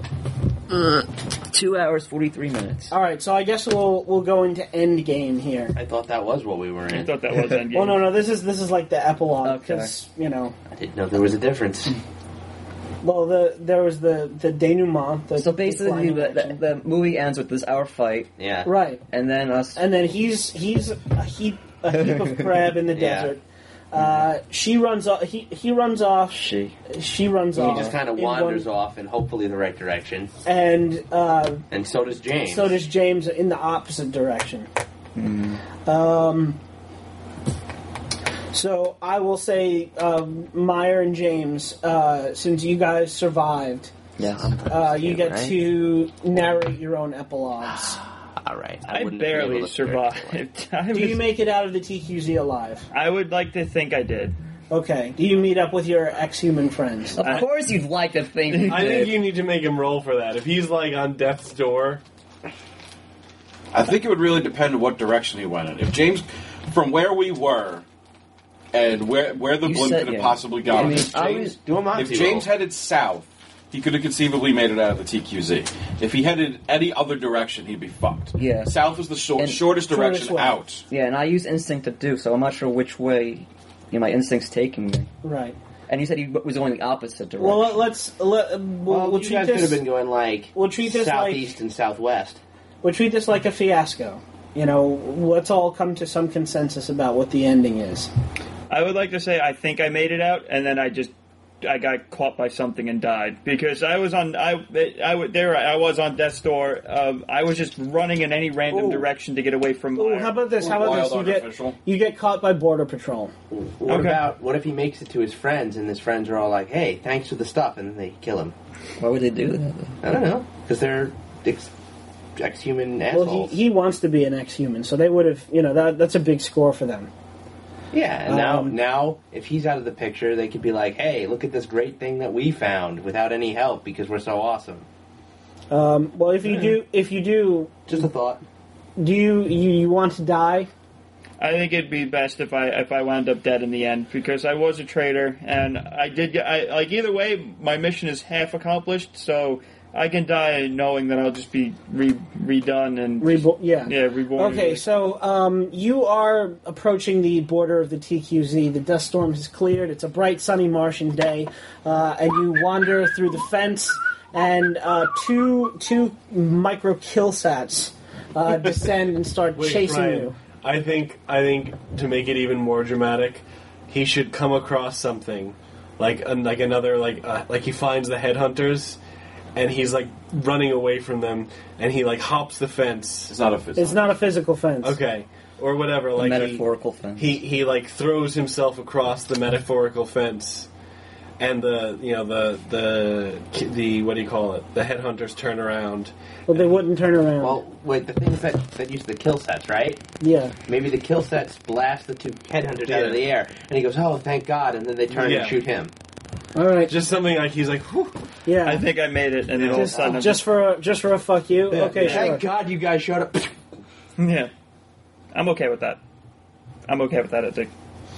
Speaker 3: Two hours forty three minutes.
Speaker 2: All right, so I guess we'll we'll go into end game here.
Speaker 4: I thought that was what we were
Speaker 7: I
Speaker 4: in.
Speaker 7: thought that was Endgame.
Speaker 2: Well, no, no, this is this is like the epilogue
Speaker 3: Okay.
Speaker 2: because you know,
Speaker 4: I didn't know there was a difference.
Speaker 2: well, the there was the the denouement. The,
Speaker 3: So basically,
Speaker 2: the
Speaker 3: the,
Speaker 2: final
Speaker 3: the,
Speaker 2: action.
Speaker 3: the movie ends with this our fight,
Speaker 4: Yeah.
Speaker 2: right,
Speaker 3: and then us.
Speaker 2: and then he's he's a heap a heap of crab in the
Speaker 4: Yeah.
Speaker 2: desert. Uh, she runs off. He he runs off.
Speaker 3: She.
Speaker 2: She runs
Speaker 4: He
Speaker 2: off.
Speaker 4: just kind of
Speaker 2: in
Speaker 4: wanders
Speaker 2: one-
Speaker 4: off in hopefully the right direction.
Speaker 2: and uh,
Speaker 4: And so does James.
Speaker 2: so does James in the opposite direction. Um, so I will say, um, Meyer and James, uh, since you guys survived,
Speaker 3: Yes.
Speaker 2: uh, you get
Speaker 3: right?
Speaker 2: to narrate your own epilogues.
Speaker 4: All right.
Speaker 7: I,
Speaker 4: wouldn't have been able
Speaker 7: barely
Speaker 4: to
Speaker 7: survived. I,
Speaker 2: Do you
Speaker 7: was-
Speaker 2: make it out of the T Q Z alive?
Speaker 7: I would like to think I did.
Speaker 2: Okay. Do you meet up with your ex-human friends?
Speaker 3: Of
Speaker 7: I-
Speaker 3: course, you'd like to think. You
Speaker 9: I
Speaker 3: did.
Speaker 9: think you need to make him roll for that. If he's like on death's door,
Speaker 6: I think it would really depend on what direction he went in. If James, from where we were, and where where the
Speaker 3: You
Speaker 6: blimp
Speaker 3: said-
Speaker 6: could have
Speaker 3: yeah.
Speaker 6: possibly
Speaker 3: I
Speaker 6: gone,
Speaker 3: mean,
Speaker 6: if
Speaker 3: I
Speaker 6: James,
Speaker 3: was-
Speaker 4: Do a Monty
Speaker 6: if James
Speaker 4: roll.
Speaker 6: headed south, he could have conceivably made it out of the T Q Z. If he headed any other direction, he'd be fucked.
Speaker 3: Yeah.
Speaker 6: South was the shor-
Speaker 3: And-
Speaker 6: shortest direction
Speaker 2: Shortest way.
Speaker 6: out.
Speaker 3: Yeah, and I use instinct to do so. I'm not sure which way, you know, my instinct's taking me.
Speaker 2: Right.
Speaker 3: And you said he was going the opposite direction.
Speaker 2: Well, let- let's let, we'll,
Speaker 4: Well,
Speaker 2: we'll
Speaker 4: you
Speaker 2: treat
Speaker 4: guys could
Speaker 2: this.
Speaker 4: have been going like
Speaker 2: We'll treat this like-
Speaker 4: southeast and southwest.
Speaker 2: We'll treat this like a fiasco. You know, let's all come to some consensus about what the ending is.
Speaker 7: I would like to say I think I made it out, and then I just I got caught by something and died because I was on I I would there I was on death's door. Um, I was just running in any random
Speaker 2: Ooh.
Speaker 7: direction to get away from.
Speaker 2: Ooh,
Speaker 7: Meyer.
Speaker 2: how about this? How about
Speaker 6: Wild
Speaker 2: this? You get
Speaker 6: artificial.
Speaker 2: you get caught by border patrol.
Speaker 4: What
Speaker 7: Okay.
Speaker 4: about what if he makes it to his friends and his friends are all like, "Hey, thanks for the stuff," and then they kill him?
Speaker 3: Why would they do that?
Speaker 4: I don't know because they're ex- ex-human
Speaker 2: Well,
Speaker 4: assholes.
Speaker 2: he, he wants to be an ex-human, so they would have. You know, that that's a big score for them.
Speaker 4: yeah, and now
Speaker 2: Um,
Speaker 4: now if he's out of the picture, they could be like, "Hey, look at this great thing that we found without any help because we're so awesome."
Speaker 2: Um, well, if you do, if you do,
Speaker 4: Just a thought.
Speaker 2: do you you, you want to die?
Speaker 7: I think it'd be best if I if I wound up dead in the end because I was a traitor and I did get I like either way my mission is half accomplished so I can die knowing that I'll just be re, redone and
Speaker 2: Rebo- yeah.
Speaker 7: yeah reborn.
Speaker 2: Okay, so um, you are approaching the border of the T Q Z. The dust storm has cleared. It's a bright, sunny Martian day, uh, and you wander through the fence, and uh, two two micro killsats uh, descend and start
Speaker 9: wait,
Speaker 2: chasing
Speaker 9: Ryan,
Speaker 2: you.
Speaker 9: I think I think to make it even more dramatic, he should come across something, like uh, like another like uh, like he finds the headhunters, and he's like running away from them, and he like hops the fence.
Speaker 6: It's not a physical.
Speaker 2: It's not a physical fence.
Speaker 9: Okay, or whatever.
Speaker 3: A
Speaker 9: Like he-
Speaker 3: metaphorical fence.
Speaker 9: He he like throws himself across the metaphorical fence, and the you know the the the what do you call it? The headhunters turn around.
Speaker 2: Well, they wouldn't turn around.
Speaker 4: Well, wait, the things that that use the kill sets, right?
Speaker 2: yeah.
Speaker 4: Maybe the kill sets blast the two headhunters out of
Speaker 9: Yeah.
Speaker 4: the air, and he goes, "Oh, thank God!" And then they turn
Speaker 9: Yeah.
Speaker 4: and shoot him.
Speaker 2: All right.
Speaker 9: Just something like he's like, Whew.
Speaker 2: Yeah.
Speaker 7: I think I made it and then all of a
Speaker 2: just,
Speaker 7: sudden I'm
Speaker 2: just for a, just for a fuck you.
Speaker 9: Yeah,
Speaker 2: okay,
Speaker 9: yeah.
Speaker 2: sure.
Speaker 4: Thank God you guys showed up.
Speaker 7: yeah I'm okay with that. I'm okay with that I think.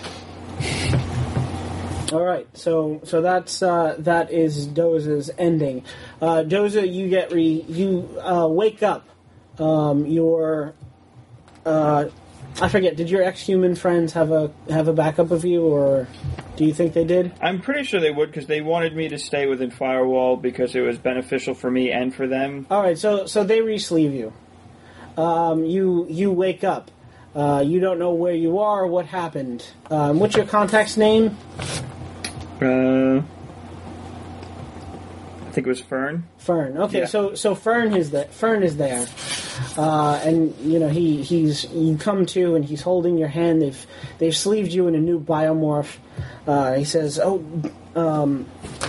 Speaker 2: All right, so so that's uh, that is Doza's ending. Uh, Doza, you get re you uh, wake up. Um, your uh, I forget. Did your ex-human friends have a have a backup of you, or do you think they did?
Speaker 7: I'm pretty sure they would because they wanted me to stay within Firewall because it was beneficial for me and for them.
Speaker 2: All right, so so they re-sleeve you. Um, you you wake up. Uh, you don't know where you are or what happened. Um, what's your contact's name?
Speaker 7: Uh, think it was Fern.
Speaker 2: Fern. Okay,
Speaker 7: Yeah.
Speaker 2: so so Fern is that Fern is there, uh, and you know he he's you come to and he's holding your hand. They've they've sleeved you in a new biomorph. Uh, he says, "Oh, um,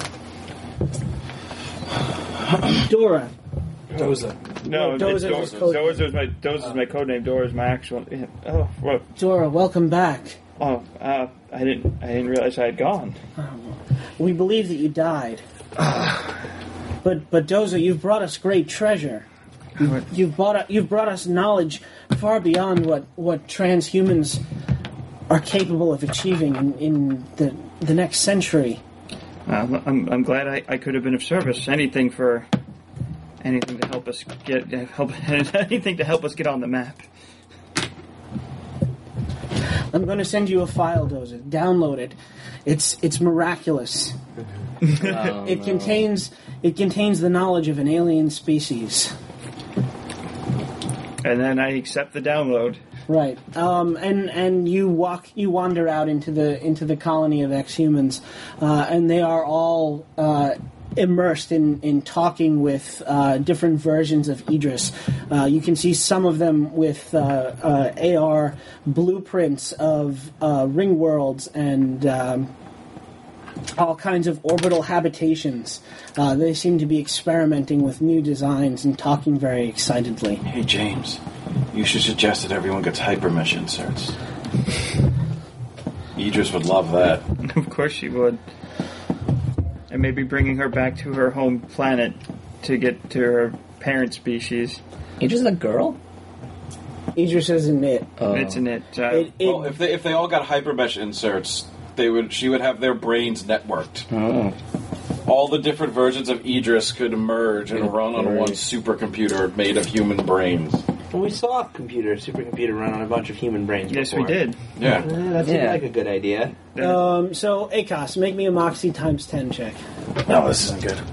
Speaker 2: Dora."
Speaker 5: Doza.
Speaker 7: No,
Speaker 2: No,
Speaker 7: it's
Speaker 2: Doza
Speaker 7: Doza.
Speaker 2: is code-
Speaker 7: Doza is my Doza is my code name. Dora is my actual. Oh, well,
Speaker 2: Dora, welcome back.
Speaker 7: oh, uh, I didn't I didn't realize I had gone.
Speaker 2: We believe that you died, but but Doza, you've brought us great treasure. You've, you've brought you've brought us knowledge far beyond what, what transhumans are capable of achieving in, in the the next century.
Speaker 7: Uh, I'm I'm glad I, I could have been of service. Anything for anything to help us get help anything to help us get on the map.
Speaker 2: I'm going to send you a file, Doza. Download it. It's it's miraculous.
Speaker 3: Oh,
Speaker 2: It
Speaker 3: no.
Speaker 2: contains it contains the knowledge of an alien species.
Speaker 7: And then I accept the download.
Speaker 2: Right. Um, and and you walk you wander out into the into the colony of ex-humans, uh, and they are all uh, immersed in, in talking with uh, different versions of Idris. Uh, you can see some of them with uh, uh, A R blueprints of uh, ring worlds and um, all kinds of orbital habitations. Uh, they seem to be experimenting with new designs and talking very excitedly.
Speaker 11: Hey, James, you should suggest that everyone gets hypermesh inserts. Idris would love that.
Speaker 7: Of course she would. And maybe bringing her back to her home planet to get to her parent species.
Speaker 3: Idris is a girl?
Speaker 2: Idris isn't it.
Speaker 3: Oh.
Speaker 7: It's in it. Uh,
Speaker 2: It, it
Speaker 11: Well, if they if they all got hypermesh inserts, they would she would have their brains networked.
Speaker 3: Oh.
Speaker 11: All the different versions of Idris could merge and run on one supercomputer made of human brains.
Speaker 4: Well, we saw a computer, a supercomputer, run on a bunch of human brains.
Speaker 7: yes,
Speaker 4: before.
Speaker 7: we did.
Speaker 11: Yeah.
Speaker 4: Eh, that seemed
Speaker 3: Yeah.
Speaker 4: like a good idea.
Speaker 2: Um, so, Akos, make me a Moxie times ten check.
Speaker 11: No, this isn't good.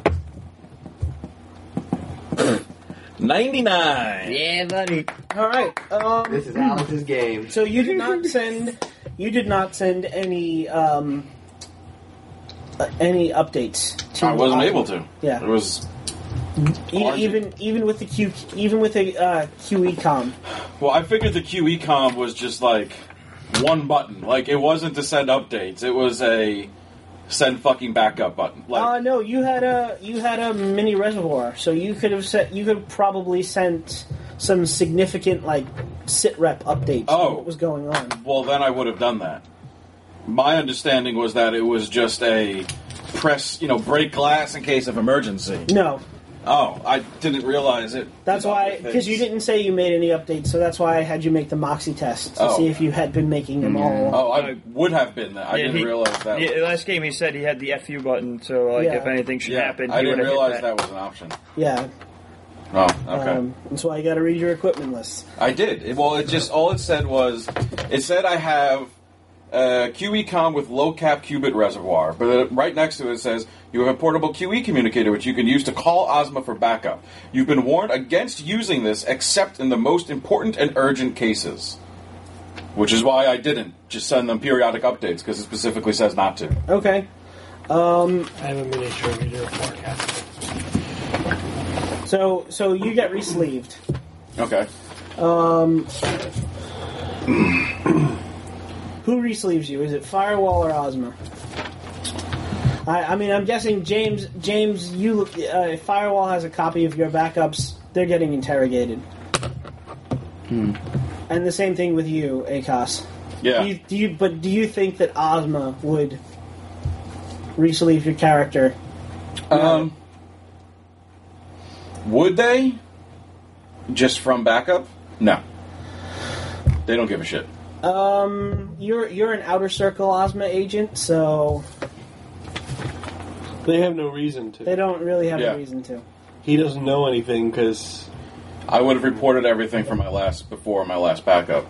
Speaker 11: ninety-nine.
Speaker 3: Yeah, buddy.
Speaker 2: All right. Um,
Speaker 4: This is Alex's game.
Speaker 2: so you did not send, you did not send any, um, uh, any updates. To
Speaker 11: I wasn't
Speaker 2: Osmo.
Speaker 11: able to.
Speaker 2: Yeah.
Speaker 11: It was
Speaker 2: E-
Speaker 11: Argent.
Speaker 2: even even with the Q, even with the uh, Q E com.
Speaker 11: well, I figured the Q E com was just like one button. Like it wasn't to send updates. It was a send fucking backup button. Like
Speaker 2: Uh, no, you had a you had a mini reservoir, so you could have set you could have probably sent some significant like sit rep updates
Speaker 11: Oh.
Speaker 2: on what was going on.
Speaker 11: well, then I would have done that. My understanding was that it was just a press, you know, break glass in case of emergency.
Speaker 2: No,
Speaker 11: Oh, I didn't realize it.
Speaker 2: that's why because you didn't say you made any updates, so that's why I had you make the Moxie test to
Speaker 11: Oh.
Speaker 2: see if you had been making them all.
Speaker 11: Oh, I would have been that. I
Speaker 7: Yeah,
Speaker 11: didn't
Speaker 7: he-
Speaker 11: realize that.
Speaker 7: Yeah, last game he said he had the F U button, so like
Speaker 2: Yeah.
Speaker 7: if anything should
Speaker 11: Yeah,
Speaker 7: happen,
Speaker 11: I
Speaker 7: he
Speaker 11: didn't
Speaker 7: would have
Speaker 11: realize
Speaker 7: hit
Speaker 11: that was an option.
Speaker 2: Yeah,
Speaker 11: Oh, okay.
Speaker 2: um, that's why you got to read your equipment list.
Speaker 11: I did. It, well, it just all it said was it said I have a Q E com with low cap qubit reservoir, but uh, right next to it says you have a portable Q E communicator which you can use to call Ozma for backup. You've been warned against using this except in the most important and urgent cases. Which is why I didn't just send them periodic updates because it specifically says not to.
Speaker 2: Okay. Um,
Speaker 5: I have a miniature reader forecast.
Speaker 2: so so you get re-sleeved.
Speaker 11: Okay.
Speaker 2: Um, who re-sleeves you? Is it Firewall or Ozma? I, I mean, I'm guessing James. James, you. Uh, if Firewall has a copy of your backups, they're getting interrogated.
Speaker 3: Hmm.
Speaker 2: And the same thing with you, Akos.
Speaker 11: Yeah.
Speaker 2: Do you, do you? But do you think that Ozma would re-sleeve your character?
Speaker 11: Um, would they? Just from backup? No. They don't give a shit.
Speaker 2: Um, you're you're an Outer Circle Ozma agent, so
Speaker 5: They have no reason to.
Speaker 2: they don't really have
Speaker 11: Yeah.
Speaker 2: a reason to.
Speaker 5: He doesn't know anything because
Speaker 11: I would have reported everything from my last before my last backup.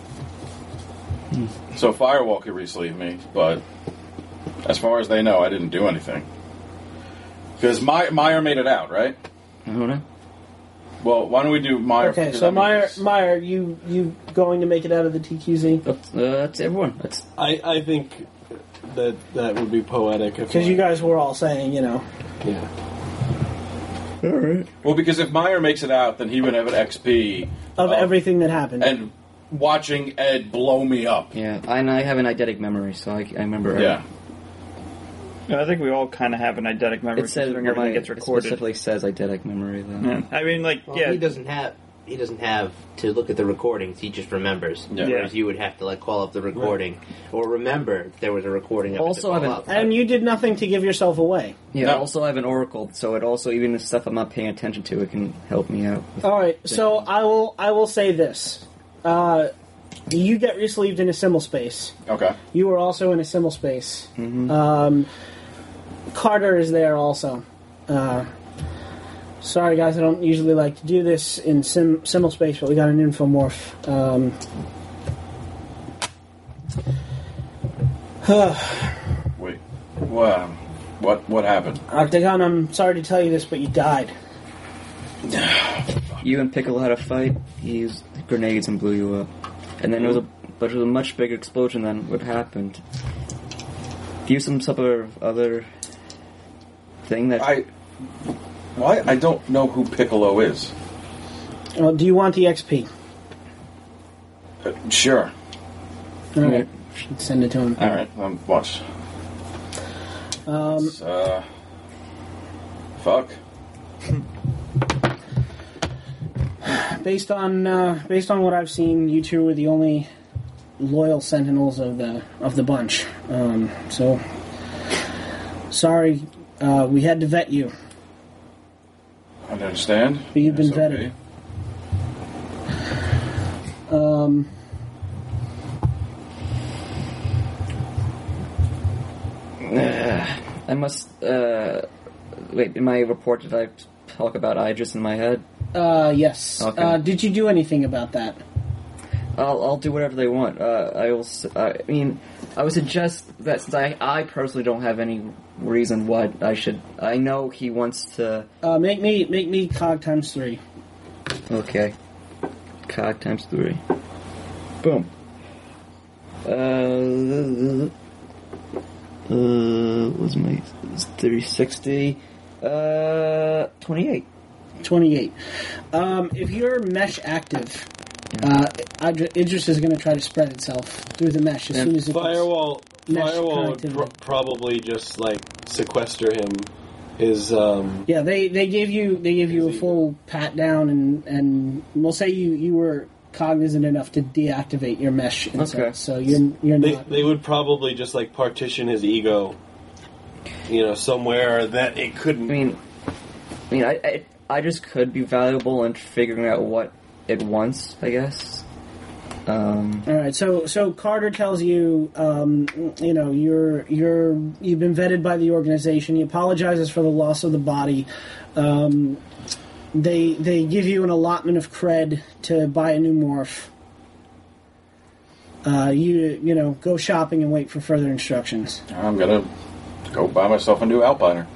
Speaker 11: So Firewall could re-sleeve me, but as far as they know, I didn't do anything. Because My- Meyer made it out, right?
Speaker 3: I don't know.
Speaker 11: Well, why don't we do Meyer?
Speaker 2: Okay,
Speaker 11: because
Speaker 2: so
Speaker 11: I mean,
Speaker 2: Meyer,
Speaker 11: it's-
Speaker 2: Meyer, you you going to make it out of the T Q Z?
Speaker 3: That's, uh, that's everyone. That's
Speaker 5: I, I think that that would be poetic if
Speaker 2: Because you
Speaker 5: I-
Speaker 2: guys were all saying, you know,
Speaker 5: yeah.
Speaker 3: All right.
Speaker 11: Well, because if Meyer makes it out, then he would have an X P
Speaker 2: Of everything that happened.
Speaker 11: and watching Ed blow me up.
Speaker 3: Yeah, and I have an eidetic memory, so I, I remember.
Speaker 11: Yeah.
Speaker 7: Yeah, I think we all kind of have an eidetic memory.
Speaker 3: It says
Speaker 7: considering everything
Speaker 3: my,
Speaker 7: gets
Speaker 3: it
Speaker 7: recorded.
Speaker 3: specifically says eidetic memory though.
Speaker 7: Yeah. I mean, like,
Speaker 4: Well,
Speaker 7: yeah,
Speaker 4: he doesn't have he doesn't have to look at the recordings. He just remembers.
Speaker 11: Yeah.
Speaker 4: Whereas you would have to like call up the recording or remember if there was a recording. Of it to
Speaker 3: Also,
Speaker 4: call
Speaker 3: I've been-
Speaker 4: up.
Speaker 2: and you did nothing to give yourself away.
Speaker 3: Yeah.
Speaker 11: No.
Speaker 3: Also, I have an oracle, so it also even the stuff I'm not paying attention to, it can help me out.
Speaker 2: All right, so I will I will say this: uh, you get resleeved in a symbol space.
Speaker 11: Okay.
Speaker 2: You were also in a symbol space.
Speaker 3: Mm-hmm.
Speaker 2: Um, Carter is there also. Uh, sorry, guys, I don't usually like to do this in sim- symbol space, but we got an infomorph. Um,
Speaker 11: Wait. What? What? What happened?
Speaker 2: Octagon, I'm sorry to tell you this, but you died.
Speaker 3: You and Piccolo had a fight. He used grenades and blew you up, and then it was a but it was a much bigger explosion than what happened. Do you have some sort of other thing that
Speaker 11: I. Why? I don't know who Piccolo is.
Speaker 2: Well, do you want the X P?
Speaker 11: Uh, sure.
Speaker 2: All right, send it to him.
Speaker 11: All right. Um, watch.
Speaker 2: Um,
Speaker 11: It's, uh. Fuck.
Speaker 2: based on uh, based on what I've seen, you two were the only loyal sentinels of the of the bunch. Um, so sorry, uh, we had to vet you.
Speaker 11: I understand.
Speaker 2: But you've been
Speaker 11: It's okay.
Speaker 2: vetted. Um,
Speaker 3: I must. Uh, wait, in my report, did I talk about Idris in my head?
Speaker 2: uh, yes.
Speaker 3: Okay.
Speaker 2: Uh, did you do anything about that?
Speaker 3: I'll, I'll do whatever they want. Uh, I will. s- I mean, I would suggest that since I, I personally don't have any reason why I should. I know he wants to.
Speaker 2: Uh, make me make me cog times three.
Speaker 3: Okay. Cog times three. Boom. Uh. Uh. What's my. three sixty. Uh. twenty-eight.
Speaker 2: Twenty-eight. Um, if you're mesh active, uh, Idri- Idris is going to try to spread itself through the mesh as
Speaker 3: Yeah.
Speaker 2: soon as it gets-
Speaker 9: Firewall,
Speaker 2: mesh
Speaker 9: firewall would
Speaker 2: connectivity.
Speaker 9: pr- probably just like sequester him. Is um,
Speaker 2: Yeah, they, they gave you they gave you a full pat down and and we'll say you, you were cognizant enough to deactivate your mesh inside,
Speaker 3: Okay.
Speaker 2: so you're you're
Speaker 9: they
Speaker 2: not.
Speaker 9: they would probably just like partition his ego, you know, somewhere that it
Speaker 3: I
Speaker 9: couldn't.
Speaker 3: mean, I mean, I, I, I just could be valuable in figuring out what it wants, I guess. Um,
Speaker 2: All right, so so Carter tells you, um, you know, you're you're you've been vetted by the organization. He apologizes for the loss of the body. Um, they they give you an allotment of cred to buy a new morph. Uh, you you know go shopping and wait for further instructions.
Speaker 11: I'm gonna go buy myself a new Alpiner.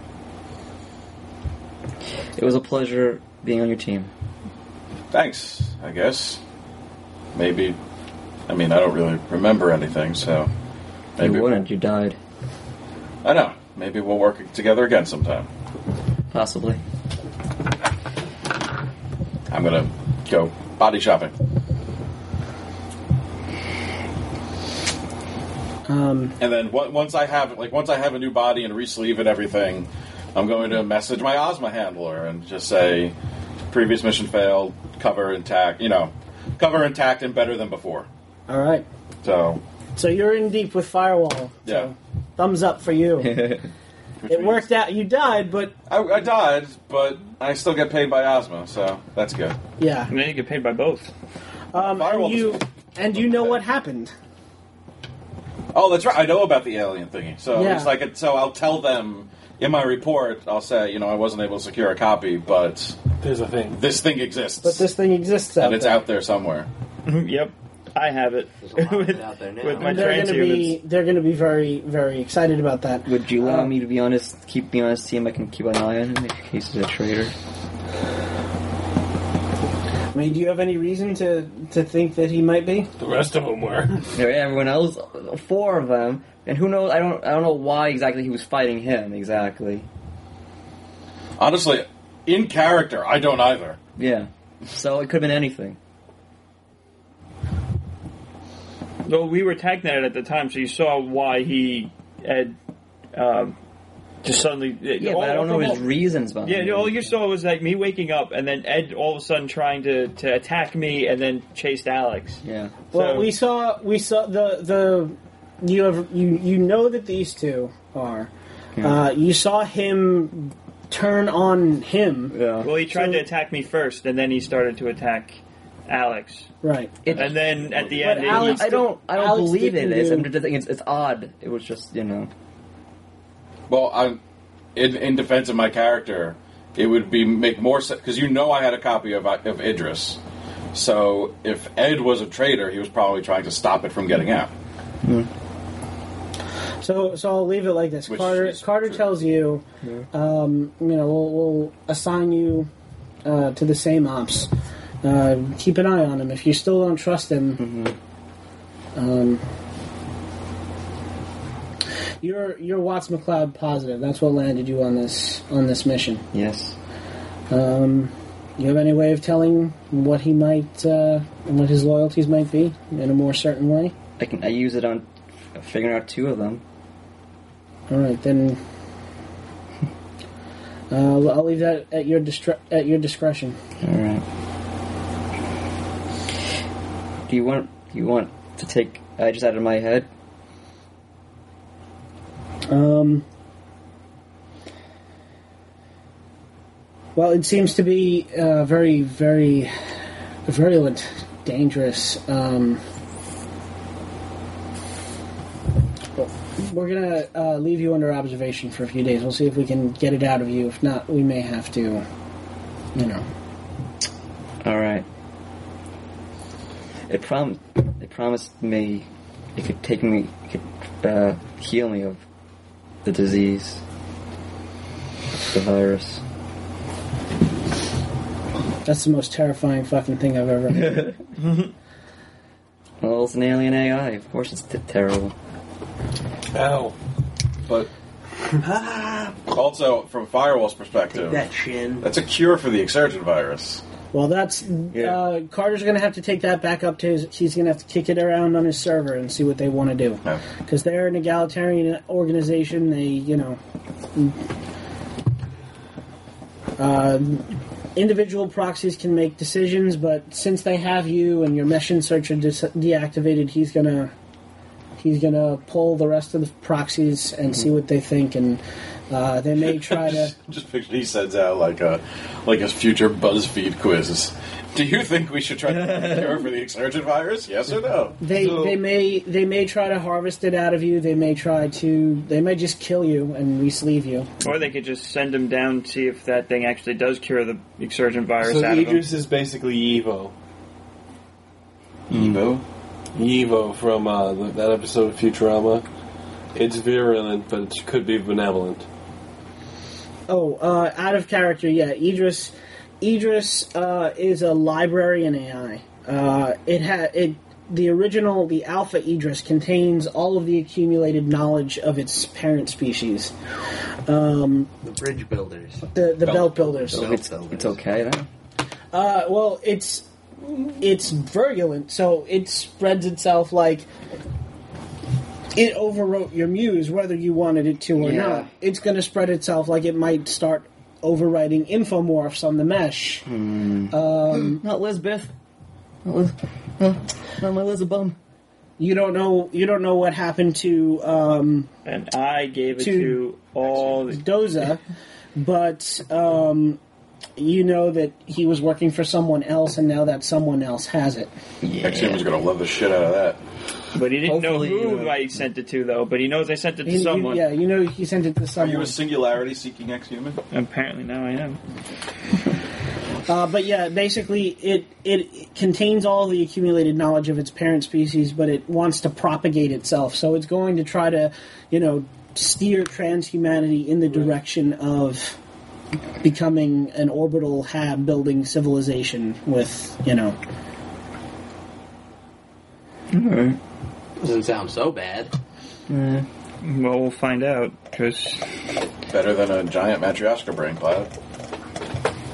Speaker 3: it was a pleasure being on your team.
Speaker 11: Thanks, I guess. Maybe. I mean, I don't really remember anything, so. Maybe
Speaker 3: You wouldn't, you died.
Speaker 11: I know. Maybe we'll work together again sometime.
Speaker 3: Possibly.
Speaker 11: I'm gonna go body shopping.
Speaker 2: Um,
Speaker 11: And then on- once I have, like, once I have a new body and resleeve and everything, I'm going to message my Ozma handler and just say, previous mission failed, cover intact, you know, cover intact and better than before.
Speaker 2: all right,
Speaker 11: So,
Speaker 2: so you're in deep with Firewall. So
Speaker 11: yeah.
Speaker 2: thumbs up for you.
Speaker 11: Which
Speaker 2: It
Speaker 11: means-
Speaker 2: worked out. You died, but
Speaker 11: I, I died, but I still get paid by Ozma, so that's good.
Speaker 2: yeah.
Speaker 7: And then you get paid by both.
Speaker 2: Um,
Speaker 11: Firewall
Speaker 2: and you
Speaker 11: was-
Speaker 2: and you know what happened.
Speaker 11: Oh, that's right. I know about the alien thingy. So
Speaker 2: Yeah.
Speaker 11: it's like, it, so I'll tell them in my report. I'll say, you know, I wasn't able to secure a copy, but
Speaker 9: There's a thing.
Speaker 11: this thing exists,
Speaker 2: But this thing exists out
Speaker 11: and it's
Speaker 2: there.
Speaker 11: out there somewhere.
Speaker 7: Yep, I have it.
Speaker 4: There's a lot of
Speaker 7: with,
Speaker 4: it out there now.
Speaker 7: with my
Speaker 2: And they're going to be
Speaker 7: transhumans.
Speaker 2: they're going to be very very excited about that.
Speaker 3: Would you allow
Speaker 2: Uh,
Speaker 3: me to be honest, keep me honest, see if I can keep an eye on him in case he's a traitor?
Speaker 2: I mean, do you have any reason to, to think that he might be?
Speaker 9: The rest of them were.
Speaker 3: You know, everyone else, four of them, and who knows? I don't, I don't know why exactly he was fighting him exactly.
Speaker 11: Honestly, in character, I don't either.
Speaker 3: Yeah. So it could have been anything.
Speaker 7: Well, we were TechNet at the time, so you saw why he had um, just suddenly...
Speaker 3: Yeah, but I don't know his reasons behind
Speaker 7: Yeah,
Speaker 3: it.
Speaker 7: all you saw was like me waking up and then Ed all of a sudden trying to, to attack me and then chased Alex.
Speaker 3: Yeah.
Speaker 2: Well,
Speaker 7: So-
Speaker 2: we saw we saw the the you have you you know that these two are. Uh, you saw him turn on him.
Speaker 3: Yeah.
Speaker 7: Well, he tried
Speaker 2: So-
Speaker 7: to attack me first, and then he started to attack Alex.
Speaker 2: Right.
Speaker 7: And then at the
Speaker 2: But
Speaker 7: end,
Speaker 2: Alex-
Speaker 7: he,
Speaker 3: I don't. I don't
Speaker 2: Alex
Speaker 3: believe it
Speaker 2: didn't
Speaker 3: is.
Speaker 2: do-
Speaker 3: I'm just thinking it's, it's odd. It was just you know.
Speaker 11: Well, I'm in, in defense of my character. It would be make more sense because you know I had a copy of of Idris. So if Ed was a traitor, he was probably trying to stop it from getting out.
Speaker 2: So so I'll leave it like this.
Speaker 11: Which
Speaker 2: Carter
Speaker 11: is
Speaker 2: Carter
Speaker 11: true.
Speaker 2: tells you, um, you know, we'll, we'll assign you uh, to the same ops. Uh, keep an eye on him. If you still don't trust him, um, you're you're Watts McCloud positive. That's what landed you on this on this mission.
Speaker 3: Yes.
Speaker 2: Um, you have any way of telling what he might, uh, what his loyalties might be in a more certain way?
Speaker 3: I can. I use it on figuring out two of them.
Speaker 2: All right, then. Uh, I'll leave that at your distre- at your discretion.
Speaker 3: All right. Do you want? Do you want to take? I just out of my head.
Speaker 2: Um. Well, it seems to be uh, very, very virulent, dangerous. Um, we're gonna uh, leave you under observation for a few days. We'll see if we can get it out of you. If not, we may have to, you know.
Speaker 3: All right. It prom. It promised me it could take me, it could uh, heal me of the disease, the virus.
Speaker 2: That's the most terrifying fucking thing I've ever heard.
Speaker 3: Well, it's an alien A I. Of course, it's t- terrible.
Speaker 5: Ow.
Speaker 11: But also, from Firewall's perspective,
Speaker 4: That shin.
Speaker 11: that's a cure for the Exurgent virus.
Speaker 2: Well, that's uh, Carter's going to have to take that back up to his. He's going to have to kick it around on his server and see what they want to do,
Speaker 11: Yeah.
Speaker 2: because they're an egalitarian organization. They, you know, uh, individual proxies can make decisions, but since they have you and your mesh inserts are dis- deactivated, he's gonna he's gonna pull the rest of the proxies and see what they think, and uh, they may try to.
Speaker 11: just, just picture he sends out like a like his future BuzzFeed quizzes. Do you think we should try to find a cure for the Exurgent virus? Yes or no?
Speaker 2: They
Speaker 5: So-
Speaker 2: they may they may try to harvest it out of you. They may try to. They may just kill you and re-sleeve you.
Speaker 7: or they could just send him down to see if that thing actually does cure the Exurgent virus
Speaker 5: So
Speaker 7: out of him.
Speaker 5: Idris is basically Evo.
Speaker 11: Evo?
Speaker 5: Evo from uh, th- that episode of Futurama. It's virulent, but it could be benevolent.
Speaker 2: Oh, uh, out of character, yeah. Idris, Idris uh, is a librarian A I. Uh, it had it. The original, the Alpha Idris, contains all of the accumulated knowledge of its parent species, um,
Speaker 4: The bridge builders.
Speaker 2: the the belt builders.
Speaker 3: So it's, it's okay then.
Speaker 2: Uh, well, it's it's virulent, so it spreads itself like it overwrote your muse, whether you wanted it to or
Speaker 3: Yeah.
Speaker 2: not. It's going to spread itself like it might start overwriting infomorphs on the mesh.
Speaker 3: Not Lisbeth. Not, Liz, no, not my Lizabum.
Speaker 2: You don't know. You don't know what happened to um,
Speaker 7: And I gave it
Speaker 2: To-
Speaker 7: to all the...
Speaker 2: Doza, but um, you know that he was working for someone else, and now that someone else has it.
Speaker 11: X-Human's gonna love the shit out of that.
Speaker 7: But he didn't
Speaker 3: Hopefully,
Speaker 7: know who
Speaker 3: uh,
Speaker 7: I sent it to, though. But he knows I sent it to
Speaker 2: He- you-
Speaker 7: someone.
Speaker 2: yeah, you know he sent it to
Speaker 11: Are
Speaker 2: someone.
Speaker 11: you a singularity seeking X-Human?
Speaker 7: Apparently now I am.
Speaker 2: Uh, but yeah, basically, it it contains all the accumulated knowledge of its parent species, but it wants to propagate itself. So it's going to try to, you know, steer transhumanity in the direction of becoming an orbital hab building civilization with, you know.
Speaker 4: Doesn't sound so bad.
Speaker 7: Well, we'll find out, because...
Speaker 11: Better than a giant Matryoshka brain cloud.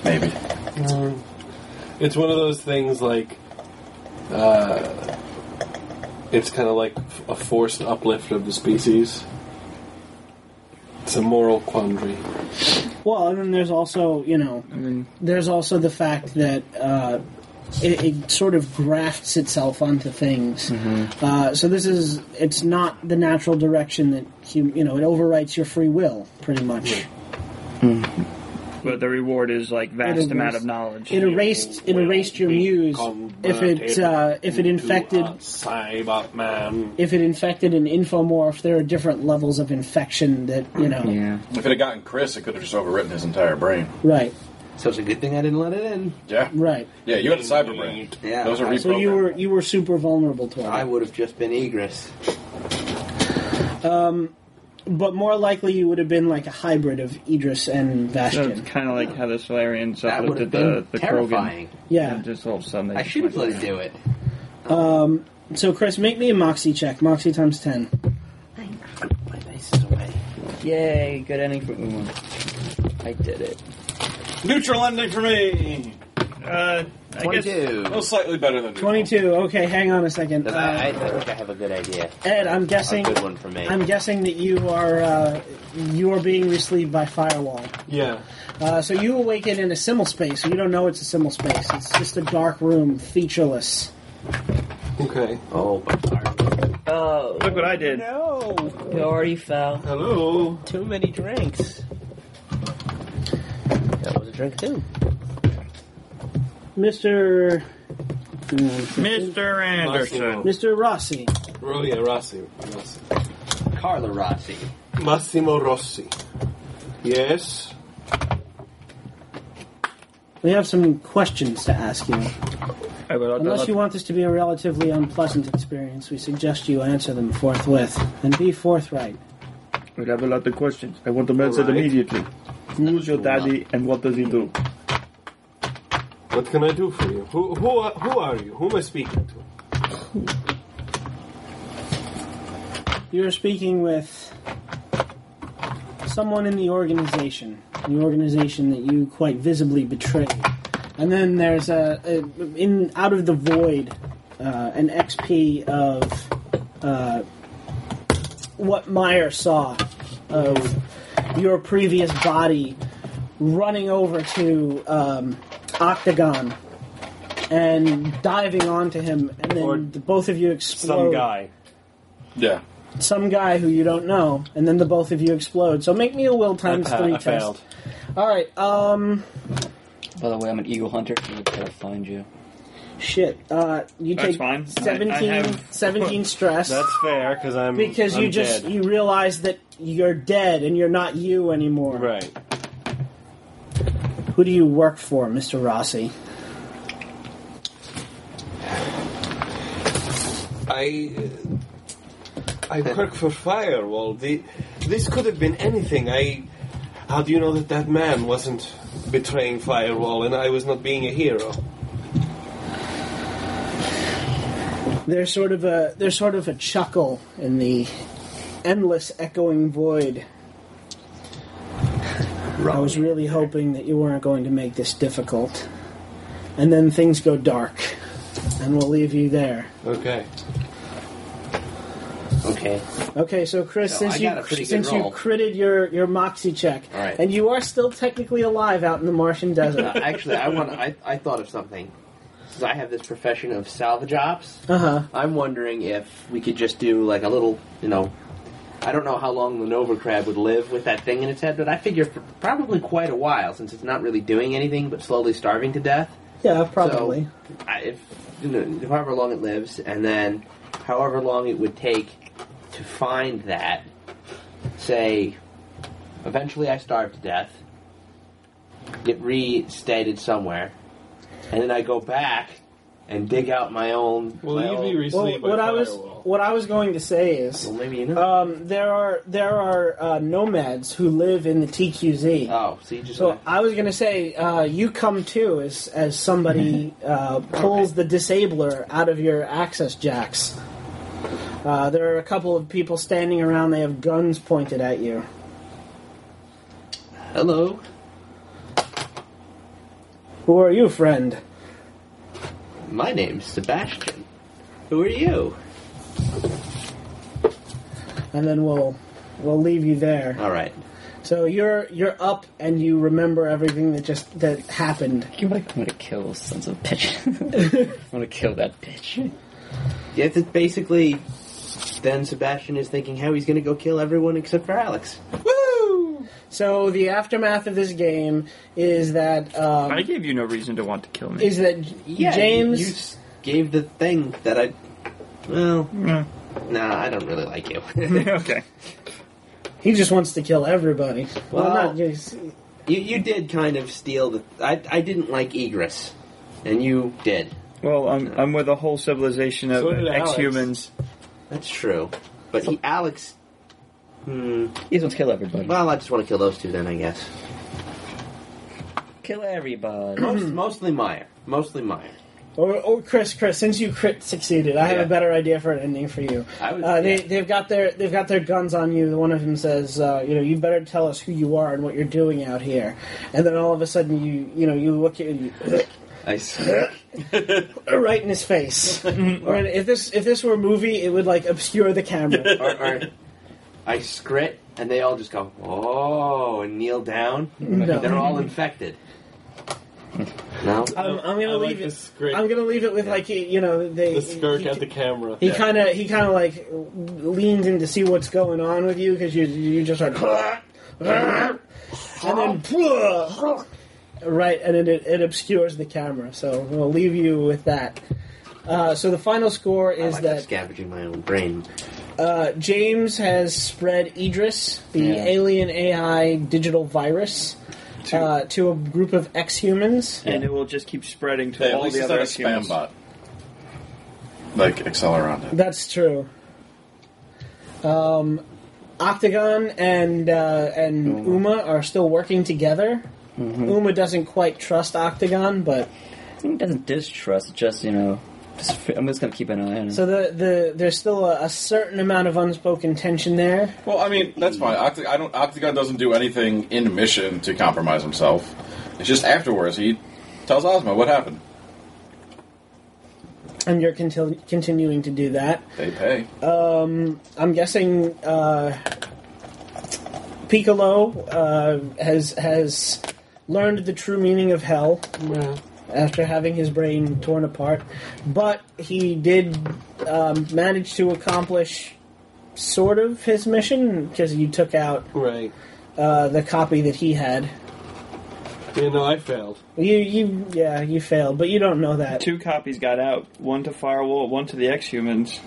Speaker 11: Maybe.
Speaker 5: It's one of those things like, uh, it's kind of like a forced uplift of the species. It's a moral quandary.
Speaker 2: Well, and then there's also, you know,
Speaker 7: I mean,
Speaker 2: there's also the fact that uh, it, it sort of grafts itself onto things. Uh, so this is, it's not the natural direction that, you, you know, it overwrites your free will, pretty much.
Speaker 7: but the reward is like vast
Speaker 2: It
Speaker 7: amount
Speaker 2: erased-
Speaker 7: of knowledge.
Speaker 2: It erased, it erased your muse if it, uh, if it infected...
Speaker 5: Cyberman.
Speaker 2: If it infected an infomorph, there are different levels of infection that, you know...
Speaker 3: Yeah.
Speaker 11: If it had gotten Chris, it could have just overwritten his entire brain.
Speaker 2: Right,
Speaker 4: So it's a good thing I didn't let it in.
Speaker 11: Yeah.
Speaker 2: right.
Speaker 11: Yeah, you had a cyber brain.
Speaker 4: Yeah.
Speaker 11: Those are reprogrammed.
Speaker 2: So you were you were super vulnerable to it.
Speaker 4: I would have just been Egress.
Speaker 2: But more likely you would have been like a hybrid of Idris and
Speaker 7: So it's
Speaker 2: Bastion.
Speaker 7: kind of like how the Solarians
Speaker 4: That would have
Speaker 7: uplifted the,
Speaker 4: been
Speaker 7: the
Speaker 4: terrifying.
Speaker 7: Krogan.
Speaker 2: Yeah.
Speaker 7: And just all of a sudden they
Speaker 4: I
Speaker 7: just
Speaker 4: should have
Speaker 7: went
Speaker 4: let it do it.
Speaker 2: So Chris, make me a Moxie check. Moxie times ten.
Speaker 4: My dice is away.
Speaker 3: Yay, good ending for Uma. I did it.
Speaker 11: Neutral ending for me!
Speaker 7: Uh, I guess
Speaker 4: twenty-two.
Speaker 11: Oh, slightly better than
Speaker 2: Twenty-two. Okay, hang on a second.
Speaker 4: Because
Speaker 2: Uh,
Speaker 4: I, I think I have a good idea.
Speaker 2: Ed, I'm
Speaker 4: A
Speaker 2: guessing.
Speaker 4: good one for me.
Speaker 2: I'm guessing that you are uh, you are being received by firewall.
Speaker 5: Yeah.
Speaker 2: Uh, so you awaken in a simul space. So you don't know it's a simul space. It's just a dark room, featureless.
Speaker 5: Okay.
Speaker 4: Oh, but sorry.
Speaker 3: Oh,
Speaker 7: look what I did.
Speaker 4: No!
Speaker 3: you already fell.
Speaker 5: Hello.
Speaker 4: Too many drinks. That was a drink too.
Speaker 2: Mister
Speaker 7: Mister Anderson.
Speaker 2: Mister Rossi.
Speaker 5: Oh, yeah, Rossi. Rossi.
Speaker 4: Carla Rossi.
Speaker 5: Massimo Rossi. Yes.
Speaker 2: We have some questions to ask you.
Speaker 7: I will
Speaker 2: Unless you want this to be a relatively unpleasant experience, we suggest you answer them forthwith and be forthright.
Speaker 7: We have a lot of questions. I want them answered
Speaker 5: Alright.
Speaker 7: immediately. Who's your daddy and what does he do?
Speaker 5: What can I do for you? Who who are, who are you? Who am I speaking to?
Speaker 2: You're speaking with someone in the organization, the organization that you quite visibly betrayed. And then there's a, a in out of the void, uh, an X P of uh, what Meyer saw of your previous body running over to um, Octagon and diving onto him, and then
Speaker 5: Or
Speaker 2: the both of you explode.
Speaker 5: Some guy.
Speaker 11: Yeah.
Speaker 2: Some guy who you don't know, and then the both of you explode. So make me a will times
Speaker 5: I,
Speaker 2: three
Speaker 5: I
Speaker 2: test.
Speaker 5: failed.
Speaker 2: All right. Um.
Speaker 3: By the way, I'm an eagle hunter. I'm gonna find you.
Speaker 2: Shit. Uh. You
Speaker 7: That's
Speaker 2: take
Speaker 7: fine. I- I
Speaker 2: seventeen.
Speaker 7: have-
Speaker 2: seventeen stress
Speaker 5: That's fair because I'm
Speaker 2: because
Speaker 5: I'm
Speaker 2: you just
Speaker 5: dead.
Speaker 2: you realize that you're dead and you're not you anymore.
Speaker 5: Right.
Speaker 2: Who do you work for, Mister Rossi?
Speaker 5: I uh, I work for Firewall. The, this could have been anything. I. How do you know that that man wasn't betraying Firewall and I was not being a hero?
Speaker 2: There's sort of a there's sort of a chuckle in the endless echoing void. I was really hoping that you weren't going to make this difficult. And then things go dark. And we'll leave you there.
Speaker 5: Okay.
Speaker 4: Okay.
Speaker 2: Okay, so Chris,
Speaker 4: So
Speaker 2: since
Speaker 4: I
Speaker 2: you
Speaker 4: got a pretty good
Speaker 2: since you
Speaker 4: roll.
Speaker 2: critted your, your Moxie check,
Speaker 4: All right.
Speaker 2: and you are still technically alive out in the Martian
Speaker 4: Uh,
Speaker 2: desert.
Speaker 4: actually, I want. I, I thought of something. Since I have this profession of salvage ops,
Speaker 2: Uh huh.
Speaker 4: I'm wondering if we could just do like a little, you know, I don't know how long the Nova Crab would live with that thing in its head, but I figure for probably quite a while since it's not really doing anything but slowly starving to death.
Speaker 2: Yeah, probably.
Speaker 4: So, I, if you know, however long it lives, and then however long it would take to find that, say, eventually I starve to death, get restated somewhere, and then I go back and dig out my own.
Speaker 5: Well,
Speaker 4: my
Speaker 5: you'd be
Speaker 4: own-
Speaker 5: received
Speaker 2: Well,
Speaker 5: by
Speaker 2: what I was
Speaker 5: Firewall.
Speaker 2: what I was going to say is,
Speaker 4: well, maybe you know.
Speaker 2: um, there are there are uh, nomads who live in the T Q Z.
Speaker 4: oh, so you just.
Speaker 2: So I was going to say, uh, you come too as as somebody uh, pulls the disabler out of your access jacks. Uh, there are a couple of people standing around. They have guns pointed at you.
Speaker 4: hello.
Speaker 2: Who are you, friend?
Speaker 4: My name's Sebastian. Who are you?
Speaker 2: And then we'll we'll leave you there.
Speaker 4: All right.
Speaker 2: So you're you're up and you remember everything that just that happened.
Speaker 3: I'm gonna, I'm gonna kill those sons of a bitch. I'm gonna kill that bitch.
Speaker 4: Yeah, it's basically. Then Sebastian is thinking how he's going to go kill everyone except for Alex.
Speaker 2: Woo! So the aftermath of this game is that um,
Speaker 7: I gave you no reason to want to kill me.
Speaker 2: is that
Speaker 4: Yeah,
Speaker 2: James.
Speaker 4: you, you s- gave the thing that I. Well,
Speaker 7: Mm.
Speaker 4: nah, I don't really like you.
Speaker 7: Okay.
Speaker 2: He just wants to kill everybody. Well,
Speaker 4: Well,
Speaker 2: not just.
Speaker 4: you you did kind of steal the. I I didn't like Egress, and you did.
Speaker 7: Well, I'm I'm with a whole civilization of
Speaker 9: So did Alex.
Speaker 7: ex-humans.
Speaker 4: That's true, but he Alex. Hmm.
Speaker 3: He just wants to kill everybody.
Speaker 4: Well, I just want to kill those two then, I guess.
Speaker 3: Kill everybody.
Speaker 4: Most, mostly Meyer. Mostly Meyer.
Speaker 2: Or, or Chris, Chris, since you crit succeeded, I have
Speaker 4: Yeah.
Speaker 2: a better idea for an ending for you.
Speaker 4: I would-
Speaker 2: uh, they,
Speaker 4: yeah.
Speaker 2: they've got their they've got their guns on you. One of them says, uh, "You know, you better tell us who you are and what you're doing out here." And then all of a sudden, you you know, you look at you,
Speaker 4: I swear.
Speaker 2: right in his face. Or if this if this were a movie, it would like obscure the camera.
Speaker 4: or, or I scrit, and they all just go, "Oh," and kneel down.
Speaker 2: No.
Speaker 4: They're all infected. No.
Speaker 2: I'm, I'm gonna
Speaker 9: I like
Speaker 2: leave
Speaker 9: the
Speaker 2: it.
Speaker 9: script.
Speaker 2: I'm gonna leave it with like you know they
Speaker 9: The skirk
Speaker 2: he,
Speaker 9: at the camera.
Speaker 2: He kind of he kind of like leans in to see what's going on with you because you you just start and then right and then it, it obscures the camera. So we'll leave you with that. Uh, so the final score
Speaker 4: I
Speaker 2: is
Speaker 4: like
Speaker 2: that
Speaker 4: scavenging my own brain.
Speaker 2: uh, James has spread Idris, the
Speaker 3: Yeah.
Speaker 2: alien A I digital virus, uh, to a group of ex-humans.
Speaker 7: And it will just keep spreading to
Speaker 11: Hey, at
Speaker 7: all
Speaker 11: least
Speaker 7: the
Speaker 11: it's
Speaker 7: other
Speaker 11: not a spam
Speaker 7: humans.
Speaker 11: bot. Like Acceleron did.
Speaker 2: That's true. Um, Octagon and uh, and Uma are still working together. Uma doesn't quite trust Octagon, but
Speaker 3: He doesn't distrust, just, you know, just, I'm just gonna keep an eye on him.
Speaker 2: so the, the there's still a, a certain amount of unspoken tension there.
Speaker 11: Well, I mean, that's fine. Octa- I don't. Octagon doesn't do anything in mission to compromise himself. It's just afterwards he tells Ozma what happened.
Speaker 2: And you're contil- continuing to do that.
Speaker 11: They pay.
Speaker 2: I'm guessing uh, Piccolo uh, has has learned the true meaning of hell after having his brain torn apart, but he did um, manage to accomplish sort of his mission because you took out
Speaker 9: Right.
Speaker 2: uh, the copy that he had.
Speaker 9: You know, I failed.
Speaker 2: You, you, yeah, you failed, but you don't know that.
Speaker 7: Two copies got out. One to Firewall, one to the ex-humans.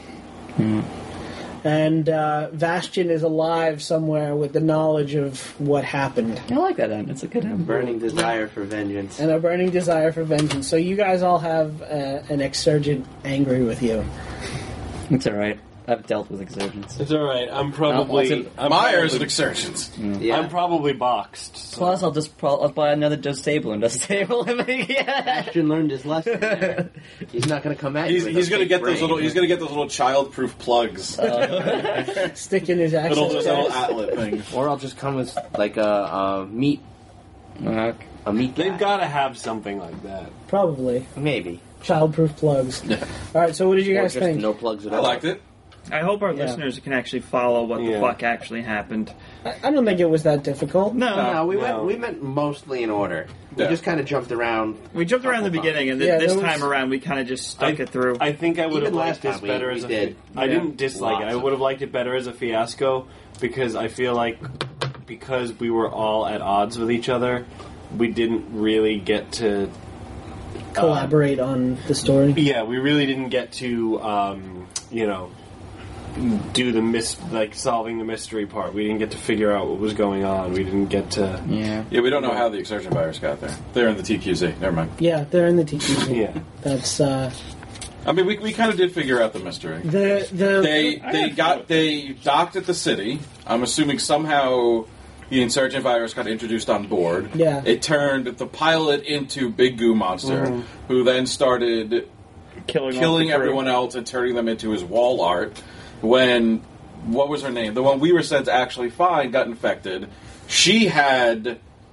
Speaker 2: And uh, Vastion is alive somewhere with the knowledge of what happened.
Speaker 3: I like that end. It's a good end.
Speaker 4: Burning desire for vengeance.
Speaker 2: And a burning desire for vengeance. So you guys all have uh, an exurgent angry with you.
Speaker 3: It's alright. I've dealt with exurgence.
Speaker 9: It's all right. I'm
Speaker 3: I'll-
Speaker 9: probably.
Speaker 3: I'll-
Speaker 9: I'm
Speaker 11: Myers and
Speaker 9: probably,
Speaker 11: Exurgents.
Speaker 4: Yeah.
Speaker 9: I'm probably boxed. So.
Speaker 3: Plus, I'll just pro- I'll buy another disable and disable him. Yeah.
Speaker 4: Ashton learned his lesson there. He's not going to come at you.
Speaker 11: He's,
Speaker 4: with
Speaker 11: he's
Speaker 4: a
Speaker 11: gonna
Speaker 4: fake
Speaker 11: get those
Speaker 4: brain.
Speaker 11: little. He's gonna get those little child-proof plugs.
Speaker 2: Stick in his access
Speaker 11: little those little
Speaker 2: pass.
Speaker 11: atlet thing.
Speaker 4: Or I'll just come with like a, a meat,
Speaker 3: Uh,
Speaker 4: a meat.
Speaker 9: They've
Speaker 4: guy.
Speaker 9: got to have something like that.
Speaker 2: Probably.
Speaker 4: maybe.
Speaker 2: Childproof plugs. Alright, so what did you
Speaker 4: Or
Speaker 2: guys
Speaker 4: just
Speaker 2: think?
Speaker 4: no plugs at
Speaker 11: I
Speaker 4: all.
Speaker 11: liked it.
Speaker 7: I hope our
Speaker 2: Yeah.
Speaker 7: listeners can actually follow what
Speaker 9: Yeah.
Speaker 7: the fuck actually happened.
Speaker 2: I, I don't think it was that difficult.
Speaker 7: No,
Speaker 4: No, we
Speaker 9: No.
Speaker 4: went. We went mostly in order. We
Speaker 11: Yeah.
Speaker 4: just kind of jumped around.
Speaker 7: we jumped around the
Speaker 4: Couple
Speaker 7: beginning, and
Speaker 2: Yeah,
Speaker 7: th- this
Speaker 2: there was-
Speaker 7: time around we kind of just stuck
Speaker 9: I-
Speaker 7: it through.
Speaker 9: I think I would have
Speaker 4: Even
Speaker 9: liked
Speaker 4: last
Speaker 9: this
Speaker 4: time we-
Speaker 9: better
Speaker 4: we
Speaker 9: as a.
Speaker 4: did.
Speaker 9: I
Speaker 7: Yeah.
Speaker 9: didn't dislike it.
Speaker 4: Lots
Speaker 9: I
Speaker 4: of
Speaker 9: would have liked it better as a fiasco because I feel like because we were all at odds with each other, we didn't really get to.
Speaker 2: Collaborate on the story.
Speaker 9: Yeah, we really didn't get to, um, you know, do the mis like solving the mystery part. We didn't get to figure out what was going on. We didn't get to.
Speaker 3: yeah.
Speaker 11: Yeah, we don't know how the exertion virus got there. They're in the T Q Z. Never mind.
Speaker 2: Yeah, they're in the T Q Z.
Speaker 9: Yeah.
Speaker 2: That's uh,
Speaker 11: I mean, we, we kind of did figure out the mystery.
Speaker 2: the the
Speaker 11: They they got they docked at the city. I'm assuming somehow the insurgent virus got introduced on board.
Speaker 2: Yeah.
Speaker 11: It turned the pilot into Big Goo Monster, who then started
Speaker 7: killing off
Speaker 11: killing
Speaker 7: the crew.
Speaker 11: everyone else and turning them into his wall art. When what was her name? The one we were sent to actually find got infected. She had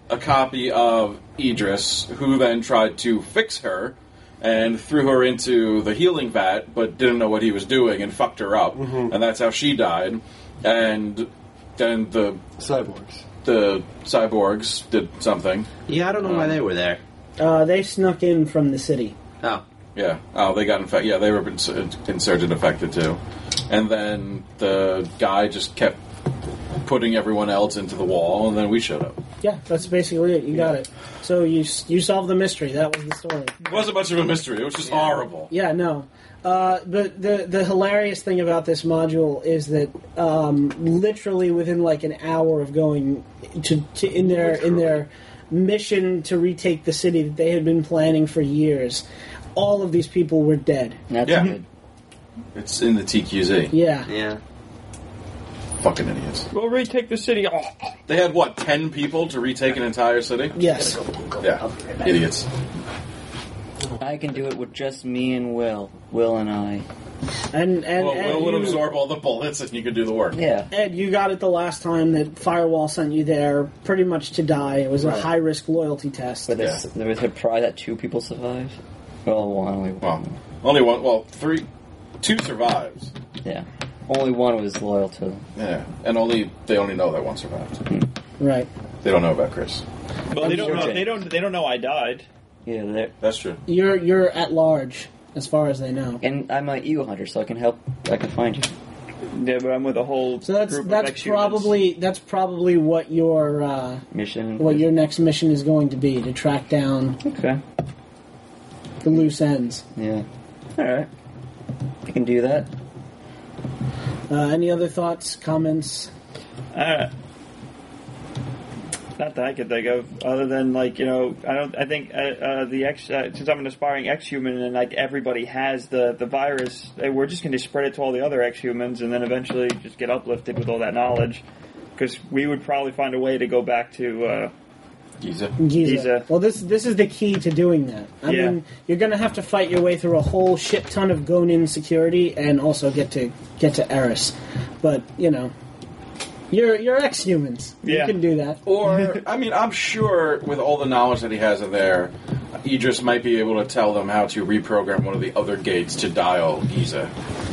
Speaker 11: a copy of Idris, who then tried to fix her and threw her into the healing vat, but didn't know what he was doing and fucked her up,
Speaker 9: Mhm.
Speaker 11: and that's how she died. And then the
Speaker 9: cyborgs,
Speaker 11: the cyborgs did something.
Speaker 4: Yeah, I don't know why they were there.
Speaker 2: Uh, they snuck in from the city.
Speaker 4: Oh.
Speaker 11: Yeah. Oh, they got infected. Yeah, they were ins- insurgent affected too. And then the guy just kept putting everyone else into the wall, and then we showed up.
Speaker 2: Yeah, that's basically it. You got it. So you you solved the mystery. That was the story.
Speaker 11: It wasn't much of a mystery. It was just horrible.
Speaker 2: Yeah, no. Uh, but the the hilarious thing about this module is that um, literally within like an hour of going to, to in their in their mission to retake the city that they had been planning for years, all of these people were dead.
Speaker 3: That's
Speaker 11: Yeah.
Speaker 3: good.
Speaker 11: It's in the T Q Z.
Speaker 2: Yeah.
Speaker 4: Yeah.
Speaker 11: Fucking idiots.
Speaker 7: We'll retake the city. Oh.
Speaker 11: They had, what, ten people to retake an entire city?
Speaker 2: Yes.
Speaker 11: Yeah. Idiots.
Speaker 3: I can do it with just me and Will. Will and I.
Speaker 2: And and,
Speaker 11: Well,
Speaker 2: and
Speaker 11: Will would
Speaker 2: you-
Speaker 11: absorb all the bullets and you could do the work.
Speaker 3: Yeah.
Speaker 2: Ed, you got it the last time that Firewall sent you there pretty much to die. It was a
Speaker 11: Right.
Speaker 2: high risk loyalty test.
Speaker 3: But there's, there was a surprise that two people survived. Well, one. Only one.
Speaker 11: Well, only one, well, three, two survives.
Speaker 3: Yeah. Only one was loyal to them.
Speaker 11: Yeah. And only, they only know that one survived.
Speaker 2: Right.
Speaker 11: They don't know about Chris.
Speaker 7: Well, they don't know. They don't. They don't know I died.
Speaker 3: Yeah, they're-
Speaker 11: That's true.
Speaker 2: You're you're at large as far as they know.
Speaker 3: and I'm an eagle hunter, so I can help. I can find you.
Speaker 7: Yeah, but I'm with a whole
Speaker 2: So that's
Speaker 7: group of
Speaker 2: that's
Speaker 7: ex-humans.
Speaker 2: probably that's probably what your uh,
Speaker 3: Mission.
Speaker 2: what your next mission is going to be, to track down
Speaker 3: Okay.
Speaker 2: the loose ends.
Speaker 3: Yeah. All right. I can do that.
Speaker 2: Uh, any other thoughts, comments?
Speaker 7: Uh, not that I could think of, other than like you know, I don't. I think uh, uh, the ex uh, since I'm an aspiring ex-human and like everybody has the the virus, uh, we're just going to spread it to all the other ex-humans and then eventually just get uplifted with all that knowledge, because we would probably find a way to go back to. Uh,
Speaker 11: Giza.
Speaker 2: Giza.
Speaker 7: Giza.
Speaker 2: Well, this this is the key to doing that. I
Speaker 7: Yeah.
Speaker 2: mean, you're going to have to fight your way through a whole shit ton of Gonin security and also get to get to Eris. But you know, you're you're ex-humans.
Speaker 7: Yeah.
Speaker 2: You can do that.
Speaker 11: Or, I mean, I'm sure with all the knowledge that he has in there, Idris might be able to tell them how to reprogram one of the other gates to dial Giza.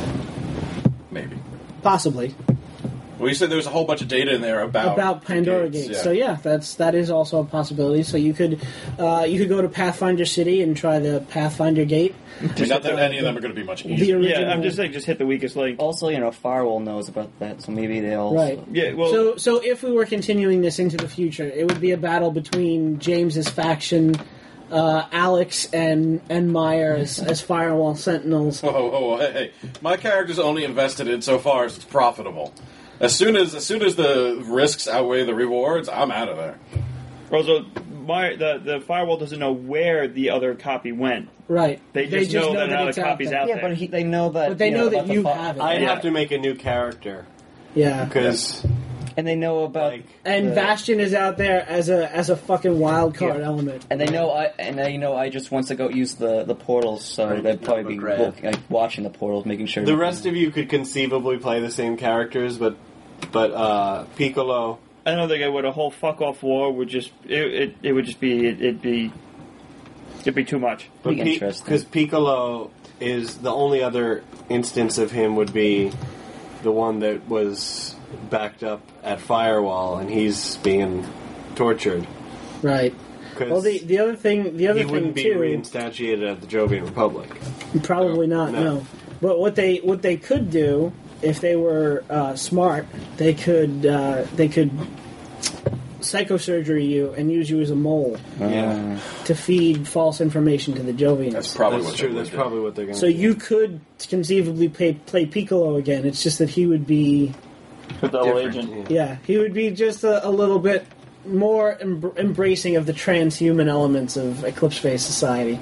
Speaker 11: Maybe.
Speaker 2: Possibly.
Speaker 11: Well, you said there was a whole bunch of data in there about
Speaker 2: about Pandora
Speaker 11: gates,
Speaker 2: Gates.
Speaker 11: yeah.
Speaker 2: So yeah, that's that is also a possibility. So you could uh, you could go to Pathfinder City and try the Pathfinder Gate.
Speaker 11: I mean, not that any of them are going to be much
Speaker 2: The
Speaker 11: easier.
Speaker 2: original,
Speaker 7: yeah, I'm just saying, just hit the weakest link.
Speaker 3: Also, you know, Firewall knows about that, so maybe they also.
Speaker 2: right.
Speaker 7: Yeah, well,
Speaker 2: So so if we were continuing this into the future, it would be a battle between James's faction, uh, Alex and and Meyer as, as Firewall Sentinels.
Speaker 11: Whoa, whoa, whoa, hey, hey. My character's only invested in so far as it's profitable. As soon as as soon as the risks outweigh the rewards, I'm out of there.
Speaker 7: also, my the the firewall doesn't know where the other copy went.
Speaker 2: Right.
Speaker 7: They just, know, that another
Speaker 2: it's out
Speaker 7: copy's
Speaker 2: there.
Speaker 7: out
Speaker 3: Yeah,
Speaker 7: there.
Speaker 3: but he, they know that.
Speaker 2: But they
Speaker 3: you
Speaker 2: know that
Speaker 3: about the
Speaker 2: you
Speaker 3: fi-
Speaker 2: have it.
Speaker 9: I'd
Speaker 7: Yeah.
Speaker 9: have to make a new character
Speaker 2: Yeah.
Speaker 9: because,
Speaker 3: and they know about.
Speaker 9: like,
Speaker 2: And
Speaker 3: the-
Speaker 2: Bastion is out there as a as a fucking wild card
Speaker 3: Yeah.
Speaker 2: element.
Speaker 3: And they know I and they know I just wants to go use the, the portals, so
Speaker 4: Right,
Speaker 3: they'd probably be
Speaker 4: grab.
Speaker 3: look, like, watching the portals, making sure.
Speaker 9: the rest of you could conceivably play the same characters, but but uh, Piccolo.
Speaker 7: I don't think I would. A whole fuck off war would just it it, it would just be it, it'd be it'd be too much.
Speaker 3: Be interesting.
Speaker 9: Because Piccolo is the only other instance of him would be the one that was backed up at Firewall, and he's being tortured.
Speaker 2: Right.
Speaker 9: 'Cause
Speaker 2: Well, the the other thing the other
Speaker 9: he
Speaker 2: thing
Speaker 9: wouldn't be
Speaker 2: too.
Speaker 9: reinstantiated at the Jovian Republic.
Speaker 2: Probably not.
Speaker 9: No.
Speaker 2: No. But what they what they could do, if they were uh, smart, they could uh, they could psychosurgery you and use you as a mole
Speaker 9: Yeah,
Speaker 2: to feed false information to the Jovians.
Speaker 11: That's probably
Speaker 9: that's
Speaker 11: what
Speaker 9: true.
Speaker 11: they would
Speaker 9: That's
Speaker 11: do.
Speaker 9: probably what they're going to
Speaker 2: So
Speaker 9: do.
Speaker 2: you could conceivably play play Piccolo again. It's just that he would be
Speaker 7: With the double
Speaker 11: Different.
Speaker 7: agent.
Speaker 2: yeah he would be just a, a little bit more em- embracing of the transhuman elements of Eclipse Phase society.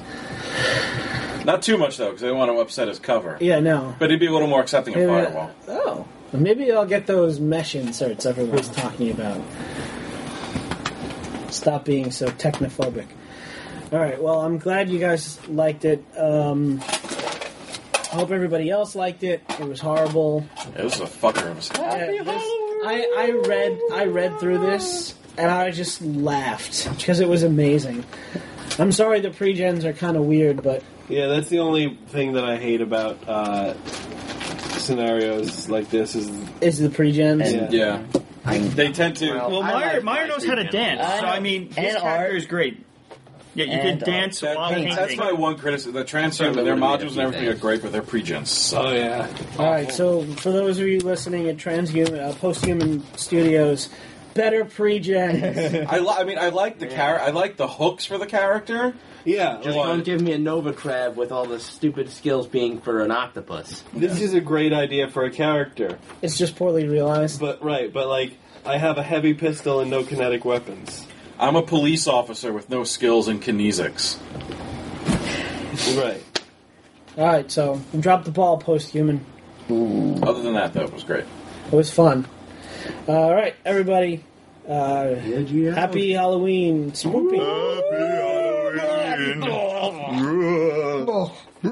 Speaker 11: Not too much though, because they don't want to upset his cover.
Speaker 2: Yeah, no.
Speaker 11: But he'd be a little more accepting of
Speaker 2: Yeah,
Speaker 11: Firewall.
Speaker 2: Oh, maybe I'll get those mesh inserts everyone's talking about. Stop being so technophobic. All right. Well, I'm glad you guys liked it. Um, I hope everybody else liked it. It was horrible.
Speaker 11: Yeah, this is a fucker of a
Speaker 2: Yeah, this- I, I read I read through this and I just laughed because it was amazing. I'm sorry the pre-gens are kind of weird, but
Speaker 9: Yeah, that's the only thing that I hate about uh, scenarios like this is
Speaker 2: is the pre-gens.
Speaker 9: Yeah.
Speaker 11: Yeah. They tend to.
Speaker 7: Well,
Speaker 4: I
Speaker 7: Meyer,
Speaker 4: like
Speaker 7: Meyer
Speaker 4: my
Speaker 7: knows how to
Speaker 4: pre-gens.
Speaker 7: dance,
Speaker 3: I
Speaker 7: so
Speaker 3: know.
Speaker 7: I mean, his
Speaker 3: And
Speaker 7: character
Speaker 3: art.
Speaker 7: is great. Yeah, you
Speaker 3: And
Speaker 7: can dance
Speaker 11: That-
Speaker 7: while
Speaker 11: that's
Speaker 7: painting.
Speaker 11: my one criticism. The transfer, their modules and everything are great, but their pre-gens suck.
Speaker 9: oh yeah.
Speaker 2: All right, so for those of you listening at Transhuman, uh, Posthuman Studios, better pre-gens.
Speaker 11: I, li- I mean, I like the char- I like the hooks for the character.
Speaker 9: Yeah,
Speaker 4: Just
Speaker 11: What?
Speaker 4: don't give me a Nova Crab with all the stupid skills being for an octopus.
Speaker 9: this is a great idea for a character.
Speaker 2: It's just poorly realized.
Speaker 9: But right, but like I have a heavy pistol and no kinetic weapons.
Speaker 11: I'm a police officer with no skills in kinesics.
Speaker 9: Right.
Speaker 2: All right, so drop the ball, Posthuman.
Speaker 11: Other than that, though, it was great.
Speaker 2: It was fun. All right, everybody. Uh, happy Halloween, Spoopy.